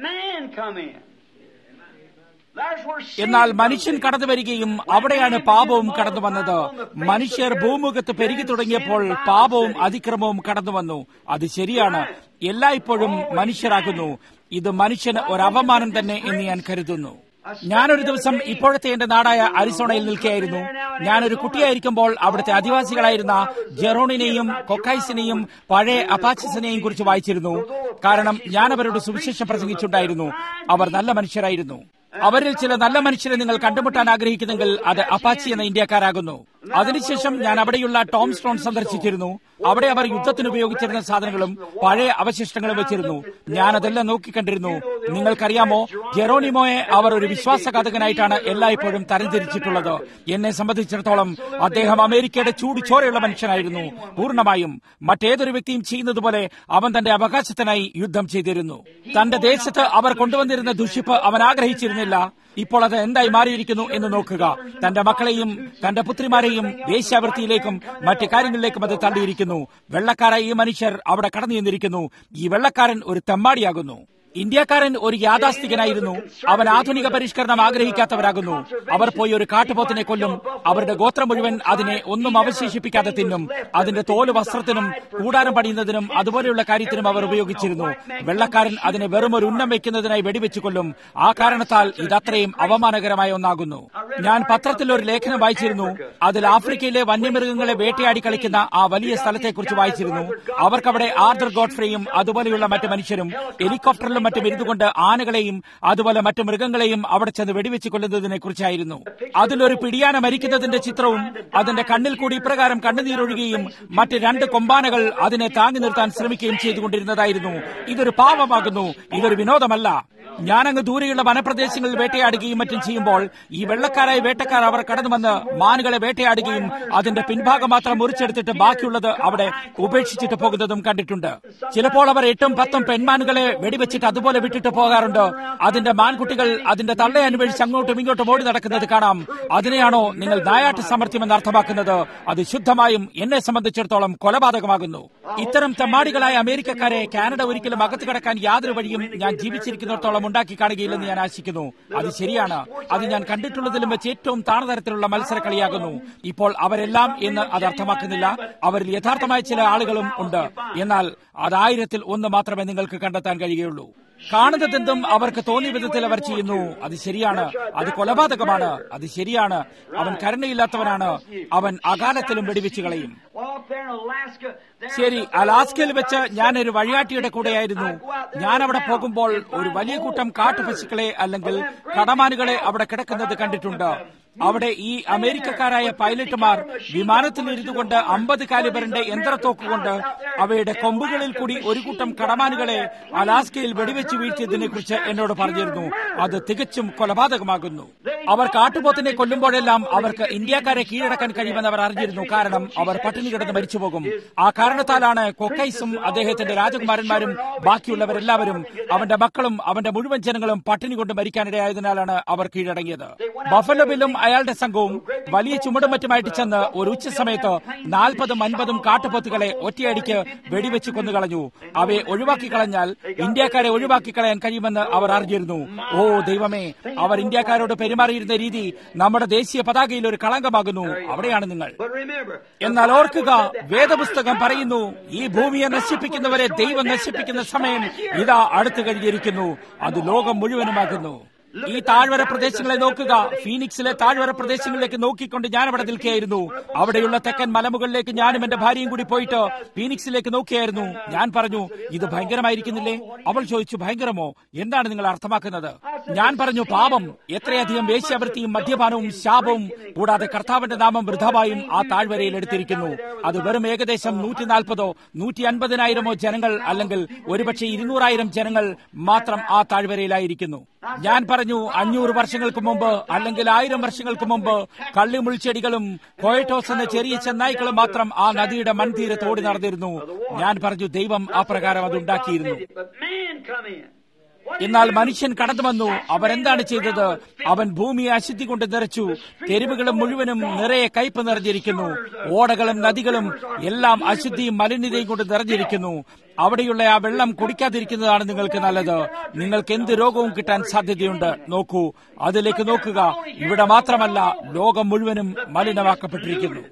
എന്നാൽ മനുഷ്യൻ കടന്നു വരികയും അവിടെയാണ് പാപവും കടന്നു വന്നത്. മനുഷ്യർ ഭൂമുഖത്ത് പെരുകി തുടങ്ങിയപ്പോൾ പാപവും അതിക്രമവും കടന്നു വന്നു. അത് ശരിയാണ്, എല്ലായ്പ്പോഴും മനുഷ്യരാകുന്നു. ഇത് മനുഷ്യന് ഒരു അപമാനം തന്നെ എന്ന് ഞാൻ കരുതുന്നു. ഞാനൊരു ദിവസം ഇപ്പോഴത്തെ എന്റെ നാടായ അരിസോണയിൽ നിൽക്കുകയായിരുന്നു. ഞാനൊരു കുട്ടിയായിരിക്കുമ്പോൾ അവിടുത്തെ ആദിവാസികളായിരുന്ന ജെറോണിനെയും കൊക്കൈസിനെയും പഴയ അപ്പാച്ചിസിനെയും കുറിച്ച് വായിച്ചിരുന്നു. കാരണം ഞാൻ അവരോട് സുവിശേഷം പ്രസംഗിച്ചുണ്ടായിരുന്നു. അവർ നല്ല മനുഷ്യരായിരുന്നു. അവരിൽ ചില നല്ല മനുഷ്യരെ നിങ്ങൾ കണ്ടുമുട്ടാൻ ആഗ്രഹിക്കുന്നെങ്കിൽ അത് അപ്പാച്ചി എന്ന ഇന്ത്യക്കാരാകുന്നു. അതിനുശേഷം ഞാൻ അവിടെയുള്ള ടോം സ്റ്റോൺ സന്ദർശിച്ചിരുന്നു. അവിടെ അവർ യുദ്ധത്തിന് ഉപയോഗിച്ചിരുന്ന സാധനങ്ങളും പഴയ അവശിഷ്ടങ്ങളും വെച്ചിരുന്നു. ഞാൻ അതെല്ലാം നോക്കിക്കണ്ടിരുന്നു. നിങ്ങൾക്കറിയാമോ, ജെറോണിമോയെ അവർ ഒരു വിശ്വാസഘാതകനായിട്ടാണ് എല്ലായ്പ്പോഴും തരംതിരിച്ചിട്ടുള്ളത്. എന്നെ സംബന്ധിച്ചിടത്തോളം അദ്ദേഹം അമേരിക്കയുടെ ചൂട് ചോരയുള്ള മനുഷ്യനായിരുന്നു. പൂർണ്ണമായും മറ്റേതൊരു വ്യക്തിയും ചെയ്യുന്നത് പോലെ അവൻ തന്റെ അവകാശത്തിനായി യുദ്ധം ചെയ്തിരുന്നു. തന്റെ ദേശത്ത് അവർ കൊണ്ടുവന്നിരുന്ന ദുഷിപ്പ് അവൻ ആഗ്രഹിച്ചിരുന്നില്ല. ഇപ്പോൾ അത് എന്തായി മാറിയിരിക്കുന്നു എന്ന് നോക്കുക. തന്റെ മക്കളെയും തന്റെ പുത്രിമാരെയും വേശ്യാവൃത്തിയിലേക്കും മറ്റു കാര്യങ്ങളിലേക്കും അത് തള്ളിയിരിക്കുന്നു. വെള്ളക്കാരായ ഈ മനുഷ്യർ അവിടെ കടന്നു ചെന്നിരിക്കുന്നു. ഈ വെള്ളക്കാരൻ ഒരു തെമ്മാടിയാകുന്നു. ഇന്ത്യക്കാരൻ ഒരു യാഥാസ്ഥികനായിരുന്നു. അവൻ ആധുനിക പരിഷ്കരണം ആഗ്രഹിക്കാത്തവരാകുന്നു. അവർ പോയി ഒരു കാട്ടുപോത്തിനെ കൊല്ലും. അവരുടെ ഗോത്രം മുഴുവൻ അതിനെ ഒന്നും അവശേഷിപ്പിക്കാതെ തിന്നും. അതിന്റെ തോല് വസ്ത്രത്തിനും കൂടാരം പണിയുന്നതിനും അതുപോലെയുള്ള കാര്യത്തിനും അവർ ഉപയോഗിച്ചിരുന്നു. വെള്ളക്കാരൻ അതിനെ വെറും ഒരു ഉന്നം വയ്ക്കുന്നതിനായി വെടിവെച്ചു കൊല്ലും. ആ കാരണത്താൽ ഇതത്രയും അവമാനകരമായ ഒന്നാകുന്നു. ഞാൻ പത്രത്തിൽ ഒരു ലേഖനം വായിച്ചിരുന്നു. അതിൽ ആഫ്രിക്കയിലെ വന്യമൃഗങ്ങളെ വേട്ടയാടി കളിക്കുന്ന ആ വലിയ സ്ഥലത്തെക്കുറിച്ച് വായിച്ചിരുന്നു. അവർക്കവിടെ ആർതർ ഗോഡ്ഫ്രേയും അതുപോലെയുള്ള മറ്റു മനുഷ്യരും ഹെലികോപ്റ്ററിലും മറ്റും ഇരുന്നുകൊണ്ട് ആനകളെയും അതുപോലെ മറ്റു മൃഗങ്ങളെയും അവിടെ ചെന്ന് വെടിവെച്ച് കൊല്ലുന്നതിനെ കുറിച്ചായിരുന്നു. അതിലൊരു പിടിയാന മരിക്കുന്നതിന്റെ ചിത്രവും അതിന്റെ കണ്ണിൽ കൂടി ഇപ്രകാരം കണ്ണുനീരൊഴുകുകയും മറ്റ് 2 കൊമ്പാനകൾ അതിനെ താങ്ങി നിർത്താൻ ശ്രമിക്കുകയും ചെയ്തുകൊണ്ടിരുന്നതായിരുന്നു. ഇതൊരു പാപമാകുന്നു. ഇതൊരു വിനോദമല്ല. ഞാനങ്ങ് ദൂരെയുള്ള വനപ്രദേശങ്ങളിൽ വേട്ടയാടുകയും മറ്റും ചെയ്യുമ്പോൾ ഈ വെള്ളക്കാരായ വേട്ടക്കാർ അവർ കടന്നു വന്ന് മാനുകളെ വേട്ടയാടുകയും അതിന്റെ പിൻഭാഗം മാത്രം മുറിച്ചെടുത്തിട്ട് ബാക്കിയുള്ളത് അവിടെ ഉപേക്ഷിച്ചിട്ട് പോകുന്നതും കണ്ടിട്ടുണ്ട്. ചിലപ്പോൾ അവർ 8-10 പെൺമാനുകളെ വെടിവെച്ചിട്ട് അതുപോലെ വിട്ടിട്ട് പോകാറുണ്ട്. അതിന്റെ മാൻകുട്ടികൾ അതിന്റെ തള്ളയെ അന്വേഷിച്ച് അങ്ങോട്ടും ഇങ്ങോട്ടും ഓടി നടക്കുന്നത് കാണാം. അതിനെയാണോ നിങ്ങൾ നായാട്ട് സമർത്ഥ്യമെന്ന് അർത്ഥമാക്കുന്നത്? അത് ശുദ്ധമായും എന്നെ സംബന്ധിച്ചിടത്തോളം കൊലപാതകമാകുന്നു. ഇത്തരം തെമ്മാടികളായ അമേരിക്കക്കാരെ കാനഡ ഒരിക്കലും അകത്ത് കടക്കാൻ യാതൊരു വഴിയും ഞാൻ ജീവിച്ചിരിക്കുന്നിടത്തോളം ഉണ്ടാക്കി കാണുകയില്ലെന്ന് ഞാൻ ആശിക്കുന്നു. അത് ശരിയാണ്. അത് ഞാൻ കണ്ടിട്ടുള്ളതിലും വെച്ച് ഏറ്റവും താണതരത്തിലുള്ള മത്സര കളിയാകുന്നു. ഇപ്പോൾ അവരെല്ലാം എന്ന് അത് അർത്ഥമാക്കുന്നില്ല. അവരിൽ യഥാർത്ഥമായ ചില ആളുകളും ഉണ്ട്. എന്നാൽ അത് 1000-ൽ 1 മാത്രമേ നിങ്ങൾക്ക് കണ്ടെത്താൻ കഴിയുകയുള്ളൂ. കാണുന്നതെന്തും അവർക്ക് തോന്നിയ വിധത്തിൽ അവർ ചെയ്യുന്നു. അത് ശരിയാണ്. അത് കൊലപാതകമാണ്. അത് ശരിയാണ്. അവൻ കരുണയില്ലാത്തവനാണ്. അവൻ അകാലത്തിലും വെടിവെച്ച് കളയും. ശരി, അലാസ്കയിൽ വെച്ച് ഞാൻ ഒരു വഴിയാട്ടിയുടെ കൂടെയായിരുന്നു. ഞാൻ അവിടെ പോകുമ്പോൾ ഒരു വലിയ കൂട്ടം കാട്ടുപശുക്കളെ അല്ലെങ്കിൽ കടമാനുകളെ അവിടെ കിടക്കുന്നത് കണ്ടിട്ടുണ്ട്. അവിടെ ഈ അമേരിക്കക്കാരായ പൈലറ്റുമാർ വിമാനത്തിൽ ഇരുന്നുകൊണ്ട് 50 കാലിബറിന്റെ യന്ത്രത്തോക്കുകൊണ്ട് അവയുടെ കൊമ്പുകളിൽ കൂടി ഒരു കൂട്ടം കടമാനുകളെ അലാസ്കയിൽ വെടിവെച്ച് വീഴ്ത്തിയതിനെ കുറിച്ച് എന്നോട് പറഞ്ഞിരുന്നു. അത് തികച്ചും കൊലപാതകമാകുന്നു. അവർ കാട്ടുപോത്തിനെ കൊല്ലുമ്പോഴെല്ലാം അവർക്ക് ഇന്ത്യക്കാരെ കീഴടക്കാൻ കഴിയുമെന്ന് അവർ അറിഞ്ഞിരുന്നു. കാരണം അവർ പട്ടിണി കിടന്ന് മരിച്ചുപോകും. ആ കാരണത്താലാണ് കൊക്കൈസും അദ്ദേഹത്തിന്റെ രാജകുമാരന്മാരും ബാക്കിയുള്ളവരെല്ലാവരും അവന്റെ മക്കളും അവന്റെ മുഴുവൻ ജനങ്ങളും പട്ടിണി കൊണ്ട് മരിക്കാനിടയായതിനാലാണ് അവർ കീഴടങ്ങിയത്. ബഫലോ ബില്ലും അയാളുടെ സംഘവും വലിയ ചുമടും മറ്റുമായിട്ട് ചെന്ന് ഒരു ഉച്ച സമയത്ത് 40-50 കാട്ടുപോത്തുകളെ ഒറ്റയടിക്ക് വെടിവെച്ച് കൊന്നുകളഞ്ഞു. അവയെ ഒഴിവാക്കി കളഞ്ഞാൽ ഇന്ത്യക്കാരെ ഒഴിവാക്കി കളയാൻ കഴിയുമെന്ന് അവർ അറിഞ്ഞിരുന്നു. ഓ ദൈവമേ, അവർ ഇന്ത്യക്കാരോട് പെരുമാറിയിരുന്ന രീതി നമ്മുടെ ദേശീയ പതാകയിൽ ഒരു കളങ്കമാകുന്നു. അവിടെയാണ് നിങ്ങൾ. എന്നാൽ ഓർക്കുക, വേദപുസ്തകം പറയുന്നു, ഈ ഭൂമിയെ നശിപ്പിക്കുന്നവരെ ദൈവം നശിപ്പിക്കുന്ന സമയം ഇതാ അടുത്തു കഴിഞ്ഞിരിക്കുന്നു. അത് ലോകം മുഴുവനുമാകുന്നു. ഈ താഴ്വര പ്രദേശങ്ങളെ നോക്കുക. ഫീനിക്സിലെ താഴ്വര പ്രദേശങ്ങളിലേക്ക് നോക്കിക്കൊണ്ട് ഞാൻ അവിടെ നിൽക്കുകയായിരുന്നു. അവിടെയുള്ള തെക്കൻ മലമുകളിലേക്ക് ഞാനും എന്റെ ഭാര്യയും കൂടി പോയിട്ട് ഫീനിക്സിലേക്ക് നോക്കിയായിരുന്നു. ഞാൻ പറഞ്ഞു, ഇത് ഭയങ്കരമായിരിക്കുന്നില്ലേ? അവൾ ചോദിച്ചു, ഭയങ്കരമോ? എന്താണ് നിങ്ങൾ അർത്ഥമാക്കുന്നത്? ഞാൻ പറഞ്ഞു, പാപം, എത്രയധികം വേശ്യാവൃത്തിയും മദ്യപാനവും ശാപവും, കൂടാതെ കർത്താവിന്റെ നാമം വൃഥാവായും ആ താഴ്വരയിൽ എടുത്തിരിക്കുന്നു. അത് വെറും ഏകദേശം 140,000 150,000 ജനങ്ങൾ, അല്ലെങ്കിൽ ഒരുപക്ഷെ 200,000 ജനങ്ങൾ മാത്രം ആ താഴ്വരയിലായിരിക്കുന്നു. ഞാൻ പറഞ്ഞു, 500 വർഷങ്ങൾക്ക് മുമ്പ് അല്ലെങ്കിൽ 1000 വർഷങ്ങൾക്ക് മുമ്പ് കള്ളിമുൾച്ചെടികളും കൊയറ്റോസ് എന്ന ചെറിയ ചെന്നായ്ക്കളും മാത്രം ആ നദിയുടെ മൺതീരത്ത് ഓടി നടന്നിരുന്നു. ഞാൻ പറഞ്ഞു, ദൈവം ആ പ്രകാരം അത് ഉണ്ടാക്കിയിരുന്നു. എന്നാൽ മനുഷ്യൻ കടന്നു വന്നു. അവരെന്താണ് ചെയ്തത്? അവൻ ഭൂമിയെ അശുദ്ധി കൊണ്ട് നിറച്ചു. തെരുവുകളും മുഴുവനും നിറയെ കയ്പ് നിറഞ്ഞിരിക്കുന്നു. ഓടകളും നദികളും എല്ലാം അശുദ്ധിയും മലിനതയും കൊണ്ട് നിറഞ്ഞിരിക്കുന്നു. അവിടെയുള്ള ആ വെള്ളം കുടിക്കാതിരിക്കുന്നതാണ് നിങ്ങൾക്ക് നല്ലത്. നിങ്ങൾക്ക് എന്ത് രോഗവും കിട്ടാൻ സാധ്യതയുണ്ട്. നോക്കൂ, അതിലേക്ക് നോക്കുക. ഇവിടെ മാത്രമല്ല, ലോകം മുഴുവനും മലിനമാക്കപ്പെട്ടിരിക്കുന്നു.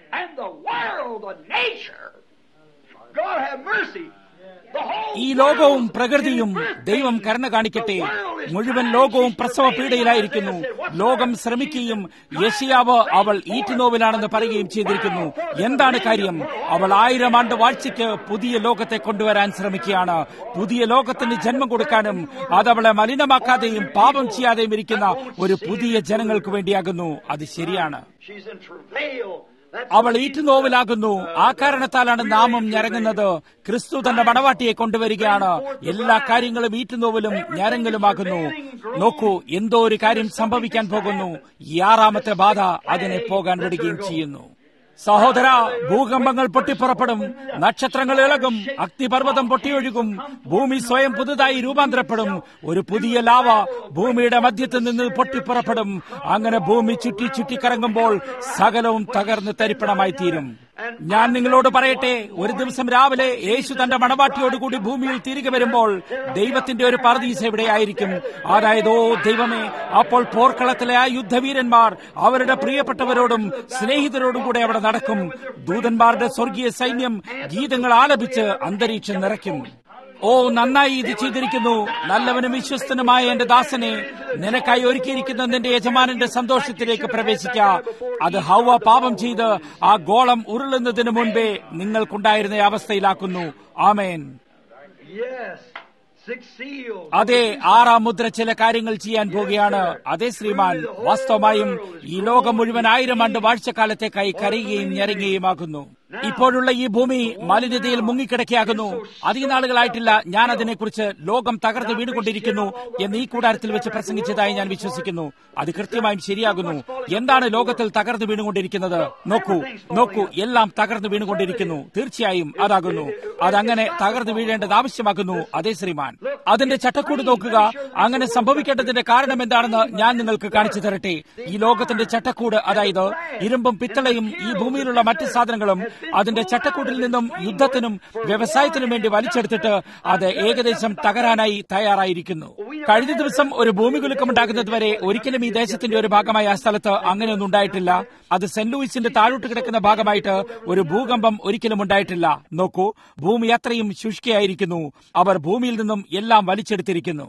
ഈ ലോകവും പ്രകൃതിയും ദൈവം കരുണ കാണിക്കട്ടെ. മുഴുവൻ ലോകവും പ്രസവ പീഡയിലായിരിക്കുന്നു. ലോകം ശ്രമിക്കുകയും യെശയ്യാവ് അവൾ ഈറ്റുനോവിലാണെന്ന് പറയുകയും ചെയ്തിരിക്കുന്നു. എന്താണ് കാര്യം? അവൾ 1000 ആണ്ട് വാഴ്ചയ്ക്ക് പുതിയ ലോകത്തെ കൊണ്ടുവരാൻ ശ്രമിക്കുകയാണ്. പുതിയ ലോകത്തിന് ജന്മം കൊടുക്കാനും അതവളെ മലിനമാക്കാതെയും പാപം ചെയ്യാതെയും ഇരിക്കുന്ന ഒരു പുതിയ ജനങ്ങൾക്ക് വേണ്ടിയാകുന്നു. അത് ശരിയാണ്. അവൾ ഈറ്റുനോവിലാകുന്നു. ആ കാരണത്താലാണ് നാമം ഞരങ്ങുന്നത്. ക്രിസ്തു തന്റെ മണവാട്ടിയെ കൊണ്ടുവരികയാണ്. എല്ലാ കാര്യങ്ങളും ഈറ്റുനോവിലും ഞരങ്ങലുമാകുന്നു. നോക്കൂ, എന്തോ ഒരു കാര്യം സംഭവിക്കാൻ പോകുന്നു. ഈ 6ാമത്തെ ബാധ അതിനെ പോകാൻ വിടുകയും ചെയ്യുന്നു. സഹോദര, ഭൂകമ്പങ്ങൾ പൊട്ടിപ്പുറപ്പെടും, നക്ഷത്രങ്ങൾ ഇളകും, അഗ്നിപർവ്വതം പൊട്ടിയൊഴുകും, ഭൂമി സ്വയം പുതുതായി രൂപാന്തരപ്പെടും. ഒരു പുതിയ ലാവ ഭൂമിയുടെ മധ്യത്തിൽ നിന്ന് പൊട്ടിപ്പുറപ്പെടും. അങ്ങനെ ഭൂമി ചുറ്റി ചുറ്റിക്കറങ്ങുമ്പോൾ സകലവും തകർന്ന് തരിപ്പണമായി തീരും. ഞാൻ നിങ്ങളോട് പറയട്ടെ, ഒരു ദിവസം രാവിലെ യേശു തന്റെ മണവാട്ടിയോടുകൂടി ഭൂമിയിൽ തിരികെ വരുമ്പോൾ ദൈവത്തിന്റെ ഒരു പർദീസ ഇവിടെ ആയിരിക്കും. അതായത്, ഓ ദൈവമേ, അപ്പോൾ പോർക്കളത്തിലെ ആ യുദ്ധവീരന്മാർ അവരുടെ പ്രിയപ്പെട്ടവരോടും സ്നേഹിതരോടും കൂടെ അവിടെ നടക്കും. ദൂതന്മാരുടെ സ്വർഗീയ സൈന്യം ഗീതങ്ങൾ ആലപിച്ച് അന്തരീക്ഷം നിറയ്ക്കും. ഓ, നന്നായി ഇത് ചെയ്തിരിക്കുന്നു, നല്ലവനും വിശ്വസ്തനുമായ എന്റെ ദാസനെ, നിനക്കായി ഒരുക്കിയിരിക്കുന്ന നിന്റെ യജമാനന്റെ സന്തോഷത്തിലേക്ക് പ്രവേശിക്ക. അത് ഹൗവ പാപം ചെയ്ത് ആ ഗോളം ഉരുളുന്നതിന് മുൻപേ നിങ്ങൾക്കുണ്ടായിരുന്ന അവസ്ഥയിലാക്കുന്നു. ആമേൻ. അതെ, 6ാം മുദ്ര ചില കാര്യങ്ങൾ ചെയ്യാൻ പോകുകയാണ്. അതെ ശ്രീമാൻ, വാസ്തവമായും ഈ ലോകം മുഴുവൻ 1000 ആണ്ട് വാഴ്ചക്കാലത്തേക്കായി കരയുകയും ഞരങ്ങുകയുമാകുന്നു. ഇപ്പോഴുള്ള ഈ ഭൂമി മലിനതയിൽ മുങ്ങിക്കിടക്കുകയാകുന്നു. അധിക നാളുകളായിട്ടില്ല ഞാൻ അതിനെക്കുറിച്ച് ലോകം തകർന്നു വീണുകൊണ്ടിരിക്കുന്നു എന്ന് ഈ കൂടാരത്തിൽ വെച്ച് പ്രസംഗിച്ചതായി ഞാൻ വിശ്വസിക്കുന്നു. അത് കൃത്യമായും ശരിയാകുന്നു. എന്താണ് ലോകത്തിൽ തകർന്നു വീണുകൊണ്ടിരിക്കുന്നത്? നോക്കൂ, എല്ലാം തകർന്നു വീണുകൊണ്ടിരിക്കുന്നു. തീർച്ചയായും അതാകുന്നു. അതങ്ങനെ തകർന്നു വീഴേണ്ടത് ആവശ്യമാകുന്നു. അതേ ശ്രീമാൻ, അതിന്റെ ചട്ടക്കൂട് നോക്കുക. അങ്ങനെ സംഭവിക്കേണ്ടതിന്റെ കാരണം എന്താണെന്ന് ഞാൻ നിങ്ങൾക്ക് കാണിച്ചു തരട്ടെ. ഈ ലോകത്തിന്റെ ചട്ടക്കൂട്, അതായത് ഇരുമ്പും പിത്തളയും ഈ ഭൂമിയിലുള്ള മറ്റ് സാധനങ്ങളും അതിന്റെ ചട്ടക്കൂട്ടിൽ നിന്നും യുദ്ധത്തിനും വ്യവസായത്തിനും വേണ്ടി വലിച്ചെടുത്തിട്ട് അത് ഏകദേശം തകരാനായി തയ്യാറായിരിക്കുന്നു. കഴിഞ്ഞ ദിവസം ഒരു ഭൂമികുലുക്കമുണ്ടാകുന്നത് വരെ ഒരിക്കലും ഈ ദേശത്തിന്റെ ഒരു ഭാഗമായി ആ സ്ഥലത്ത് അങ്ങനെയൊന്നും ഉണ്ടായിട്ടില്ല. അത് സെന്റ് ലൂയിസിന്റെ താഴോട്ട് കിടക്കുന്ന ഭാഗമായിട്ട് ഒരു ഭൂകമ്പം ഒരിക്കലും ഉണ്ടായിട്ടില്ല. നോക്കൂ, ഭൂമി അത്രയും ശുഷ്കയായിരിക്കുന്നു. അവർ ഭൂമിയിൽ നിന്നും എല്ലാം വലിച്ചെടുത്തിരിക്കുന്നു.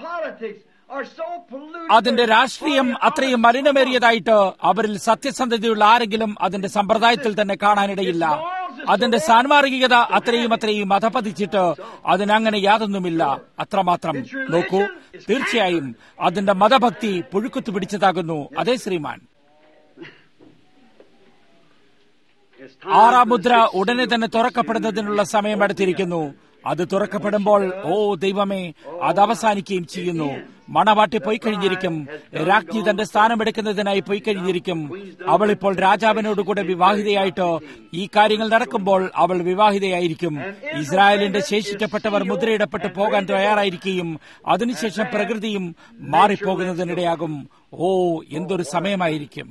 അതിന്റെ രാഷ്ട്രീയം അത്രയും മലിനമേറിയതായിട്ട് അവരിൽ സത്യസന്ധതയുള്ള ആരെങ്കിലും അതിന്റെ സമ്പ്രദായത്തിൽ തന്നെ കാണാനിടയില്ല. അതിന്റെ സാൻമാർഗികത അത്രയും അധപതിച്ചിട്ട് അതിനങ്ങനെ യാതൊന്നുമില്ല. അത്രമാത്രം. നോക്കൂ, തീർച്ചയായും അതിന്റെ മതഭക്തി പുഴുക്കുത്തു പിടിച്ചതാകുന്നു. അതേ ശ്രീമാൻ, 6ാം മുദ്ര ഉടനെ തന്നെ തുറക്കപ്പെടുന്നതിനുള്ള സമയം അടുത്തിരിക്കുന്നു. അത് തുറക്കപ്പെടുമ്പോൾ, ഓ ദൈവമേ, അത് അവസാനിക്കുകയും ചെയ്യുന്നു. മണവാട്ടി പോയിക്കഴിഞ്ഞിരിക്കും. രാജ്ഞി തന്റെ സ്ഥാനമെടുക്കുന്നതിനായി പോയിക്കഴിഞ്ഞിരിക്കും. അവൾ ഇപ്പോൾ രാജാവിനോടുകൂടെ വിവാഹിതയായിട്ട് ഈ കാര്യങ്ങൾ നടക്കുമ്പോൾ അവൾ വിവാഹിതയായിരിക്കും. ഇസ്രായേലിന്റെ ശേഷിക്കപ്പെട്ടവർ മുദ്രയിടപ്പെട്ട് പോകാൻ തയ്യാറായിരിക്കുകയും അതിനുശേഷം പ്രകൃതിയും മാറിപ്പോകുന്നതിനിടയാകും. ഓ, എന്തൊരു സമയമായിരിക്കും.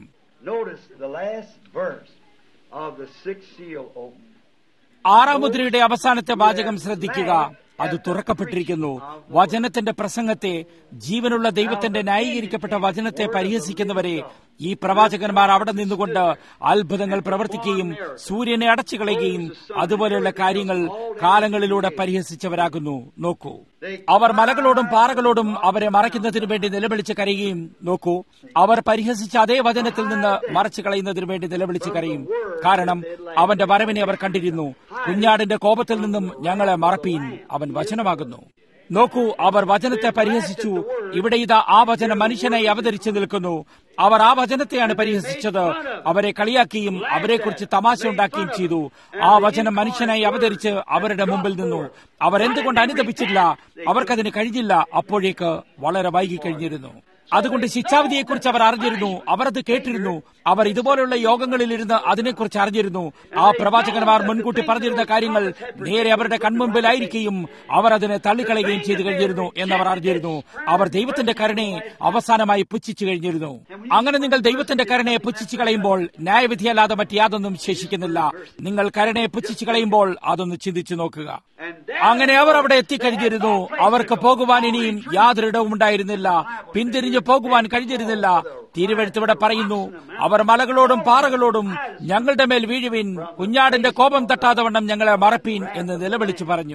6ാം മുദ്രയുടെ അവസാനത്തെ വാചകം ശ്രദ്ധിക്കുക. അത് തുറക്കപ്പെട്ടിരിക്കുന്നു. വചനത്തിന്റെ പ്രസംഗത്തെ, ജീവനുള്ള ദൈവത്തിന്റെ ന്യായീകരിക്കപ്പെട്ട വചനത്തെ പരിഹസിക്കുന്നവരെ ഈ പ്രവാചകന്മാർ അവിടെ നിന്നുകൊണ്ട് അത്ഭുതങ്ങൾ പ്രവർത്തിക്കുകയും സൂര്യനെ അടച്ചു കളയുകയും അതുപോലെയുള്ള കാര്യങ്ങൾ കാലങ്ങളിലൂടെ പരിഹസിച്ചവരാകുന്നു. നോക്കൂ, അവർ മലകളോടും പാറകളോടും അവരെ മറയ്ക്കുന്നതിനു വേണ്ടി നിലവിളിച്ച് കരയുകയും, നോക്കൂ, അവർ പരിഹസിച്ച അതേ വചനത്തിൽ നിന്ന് മറച്ചു കളയുന്നതിനു വേണ്ടി നിലവിളിച്ച് കരയും. കാരണം അവന്റെ വരവിനെ അവർ കണ്ടിരുന്നു. കുഞ്ഞാടിന്റെ കോപത്തിൽ നിന്നും ഞങ്ങളെ മറപ്പീൻ, അവൻ വചനമാകുന്നു. നോക്കൂ, അവർ വചനത്തെ പരിഹസിച്ചു. ഇവിടെ ഇതാ ആ വചനം മനുഷ്യനായി അവതരിച്ചു നിൽക്കുന്നു. അവർ ആ വചനത്തെയാണ് പരിഹസിച്ചത്. അവരെ കളിയാക്കിയും അവരെക്കുറിച്ച് തമാശ ഉണ്ടാക്കുകയും ചെയ്തു. ആ വചനം മനുഷ്യനായി അവതരിച്ച് അവരുടെ മുമ്പിൽ നിന്നു. അവരെന്തുകൊണ്ട് അനുദപിച്ചില്ല? അവർക്കതിന് കഴിഞ്ഞില്ല. അപ്പോഴേക്ക് വളരെ വൈകി കഴിഞ്ഞിരുന്നു. അതുകൊണ്ട് ശിക്ഷാവിധിയെക്കുറിച്ച് അവർ അറിഞ്ഞിരുന്നു. അവർ അത് കേട്ടിരുന്നു. അവർ ഇതുപോലുള്ള യോഗങ്ങളിലിരുന്ന് അതിനെക്കുറിച്ച് അറിഞ്ഞിരുന്നു. ആ പ്രവാചകന്മാർ മുൻകൂട്ടി പറഞ്ഞിരുന്ന കാര്യങ്ങൾ നേരെ അവരുടെ കൺമുമ്പിലായിരിക്കുകയും അവർ അതിനെ തള്ളിക്കളയുകയും ചെയ്തു കഴിഞ്ഞിരുന്നു എന്നവർ അറിഞ്ഞിരുന്നു. അവർ ദൈവത്തിന്റെ കരുണയെ അവസാനമായി പുച്ഛിച്ചു കഴിഞ്ഞിരുന്നു. അങ്ങനെ നിങ്ങൾ ദൈവത്തിന്റെ കരുണയെ പുച്ഛിച്ചു കളയുമ്പോൾ ന്യായവിധിയല്ലാതെ മറ്റ് യാതൊന്നും ശേഷിക്കുന്നില്ല. നിങ്ങൾ കരുണയെ പുച്ഛിച്ചു കളയുമ്പോൾ അതൊന്ന് ചിന്തിച്ചു നോക്കുക. അങ്ങനെ അവർ അവിടെ എത്തിക്കഴിഞ്ഞിരുന്നു. അവർക്ക് പോകുവാൻ ഇനിയും യാതൊരിടവും ഉണ്ടായിരുന്നില്ല. പിന്തിരിഞ്ഞു പോകുവാൻ കഴിഞ്ഞിരുന്നില്ല. തിരുവെഴുത്തിവിടെ പറയുന്നു, അവർ മലകളോടും പാറകളോടും ഞങ്ങളുടെ മേൽ വീഴുവിൻ, കുഞ്ഞാടിന്റെ കോപം തട്ടാതെ വണ്ണം ഞങ്ങളെ മറപ്പീൻ എന്ന് നിലവിളിച്ചു പറഞ്ഞു.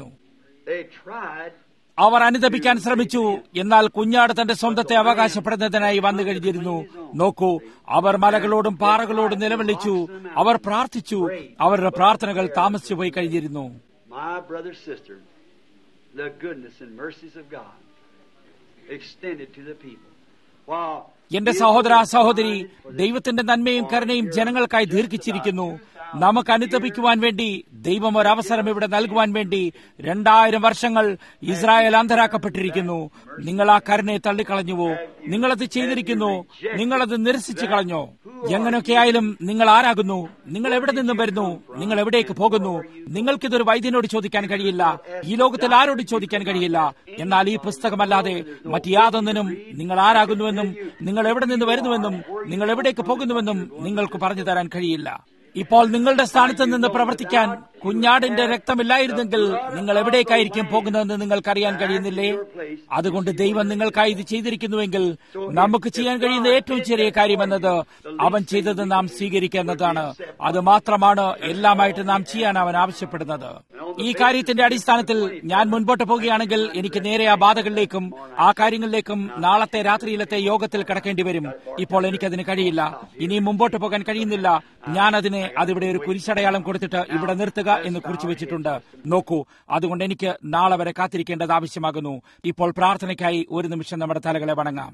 അവർ അനുദപിക്കാൻ ശ്രമിച്ചു. എന്നാൽ കുഞ്ഞാട് തന്റെ സ്വന്തത്തെ അവകാശപ്പെടുന്നതിനായി വന്നു കഴിഞ്ഞിരുന്നു. നോക്കൂ, അവർ മലകളോടും പാറകളോടും നിലവിളിച്ചു. അവർ പ്രാർത്ഥിച്ചു. അവരുടെ പ്രാർത്ഥനകൾ താമസിച്ചു പോയി കഴിഞ്ഞിരുന്നു. My brother, sister, the goodness and mercies of God extended to the people. Wow. എന്റെ സഹോദര സഹോദരി, ദൈവത്തിന്റെ നന്മയും കരുണയും ജനങ്ങൾക്കായി ദീർഘിച്ചിരിക്കുന്നു. നമുക്ക് അനുദപിക്കുവാൻ വേണ്ടി ദൈവം ഒരവസരം ഇവിടെ നൽകുവാൻ വേണ്ടി 2000 വർഷങ്ങൾ ഇസ്രായേൽ അന്ധരാക്കപ്പെട്ടിരിക്കുന്നു. നിങ്ങൾ ആ കരുണയെ തള്ളിക്കളഞ്ഞുവോ? നിങ്ങളത് ചെയ്തിരിക്കുന്നു. നിങ്ങളത് നിരസിച്ചു കളഞ്ഞോ? എങ്ങനെയൊക്കെയായാലും നിങ്ങൾ ആരാകുന്നു? നിങ്ങൾ എവിടെ നിന്നും വരുന്നു? നിങ്ങൾ എവിടേക്ക് പോകുന്നു? നിങ്ങൾക്കിതൊരു വൈദ്യനോട് ചോദിക്കാൻ കഴിയില്ല. ഈ ലോകത്തിൽ ആരോട് ചോദിക്കാൻ കഴിയില്ല. എന്നാൽ ഈ പുസ്തകമല്ലാതെ മറ്റ് യാതൊന്നിനും നിങ്ങൾ ആരാകുന്നുവെന്നും നിങ്ങൾ എവിടെ നിന്ന് വരുന്നുവെന്നും നിങ്ങൾ എവിടേക്ക് പോകുന്നുവെന്നും നിങ്ങൾക്ക് പറഞ്ഞു തരാൻ കഴിയില്ല. ഇപ്പോൾ നിങ്ങളുടെ സ്ഥാനത്ത് നിന്ന് പ്രവർത്തിക്കാൻ കുഞ്ഞാടിന്റെ രക്തമില്ലായിരുന്നെങ്കിൽ നിങ്ങൾ എവിടേക്കായിരിക്കും പോകുന്നതെന്ന് നിങ്ങൾക്കറിയാൻ കഴിയുന്നില്ലേ? അതുകൊണ്ട് ദൈവം നിങ്ങൾക്കായി ഇത് ചെയ്തിരിക്കുന്നുവെങ്കിൽ നമുക്ക് ചെയ്യാൻ കഴിയുന്ന ഏറ്റവും ചെറിയ കാര്യമെന്നത് അവൻ ചെയ്തത് നാം സ്വീകരിക്കുന്നതാണ്. അത് മാത്രമാണ് എല്ലാമായിട്ട് നാം ചെയ്യാൻ അവൻ ആവശ്യപ്പെടുന്നത്. ഈ കാര്യത്തിന്റെ അടിസ്ഥാനത്തിൽ ഞാൻ മുൻപോട്ട് പോവുകയാണെങ്കിൽ എനിക്ക് നേരെ ആ ബാധകളിലേക്കും ആ കാര്യങ്ങളിലേക്കും നാളത്തെ രാത്രിയിലത്തെ യോഗത്തിൽ കിടക്കേണ്ടി വരും. ഇപ്പോൾ എനിക്കതിന് കഴിയില്ല. ഇനിയും മുമ്പോട്ട് പോകാൻ കഴിയുന്നില്ല. ഞാൻ അതിവിടെ ഒരു കുരിശടയാളം കൊടുത്തിട്ട് ഇവിടെ നിർത്തുക എന്ന് കുറിച്ചു വെച്ചിട്ടുണ്ട്. നോക്കൂ, അതുകൊണ്ട് എനിക്ക് നാളെ വരെ കാത്തിരിക്കേണ്ടത് ആവശ്യമാകുന്നു. ഇപ്പോൾ പ്രാർത്ഥനയ്ക്കായി ഒരു നിമിഷം നമ്മുടെ തലകളെ വണങ്ങാം.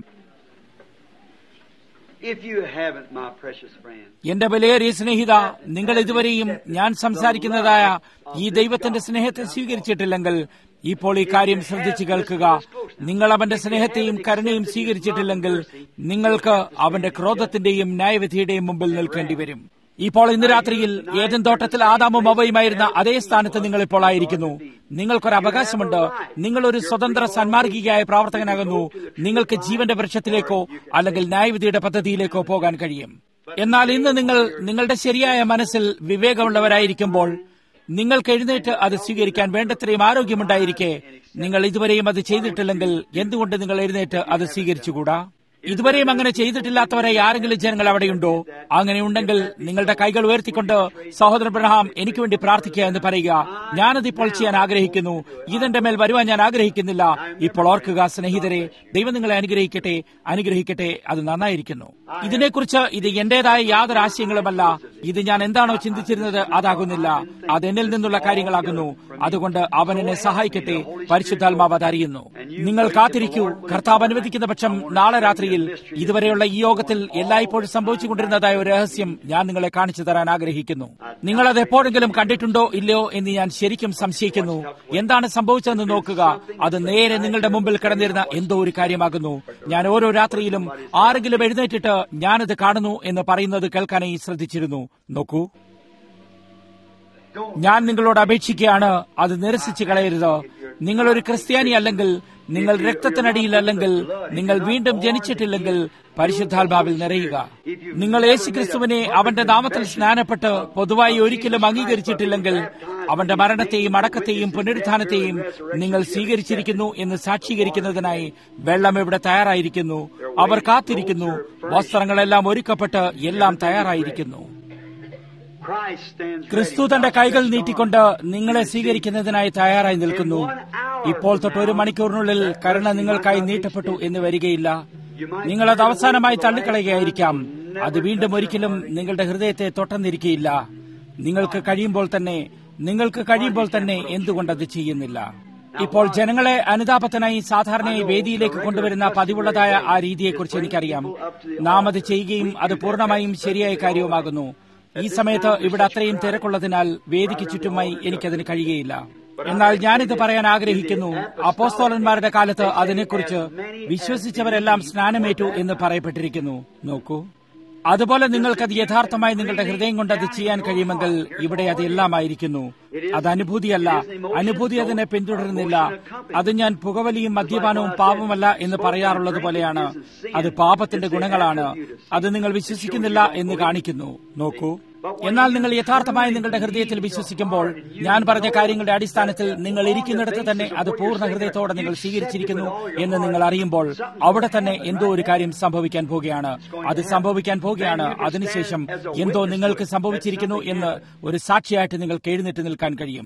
എന്റെ വിലയേറിയ സ്നേഹിത, നിങ്ങൾ ഇതുവരെയും ഞാൻ സംസാരിക്കുന്നതായ ഈ ദൈവത്തിന്റെ സ്നേഹത്തെ സ്വീകരിച്ചിട്ടില്ലെങ്കിൽ ഇപ്പോൾ ഈ കാര്യം ശ്രദ്ധിച്ചു കേൾക്കുക. നിങ്ങൾ അവന്റെ സ്നേഹത്തെയും കരുണയും സ്വീകരിച്ചിട്ടില്ലെങ്കിൽ നിങ്ങൾക്ക് അവന്റെ ക്രോധത്തിന്റെയും ന്യായവിധിയുടെയും മുമ്പിൽ നിൽക്കേണ്ടി വരും. ഇപ്പോൾ ഇന്ന് രാത്രിയിൽ ഏദൻ തോട്ടത്തിൽ ആദാമും ഹവ്വയുമായിരുന്ന അതേ സ്ഥാനത്ത് നിങ്ങൾ ഇപ്പോൾ ആയിരിക്കുന്നു. നിങ്ങൾക്കൊരു അവകാശമുണ്ട്. നിങ്ങളൊരു സ്വതന്ത്ര സന്മാർഗികയായ പ്രവർത്തകനാകുന്നു. നിങ്ങൾക്ക് ജീവന്റെ വൃക്ഷത്തിലേക്കോ അല്ലെങ്കിൽ ന്യായവിധിയുടെ പദ്ധതിയിലേക്കോ പോകാൻ കഴിയും. എന്നാൽ ഇന്ന് നിങ്ങൾ നിങ്ങളുടെ ശരിയായ മനസ്സിൽ വിവേകമുള്ളവരായിരിക്കുമ്പോൾ നിങ്ങൾക്ക് എഴുന്നേറ്റ് അത് സ്വീകരിക്കാൻ വേണ്ടത്രയും ആരോഗ്യമുണ്ടായിരിക്കെ നിങ്ങൾ ഇതുവരെയും അത് ചെയ്തിട്ടില്ലെങ്കിൽ എന്തുകൊണ്ട് നിങ്ങൾ എഴുന്നേറ്റ് അത് സ്വീകരിച്ചുകൂടാ? ഇതുവരെയും അങ്ങനെ ചെയ്തിട്ടില്ലാത്തവരായി ആരെങ്കിലും ജനങ്ങൾ അവിടെയുണ്ടോ? അങ്ങനെയുണ്ടെങ്കിൽ നിങ്ങളുടെ കൈകൾ ഉയർത്തിക്കൊണ്ട് സഹോദരൻ അബ്രഹാം എനിക്ക് വേണ്ടി പ്രാർത്ഥിക്കുക എന്ന് പറയുക. ഞാനതിപ്പോൾ ചെയ്യാൻ ആഗ്രഹിക്കുന്നു. ഇതെന്റെ മേൽ വരുവാൻ ഞാൻ ആഗ്രഹിക്കുന്നില്ല. ഇപ്പോൾ ഓർക്കുക സ്നേഹിതരെ, ദൈവം നിങ്ങളെ അനുഗ്രഹിക്കട്ടെ, അനുഗ്രഹിക്കട്ടെ. അത് നന്നായിരിക്കുന്നു. ഇതിനെക്കുറിച്ച് ഇത് എന്റേതായ യാതൊരു ആശയങ്ങളുമല്ല. ഇത് ഞാൻ എന്താണോ ചിന്തിച്ചിരുന്നത് അതാകുന്നില്ല. അത് എന്നിൽ നിന്നുള്ള കാര്യങ്ങളാകുന്നു. അതുകൊണ്ട് അവൻ എന്നെ സഹായിക്കട്ടെ. പരിശുദ്ധാത്മാവ് അതറിയുന്നു. നിങ്ങൾ കാത്തിരിക്കൂ. കർത്താവ് അനുവദിക്കുന്ന പക്ഷം നാളെ രാത്രി ഇതുവരെയുള്ള ഈ യോഗത്തിൽ എല്ലായ്പ്പോഴും സംഭവിച്ചുകൊണ്ടിരുന്നതായ ഒരു രഹസ്യം ഞാൻ നിങ്ങളെ കാണിച്ചു തരാൻ ആഗ്രഹിക്കുന്നു. നിങ്ങൾ അത് എപ്പോഴെങ്കിലും കണ്ടിട്ടുണ്ടോ ഇല്ലയോ എന്ന് ഞാൻ ശരിക്കും സംശയിക്കുന്നു. എന്താണ് സംഭവിച്ചതെന്ന് നോക്കുക. അത് നേരെ നിങ്ങളുടെ മുമ്പിൽ കിടന്നിരുന്ന എന്തോ ഒരു കാര്യമാകുന്നു. ഞാൻ ഓരോ രാത്രിയിലും ആരെങ്കിലും എഴുന്നേറ്റിട്ട് ഞാനത് കാണുന്നു എന്ന് പറയുന്നത് കേൾക്കാനായി ശ്രദ്ധിച്ചിരുന്നു. നോക്കൂ, ഞാൻ നിങ്ങളോട് അപേക്ഷിക്കുകയാണ്, അത് നിരസിച്ചു കളയരുത്. നിങ്ങളൊരു ക്രിസ്ത്യാനി അല്ലെങ്കിൽ നിങ്ങൾ രക്തത്തിനടിയിലല്ലെങ്കിൽ നിങ്ങൾ വീണ്ടും ജനിച്ചിട്ടില്ലെങ്കിൽ പരിശുദ്ധാത്മാവിൽ നിറയുക. നിങ്ങൾ യേശുക്രിസ്തുവിനെ അവന്റെ നാമത്തിൽ സ്നാനപ്പെട്ട് പൊതുവായി ഒരിക്കലും അംഗീകരിച്ചിട്ടില്ലെങ്കിൽ അവന്റെ മരണത്തെയും അടക്കത്തെയും പുനരുത്ഥാനത്തെയും നിങ്ങൾ സ്വീകരിച്ചിരിക്കുന്നു എന്ന് സാക്ഷീകരിക്കുന്നതിനായി വെള്ളം ഇവിടെ തയ്യാറായിരിക്കുന്നു. അവർ കാത്തിരിക്കുന്നു. വസ്ത്രങ്ങളെല്ലാം ഒരുക്കപ്പെട്ട് എല്ലാം തയ്യാറായിരിക്കുന്നു. ക്രിസ്തു തന്റെ കൈകൾ നീട്ടിക്കൊണ്ട് നിങ്ങളെ സ്വീകരിക്കുന്നതിനായി തയ്യാറായി നിൽക്കുന്നു. ഇപ്പോൾ തൊട്ട് 1 മണിക്കൂറിനുള്ളിൽ കരുണ നിങ്ങൾക്കായി നീട്ടപ്പെട്ടു എന്ന് വരികയില്ല. നിങ്ങളത് അവസാനമായി തള്ളിക്കളയുകയായിരിക്കാം. അത് വീണ്ടും ഒരിക്കലും നിങ്ങളുടെ ഹൃദയത്തെ തൊട്ടെന്നിരിക്കുകയില്ല. നിങ്ങൾക്ക് കഴിയുമ്പോൾ തന്നെ എന്തുകൊണ്ടത് ചെയ്യുന്നില്ല? ഇപ്പോൾ ജനങ്ങളെ അനുതാപത്തിനായി സാധാരണയായി വേദിയിലേക്ക് കൊണ്ടുവരുന്ന പതിവുള്ളതായ ആ രീതിയെക്കുറിച്ച് എനിക്കറിയാം. നാം അത് ചെയ്യുകയും അത് പൂർണ്ണമായും ശരിയായ കാര്യവുമാകുന്നു. ഈ സമയത്ത് ഇവിടെ അത്രയും തിരക്കുള്ളതിനാൽ വേദിക്ക് ചുറ്റുമായി എനിക്കതിന് കഴിയുകയില്ല. എന്നാൽ ഞാനിത് പറയാൻ ആഗ്രഹിക്കുന്നു. അപ്പോസ്തലന്മാരുടെ കാലത്ത് അതിനെക്കുറിച്ച് വിശ്വസിച്ചവരെല്ലാം സ്നാനമേറ്റു എന്ന് പറയപ്പെട്ടിരിക്കുന്നു. നോക്കൂ, അതുപോലെ നിങ്ങൾക്കത് യഥാർത്ഥമായി നിങ്ങളുടെ ഹൃദയം കൊണ്ട് അത് ചെയ്യാൻ കഴിയുമെങ്കിൽ ഇവിടെ അത് എല്ലാമായിരിക്കുന്നു. അത് അനുഭൂതിയല്ല. അനുഭൂതി അതിനെ പിന്തുടരുന്നില്ല. അത് ഞാൻ പുകവലിയും മദ്യപാനവും പാപമല്ല എന്ന് പറയാറുള്ളത് പോലെയാണ്. അത് പാപത്തിന്റെ ഗുണങ്ങളാണ്. അത് നിങ്ങൾ വിശ്വസിക്കുന്നില്ല എന്ന് കാണിക്കുന്നു. നോക്കൂ, എന്നാൽ നിങ്ങൾ യഥാർത്ഥമായി നിങ്ങളുടെ ഹൃദയത്തിൽ വിശ്വസിക്കുമ്പോൾ, ഞാൻ പറഞ്ഞ കാര്യങ്ങളുടെ അടിസ്ഥാനത്തിൽ നിങ്ങൾ ഇരിക്കുന്നിടത്ത് തന്നെ അത് പൂർണ്ണ ഹൃദയത്തോടെ നിങ്ങൾ സ്വീകരിച്ചിരിക്കുന്നു എന്ന് നിങ്ങൾ അറിയുമ്പോൾ, അവിടെ തന്നെ എന്തോ ഒരു കാര്യം സംഭവിക്കാൻ പോകുകയാണ്. അത് സംഭവിക്കാൻ പോകുകയാണ്. അതിനുശേഷം എന്തോ നിങ്ങൾക്ക് സംഭവിച്ചിരിക്കുന്നു എന്ന് ഒരു സാക്ഷിയായിട്ട് നിങ്ങൾക്ക് എഴുന്നേറ്റ് നിൽക്കാൻ കഴിയും.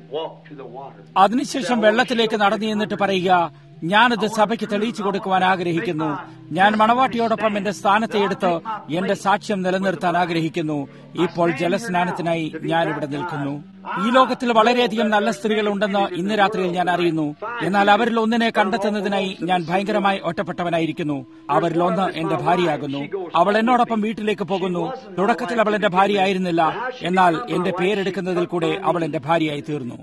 അതിനുശേഷം വെള്ളത്തിലേക്ക് നടന്നു എന്നിട്ട് പറയുക, ഞാനത് സഭയ്ക്ക് തെളിയിച്ചു കൊടുക്കുവാൻ ആഗ്രഹിക്കുന്നു. ഞാൻ മണവാട്ടിയോടൊപ്പം എന്റെ സ്ഥാനത്തെ എടുത്ത് എന്റെ സാക്ഷ്യം നിലനിർത്താൻ ആഗ്രഹിക്കുന്നു. ഇപ്പോൾ ജലസ്നാനത്തിനായി ഞാനിവിടെ നിൽക്കുന്നു. ഈ ലോകത്തിൽ വളരെയധികം നല്ല സ്ത്രീകൾ ഉണ്ടെന്ന് ഇന്ന് രാത്രിയിൽ ഞാൻ അറിയുന്നു. എന്നാൽ അവരിൽ ഒന്നിനെ കണ്ടെത്തുന്നതിനായി ഞാൻ ഭയങ്കരമായി ഒറ്റപ്പെട്ടവനായിരിക്കുന്നു. അവരിൽ ഒന്ന് എന്റെ ഭാര്യയാകുന്നു. അവൾ എന്നോടൊപ്പം വീട്ടിലേക്ക് പോകുന്നു. തുടക്കത്തിൽ അവൾ എന്റെ ഭാര്യയായിരുന്നില്ല. എന്നാൽ എന്റെ പേരെടുക്കുന്നതിൽ കൂടെ അവൾ എന്റെ ഭാര്യയായി തീർന്നു.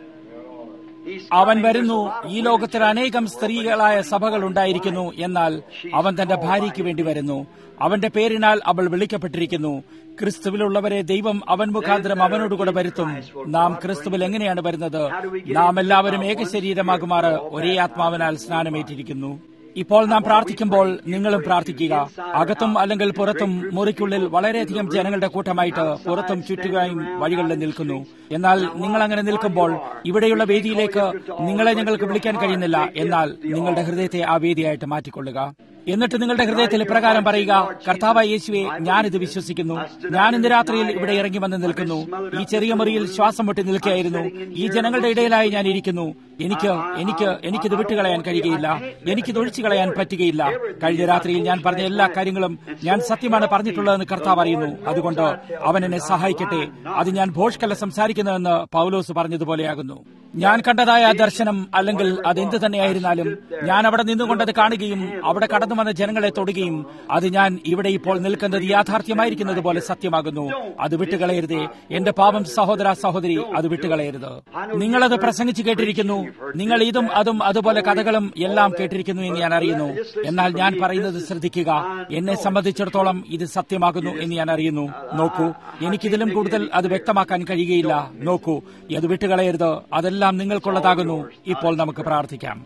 അവൻ വരുന്നു. ഈ ലോകത്തിൽ അനേകം സ്ത്രീകളായ സഭകൾ ഉണ്ടായിരിക്കുന്നു. എന്നാൽ അവൻ തന്റെ ഭാര്യയ്ക്ക് വേണ്ടി വരുന്നു. അവന്റെ പേരിനാൽ അവൾ വിളിക്കപ്പെട്ടിരിക്കുന്നു. ക്രിസ്തുവിലുള്ളവരെ ദൈവം അവൻ മുഖാന്തരം അവനോടുകൂടെ വരുത്തും. നാം ക്രിസ്തുവിൽ എങ്ങനെയാണ് വരുന്നത്? നാം എല്ലാവരും ഏകശരീരമാകുമാറ് ഒരേ ആത്മാവിനാൽ സ്നാനമേറ്റിരിക്കുന്നു. ഇപ്പോൾ നാം പ്രാർത്ഥിക്കുമ്പോൾ നിങ്ങളും പ്രാർത്ഥിക്കുക. അകത്തും അല്ലെങ്കിൽ പുറത്തും മുറിക്കുള്ളിൽ വളരെയധികം ജനങ്ങളുടെ കൂട്ടമായിട്ട് പുറത്തും ചുറ്റുകയും വഴികളിൽ നിൽക്കുന്നു. എന്നാൽ നിങ്ങൾ അങ്ങനെ നിൽക്കുമ്പോൾ ഇവിടെയുള്ള വേദിയിലേക്ക് നിങ്ങളെ ഞങ്ങൾക്ക് വിളിക്കാൻ കഴിയുന്നില്ല. എന്നാൽ നിങ്ങളുടെ ഹൃദയത്തെ ആ വേദിയായിട്ട് മാറ്റിക്കൊള്ളുക. എന്നിട്ട് നിങ്ങളുടെ ഹൃദയത്തിൽ ഇപ്രകാരം പറയുക, കർത്താവായ യേശുവേ, ഞാനിത് വിശ്വസിക്കുന്നു. ഞാൻ ഇന്ന് രാത്രിയിൽ ഇവിടെ ഇറങ്ങി വന്ന് നിൽക്കുന്നു. ഈ ചെറിയ മുറിയിൽ ശ്വാസം മുട്ടി നിൽക്കുകയായിരുന്നു. ഈ ജനങ്ങളുടെ ഇടയിലായി ഞാൻ ഇരിക്കുന്നു. എനിക്കിത് വിട്ടുകളയാൻ കഴിയുകയില്ല. എനിക്കിത് ഒഴിച്ചു കളയാൻ പറ്റുകയില്ല. കഴിഞ്ഞ രാത്രിയിൽ ഞാൻ പറഞ്ഞ എല്ലാ കാര്യങ്ങളും ഞാൻ സത്യമാണ് പറഞ്ഞിട്ടുള്ളതെന്ന് കർത്താവ് അറിയുന്നു. അതുകൊണ്ട് അവൻ എന്നെ സഹായിക്കട്ടെ. അത് ഞാൻ ഭോഷ്കല്ല സംസാരിക്കുന്നതെന്ന് പൗലോസ് പറഞ്ഞതുപോലെയാകുന്നു. ഞാൻ കണ്ടതായ ദർശനം അല്ലെങ്കിൽ അതെന്ത് തന്നെയായിരുന്നാലും ഞാൻ അവിടെ നിന്നുകൊണ്ടത് കാണുകയും അവിടെ കടന്നു വന്ന ജനങ്ങളെ തൊടുകയും അത് ഞാൻ ഇവിടെ ഇപ്പോൾ നിൽക്കുന്നത് യാഥാർത്ഥ്യമായിരിക്കുന്നത് പോലെ സത്യമാകുന്നു. അത് വിട്ടുകളയരുതേ. എന്റെ പാപം സഹോദര സഹോദരി, അത് വിട്ടുകളയരുത്. നിങ്ങളത് പ്രസംഗിച്ചു കേട്ടിരിക്കുന്നു. നിങ്ങൾ ഇതും അതും അതുപോലെ കഥകളും എല്ലാം കേട്ടിരിക്കുന്നു എന്ന് ഞാൻ അറിയുന്നു. എന്നാൽ ഞാൻ പറയുന്നത് ശ്രദ്ധിക്കുക. എന്നെ സംബന്ധിച്ചിടത്തോളം ഇത് സത്യമാകുന്നു എന്ന് ഞാൻ അറിയുന്നു. നോക്കൂ, എനിക്കിതിലും കൂടുതൽ അത് വ്യക്തമാക്കാൻ കഴിയുകയില്ല. നോക്കൂ, അത് വിട്ടുകളയരുത്. അതെല്ലാം നിങ്ങൾക്കുള്ളതാകുന്നു. ഇപ്പോൾ നമുക്ക് പ്രാർത്ഥിക്കാം.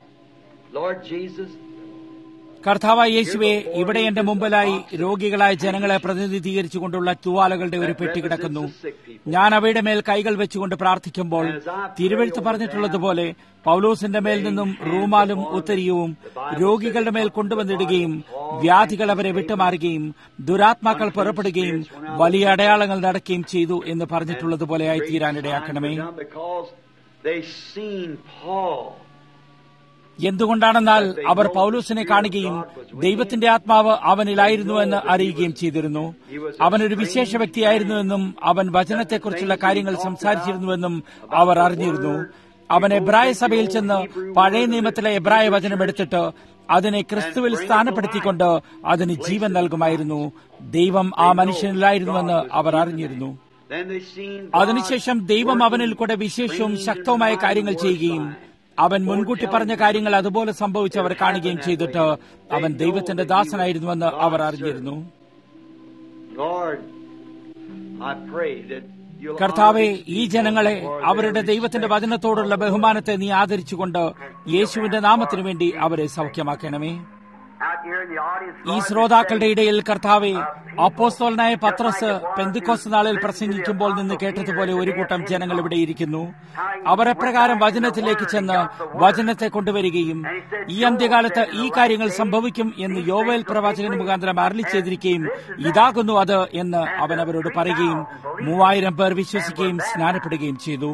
കർത്താവായ യേശുവേ, ഇവിടെ എന്റെ മുമ്പിലായി രോഗികളായ ജനങ്ങളെ പ്രതിനിധീകരിച്ചുകൊണ്ടുള്ള തുവാലകളുടെ ഒരു പെട്ടി കിടക്കുന്നു. ഞാൻ അവയുടെ മേൽ കൈകൾ വെച്ചുകൊണ്ട് പ്രാർത്ഥിക്കുമ്പോൾ തിരുവെഴുത്ത് പറഞ്ഞിട്ടുള്ളതുപോലെ പൗലോസിന്റെ മേൽ നിന്നും റൂമാലും ഉത്തരീയവും രോഗികളുടെ മേൽ കൊണ്ടുവന്നിടുകയും വ്യാധികൾ അവരെ വിട്ടുമാറുകയും ദുരാത്മാക്കൾ പുറപ്പെടുകയും വലിയ അടയാളങ്ങൾ നടക്കുകയും ചെയ്തു എന്ന് പറഞ്ഞിട്ടുള്ളതുപോലെയായി തീരാനിടയാക്കണമേ. എന്തുകൊണ്ടാണെന്നാൽ അവർ പൗലോസിനെ കാണുകയും ദൈവത്തിന്റെ ആത്മാവ് അവനിലായിരുന്നുവെന്ന് അറിയുകയും ചെയ്തിരുന്നു. അവനൊരു വിശേഷ വ്യക്തിയായിരുന്നുവെന്നും അവൻ വചനത്തെക്കുറിച്ചുള്ള കാര്യങ്ങൾ സംസാരിച്ചിരുന്നുവെന്നും അവർ അറിഞ്ഞിരുന്നു. അവൻ എബ്രായ സഭയിൽ ചെന്ന് പഴയ നിയമത്തിലെ എബ്രായ വചനം എടുത്തിട്ട് അതിനെ ക്രിസ്തുവിൽ സ്ഥാനപ്പെടുത്തിക്കൊണ്ട് അതിന് ജീവൻ നൽകുമായിരുന്നു. ദൈവം ആ മനുഷ്യനിലായിരുന്നുവെന്ന് അവർ അറിഞ്ഞിരുന്നു. അതിനുശേഷം ദൈവം അവനിൽ കൂടെ വിശേഷവും ശക്തവുമായ കാര്യങ്ങൾ ചെയ്യുകയും അവൻ മുൻകൂട്ടി പറഞ്ഞ കാര്യങ്ങൾ അതുപോലെ സംഭവിച്ചവർ കാണുകയും ചെയ്തിട്ട് അവൻ ദൈവത്തിന്റെ ദാസനായിരുന്നുവെന്ന് അവർ അറിഞ്ഞിരുന്നു. കർത്താവെ, ഈ ജനങ്ങളെ അവരുടെ ദൈവത്തിന്റെ വചനത്തോടുള്ള ബഹുമാനത്തെ നീ ആദരിച്ചുകൊണ്ട് യേശുവിന്റെ നാമത്തിനു വേണ്ടി അവരെ സൗഖ്യമാക്കണമേ. ഈ ശ്രോതാക്കളുടെ ഇടയിൽ കർത്താവെ, അപ്പോസ്തലനായ പത്രോസ് പെന്തിക്കോസ്ത് നാളിൽ പ്രസംഗിക്കുമ്പോൾ നിന്ന് കേട്ടതുപോലെ ഒരു കൂട്ടം ജനങ്ങൾ ഇവിടെ ഇരിക്കുന്നു. അവർ എപ്രകാരം വചനത്തിലേക്ക് ചെന്ന് വചനത്തെ കൊണ്ടുവരികയും ഈ അന്ത്യകാലത്ത് ഈ കാര്യങ്ങൾ സംഭവിക്കും എന്ന് യോവേൽ പ്രവാചകൻ മുഖാന്തരം അരുളി ചെയ്തിരിക്കുകയും ഇതാകുന്നു അത് എന്ന് അവൻ അവരോട് പറയുകയും 3000 പേർ വിശ്വസിക്കുകയും സ്നാനപ്പെടുകയും ചെയ്തു.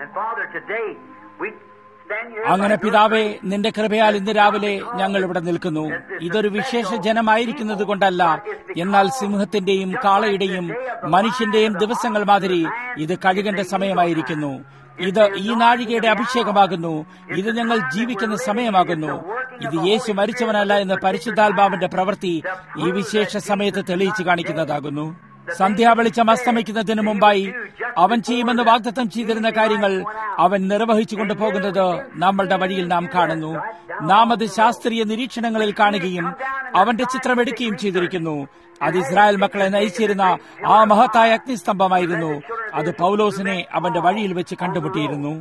അങ്ങനെ പിതാവേ, നിന്റെ കൃപയാൽ ഇന്ന് രാവിലെ ഞങ്ങൾ ഇവിടെ നിൽക്കുന്നു. ഇതൊരു വിശേഷ ജനമായിരിക്കുന്നത് കൊണ്ടല്ല, എന്നാൽ സിംഹത്തിന്റെയും കാളയുടെയും മനുഷ്യന്റെയും ദിവസങ്ങൾ മാതിരി ഇത് കഴുകന്റെ സമയമായിരിക്കുന്നു. ഇത് ഈ നാഴികയുടെ അഭിഷേകമാകുന്നു. ഇത് ഞങ്ങൾ ജീവിക്കുന്ന സമയമാകുന്നു. ഇത് യേശു മരിച്ചവനല്ല എന്ന് പരിശുദ്ധാത്മാവിന്റെ പ്രവൃത്തി ഈ വിശേഷ സമയത്ത് തെളിയിച്ചു കാണിക്കുന്നതാകുന്നു. സന്ധ്യാവെളിച്ചം അസ്തമിക്കുന്നതിന് മുമ്പായി അവൻ ചെയ്യുമെന്ന് വാഗ്ദത്തം ചെയ്തിരുന്ന കാര്യങ്ങൾ അവൻ നിർവഹിച്ചു കൊണ്ടുപോകുന്നത് നമ്മളുടെ വഴിയിൽ നാം കാണുന്നു. നാം അത് ശാസ്ത്രീയ നിരീക്ഷണങ്ങളിൽ കാണുകയും അവന്റെ ചിത്രം എടുക്കുകയും ചെയ്തിരിക്കുന്നു. അത് ഇസ്രായേൽ മക്കളെ നയിച്ചിരുന്ന ആ മഹത്തായ അഗ്നിസ്തംഭമായിരുന്നു. അത് പൗലോസിനെ അവന്റെ വഴിയിൽ വെച്ച് കണ്ടുമുട്ടിയിരുന്നു.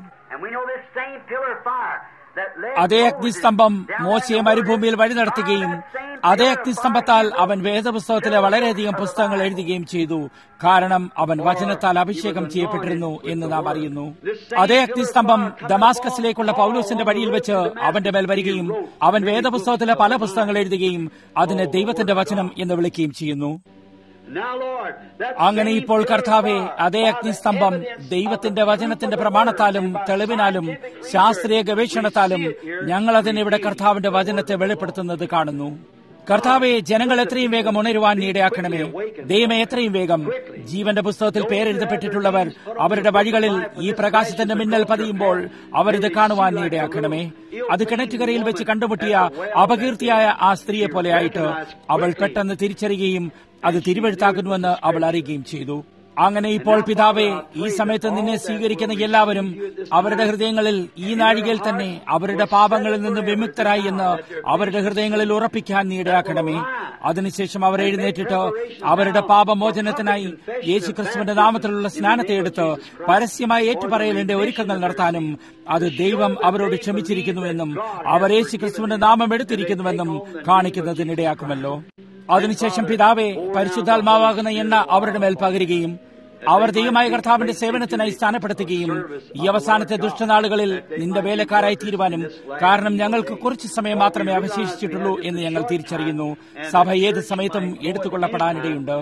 അതേ അഗ്നിസ്തംഭം മോശയെ മരുഭൂമിയിൽ വഴി നടത്തുകയും അതേ അഗ്നിസ്തംഭത്താൽ അവൻ വേദപുസ്തകത്തിലെ വളരെയധികം പുസ്തകങ്ങൾ എഴുതുകയും ചെയ്തു. കാരണം അവൻ വചനത്താൽ അഭിഷേകം ചെയ്യപ്പെട്ടിരുന്നു എന്ന് നാം അറിയുന്നു. അതേ അഗ്നിസ്തംഭം ദമാസ്കസിലേക്കുള്ള പൗലോസിന്റെ വഴിയിൽ വെച്ച് അവന്റെ മേൽ വരികയും അവൻ വേദപുസ്തകത്തിലെ പല പുസ്തകങ്ങൾ എഴുതുകയും അതിനെ ദൈവത്തിന്റെ വചനം എന്ന് വിളിക്കുകയും ചെയ്യുന്നു. അങ്ങനെ ഇപ്പോൾ കർത്താവെ, അതേ അഗ്നിസ്തംഭം ദൈവത്തിന്റെ വചനത്തിന്റെ പ്രമാണത്താലും തെളിവിനാലും ശാസ്ത്രീയ ഗവേഷണത്താലും ഞങ്ങൾ അതിനിവിടെ കർത്താവിന്റെ വചനത്തെ വെളിപ്പെടുത്തുന്നത് കാണുന്നു. കർത്താവെ, ജനങ്ങൾ എത്രയും വേഗം ഉണരുവാൻ ഇടയാക്കണമേ. ദൈവമേ, എത്രയും വേഗം ജീവന്റെ പുസ്തകത്തിൽ പേരെഴുതപ്പെട്ടിട്ടുള്ളവർ അവരുടെ വഴികളിൽ ഈ പ്രകാശത്തിന്റെ മിന്നൽ പതിയുമ്പോൾ അവരിത് കാണുവാൻ ഇടയാക്കണമേ. അത് കിണറ്റുകരയിൽ വെച്ച് കണ്ടുമുട്ടിയ അപകീർത്തിയായ ആ സ്ത്രീയെ പോലെയായിട്ട് അവൾ പെട്ടെന്ന് തിരിച്ചറിയുകയും അത് തിരുവെഴുത്താകുന്നുവെന്ന് അവൾ അറിയുകയും ചെയ്തു. അങ്ങനെ ഇപ്പോൾ പിതാവേ, ഈ സമയത്ത് നിന്നെ സ്വീകരിക്കുന്ന എല്ലാവരും അവരുടെ ഹൃദയങ്ങളിൽ ഈ നാഴികയിൽ തന്നെ അവരുടെ പാപങ്ങളിൽ നിന്ന് വിമുക്തരായി എന്ന് അവരുടെ ഹൃദയങ്ങളിൽ ഉറപ്പിക്കാൻ നീ ഇടയാക്കണമേ. അതിനുശേഷം അവർ എഴുന്നേറ്റിട്ട് അവരുടെ പാപമോചനത്തിനായി യേശുക്രിസ്തുവിന്റെ നാമത്തിലുള്ള സ്നാനത്തെ എടുത്ത് പരസ്യമായി ഏറ്റുപറയലിന്റെ ഒരുക്കങ്ങൾ നടത്താനും അത് ദൈവം അവരോട് ക്ഷമിച്ചിരിക്കുന്നുവെന്നും അവർ യേശുക്രിസ്തുവിന്റെ നാമം എടുത്തിരിക്കുന്നുവെന്നും കാണിക്കുന്നതിനിടയാക്കുമല്ലോ. അതിനുശേഷം പിതാവേ, പരിശുദ്ധാത്മാവാകുന്ന എണ്ണ അവരുടെ മേൽ പകരുകയും അവർ ദൈവമായ കർത്താവിന്റെ സേവനത്തിനായി സ്ഥാനപ്പെടുത്തുകയും ഈ അവസാനത്തെ ദുഷ്ടനാളുകളിൽ നിന്റെ വേലക്കാരായി തീരുവാനും, കാരണം ഞങ്ങൾക്ക് കുറച്ചു സമയം മാത്രമേ അവശേഷിച്ചിട്ടുള്ളൂ എന്ന് ഞങ്ങൾ തിരിച്ചറിയുന്നു. സഭ ഏത് സമയത്തും എടുത്തുകൊള്ളപ്പെടാനിടയുണ്ട്.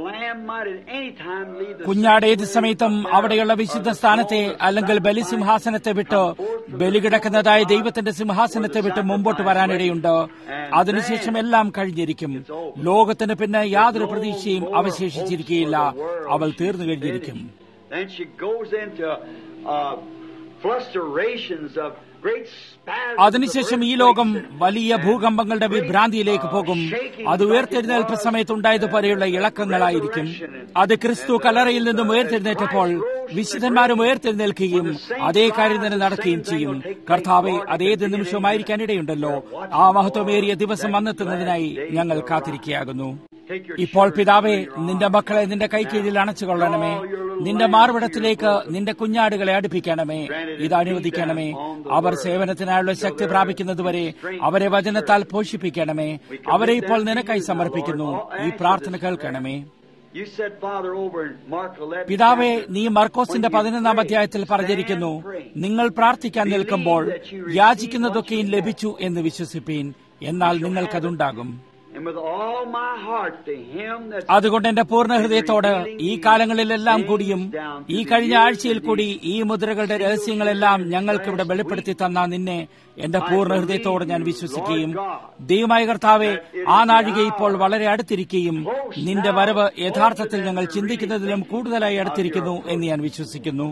കുഞ്ഞാട് ഏത് സമയത്തും അവിടെയുള്ള വിശുദ്ധ സ്ഥാനത്തെ അല്ലെങ്കിൽ ബലിസിംഹാസനത്തെ വിട്ട് ബലികിടക്കുന്നതായ ദൈവത്തിന്റെ സിംഹാസനത്തെ വിട്ട് മുമ്പോട്ട് വരാനിടയുണ്ട്. അതിനുശേഷം എല്ലാം കഴിഞ്ഞിരിക്കും. ലോകത്തിന് പിന്നെ യാതൊരു പ്രതീക്ഷയും അവശേഷിച്ചിരിക്കുകയില്ല. അവൾ തീർന്നു കഴിഞ്ഞിരിക്കും. അതിനുശേഷം ഈ ലോകം വലിയ ഭൂകമ്പങ്ങളുടെ വിഭ്രാന്തിയിലേക്ക് പോകും. അത് ഉയർത്തെഴുന്നേൽപ്പ് സമയത്തുണ്ടായതുപോലെയുള്ള ഇളക്കങ്ങളായിരിക്കും. അത് ക്രിസ്തു കല്ലറയിൽ നിന്നും ഉയർത്തെഴുന്നേറ്റപ്പോൾ വിശുദ്ധന്മാരും ഉയർത്തെഴുന്നേൽക്കുകയും അതേ കാര്യം തന്നെ നടക്കുകയും ചെയ്യും. കർത്താവെ, അതേത് നിമിഷവുമായിരിക്കാനിടയുണ്ടല്ലോ. ആ മഹത്വമേറിയ ദിവസം വന്നെത്തുന്നതിനായി ഞങ്ങൾ കാത്തിരിക്കുകയാകുന്നു. ഇപ്പോൾ പിതാവേ, നിന്റെ മക്കളെ നിന്റെ കൈക്കീഴിൽ അണച്ചുകൊള്ളണമേ. നിന്റെ മാർവിടത്തിലേക്ക് നിന്റെ കുഞ്ഞാടുകളെ അടുപ്പിക്കണമേ. ഇത് അനുവദിക്കണമേ. അവർ സേവനത്തിനായുള്ള ശക്തി പ്രാപിക്കുന്നതുവരെ അവരെ വചനത്താൽ പോഷിപ്പിക്കണമേ. അവരെ ഇപ്പോൾ നിനക്കായി സമർപ്പിക്കുന്നു. ഈ പ്രാർത്ഥന കേൾക്കണമേ. പിതാവേ, നീ മർക്കോസിന്റെ 11-ാം അധ്യായത്തിൽ പറഞ്ഞിരിക്കുന്നു, നിങ്ങൾ പ്രാർത്ഥിക്കാൻ നിൽക്കുമ്പോൾ യാചിക്കുന്നതൊക്കെയും ലഭിച്ചു എന്ന് വിശ്വസിപ്പീൻ, എന്നാൽ നിങ്ങൾക്കതുണ്ടാകും. അതുകൊണ്ട് എന്റെ പൂർണ്ണ ഹൃദയത്തോട് ഈ കാലങ്ങളിലെല്ലാം കൂടിയും ഈ കഴിഞ്ഞ ആഴ്ചയിൽ കൂടി ഈ മുദ്രകളുടെ രഹസ്യങ്ങളെല്ലാം ഞങ്ങൾക്കിവിടെ വെളിപ്പെടുത്തി തന്ന നിന്നെ എന്റെ പൂർണ്ണ ഹൃദയത്തോട് ഞാൻ വിശ്വസിക്കുകയും, ദൈവമായ കർത്താവെ, ആ നാഴിക ഇപ്പോൾ വളരെ അടുത്തിരിക്കുകയും നിന്റെ വരവ് യഥാർത്ഥത്തിൽ ഞങ്ങൾ ചിന്തിക്കുന്നതിലും കൂടുതലായി അടുത്തിരിക്കുന്നു എന്ന് ഞാൻ വിശ്വസിക്കുന്നു.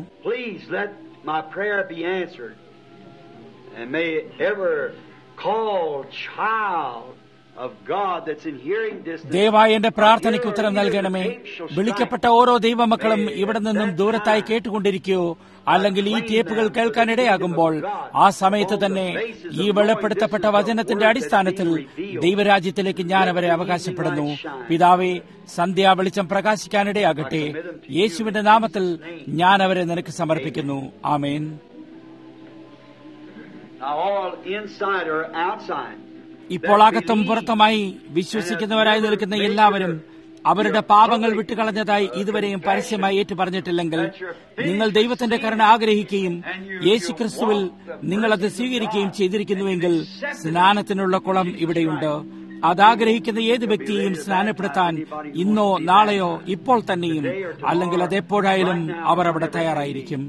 ദയവായി എന്റെ പ്രാർത്ഥനയ്ക്ക് ഉത്തരം നൽകണമേ. വിളിക്കപ്പെട്ട ഓരോ ദൈവമക്കളും ഇവിടെ നിന്നും ദൂരത്തായി കേട്ടുകൊണ്ടിരിക്കുകയോ അല്ലെങ്കിൽ ഈ ടേപ്പുകൾ കേൾക്കാനിടയാകുമ്പോൾ ആ സമയത്ത് തന്നെ ഈ വെളിപ്പെടുത്തപ്പെട്ട വചനത്തിന്റെ അടിസ്ഥാനത്തിൽ ദൈവരാജ്യത്തിലേക്ക് ഞാൻ അവരെ അവകാശപ്പെടുന്നു. പിതാവേ, സന്ധ്യാ വെളിച്ചം പ്രകാശിക്കാനിടയാകട്ടെ. യേശുവിന്റെ നാമത്തിൽ ഞാൻ അവരെ നിനക്ക് സമർപ്പിക്കുന്നു. ആമേൻ. ഇപ്പോൾ അകത്തും പുറത്തുമായി വിശ്വസിക്കുന്നവരായി നിൽക്കുന്ന എല്ലാവരും അവരുടെ പാപങ്ങൾ വിട്ടുകളഞ്ഞതായി ഇതുവരെയും പരസ്യമായി ഏറ്റുപറഞ്ഞിട്ടില്ലെങ്കിൽ നിങ്ങൾ ദൈവത്തിന്റെ കരുണ ആഗ്രഹിക്കുകയും യേശുക്രിസ്തുവിൽ നിങ്ങളത് സ്വീകരിക്കുകയും ചെയ്തിരിക്കുന്നുവെങ്കിൽ സ്നാനത്തിനുള്ള കുളം ഇവിടെയുണ്ട്. അതാഗ്രഹിക്കുന്ന ഏത് വ്യക്തിയെയും സ്നാനപ്പെടുത്താൻ ഇന്നോ നാളെയോ ഇപ്പോൾ തന്നെയും അല്ലെങ്കിൽ അതെപ്പോഴായാലും അവർ അവിടെ തയ്യാറായിരിക്കും.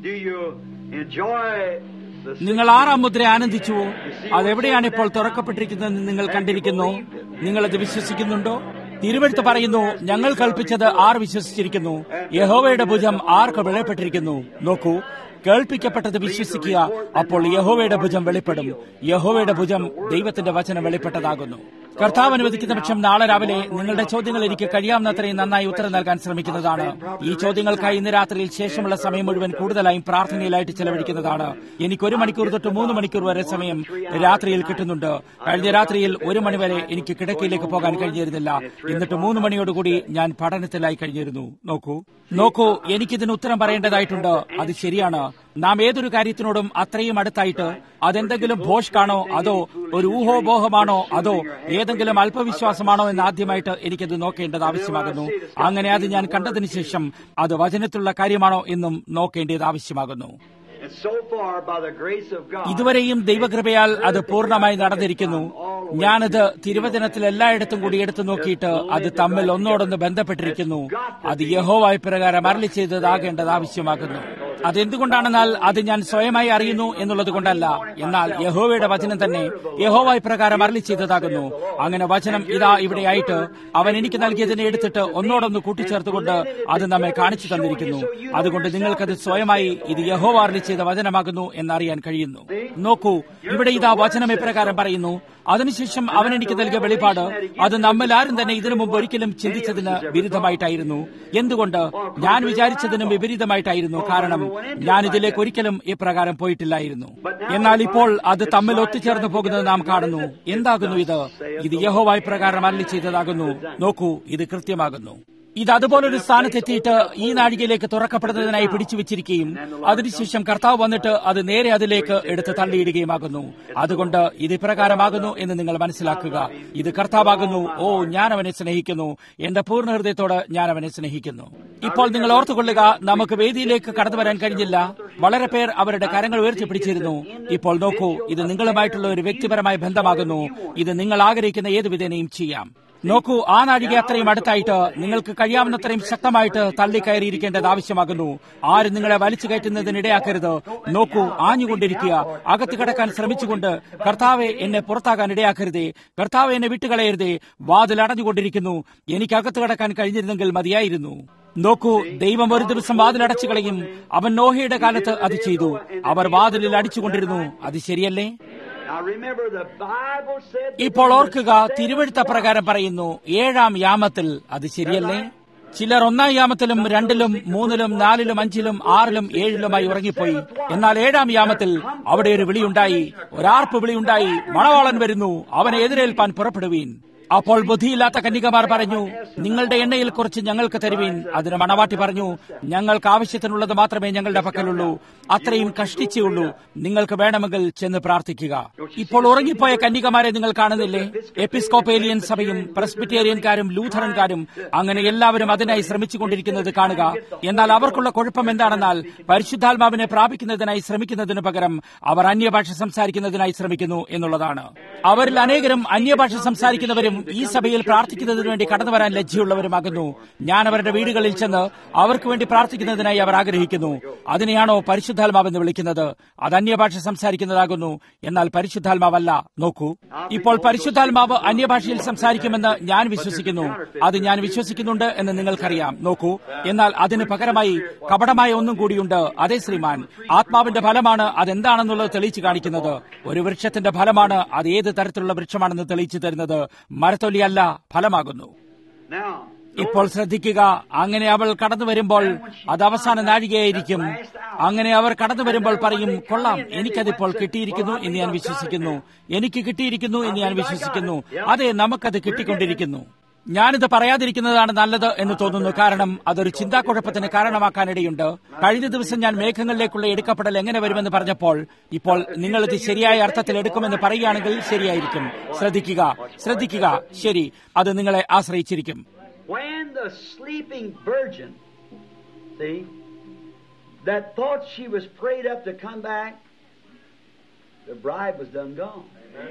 നിങ്ങൾ 6-ാം മുദ്ര ആനന്ദിച്ചുവോ? അതെവിടെയാണ് ഇപ്പോൾ തുറക്കപ്പെട്ടിരിക്കുന്നതെന്ന് നിങ്ങൾ കണ്ടിരിക്കുന്നു. നിങ്ങളത് വിശ്വസിക്കുന്നുണ്ടോ? തിരുവെഴുത്ത് പറയുന്നു, ഞങ്ങൾ കൽപ്പിച്ചത് ആർ വിശ്വസിച്ചിരിക്കുന്നു, യഹോവയുടെ ഭുജം ആർക്ക് വെളിപ്പെട്ടിരിക്കുന്നു. നോക്കൂ, കേൾപ്പിക്കപ്പെട്ടത് വിശ്വസിക്കുക, അപ്പോൾ യഹോവയുടെ ഭുജം വെളിപ്പെടും. യഹോവയുടെ ഭുജം ദൈവത്തിന്റെ വചനം വെളിപ്പെട്ടതാകുന്നു. കർത്താവ് അനുവദിക്കുന്ന പക്ഷം നാളെ രാവിലെ നിങ്ങളുടെ ചോദ്യങ്ങൾ എനിക്ക് കഴിയാവുന്നത്രയും നന്നായി ഉത്തരം നൽകാൻ ശ്രമിക്കുന്നതാണ്. ഈ ചോദ്യങ്ങൾക്കായി ഇന്ന് രാത്രിയിൽ ശേഷമുള്ള സമയം മുഴുവൻ കൂടുതലായും പ്രാർത്ഥനയിലായിട്ട് ചെലവഴിക്കുന്നതാണ്. എനിക്ക് 1 മണിക്കൂർ തൊട്ട് 3 മണിക്കൂർ വരെ സമയം രാത്രിയിൽ കിട്ടുന്നുണ്ട്. കഴിഞ്ഞ രാത്രിയിൽ 1 മണിവരെ എനിക്ക് കിടക്കയിലേക്ക് പോകാൻ കഴിഞ്ഞിരുന്നില്ല. എന്നിട്ട് 3 മണിയോടുകൂടി ഞാൻ പഠനത്തിലായി കഴിഞ്ഞിരുന്നു. നോക്കൂ, എനിക്കിതിന് ഉത്തരം പറയേണ്ടതായിട്ടുണ്ട്. അത് ശരിയാണ്. നാം ഏതൊരു കാര്യത്തിനോടും അത്രയും അടുത്തായിട്ട് അതെന്തെങ്കിലും ഭോഷ്കാണോ അതോ ഒരു ഊഹോബോഹമാണോ അതോ ഏതെങ്കിലും അല്പവിശ്വാസമാണോ എന്ന് ആദ്യമായിട്ട് എനിക്കത് നോക്കേണ്ടത് ആവശ്യമാകുന്നു. അങ്ങനെ അത് ഞാൻ കണ്ടതിന് ശേഷം അത് വചനത്തിലുള്ള കാര്യമാണോ എന്നും നോക്കേണ്ടത് ആവശ്യമാകുന്നു. ഇതുവരെയും ദൈവകൃപയാൽ അത് പൂർണ്ണമായി നടന്നിരിക്കുന്നു. ഞാനത് തിരുവചനത്തിൽ എല്ലായിടത്തും കൂടി എടുത്തു നോക്കിയിട്ട് അത് തമ്മിൽ ഒന്നോടൊന്ന് ബന്ധപ്പെട്ടിരിക്കുന്നു. അത് യഹോവ പ്രകാരം അരുളി ചെയ്തതാകേണ്ടത് ആവശ്യമാകുന്നു. അതെന്തുകൊണ്ടാണെന്നാൽ അത് ഞാൻ സ്വയമായി അറിയുന്നു എന്നുള്ളത് കൊണ്ടല്ല, എന്നാൽ യഹോവയുടെ വചനം തന്നെ യഹോവ പ്രകാരം അരുളി ചെയ്തതാകുന്നു. അങ്ങനെ വചനം ഇതാ ഇവിടെയായിട്ട് അവൻ എനിക്ക് നൽകിയതിനെ എടുത്തിട്ട് ഒന്നോടൊന്ന് കൂട്ടിച്ചേർത്തുകൊണ്ട് അത് നമ്മെ കാണിച്ചു തന്നിരിക്കുന്നു. അതുകൊണ്ട് നിങ്ങൾക്കത് സ്വയമായി ഇത് യഹോവ അരുളി ചെയ്ത വചനമാകുന്നു എന്നറിയാൻ കഴിയുന്നു. നോക്കൂ, ഇവിടെ ഇതാ വചനം ഇപ്രകാരം പറയുന്നു. അതിനുശേഷം അവൻ എനിക്ക് നൽകിയ വെളിപാട് അത് നമ്മിൽ ആരും തന്നെ ഇതിനു മുമ്പ് ഒരിക്കലും ചിന്തിച്ചതിന് വിരുദ്ധമായിട്ടായിരുന്നു. എന്തുകൊണ്ട്? ഞാൻ വിചാരിച്ചതിനും വിപരീതമായിട്ടായിരുന്നു. കാരണം ഞാൻ ഇതിലേക്ക് ഒരിക്കലും ഇപ്രകാരം പോയിട്ടില്ലായിരുന്നു. എന്നാൽ ഇപ്പോൾ അത് തമ്മിൽ ഒത്തുചേർന്ന് പോകുന്നത് നാം കാണുന്നു. എന്താകുന്നു ഇത്? ഇത് യഹോവ പ്രകാരം അരുളി ചെയ്തതാകുന്നു. നോക്കൂ, ഇത് കൃത്യമാകുന്നു. ഇത് അതുപോലൊരു സ്ഥാനത്തെത്തിയിട്ട് ഈ നാഴികയിലേക്ക് തുറക്കപ്പെടുന്നതിനായി പിടിച്ചു വെച്ചിരിക്കുകയും അതിനുശേഷം കർത്താവ് വന്നിട്ട് അത് നേരെ അതിലേക്ക് എടുത്ത് തള്ളിയിടുകയുമാകുന്നു. അതുകൊണ്ട് ഇത് ഇപ്രകാരമാകുന്നു എന്ന് നിങ്ങൾ മനസ്സിലാക്കുക. ഇത് കർത്താവാകുന്നു. ഓ, ഞാൻ അവനെ സ്നേഹിക്കുന്നു. എന്റെ പൂർണ്ണ ഹൃദയത്തോട് ഞാൻ അവനെ സ്നേഹിക്കുന്നു. ഇപ്പോൾ നിങ്ങൾ ഓർത്തുകൊള്ളുക, നമുക്ക് വേദിയിലേക്ക് കടന്നു വരാൻ കഴിഞ്ഞില്ല. വളരെ പേർ അവരുടെ കരങ്ങൾ ഉയർത്തിപ്പിടിച്ചിരുന്നു. ഇപ്പോൾ നോക്കൂ, ഇത് നിങ്ങളുമായിട്ടുള്ള ഒരു വ്യക്തിപരമായ ബന്ധമാകുന്നു. ഇത് നിങ്ങൾ ആഗ്രഹിക്കുന്ന ഏത് വിധേനയും ചെയ്യാം. നോക്കൂ, ആ നാഴിക അത്രയും അടുത്തായിട്ട് നിങ്ങൾക്ക് കഴിയാവുന്നത്രയും ശക്തമായിട്ട് തള്ളിക്കയറിയിരിക്കേണ്ടത് ആവശ്യമാകുന്നു. ആരും നിങ്ങളെ വലിച്ചു കയറ്റുന്നതിനിടയാക്കരുത്. നോക്കൂ, ആഞ്ഞുകൊണ്ടിരിക്കുക. അകത്ത് കിടക്കാൻ ശ്രമിച്ചുകൊണ്ട് കർത്താവെ എന്നെ പുറത്താകാൻ ഇടയാക്കരുതേ, കർത്താവെ എന്നെ വിട്ടുകളയരുതേ, വാതിൽ അടഞ്ഞുകൊണ്ടിരിക്കുന്നു. എനിക്ക് അകത്ത് കിടക്കാൻ കഴിഞ്ഞിരുന്നെങ്കിൽ മതിയായിരുന്നു. നോക്കൂ, ദൈവം ഒരു ദിവസം വാതിലടച്ചു കളയും. അവൻ നോഹയുടെ കാലത്ത് അത് ചെയ്തു. അവർ വാതിലിൽ അടിച്ചുകൊണ്ടിരുന്നു. അത് ശരിയല്ലേ? ഇപ്പോൾ ഓർക്കുക, തിരുവെഴുത്ത പ്രകാരം പറയുന്നു 7-ാം യാമത്തിൽ. അത് ശരിയല്ലേ? ചിലർ 1-ാം യാമത്തിലും 2-ലും 3-ലും 4-ലും 5-ലും 6-ലും 7-ലുമായി ഉറങ്ങിപ്പോയി. എന്നാൽ 7-ാം യാമത്തിൽ അവിടെ ഒരു വിളിയുണ്ടായി, ഒരാർപ്പ് വിളിയുണ്ടായി. മണവാളൻ വരുന്നു, അവനെ എതിരേൽപ്പാൻ പുറപ്പെടുവീൻ. അപ്പോൾ ബുദ്ധിയില്ലാത്ത കന്യകമാർ പറഞ്ഞു, നിങ്ങളുടെ എണ്ണയിൽ കുറച്ച് ഞങ്ങൾക്ക് തരുവീൻ. അതിന് മണവാട്ടി പറഞ്ഞു, ഞങ്ങൾക്ക് ആവശ്യത്തിനുള്ളത് മാത്രമേ ഞങ്ങളുടെ പക്കലുള്ളൂ, അത്രയും കഷ്ടിച്ചേ ഉള്ളൂ. നിങ്ങൾക്ക് വേണമെങ്കിൽ ചെന്ന് പ്രാർത്ഥിക്കുക. ഇപ്പോൾ ഉറങ്ങിപ്പോയ കന്യകമാരെ നിങ്ങൾ കാണുന്നില്ലേ? എപ്പിസ്കോപ്പേലിയൻ സഭയും പ്രസ്ബിറ്റേറിയൻകാരും ലൂഥറൻകാരും അങ്ങനെ എല്ലാവരും അതിനായി ശ്രമിച്ചുകൊണ്ടിരിക്കുന്നത് കാണുക. എന്നാൽ അവർക്കുള്ള കുഴപ്പം എന്താണെന്നാൽ പരിശുദ്ധാത്മാവിനെ പ്രാപിക്കുന്നതിനായി ശ്രമിക്കുന്നതിന് പകരം അവർ അന്യഭാഷ സംസാരിക്കുന്നതിനായി ശ്രമിക്കുന്നു എന്നുള്ളതാണ്. അവരിൽ അനേകരും അന്യഭാഷ സംസാരിക്കുന്നവരും ഈ സഭയിൽ പ്രാർത്ഥിക്കുന്നതിനു വേണ്ടി കടന്നു വരാൻ ലജ്ജയുള്ളവരുമാകുന്നു. ഞാൻ അവരുടെ വീടുകളിൽ ചെന്ന് അവർക്ക് വേണ്ടി പ്രാർത്ഥിക്കുന്നതിനായി അവർ ആഗ്രഹിക്കുന്നു. അതിനെയാണോ പരിശുദ്ധാത്മാവെന്ന് വിളിക്കുന്നത്? അത് അന്യഭാഷ സംസാരിക്കുന്നതാകുന്നു, എന്നാൽ പരിശുദ്ധാത്മാവല്ല. നോക്കൂ, ഇപ്പോൾ പരിശുദ്ധാത്മാവ് അന്യഭാഷയിൽ സംസാരിക്കുമെന്ന് ഞാൻ വിശ്വസിക്കുന്നു. അത് ഞാൻ വിശ്വസിക്കുന്നുണ്ട് എന്ന് നിങ്ങൾക്കറിയാം. നോക്കൂ, എന്നാൽ അതിന് പകരമായി കപടമായ ഒന്നും കൂടിയുണ്ട്. അതേ ശ്രീമാൻ, ആത്മാവിന്റെ ഫലമാണ് അതെന്താണെന്നുള്ളത് തെളിയിച്ചു കാണിക്കുന്നത്. ഒരു വൃക്ഷത്തിന്റെ ഫലമാണ് അത് ഏത് തരത്തിലുള്ള വൃക്ഷമാണെന്ന് തെളിയിച്ചു തരുന്നത്. മരത്തൊലിയല്ല, ഫലമാകുന്നു. ഇപ്പോൾ ശ്രദ്ധിക്കുക, അങ്ങനെ അവൾ കടന്നു വരുമ്പോൾ അത് അവസാന നാഴികയായിരിക്കും. അങ്ങനെ അവർ കടന്നു വരുമ്പോൾ പറയും, കൊള്ളാം, എനിക്കതിപ്പോൾ കിട്ടിയിരിക്കുന്നു എന്ന് ഞാൻ വിശ്വസിക്കുന്നു. എനിക്ക് കിട്ടിയിരിക്കുന്നു എന്ന് ഞാൻ വിശ്വസിക്കുന്നു. അതെ, നമുക്കത് കിട്ടിക്കൊണ്ടിരിക്കുന്നു. ഞാനിത് പറയാതിരിക്കുന്നതാണ് നല്ലത് എന്ന് തോന്നുന്നു. കാരണം അതൊരു ചിന്താക്കുഴപ്പത്തിന് കാരണമാക്കാനിടയുണ്ട്. കഴിഞ്ഞ ദിവസം ഞാൻ മേഘങ്ങളിലേക്കുള്ള എടുക്കപ്പെടൽ എങ്ങനെ വരുമെന്ന് പറഞ്ഞപ്പോൾ ഇപ്പോൾ നിങ്ങളിത് ശരിയായ അർത്ഥത്തിൽ എടുക്കുമെന്ന് പറയുകയാണെങ്കിൽ ശരിയായിരിക്കും. ശ്രദ്ധിക്കുക. ശരി, അത് നിങ്ങളെ ആശ്രയിച്ചിരിക്കും. When the sleeping virgin, see, that thought she was prayed up to come back, the bride was done gone.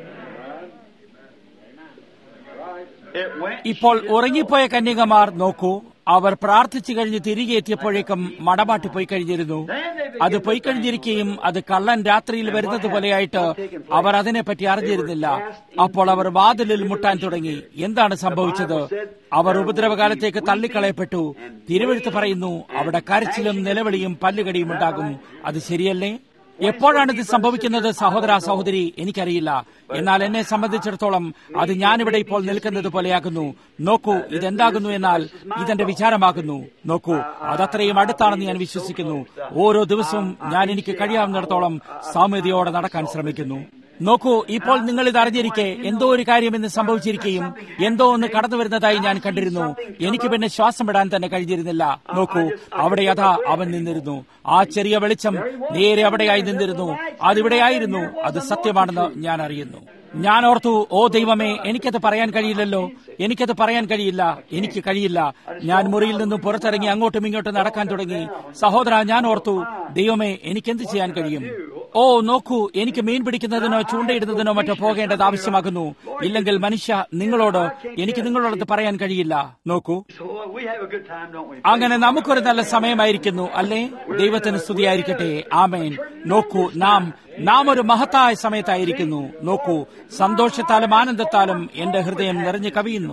ഇപ്പോൾ ഉറങ്ങിപ്പോയ കന്യകമാർ നോക്കൂ, അവർ പ്രാർത്ഥിച്ചു കഴിഞ്ഞ് തിരികെ എത്തിയപ്പോഴേക്കും മടമാട്ടി പോയി കഴിഞ്ഞിരുന്നു. അത് പോയി കഴിഞ്ഞിരിക്കുകയും അത് കള്ളൻ രാത്രിയിൽ വരുന്നത് പോലെയായിട്ട് അവർ അതിനെപ്പറ്റി അറിഞ്ഞിരുന്നില്ല. അപ്പോൾ അവർ വാതിലിൽ മുട്ടാൻ തുടങ്ങി. എന്താണ് സംഭവിച്ചത്? അവർ ഉപദ്രവകാലത്തേക്ക് തള്ളിക്കളയപ്പെട്ടു. തിരുവെഴുത്ത് പറയുന്നു, അവിടെ കരച്ചിലും നിലവിളിയും പല്ലുകടിയും ഉണ്ടാകും. അത് ശരിയല്ലേ? എപ്പോഴാണ് ഇത് സംഭവിക്കുന്നത് സഹോദര സഹോദരി? എനിക്കറിയില്ല. എന്നാൽ എന്നെ സംബന്ധിച്ചിടത്തോളം അത് ഞാനിവിടെ ഇപ്പോൾ നിൽക്കുന്നത് പോലെയാകുന്നു. നോക്കൂ, ഇതെന്താകുന്നു എന്നാൽ ഇതെന്റെ വിചാരമാകുന്നു. നോക്കൂ, അതത്രയും അടുത്താണെന്ന് ഞാൻ വിശ്വസിക്കുന്നു. ഓരോ ദിവസവും ഞാൻ എനിക്ക് കഴിയാവുന്നിടത്തോളം സാമ്യതയോടെ നടക്കാൻ ശ്രമിക്കുന്നു. നോക്കൂ, ഇപ്പോൾ നിങ്ങൾ ഇത് അറിഞ്ഞിരിക്കെ എന്തോ ഒരു കാര്യം ഇന്ന് സംഭവിച്ചിരിക്കുകയും എന്തോ ഒന്ന് കടന്നു വരുന്നതായി ഞാൻ കണ്ടിരുന്നു. എനിക്ക് പിന്നെ ശ്വാസം വിടാൻ തന്നെ കഴിഞ്ഞിരുന്നില്ല. നോക്കൂ, അവിടെ യഥാ അവൻ നിന്നിരുന്നു. ആ ചെറിയ വെളിച്ചം നേരെ അവിടെയായി നിന്നിരുന്നു. അതിവിടെയായിരുന്നു. അത് സത്യമാണെന്ന് ഞാൻ അറിയുന്നു. ഞാൻ ഓർത്തു, ഓ ദൈവമേ, എനിക്കത് പറയാൻ കഴിയില്ലല്ലോ. എനിക്ക് കഴിയില്ല. ഞാൻ മുറിയിൽ നിന്നും പുറത്തിറങ്ങി അങ്ങോട്ടും ഇങ്ങോട്ടും നടക്കാൻ തുടങ്ങി. സഹോദര, ഞാൻ ഓർത്തു, ദൈവമേ, എനിക്കെന്ത് ചെയ്യാൻ കഴിയും? ഓ നോക്കൂ, എനിക്ക് മീൻ പിടിക്കുന്നതിനോ ചൂണ്ടയിടുന്നതിനോ മറ്റോ പോകേണ്ടത് ആവശ്യമാകുന്നു. ഇല്ലെങ്കിൽ മനുഷ്യ, എനിക്ക് നിങ്ങളോടത് പറയാൻ കഴിയില്ല. നോക്കൂ, അങ്ങനെ നമുക്കൊരു നല്ല സമയമായിരിക്കുന്നു, അല്ലേ? ദൈവത്തിന് സ്തുതിയായിരിക്കട്ടെ. ആമേൻ. നോക്കൂ, നാം ഒരു മഹത്തായ സമയത്തായിരിക്കുന്നു. നോക്കൂ, സന്തോഷത്താലും ആനന്ദത്താലും എന്റെ ഹൃദയം നിറഞ്ഞു കവിയുന്നു.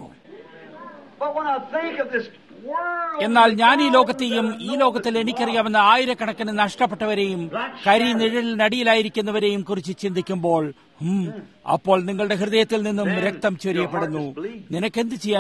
എന്നാൽ ഞാൻ ഈ ലോകത്തെയും ഈ ലോകത്തിൽ എനിക്കറിയാവുന്ന ആയിരക്കണക്കിന് നഷ്ടപ്പെട്ടവരെയും കരിനിഴലിനടിയിലായിരിക്കുന്നവരെയും കുറിച്ച് ചിന്തിക്കുമ്പോൾ അപ്പോൾ നിങ്ങളുടെ ഹൃദയത്തിൽ നിന്നും രക്തം ചൊരിയപ്പെടുന്നു. നിനക്കെന്ത് ചെയ്യാൻ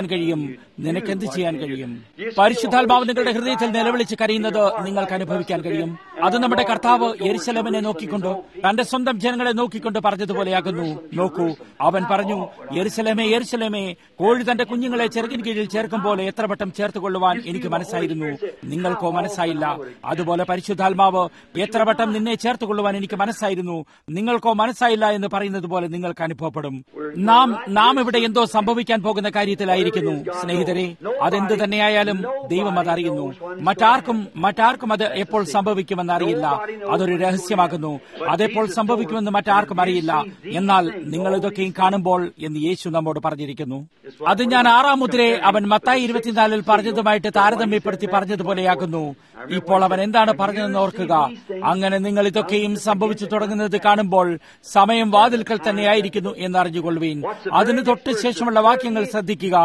കഴിയും? പരിശുദ്ധാത്മാവ് നിങ്ങളുടെ ഹൃദയത്തിൽ നിലവിളിച്ച് കരയുന്നത് നിങ്ങൾക്ക് അനുഭവിക്കാൻ കഴിയും. അത് നമ്മുടെ കർത്താവ് യെരുശലേമിനെ നോക്കിക്കൊണ്ട്, തന്റെ സ്വന്തം ജനങ്ങളെ നോക്കിക്കൊണ്ട് പറഞ്ഞതുപോലെയാകുന്നു. നോക്കൂ, അവൻ പറഞ്ഞു, യെരുശലേമേ, യെരുശലേമേ, കോഴി തന്റെ കുഞ്ഞുങ്ങളെ ചെറുകിൻ കീഴിൽ ചേർക്കും പോലെ എത്ര വട്ടം ചേർത്തുകൊള്ളുവാൻ എനിക്ക് മനസ്സായിരുന്നു, നിങ്ങൾക്കോ മനസ്സായില്ല. അതുപോലെ പരിശുദ്ധാത്മാവ് എത്ര വട്ടം നിന്നെ ചേർത്തുകൊള്ളുവാൻ എനിക്ക് മനസ്സായിരുന്നു, നിങ്ങൾക്കോ മനസ്സായില്ല എന്ന് പറയുന്നത് പോലെ നിങ്ങൾക്ക് അനുഭവപ്പെടും. നാം ഇവിടെ എന്തോ സംഭവിക്കാൻ പോകുന്ന കാര്യത്തിലായിരിക്കുന്നു. സ്നേഹിതരെ, അതെന്ത് തന്നെയായാലും ദൈവം അതറിയുന്നു. മറ്റാർക്കും അത് എപ്പോൾ സംഭവിക്കുമെന്ന് അറിയില്ല. അതൊരു രഹസ്യമാകുന്നു. അതെപ്പോൾ സംഭവിക്കുമെന്ന് മറ്റാർക്കും അറിയില്ല. എന്നാൽ നിങ്ങൾ ഇതൊക്കെയും കാണുമ്പോൾ എന്ന് യേശു നമ്മോട് പറഞ്ഞിരിക്കുന്നു. അത് ഞാൻ 6-ാം മുദ്രയെ അവൻ മത്തായി 24 പറഞ്ഞതുമായിട്ട് താരതമ്യപ്പെടുത്തി പറഞ്ഞതുപോലെയാകുന്നു. ഇപ്പോൾ അവൻ എന്താണ് പറഞ്ഞതെന്ന് ഓർക്കുക. അങ്ങനെ നിങ്ങൾ ഇതൊക്കെയും സംഭവിച്ചു തുടങ്ങുന്നത് കാണുമ്പോൾ സമയം വാതിൽക്കൽ തന്നെയായിരിക്കുന്നു എന്നറിഞ്ഞുകൊള്ളുവീൻ. അതിന് തൊട്ട് ശേഷമുള്ള വാക്യങ്ങൾ ശ്രദ്ധിക്കുക.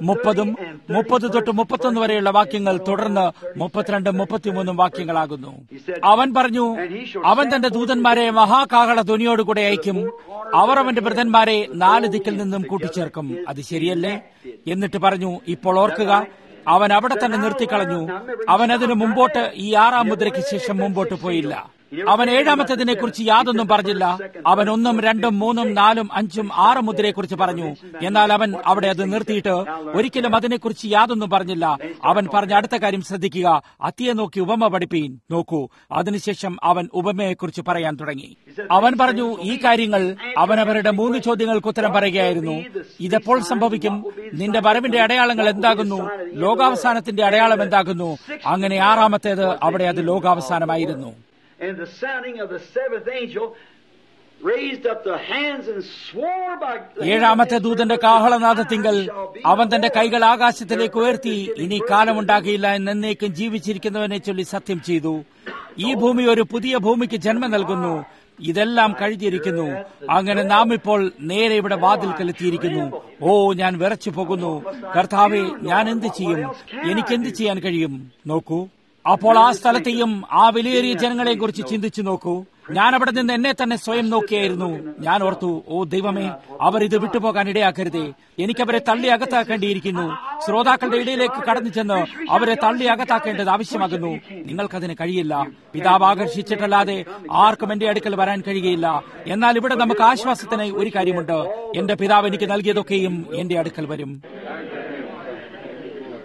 30 തൊട്ട് 31 വരെയുള്ള വാക്യങ്ങൾ തുടർന്ന് 32, 33 വാക്യങ്ങളാകുന്നു. അവൻ പറഞ്ഞു, അവൻ തന്റെ ദൂതന്മാരെ മഹാകാഹള ധ്വനിയോടുകൂടെ അയക്കും. അവർ അവന്റെ വൃതന്മാരെ 4 ദിക്കിൽ നിന്നും കൂട്ടിച്ചേർക്കും. അത് ശരിയല്ലേ? എന്നിട്ട് പറഞ്ഞു, ഇപ്പോൾ ഓർക്കുക, അവൻ അവിടെ തന്നെ നിർത്തിക്കളഞ്ഞു. അവൻ അതിനു മുമ്പോട്ട് ഈ 6-ാം മുദ്രയ്ക്ക് ശേഷം മുമ്പോട്ട് പോയില്ല. അവൻ 7-ാമത്തേതിനെ കുറിച്ച് യാതൊന്നും പറഞ്ഞില്ല. അവൻ 1, 2, 3, 4, 5, 6 മുദ്രയെക്കുറിച്ച് പറഞ്ഞു. എന്നാൽ അവൻ അവിടെ അത് നിർത്തിയിട്ട് ഒരിക്കലും അതിനെക്കുറിച്ച് യാതൊന്നും പറഞ്ഞില്ല. അവൻ പറഞ്ഞ അടുത്ത കാര്യം ശ്രദ്ധിക്കുക. അത്തിയെ നോക്കി ഉപമ പഠിപ്പീൻ. നോക്കൂ, അതിനുശേഷം അവൻ ഉപമയെക്കുറിച്ച് പറയാൻ തുടങ്ങി. അവൻ പറഞ്ഞു, ഈ കാര്യങ്ങൾ അവൻ അവരുടെ 3 ചോദ്യങ്ങൾക്ക് ഉത്തരം പറയുകയായിരുന്നു. ഇതെപ്പോൾ സംഭവിക്കും? നിന്റെ വരവിന്റെ അടയാളങ്ങൾ എന്താകുന്നു? ലോകാവസാനത്തിന്റെ അടയാളം എന്താകുന്നു? അങ്ങനെ 6-ാമത്തേത് അവിടെ അത് ലോകാവസാനമായിരുന്നു. And the sounding of the 7th angel raised up the hands and swore by 7-ാമത്തെ ദൂതന്റെ കാഹളനാദത്തിങ്കൽ അവൻ തന്റെ കൈകൾ ആകാശത്തിലേക്ക് ഉയർത്തി, ഇനി കാലമുണ്ടാകില്ല എന്നേക്കും ജീവിച്ചിരിക്കുന്നവനെ ചൊല്ലി സത്യം ചെയ്തു. ഈ ഭൂമി ഒരു പുതിയ ഭൂമിക്ക് ജന്മം നൽകുന്നു. ഇതെല്ലാം കഴിഞ്ഞിരിക്കുന്നു. അങ്ങനെ നാം ഇപ്പോൾ നേരെ ഇവിടെ വാതിൽക്കലെത്തിയിരിക്കുന്നു. ഓ, ഞാൻ വിറച്ചു പോകുന്നു. കർത്താവേ, ഞാൻ എന്ത് ചെയ്യും? എനിക്കെന്ത് ചെയ്യാൻ കഴിയും? നോക്കൂ, അപ്പോൾ ആ സ്ഥലത്തെയും ആ വിലയേറിയ ജനങ്ങളെ കുറിച്ച് ചിന്തിച്ചു നോക്കൂ. ഞാൻ അവിടെ നിന്ന് എന്നെ തന്നെ സ്വയം നോക്കിയായിരുന്നു. ഞാൻ ഓർത്തു, ഓ ദൈവമേ, അവർ ഇത് വിട്ടുപോകാൻ ഇടയാക്കരുതേ. എനിക്കവരെ തള്ളി അകത്താക്കേണ്ടിയിരിക്കുന്നു. ശ്രോതാക്കളുടെ ഇടയിലേക്ക് കടന്നു ചെന്ന് അവരെ തള്ളി അകത്താക്കേണ്ടത് ആവശ്യമാകുന്നു. നിങ്ങൾക്കതിന് കഴിയില്ല. പിതാവ് ആകർഷിച്ചിട്ടല്ലാതെ ആർക്കും എന്റെ അടുക്കൽ വരാൻ കഴിയുകയില്ല. എന്നാൽ ഇവിടെ നമുക്ക് ആശ്വാസത്തിന് ഒരു കാര്യമുണ്ട്. എന്റെ പിതാവ് എനിക്ക് നൽകിയതൊക്കെയും എന്റെ അടുക്കൽ വരും.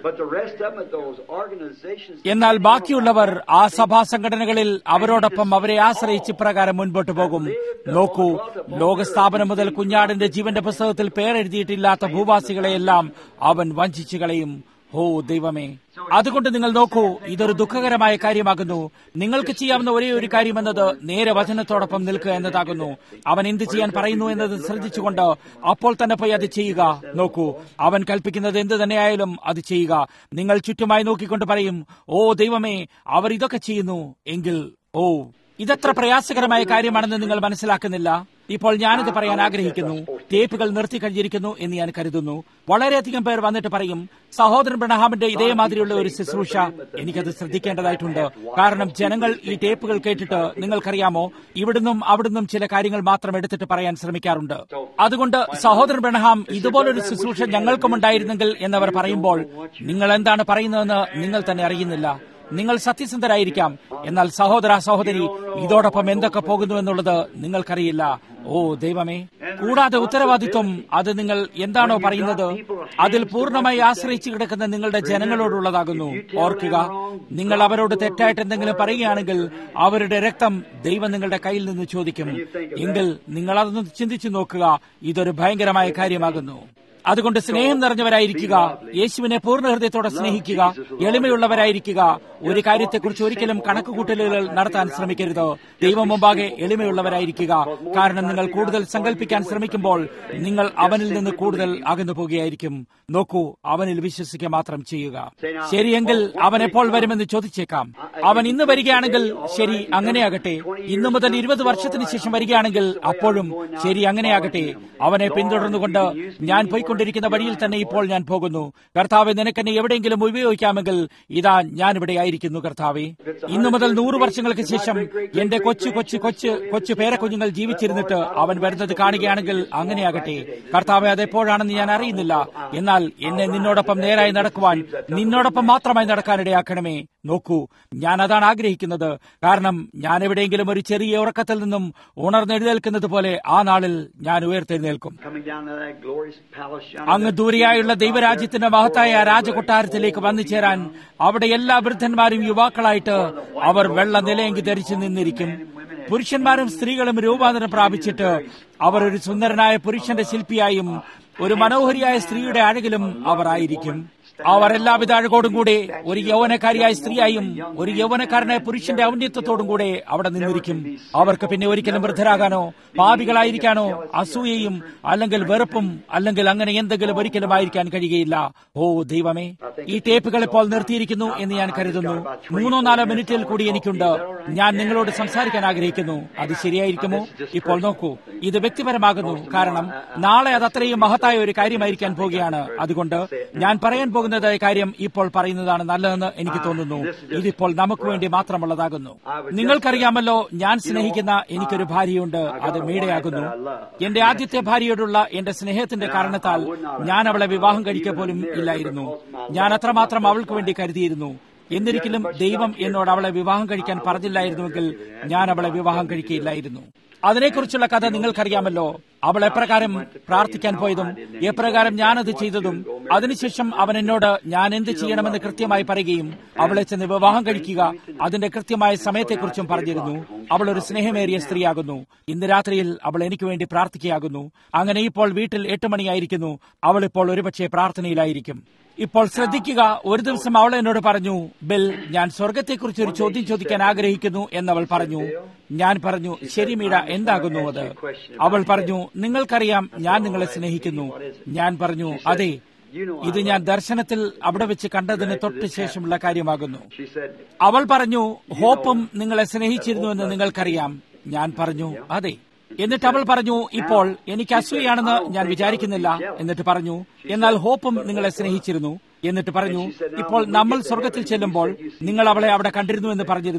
എന്നാൽ ബാക്കിയുള്ളവർ ആ സഭാ സംഘടനകളിൽ അവരോടൊപ്പം അവരെ ആശ്രയിച്ച് പ്രകാരം മുൻപോട്ട് പോകും. നോക്കൂ, ലോകസ്ഥാപനം മുതൽ കുഞ്ഞാടിന്റെ ജീവന്റെ പുസ്തകത്തിൽ പേരെഴുതിയിട്ടില്ലാത്ത ഭൂവാസികളെയെല്ലാം അവൻ വഞ്ചിച്ചു കളയും. ഓ ദൈവമേ, അതുകൊണ്ട് നിങ്ങൾ നോക്കൂ, ഇതൊരു ദുഃഖകരമായ കാര്യമാകുന്നു. നിങ്ങൾക്ക് ചെയ്യാവുന്ന ഒരേ ഒരു കാര്യമെന്നത് നേരെ വചനത്തോടൊപ്പം നിൽക്കുക എന്നതാകുന്നു. അവൻ എന്ത് ചെയ്യാൻ പറയുന്നു എന്നത് ശ്രദ്ധിച്ചുകൊണ്ട് അപ്പോൾ തന്നെ പോയി അത് ചെയ്യുക. നോക്കൂ, അവൻ കൽപ്പിക്കുന്നത് എന്ത് തന്നെയായാലും അത് ചെയ്യുക. നിങ്ങൾ ചുറ്റുമായി നോക്കിക്കൊണ്ട് പറയും, ഓ ദൈവമേ, അവർ ഇതൊക്കെ ചെയ്യുന്നു എങ്കിൽ, ഓ ഇതെത്ര പ്രയാസകരമായ കാര്യമാണെന്ന് നിങ്ങൾ മനസ്സിലാക്കുന്നില്ല. ഇപ്പോൾ ഞാനിത് പറയാൻ ആഗ്രഹിക്കുന്നു. ടേപ്പുകൾ നിർത്തിക്കഴിഞ്ഞിരിക്കുന്നു എന്ന് ഞാൻ കരുതുന്നു. വളരെയധികം പേർ വന്നിട്ട് പറയും, സഹോദരൻ ബ്രഹാമിന്റെ ഇതേമാതിരിയുള്ള ഒരു ശുശ്രൂഷ എനിക്കത് ശ്രദ്ധിക്കേണ്ടതായിട്ടുണ്ട്. കാരണം ജനങ്ങൾ ഈ ടേപ്പുകൾ കേട്ടിട്ട്, നിങ്ങൾക്കറിയാമോ, ഇവിടുന്നും അവിടുന്നും ചില കാര്യങ്ങൾ മാത്രം എടുത്തിട്ട് പറയാൻ ശ്രമിക്കാറുണ്ട്. അതുകൊണ്ട് സഹോദരൻ ബ്രഹാം ഇതുപോലൊരു ശുശ്രൂഷ ഞങ്ങൾക്കും ഉണ്ടായിരുന്നെങ്കിൽ എന്നവർ പറയുമ്പോൾ നിങ്ങൾ എന്താണ് പറയുന്നതെന്ന് നിങ്ങൾ തന്നെ അറിയുന്നില്ല. നിങ്ങൾ സത്യസന്ധരായിരിക്കാം, എന്നാൽ സഹോദര സഹോദരി, ഇതോടൊപ്പം എന്തൊക്കെ പോകുന്നു എന്നുള്ളത് നിങ്ങൾക്കറിയില്ല. ഓ ദൈവമേ, കൂടാതെ ഉത്തരവാദിത്വം, അത് നിങ്ങൾ എന്താണോ പറയുന്നത് അതിൽ പൂർണ്ണമായി ആശ്രയിച്ചു കിടക്കുന്ന നിങ്ങളുടെ ജനങ്ങളോടുള്ളതാകുന്നു. ഓർക്കുക, നിങ്ങൾ അവരോട് തെറ്റായിട്ട് എന്തെങ്കിലും പറയുകയാണെങ്കിൽ അവരുടെ രക്തം ദൈവം നിങ്ങളുടെ കയ്യിൽ നിന്ന് ചോദിക്കും. എങ്കിൽ നിങ്ങൾ അതൊന്ന് ചിന്തിച്ചു നോക്കുക. ഇതൊരു ഭയങ്കരമായ കാര്യമാകുന്നു. അതുകൊണ്ട് സ്നേഹം നിറഞ്ഞവരായിരിക്കുക, യേശുവിനെ പൂർണ്ണ ഹൃദയത്തോടെ സ്നേഹിക്കുക, എളിമയുള്ളവരായിരിക്കുക. ഒരു കാര്യത്തെക്കുറിച്ച് ഒരിക്കലും കണക്കുകൂട്ടലുകൾ നടത്താൻ ശ്രമിക്കരുത്. ദൈവം മുമ്പാകെ എളിമയുള്ളവരായിരിക്കുക. കാരണം നിങ്ങൾ കൂടുതൽ സങ്കല്പിക്കാൻ ശ്രമിക്കുമ്പോൾ നിങ്ങൾ അവനിൽ നിന്ന് കൂടുതൽ അകന്നു പോകുകയായിരിക്കും. നോക്കൂ, അവനിൽ വിശ്വസിക്കുക മാത്രം ചെയ്യുക. ശരിയെങ്കിൽ അവൻ എപ്പോൾ വരുമെന്ന് ചോദിച്ചേക്കാം. അവൻ ഇന്ന് വരികയാണെങ്കിൽ ശരി, അങ്ങനെയാകട്ടെ. ഇന്നു മുതൽ 20 വർഷത്തിന് ശേഷം വരികയാണെങ്കിൽ അപ്പോഴും ശരി, അങ്ങനെയാകട്ടെ. അവനെ പിന്തുടർന്നുകൊണ്ട് ഞാൻ പോയിക്കൊണ്ടിരിക്കുന്ന വഴിയിൽ തന്നെ ഇപ്പോൾ ഞാൻ പോകുന്നു. കർത്താവെ, നിനക്കെന്നെ എവിടെയെങ്കിലും ഉപയോഗിക്കാമെങ്കിൽ ഇതാ ഞാനിവിടെ ആയിരിക്കുന്നു. കർത്താവെ, ഇന്നു മുതൽ 100 വർഷങ്ങൾക്ക് ശേഷം എന്റെ കൊച്ചു പേരക്കുഞ്ഞുങ്ങൾ ജീവിച്ചിരുന്നിട്ട് അവൻ വരുന്നത് കാണുകയാണെങ്കിൽ അങ്ങനെയാകട്ടെ. കർത്താവെ, അതെപ്പോഴാണെന്ന് ഞാൻ അറിയുന്നില്ല. എന്നാൽ എന്നെ നിന്നോടൊപ്പം നേരായി നടക്കുവാൻ, നിന്നോടൊപ്പം മാത്രമായി നടക്കാനിടയാക്കണമേ. നോക്കൂ, ഞാൻ അതാണ് ആഗ്രഹിക്കുന്നത്. കാരണം ഞാൻ എവിടെയെങ്കിലും ഒരു ചെറിയ ഉറക്കത്തിൽ നിന്നും ഉണർന്നെഴുന്നേൽക്കുന്നത് പോലെ ആ നാളിൽ ഞാൻ ഉയർത്തെഴുന്നേൽക്കും. അങ്ങ് ദൂരെയായുള്ള ദൈവരാജ്യത്തിന്റെ മഹത്തായ രാജകൊട്ടാരത്തിലേക്ക് വന്നു ചേരാൻ അവിടെ എല്ലാ വൃദ്ധന്മാരും യുവാക്കളായിട്ട് അവർ വെള്ള നിലയെങ്കി ധരിച്ചു നിന്നിരിക്കും. പുരുഷന്മാരും സ്ത്രീകളും രൂപാന്തരം പ്രാപിച്ചിട്ട് അവർ ഒരു സുന്ദരനായ പുരുഷന്റെ ശില്പിയായും ഒരു മനോഹരിയായ സ്ത്രീയുടെ അഴകിലും അവർ ആയിരിക്കും. അവർ എല്ലാവിധ അഴകോടും കൂടെ ഒരു യൗവനക്കാരിയായ സ്ത്രീയായും ഒരു യൗവനക്കാരനായ പുരുഷന്റെ ഔന്നത്യത്തോടും കൂടെ അവിടെ നിന്നിരിക്കും. അവർക്ക് പിന്നെ ഒരിക്കലും വൃദ്ധരാകാനോ പാപികളായിരിക്കാനോ അസൂയയും അല്ലെങ്കിൽ വെറുപ്പും അല്ലെങ്കിൽ അങ്ങനെ എന്തെങ്കിലും ഒരിക്കലും ആയിരിക്കാൻ കഴിയുകയില്ല. ഓ ദൈവമേ, ഈ ടേപ്പുകൾ ഇപ്പോൾ നിർത്തിയിരിക്കുന്നു എന്ന് ഞാൻ കരുതുന്നു. 3-4 മിനിറ്റിൽ കൂടി എനിക്കുണ്ട്. ഞാൻ നിങ്ങളോട് സംസാരിക്കാൻ ആഗ്രഹിക്കുന്നു. അത് ശരിയായിരിക്കുമോ? ഇപ്പോൾ നോക്കൂ, ഇത് വ്യക്തിപരമാകുന്നു. കാരണം നാളെ അത് അത്രയും മഹത്തായ ഒരു കാര്യമായിരിക്കാൻ പോകുകയാണ്. അതുകൊണ്ട് ഞാൻ പറയാൻ പോകുന്നതായ കാര്യം ഇപ്പോൾ പറയുന്നതാണ് നല്ലതെന്ന് എനിക്ക് തോന്നുന്നു. ഇതിപ്പോൾ നമുക്ക് വേണ്ടി മാത്രമുള്ളതാകുന്നു. നിങ്ങൾക്കറിയാമല്ലോ, ഞാൻ സ്നേഹിക്കുന്ന എനിക്കൊരു ഭാര്യയുണ്ട്. അത് മീഡയാകുന്നു. എന്റെ ആദ്യത്തെ ഭാര്യയോടുള്ള എന്റെ സ്നേഹത്തിന്റെ കാരണത്താൽ ഞാൻ അവളെ വിവാഹം കഴിക്കുക പോലും ഇല്ലായിരുന്നു. ഞാൻ അത്രമാത്രം അവൾക്ക് വേണ്ടി കരുതിയിരുന്നു. എന്നിരിക്കലും ദൈവം എന്നോട് അവളെ വിവാഹം കഴിക്കാൻ പറഞ്ഞില്ലായിരുന്നുവെങ്കിൽ ഞാൻ അവളെ വിവാഹം കഴിക്കുകയില്ലായിരുന്നു. അതിനെക്കുറിച്ചുള്ള കഥ നിങ്ങൾക്കറിയാമല്ലോ. അവൾ എപ്രകാരം പ്രാർത്ഥിക്കാൻ പോയതും എപ്രകാരം ഞാനത് ചെയ്തതും അതിനുശേഷം അവൻ എന്നോട് ഞാൻ എന്ത് ചെയ്യണമെന്ന് കൃത്യമായി പറയുകയും അവളെ ചെന്ന് വിവാഹം കഴിക്കുക അതിന്റെ കൃത്യമായ സമയത്തെക്കുറിച്ചും പറഞ്ഞിരുന്നു. അവൾ ഒരു സ്നേഹമേറിയ സ്ത്രീയാകുന്നു. ഇന്ന് രാത്രിയിൽ അവൾ എനിക്ക് വേണ്ടി പ്രാർത്ഥിക്കുകയാകുന്നു. അങ്ങനെ ഇപ്പോൾ വീട്ടിൽ 8 മണിയായിരിക്കുന്നു. അവൾ ഇപ്പോൾ ഒരുപക്ഷെ പ്രാർത്ഥനയിലായിരിക്കും. ഇപ്പോൾ ശ്രദ്ധിക്കുക, ഒരു ദിവസം അവൾ എന്നോട് പറഞ്ഞു, ബിൽ, ഞാൻ സ്വർഗത്തെക്കുറിച്ച് ഒരു ചോദ്യം ചോദിക്കാൻ ആഗ്രഹിക്കുന്നു എന്നവൾ പറഞ്ഞു. ഞാൻ പറഞ്ഞു, ശരി മീഡ, എന്താകുന്നു അത്? അവൾ പറഞ്ഞു, നിങ്ങൾക്കറിയാം ഞാൻ നിങ്ങളെ സ്നേഹിക്കുന്നു. ഞാൻ പറഞ്ഞു, അതെ, ഇത് ഞാൻ ദർശനത്തിൽ അവിടെ വെച്ച് കണ്ടതിന് തൊട്ട് ശേഷമുള്ള കാര്യമാകുന്നു. അവൾ പറഞ്ഞു, ഹോപ്പും നിങ്ങളെ സ്നേഹിച്ചിരുന്നുവെന്ന് നിങ്ങൾക്കറിയാം. ഞാൻ പറഞ്ഞു, അതെ. എന്നിട്ട് അവൾ പറഞ്ഞു, ഇപ്പോൾ എനിക്ക് അസൂയാണെന്ന് ഞാൻ വിചാരിക്കുന്നില്ല. എന്നിട്ട് പറഞ്ഞു, എന്നാൽ ഹോപ്പും നിങ്ങളെ സ്നേഹിച്ചിരുന്നു. എന്നിട്ട് പറഞ്ഞു, ഇപ്പോൾ നമ്മൾ സ്വർഗത്തിൽ ചെല്ലുമ്പോൾ നിങ്ങൾ അവളെ അവിടെ കണ്ടിരുന്നു എന്ന് പറഞ്ഞിരുന്നു.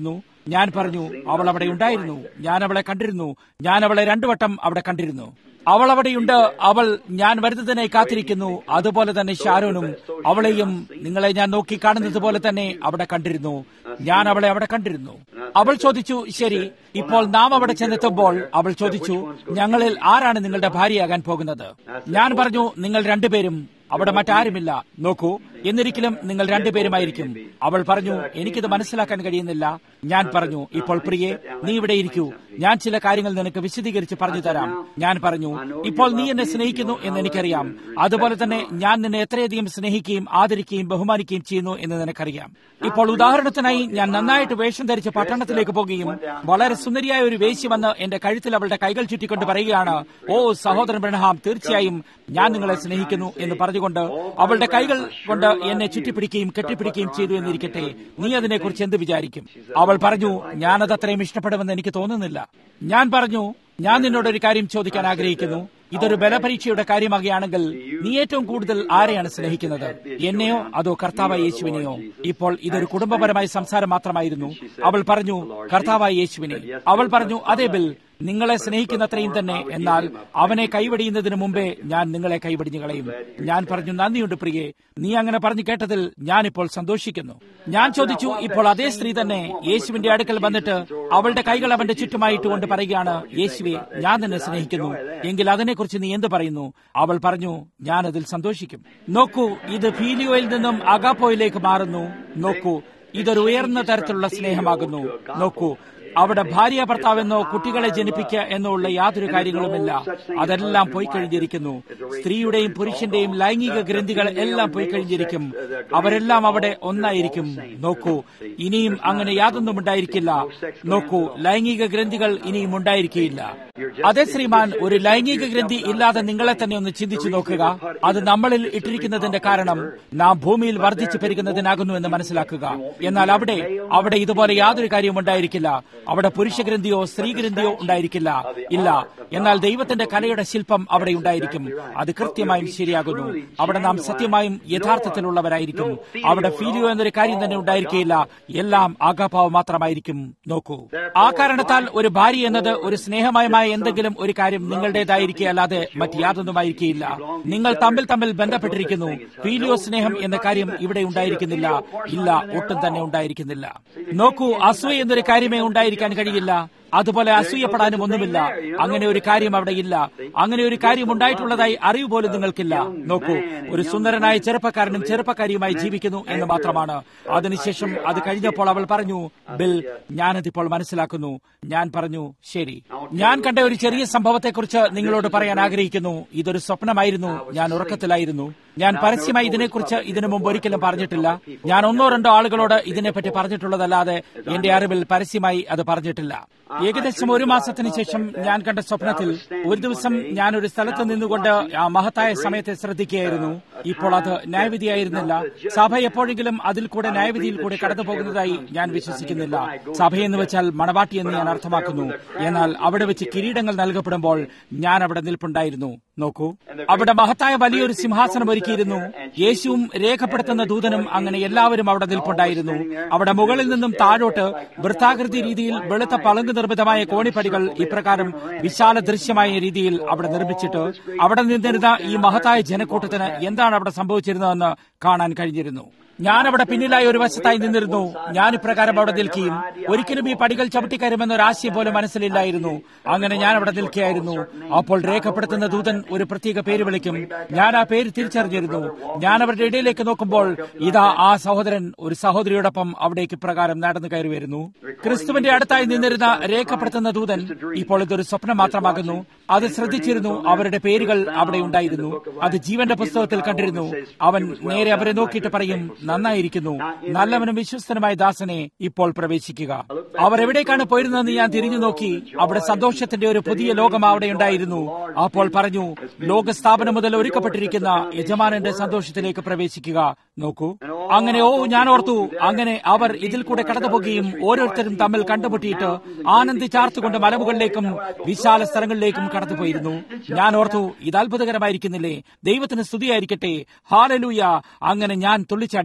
ഞാൻ പറഞ്ഞു, അവൾ അവിടെ ഉണ്ടായിരുന്നു, ഞാൻ അവളെ കണ്ടിരുന്നു, ഞാൻ അവളെ 2 വട്ടം അവിടെ കണ്ടിരുന്നു. അവൾ അവിടെയുണ്ട്, അവൾ ഞാൻ വരുന്നതിനായി കാത്തിരിക്കുന്നു. അതുപോലെ തന്നെ ഷാരോനും അവളെയും നിങ്ങളെ ഞാൻ നോക്കി കാണുന്നത് പോലെ തന്നെ അവിടെ കണ്ടിരുന്നു. ഞാൻ അവളെ അവിടെ കണ്ടിരുന്നു. അവൾ ചോദിച്ചു, ശരി, ഇപ്പോൾ നാം അവിടെ ചെന്നെത്തുമ്പോൾ അവൾ ചോദിച്ചു, ഞങ്ങളിൽ ആരാണ് നിങ്ങളുടെ ഭാര്യയാകാൻ പോകുന്നത്? ഞാൻ പറഞ്ഞു, നിങ്ങൾ 2 പേരും, അവിടെ മറ്റാരുമില്ല. നോക്കൂ, എന്നിരിക്കലും നിങ്ങൾ 2 പേരുമായിരിക്കും. അവൾ പറഞ്ഞു, എനിക്കിത് മനസ്സിലാക്കാൻ കഴിയുന്നില്ല. ഞാൻ പറഞ്ഞു, ഇപ്പോൾ പ്രിയേ, നീ ഇവിടെ ഇരിക്കൂ, ഞാൻ ചില കാര്യങ്ങൾ നിനക്ക് വിശദീകരിച്ച് പറഞ്ഞു തരാം. ഞാൻ പറഞ്ഞു, ഇപ്പോൾ നീ എന്നെ സ്നേഹിക്കുന്നു എന്ന് എനിക്കറിയാം. അതുപോലെ തന്നെ ഞാൻ നിന്നെ എത്രയധികം സ്നേഹിക്കുകയും ആദരിക്കുകയും ബഹുമാനിക്കുകയും ചെയ്യുന്നു എന്ന് നിനക്കറിയാം. ഇപ്പോൾ ഉദാഹരണത്തിനായി ഞാൻ നന്നായിട്ട് വേഷം ധരിച്ച് പട്ടണത്തിലേക്ക് പോകുകയും വളരെ സുന്ദരിയായ ഒരു വേശ്യ വന്ന് എന്റെ കഴുത്തിൽ അവളുടെ കൈകൾ ചുറ്റിക്കൊണ്ട് പറയുകയാണ്, ഓ സഹോദരൻ ബ്രഹ്നാം, തീർച്ചയായും ഞാൻ നിങ്ങളെ സ്നേഹിക്കുന്നു എന്ന് പറഞ്ഞുകൊണ്ട് അവളുടെ കൈകൾ കൊണ്ട് എന്നെ ചുറ്റിപ്പിടിക്കുകയും കെട്ടിപ്പിടിക്കുകയും ചെയ്തു എന്നിരിക്കട്ടെ, നീ അതിനെക്കുറിച്ച് എന്ത് വിചാരിക്കും? അവൾ പറഞ്ഞു, ഞാനത് അത്രയും ഇഷ്ടപ്പെടുമെന്ന് എനിക്ക് തോന്നുന്നില്ല. ഞാൻ പറഞ്ഞു, ഞാൻ നിന്നോടൊരു കാര്യം ചോദിക്കാൻ ആഗ്രഹിക്കുന്നു. ഇതൊരു ബലപരീക്ഷയുടെ കാര്യമാകുകയാണെങ്കിൽ നീ ഏറ്റവും കൂടുതൽ ആരെയാണ് സ്നേഹിക്കുന്നത്, എന്നെയോ അതോ കർത്താവായ യേശുവിനെയോ? ഇപ്പോൾ ഇതൊരു കുടുംബപരമായ സംസാരം മാത്രമായിരുന്നു. അവൾ പറഞ്ഞു, കർത്താവായ യേശുവിനെ. അവൾ പറഞ്ഞു, അതെ ബിൽ, നിങ്ങളെ സ്നേഹിക്കുന്നത്രയും തന്നെ, എന്നാൽ അവനെ കൈവടിയുന്നതിന് മുമ്പേ ഞാൻ നിങ്ങളെ കൈവടിഞ്ഞു കളയും. ഞാൻ പറഞ്ഞു, നന്ദിയുണ്ട് പ്രിയേ, നീ അങ്ങനെ പറഞ്ഞു കേട്ടതിൽ ഞാനിപ്പോൾ സന്തോഷിക്കുന്നു. ഞാൻ ചോദിച്ചു, ഇപ്പോൾ അതേ സ്ത്രീ തന്നെ യേശുവിന്റെ അടുക്കൽ വന്നിട്ട് അവളുടെ കൈകൾ അവന്റെ ചുറ്റുമായിട്ടുകൊണ്ട് പറയുകയാണ്, യേശുവെ, ഞാൻ നിന്നെ സ്നേഹിക്കുന്നു, എങ്കിൽ അതിനെക്കുറിച്ച് നീ എന്ത് പറയുന്നു? അവൾ പറഞ്ഞു, ഞാൻ അതിൽ സന്തോഷിക്കും. നോക്കൂ, ഇത് ഫീലിയോയിൽ നിന്നും അഗാപ്പോയിലേക്ക് മാറുന്നു. നോക്കൂ, ഇതൊരു ഉയർന്ന തരത്തിലുള്ള സ്നേഹമാകുന്നു. നോക്കൂ, അവിടെ ഭാര്യ ഭർത്താവെന്നോ കുട്ടികളെ ജനിപ്പിക്കുക എന്നോ ഉള്ള യാതൊരു കാര്യങ്ങളുമില്ല. അതെല്ലാം പോയി കഴിഞ്ഞിരിക്കുന്നു. സ്ത്രീയുടെയും പുരുഷന്റെയും ലൈംഗിക ഗ്രന്ഥികൾ എല്ലാം പോയി കഴിഞ്ഞിരിക്കും. അവരെല്ലാം അവിടെ ഒന്നായിരിക്കും. നോക്കൂ, ഇനിയും അങ്ങനെ യാതൊന്നും ഉണ്ടായിരിക്കില്ല. നോക്കൂ, ലൈംഗിക ഗ്രന്ഥികൾ ഇനിയും ഉണ്ടായിരിക്കില്ല. അതെ ശ്രീമാൻ, ഒരു ലൈംഗിക ഗ്രന്ഥി ഇല്ലാതെ നിങ്ങളെ തന്നെ ഒന്ന് ചിന്തിച്ചു നോക്കുക. അത് നമ്മളിൽ ഇട്ടിരിക്കുന്നതിന്റെ കാരണം നാം ഭൂമിയിൽ വർദ്ധിച്ചു പെരുകുന്നതിനാകുന്നു എന്ന് മനസ്സിലാക്കുക. എന്നാൽ അവിടെ ഇതുപോലെ യാതൊരു കാര്യവും ഉണ്ടായിരിക്കില്ല. അവിടെ പുരുഷഗ്രന്ഥിയോ സ്ത്രീഗ്രന്ഥിയോ ഉണ്ടായിരിക്കില്ല. ഇല്ല. എന്നാൽ ദൈവത്തിന്റെ കലയുടെ ശില്പം അവിടെ ഉണ്ടായിരിക്കും. അത് കൃത്യമായും ശരിയാകുന്നു. അവിടെ നാം സത്യമായും യഥാർത്ഥത്തിലുള്ളവരായിരിക്കും. അവിടെ ഫീലിയോ എന്നൊരു കാര്യം തന്നെ ഉണ്ടായിരിക്കില്ല. എല്ലാം ആകാഭാവം മാത്രമായിരിക്കും. നോക്കൂ, ആ കാരണത്താൽ ഒരു ഭാര്യ എന്നത് ഒരു സ്നേഹമയമായ എന്തെങ്കിലും ഒരു കാര്യം നിങ്ങളുടേതായിരിക്കുക അല്ലാതെ മറ്റ് യാതൊന്നുമായിരിക്കില്ല. നിങ്ങൾ തമ്മിൽ ബന്ധപ്പെട്ടിരിക്കുന്നു. ഫീലിയോ സ്നേഹം എന്ന കാര്യം ഇവിടെ ഉണ്ടായിരിക്കുന്നില്ല. ഇല്ല, ഒട്ടും തന്നെ ഉണ്ടായിരിക്കുന്നില്ല. നോക്കൂ, അസൂയ എന്നൊരു കാര്യമേ ഉണ്ടായിരിക്കാൻ കഴിയില്ല. അതുപോലെ അസൂയപ്പെടാനും ഒന്നുമില്ല. അങ്ങനെ ഒരു കാര്യം അവിടെ ഇല്ല. അങ്ങനെ ഒരു കാര്യം ഉണ്ടായിട്ടുള്ളതായി അറിവ് പോലും നിങ്ങൾക്കില്ല. നോക്കൂ, ഒരു സുന്ദരനായ ചെറുപ്പക്കാരനും ചെറുപ്പക്കാരിയുമായി ജീവിക്കുന്നു എന്ന് മാത്രമാണ്. അതിനുശേഷം അത് കഴിഞ്ഞപ്പോൾ അവൾ പറഞ്ഞു, ബിൽ, ഞാനതിപ്പോൾ മനസ്സിലാക്കുന്നു. ഞാൻ പറഞ്ഞു, ശരി. ഞാൻ കണ്ട ഒരു ചെറിയ സംഭവത്തെക്കുറിച്ച് നിങ്ങളോട് പറയാൻ ആഗ്രഹിക്കുന്നു. ഇതൊരു സ്വപ്നമായിരുന്നു. ഞാൻ ഉറക്കത്തിലായിരുന്നു. ഞാൻ പരസ്യമായി ഇതിനെക്കുറിച്ച് ഇതിനു മുമ്പ് ഒരിക്കലും പറഞ്ഞിട്ടില്ല. ഞാൻ 1-2 ആളുകളോട് ഇതിനെപ്പറ്റി പറഞ്ഞിട്ടുള്ളതല്ലാതെ എന്റെ അറിവിൽ പരസ്യമായി അത് പറഞ്ഞിട്ടില്ല. ഏകദേശം 1 മാസത്തിന് ശേഷം ഞാൻ കണ്ട സ്വപ്നത്തിൽ ഒരു ദിവസം ഞാൻ ഒരു സ്ഥലത്ത് നിന്നുകൊണ്ട് ആ മഹത്തായ സമയത്തെ ശ്രദ്ധിക്കുകയായിരുന്നു. ഇപ്പോൾ അത് ന്യായവിധിയായിരുന്നില്ല. സഭ എപ്പോഴെങ്കിലും അതിൽ കൂടെ ന്യായവിധിയിൽ കൂടെ കടന്നു പോകുന്നതായി ഞാൻ വിശ്വസിക്കുന്നില്ല. സഭയെന്ന് വെച്ചാൽ മണവാട്ടി എന്ന് ഞാൻ അർത്ഥമാക്കുന്നു. എന്നാൽ അവിടെ വെച്ച് കിരീടങ്ങൾ നൽകപ്പെടുമ്പോൾ ഞാൻ അവിടെ നിൽപ്പുണ്ടായിരുന്നു. നോക്കൂ, അവിടെ മഹത്തായ വലിയൊരു സിംഹാസനം ഒരുക്കിയിരുന്നു. യേശുവും രേഖപ്പെടുത്തുന്ന ദൂതനും അങ്ങനെ എല്ലാവരും അവിടെ നിൽപ്പുണ്ടായിരുന്നു. അവിടെ മുകളിൽ നിന്നും താഴോട്ട് വൃത്താകൃതി രീതിയിൽ വെളുത്ത പളുങ്ക് നിർമ്മിതമായ കോണിപ്പടികൾ ഇപ്രകാരം വിശാല ദൃശ്യമായ രീതിയിൽ അവിടെ നിർമ്മിച്ചിട്ട് അവിടെ നിന്നിരുന്ന ഈ മഹത്തായ ജനക്കൂട്ടത്തിന് എന്താണ് അവിടെ സംഭവിച്ചിരുന്നതെന്ന് കാണാൻ കഴിഞ്ഞിരുന്നു. ഞാൻ അവിടെ പിന്നിലായി ഒരു വശത്തായി നിന്നിരുന്നു. ഞാൻ ഇപ്രകാരം അവിടെ നിൽക്കുകയും ഒരിക്കലും ഈ പടികൾ ചവിട്ടിക്കയറുമെന്നൊരാശയം പോലും മനസ്സിലില്ലായിരുന്നു. അങ്ങനെ ഞാൻ അവിടെ നിൽക്കുകയായിരുന്നു. അപ്പോൾ രേഖപ്പെടുത്തുന്ന ദൂതൻ ഒരു പ്രത്യേക പേര് വിളിക്കും. ഞാൻ ആ പേര് തിരിച്ചറിഞ്ഞിരുന്നു. ഞാൻ അവരുടെ ഇടയിലേക്ക് നോക്കുമ്പോൾ ഇതാ ആ സഹോദരൻ ഒരു സഹോദരിയോടൊപ്പം അവിടേക്ക് പ്രകാരം നടന്നു കയറി വരുന്നു. ക്രിസ്തുവിന്റെ അടുത്തായി നിന്നിരുന്ന രേഖപ്പെടുത്തുന്ന ദൂതൻ ഇപ്പോൾ ഇതൊരു സ്വപ്നം മാത്രമാകുന്നു. അത് ശ്രദ്ധിച്ചിരുന്നു. അവരുടെ പേരുകൾ അവിടെ ഉണ്ടായിരുന്നു. അത് ജീവന്റെ പുസ്തകത്തിൽ കണ്ടിരുന്നു. അവൻ നേരെ അവരെ നോക്കിയിട്ട് പറയും, നന്നായിരിക്കുന്നു, നല്ലവനും വിശ്വസ്തനുമായ ദാസനെ, ഇപ്പോൾ പ്രവേശിക്കുക. അവർ എവിടേക്കാണ് പോയിരുന്നതെന്ന് ഞാൻ തിരിഞ്ഞു നോക്കി. അവിടെ സന്തോഷത്തിന്റെ ഒരു പുതിയ ലോകം അവിടെ ഉണ്ടായിരുന്നു. അപ്പോൾ പറഞ്ഞു, ലോകസ്ഥാപനം മുതൽ ഒരുക്കപ്പെട്ടിരിക്കുന്ന യജമാനന്റെ സന്തോഷത്തിലേക്ക് പ്രവേശിക്കുക. നോക്കൂ, അങ്ങനെ ഞാൻ ഓർത്തു, അങ്ങനെ അവർ ഇതിൽ കൂടെ കടന്നുപോകുകയും ഓരോരുത്തരും തമ്മിൽ കണ്ടുമുട്ടിയിട്ട് ആനന്ദിച്ചാർത്തുകൊണ്ട് മലമുകളിലേക്കും വിശാല സ്ഥലങ്ങളിലേക്കും കടന്നുപോയിരുന്നു. ഞാൻ ഓർത്തു, ഇത് അത്ഭുതകരമായിരിക്കുന്നില്ലേ? ദൈവത്തിന് സ്തുതിയായിരിക്കട്ടെ, ഹല്ലേലൂയ. അങ്ങനെ ഞാൻ തുള്ളിച്ചാടി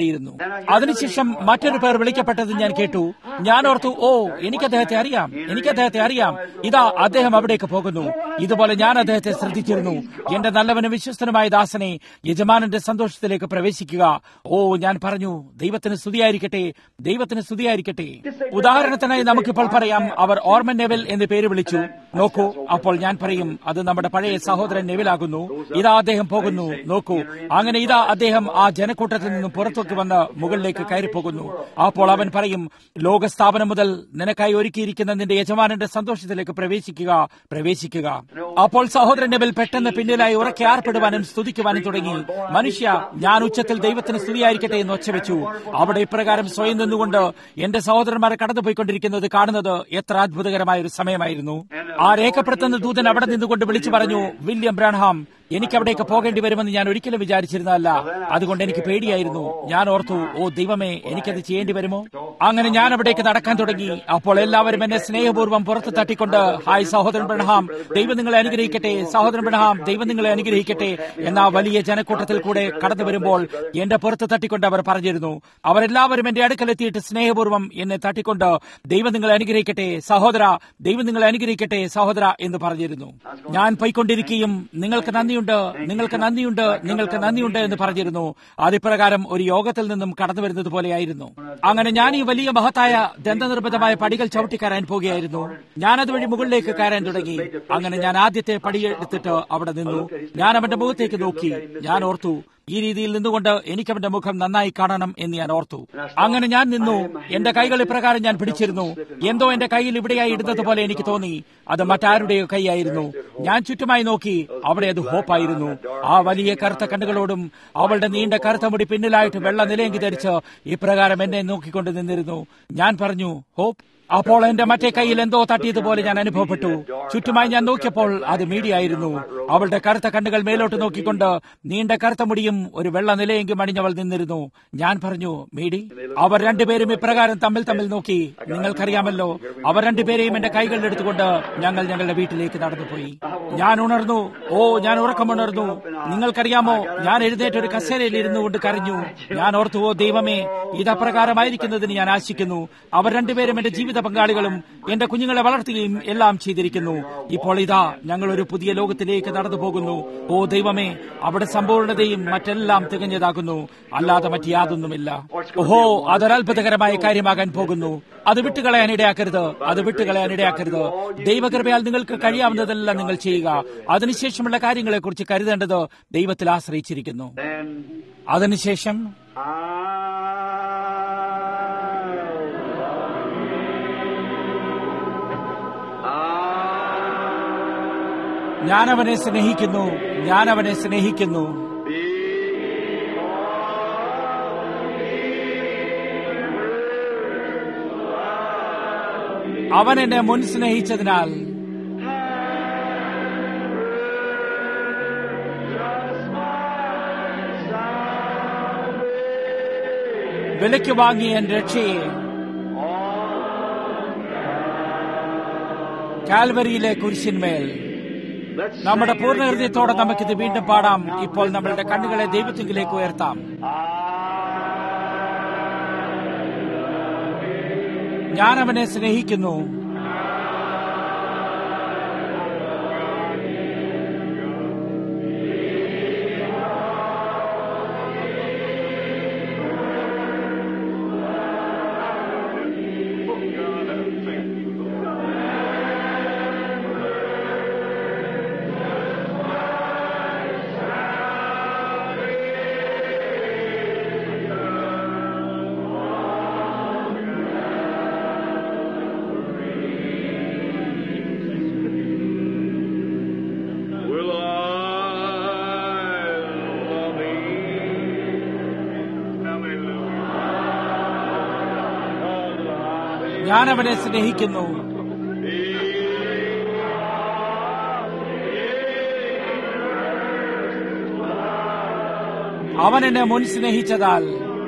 പോലെയിരുന്നു. അതിനുശേഷം മറ്റൊരു പേർ വിളിക്കപ്പെട്ടത് ഞാൻ കേട്ടു. ഞാൻ ഓർത്തു, ഓ, എനിക്ക് അദ്ദേഹത്തെ അറിയാം. ഇതാ അദ്ദേഹം അവിടേക്ക് പോകുന്നു. ഇതുപോലെ ഞാൻ അദ്ദേഹത്തെ ശ്രദ്ധിച്ചിരുന്നു. എന്റെ നല്ലവനും വിശ്വസ്തനുമായ ദാസനെ, യജമാനന്റെ സന്തോഷത്തിലേക്ക് പ്രവേശിക്കുക. ഓ, ഞാൻ പറഞ്ഞു, ദൈവത്തിന് സ്തുതിയായിരിക്കട്ടെ. ഉദാഹരണത്തിനായി നമുക്കിപ്പോൾ പറയാം, അവർ ഓർമൻ നെവിൽ എന്ന് പേര് വിളിച്ചു. നോക്കൂ, അപ്പോൾ ഞാൻ പറയും, അത് നമ്മുടെ പഴയ സഹോദരൻ നെവിലാകുന്നു. ഇതാ അദ്ദേഹം പോകുന്നു. നോക്കൂ, അങ്ങനെ ഇതാ അദ്ദേഹം ആ ജനക്കൂട്ടത്തിൽ നിന്നും പുറത്തേക്ക് വന്ന് മുകളിലേക്ക് കയറിപ്പോകുന്നു. അപ്പോൾ അവൻ പറയും, ലോകസ്ഥാപനം മുതൽ നിനക്കായി ഒരുക്കിയിരിക്കുന്ന നിന്റെ യജമാനന്റെ സന്തോഷത്തിലേക്ക് പ്രവേശിക്കുക. അപ്പോൾ സഹോദരൻ നെവിൽ പെട്ടെന്ന് പിന്നിലായി ഉറക്കെ ആർപ്പിടുവാനും സ്തുതിക്കുവാനും തുടങ്ങി. മനുഷ്യ, ഞാൻ ഉച്ചത്തിൽ ദൈവത്തിന് സ്തുതിയായിരിക്കട്ടെ എന്ന് ഒച്ചവെച്ചു. അവിടെ ഇപ്രകാരം സ്വയം നിന്നുകൊണ്ട് എന്റെ സഹോദരന്മാരെ കടന്നുപോയിക്കൊണ്ടിരിക്കുന്നത് കാണുന്നത് എത്ര അത്ഭുതകരമായ ഒരു സമയമായിരുന്നു. ആ രേഖപ്പെടുത്തുന്ന ദൂതൻ അവിടെ നിന്നുകൊണ്ട് വിളിച്ചു പറഞ്ഞു, വില്യം ബ്രാൻഹാം, എനിക്കവിടേക്ക് പോകേണ്ടി വരുമെന്ന് ഞാൻ ഒരിക്കലും വിചാരിച്ചിരുന്നതല്ല. അതുകൊണ്ട് എനിക്ക് പേടിയായിരുന്നു. ഞാൻ ഓർത്തു, ഓ ദൈവമേ, എനിക്കത് ചെയ്യേണ്ടി വരുമോ? അങ്ങനെ ഞാൻ അവിടേക്ക് നടക്കാൻ തുടങ്ങി. അപ്പോൾ എല്ലാവരും എന്നെ സ്നേഹപൂർവ്വം പുറത്ത് തട്ടിക്കൊണ്ട്, ഹായ് സഹോദരൻ ബ്രൺഹാം, ദൈവം നിങ്ങളെ അനുഗ്രഹിക്കട്ടെ, സഹോദരൻ ബ്രൺഹാം, ദൈവം നിങ്ങളെ അനുഗ്രഹിക്കട്ടെ എന്ന വലിയ ജനക്കൂട്ടത്തിൽ കൂടെ കടന്നു വരുമ്പോൾ എന്റെ പുറത്ത് തട്ടിക്കൊണ്ട് അവർ പറഞ്ഞിരുന്നു. അവരെല്ലാവരും എന്റെ അടുക്കലെത്തിയിട്ട് സ്നേഹപൂർവ്വം എന്നെ തട്ടിക്കൊണ്ട്, ദൈവം നിങ്ങളെ അനുഗ്രഹിക്കട്ടെ സഹോദര, ദൈവം നിങ്ങളെ അനുഗ്രഹിക്കട്ടെ സഹോദര എന്ന് പറഞ്ഞിരുന്നു. ഞാൻ പോയിക്കൊണ്ടിരിക്കുകയും നിങ്ങൾക്ക് നന്ദിയുണ്ട് എന്ന് പറഞ്ഞിരുന്നു. അതിപ്രകാരം ഒരു യോഗത്തിൽ നിന്നും കടന്നു വരുന്നത് പോലെയായിരുന്നു. അങ്ങനെ ഞാൻ ഈ വലിയ മഹത്തായ ദന്തനിർമ്മിതമായ പടികൾ ചവിട്ടിക്കയറാൻ പോകുകയായിരുന്നു. ഞാൻ അതുവഴി മുകളിലേക്ക് കയറാൻ തുടങ്ങി. അങ്ങനെ ഞാൻ ആദ്യത്തെ പടിയെടുത്തിട്ട് അവിടെ നിന്നു. ഞാൻ അവന്റെ മുഖത്തേക്ക് നോക്കി. ഞാൻ ഓർത്തു, ഈ രീതിയിൽ നിന്നുകൊണ്ട് എനിക്ക് അവന്റെ മുഖം നന്നായി കാണണം എന്ന് ഞാൻ ഓർത്തു. അങ്ങനെ ഞാൻ നിന്നു. എന്റെ കൈകൾ ഇപ്രകാരം ഞാൻ പിടിച്ചിരുന്നു. എന്തോ എന്റെ കയ്യിൽ ഇവിടെയായി ഇടുന്നത് പോലെ എനിക്ക് തോന്നി. അത് മറ്റാരുടെയോ കൈയായിരുന്നു. ഞാൻ ചുറ്റുമായി നോക്കി. അവിടെ അത് ഹോപ്പായിരുന്നു. ആ വലിയ കറുത്ത കണ്ണുകളോടും അവളുടെ നീണ്ട കറുത്ത മുടി പിന്നിലായിട്ട് വെള്ള നിലയെങ്കി ധരിച്ച് ഇപ്രകാരം എന്നെ നോക്കിക്കൊണ്ട് നിന്നിരുന്നു. ഞാൻ പറഞ്ഞു, ഹോപ്പ്. അപ്പോൾ എന്റെ മറ്റേ കൈയിൽ എന്തോ തട്ടിയതുപോലെ ഞാൻ അനുഭവപ്പെട്ടു. ചുറ്റുമായി ഞാൻ നോക്കിയപ്പോൾ അത് മീഡിയായിരുന്നു. അവളുടെ കറുത്ത കണ്ണുകൾ മേലോട്ട് നോക്കിക്കൊണ്ട് നീണ്ട കറുത്ത മുടിയും ഒരു വെള്ള നിലയെങ്കിലും അണിഞ്ഞവൾ നിന്നിരുന്നു. ഞാൻ പറഞ്ഞു, മീഡി. അവർ രണ്ടുപേരും ഇപ്രകാരം തമ്മിൽ നോക്കി. നിങ്ങൾക്കറിയാമല്ലോ, അവർ രണ്ടുപേരെയും എന്റെ കൈകളിൽ എടുത്തുകൊണ്ട് ഞങ്ങളുടെ വീട്ടിലേക്ക് നടന്നുപോയി. ഞാൻ ഉണർന്നു. ഞാൻ ഉറക്കമുണർന്നു. നിങ്ങൾക്കറിയാമോ, ഞാൻ എഴുന്നേറ്റ് ഒരു കസേരയിൽ ഇരുന്നു കൊണ്ട് കരഞ്ഞു. ഞാൻ ഓർത്തു, ഓ ദൈവമേ, ഇതപ്രകാരമായിരിക്കുന്നതിന് ഞാൻ ആശിക്കുന്നു. അവർ രണ്ടുപേരും എന്റെ ജീവിത പങ്കാളികളും എന്റെ കുഞ്ഞുങ്ങളെ വളർത്തുകയും എല്ലാം ചെയ്തിരിക്കുന്നു. ഇപ്പോൾ ഇതാ ഞങ്ങൾ ഒരു പുതിയ ലോകത്തിലേക്ക് നടന്നു പോകുന്നു. ഓ ദൈവമേ, അവിടെ സമ്പൂർണതയും മറ്റെല്ലാം തികഞ്ഞതാകുന്നു, അല്ലാതെ മറ്റ് യാതൊന്നുമില്ല. ഓഹോ, അതൊരത്ഭുതകരമായ കാര്യമാകാൻ പോകുന്നു. അത് വിട്ടുകളയാൻ ഇടയാക്കരുത്. ദൈവകൃപയാൽ നിങ്ങൾക്ക് കഴിയാവുന്നതെല്ലാം നിങ്ങൾ ചെയ്യുക. അതിനുശേഷമുള്ള കാര്യങ്ങളെക്കുറിച്ച് കരുതേണ്ടത് ദൈവത്തിൽ ആശ്രയിച്ചിരിക്കുന്നു. അതിനുശേഷം ഞാനവനെ സ്നേഹിക്കുന്നു. അവൻ എന്നെ മുൻ സ്നേഹിച്ചതിനാൽ വിലയ്ക്ക് വാങ്ങിയ എൻ രക്ഷയെ കാൽവരിയിലെ കുരിശിന്മേൽ. നമ്മുടെ പൂർണ്ണ ഹൃദയത്തോടെ നമുക്കിത് വീണ്ടും പാടാം. ഇപ്പോൾ നമ്മളുടെ കണ്ണുകളെ ദൈവത്തിലേക്ക് ഉയർത്താം. ഞാൻ അവനെ സ്നേഹിക്കുന്നു. ഞാൻ അവനെ സ്നേഹിക്കുന്നു. അവൻ എന്നെ മുൻ സ്നേഹിച്ചതാൽ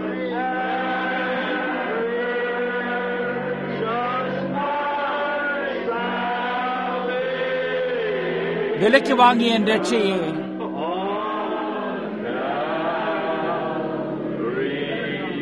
വിലയ്ക്ക് വാങ്ങിയ എൻ രക്ഷയെ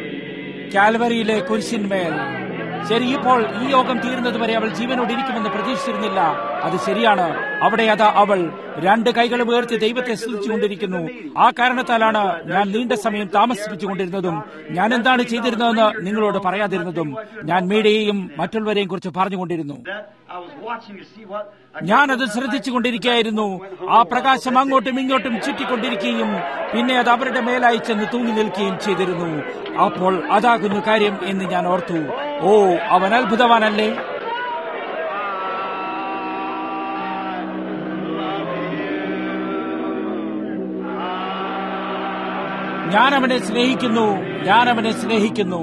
കാൽവരിയിലെ കുരിശിന്മേൽ. ശരി, ഇപ്പോൾ ഈ യോഗം തീരുന്നതുവരെ അവൾ ജീവനോടിരിക്കുമെന്ന് പ്രതീക്ഷിച്ചിരുന്നില്ല. അത് ശരിയാണ്. അവിടെ അതാ അവൾ 2 കൈകളും ഉയർത്തി ദൈവത്തെ സ്തുതിച്ചുകൊണ്ടിരിക്കുന്നു. ആ കാരണത്താലാണ് ഞാൻ നീണ്ട സമയം താമസിപ്പിച്ചുകൊണ്ടിരുന്നതും ഞാൻ എന്താണ് ചെയ്തിരുന്നതെന്ന് നിങ്ങളോട് പറയാതിരുന്നതും. ഞാൻ മീഡിയയെയും മറ്റുള്ളവരെയും കുറിച്ച് പറഞ്ഞുകൊണ്ടിരുന്നു. ഞാനത് ശ്രദ്ധിച്ചുകൊണ്ടിരിക്കുകയായിരുന്നു. ആ പ്രകാശം അങ്ങോട്ടും ഇങ്ങോട്ടും ചുറ്റിക്കൊണ്ടിരിക്കുകയും പിന്നെ അത് അവരുടെ മേലായി ചെന്ന് തൂങ്ങി നിൽക്കുകയും ചെയ്തിരുന്നു. അപ്പോൾ അതാകുന്നു കാര്യം എന്ന് ഞാൻ ഓർത്തു. ഓ, അവൻ അത്ഭുതവാനല്ലേ! ഞാൻ അവനെ സ്നേഹിക്കുന്നു, ഞാൻ അവനെ സ്നേഹിക്കുന്നു.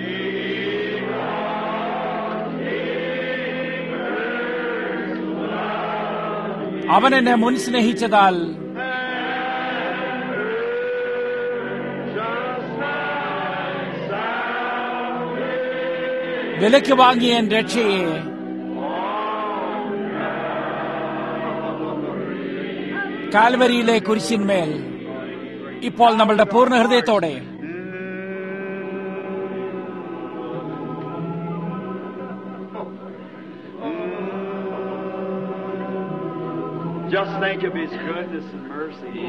അവൻ എന്നെ മുൻ സ്നേഹിച്ചതാൽ വിലയ്ക്ക് വാങ്ങിയ എൻ രക്ഷയെ കാൽവരിയിലെ കുരിശിന്മേൽ. ഇപ്പോൾ നമ്മളുടെ പൂർണ്ണ ഹൃദയത്തോടെ just think of His goodness and mercy.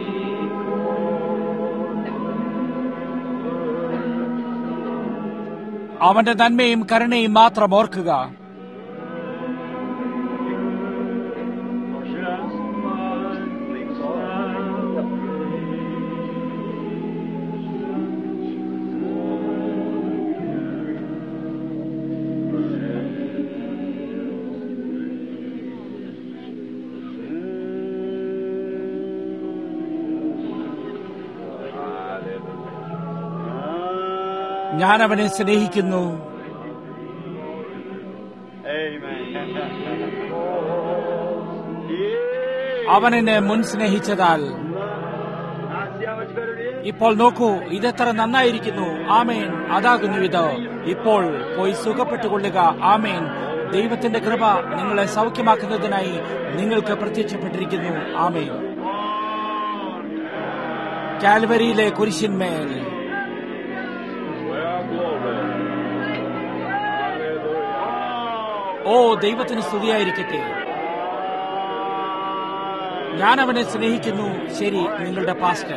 അവന്റെ നന്മയും കരുണയും മാത്രം ഓർക്കുക. ഞാൻ അവനെ സ്നേഹിക്കുന്നു. അവൻ എന്നെ മുൻ സ്നേഹിച്ചതാൽ. ഇപ്പോൾ നോക്കൂ, ഇതെത്ര നന്നായിരിക്കുന്നു. ആമേൻ, അതാകുന്നു ഇത്. ഇപ്പോൾ പോയി സുഖപ്പെട്ടുകൊള്ളുക. ആമേൻ. ദൈവത്തിന്റെ കൃപ നിങ്ങളെ സൗഖ്യമാക്കുന്നതിനായി നിങ്ങൾക്ക് പ്രത്യക്ഷപ്പെട്ടിരിക്കുന്നു. ആമേൻ. കാൽവരിയിലെ കുരിശിന്മേൽ. ഓ, ദൈവത്തിന് സ്തുതിയായിരിക്കട്ടെ. ഞാൻ അവനെ സ്നേഹിക്കുന്നു. ശരി, നിങ്ങളുടെ പാസ്റ്റർ.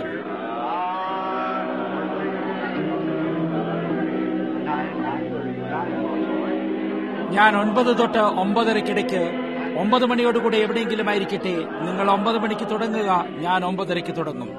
ഞാൻ 9 തൊട്ട് 9:30 9 മണിയോടുകൂടെ എവിടെയെങ്കിലും ആയിരിക്കട്ടെ. നിങ്ങൾ 9 മണിക്ക് തുടങ്ങുക, ഞാൻ 9:30 തുടങ്ങും.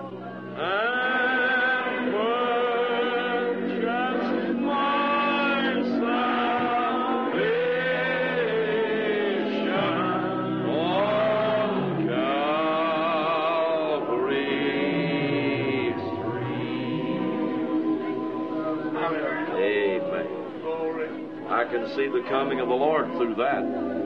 I can see the coming of the Lord through that.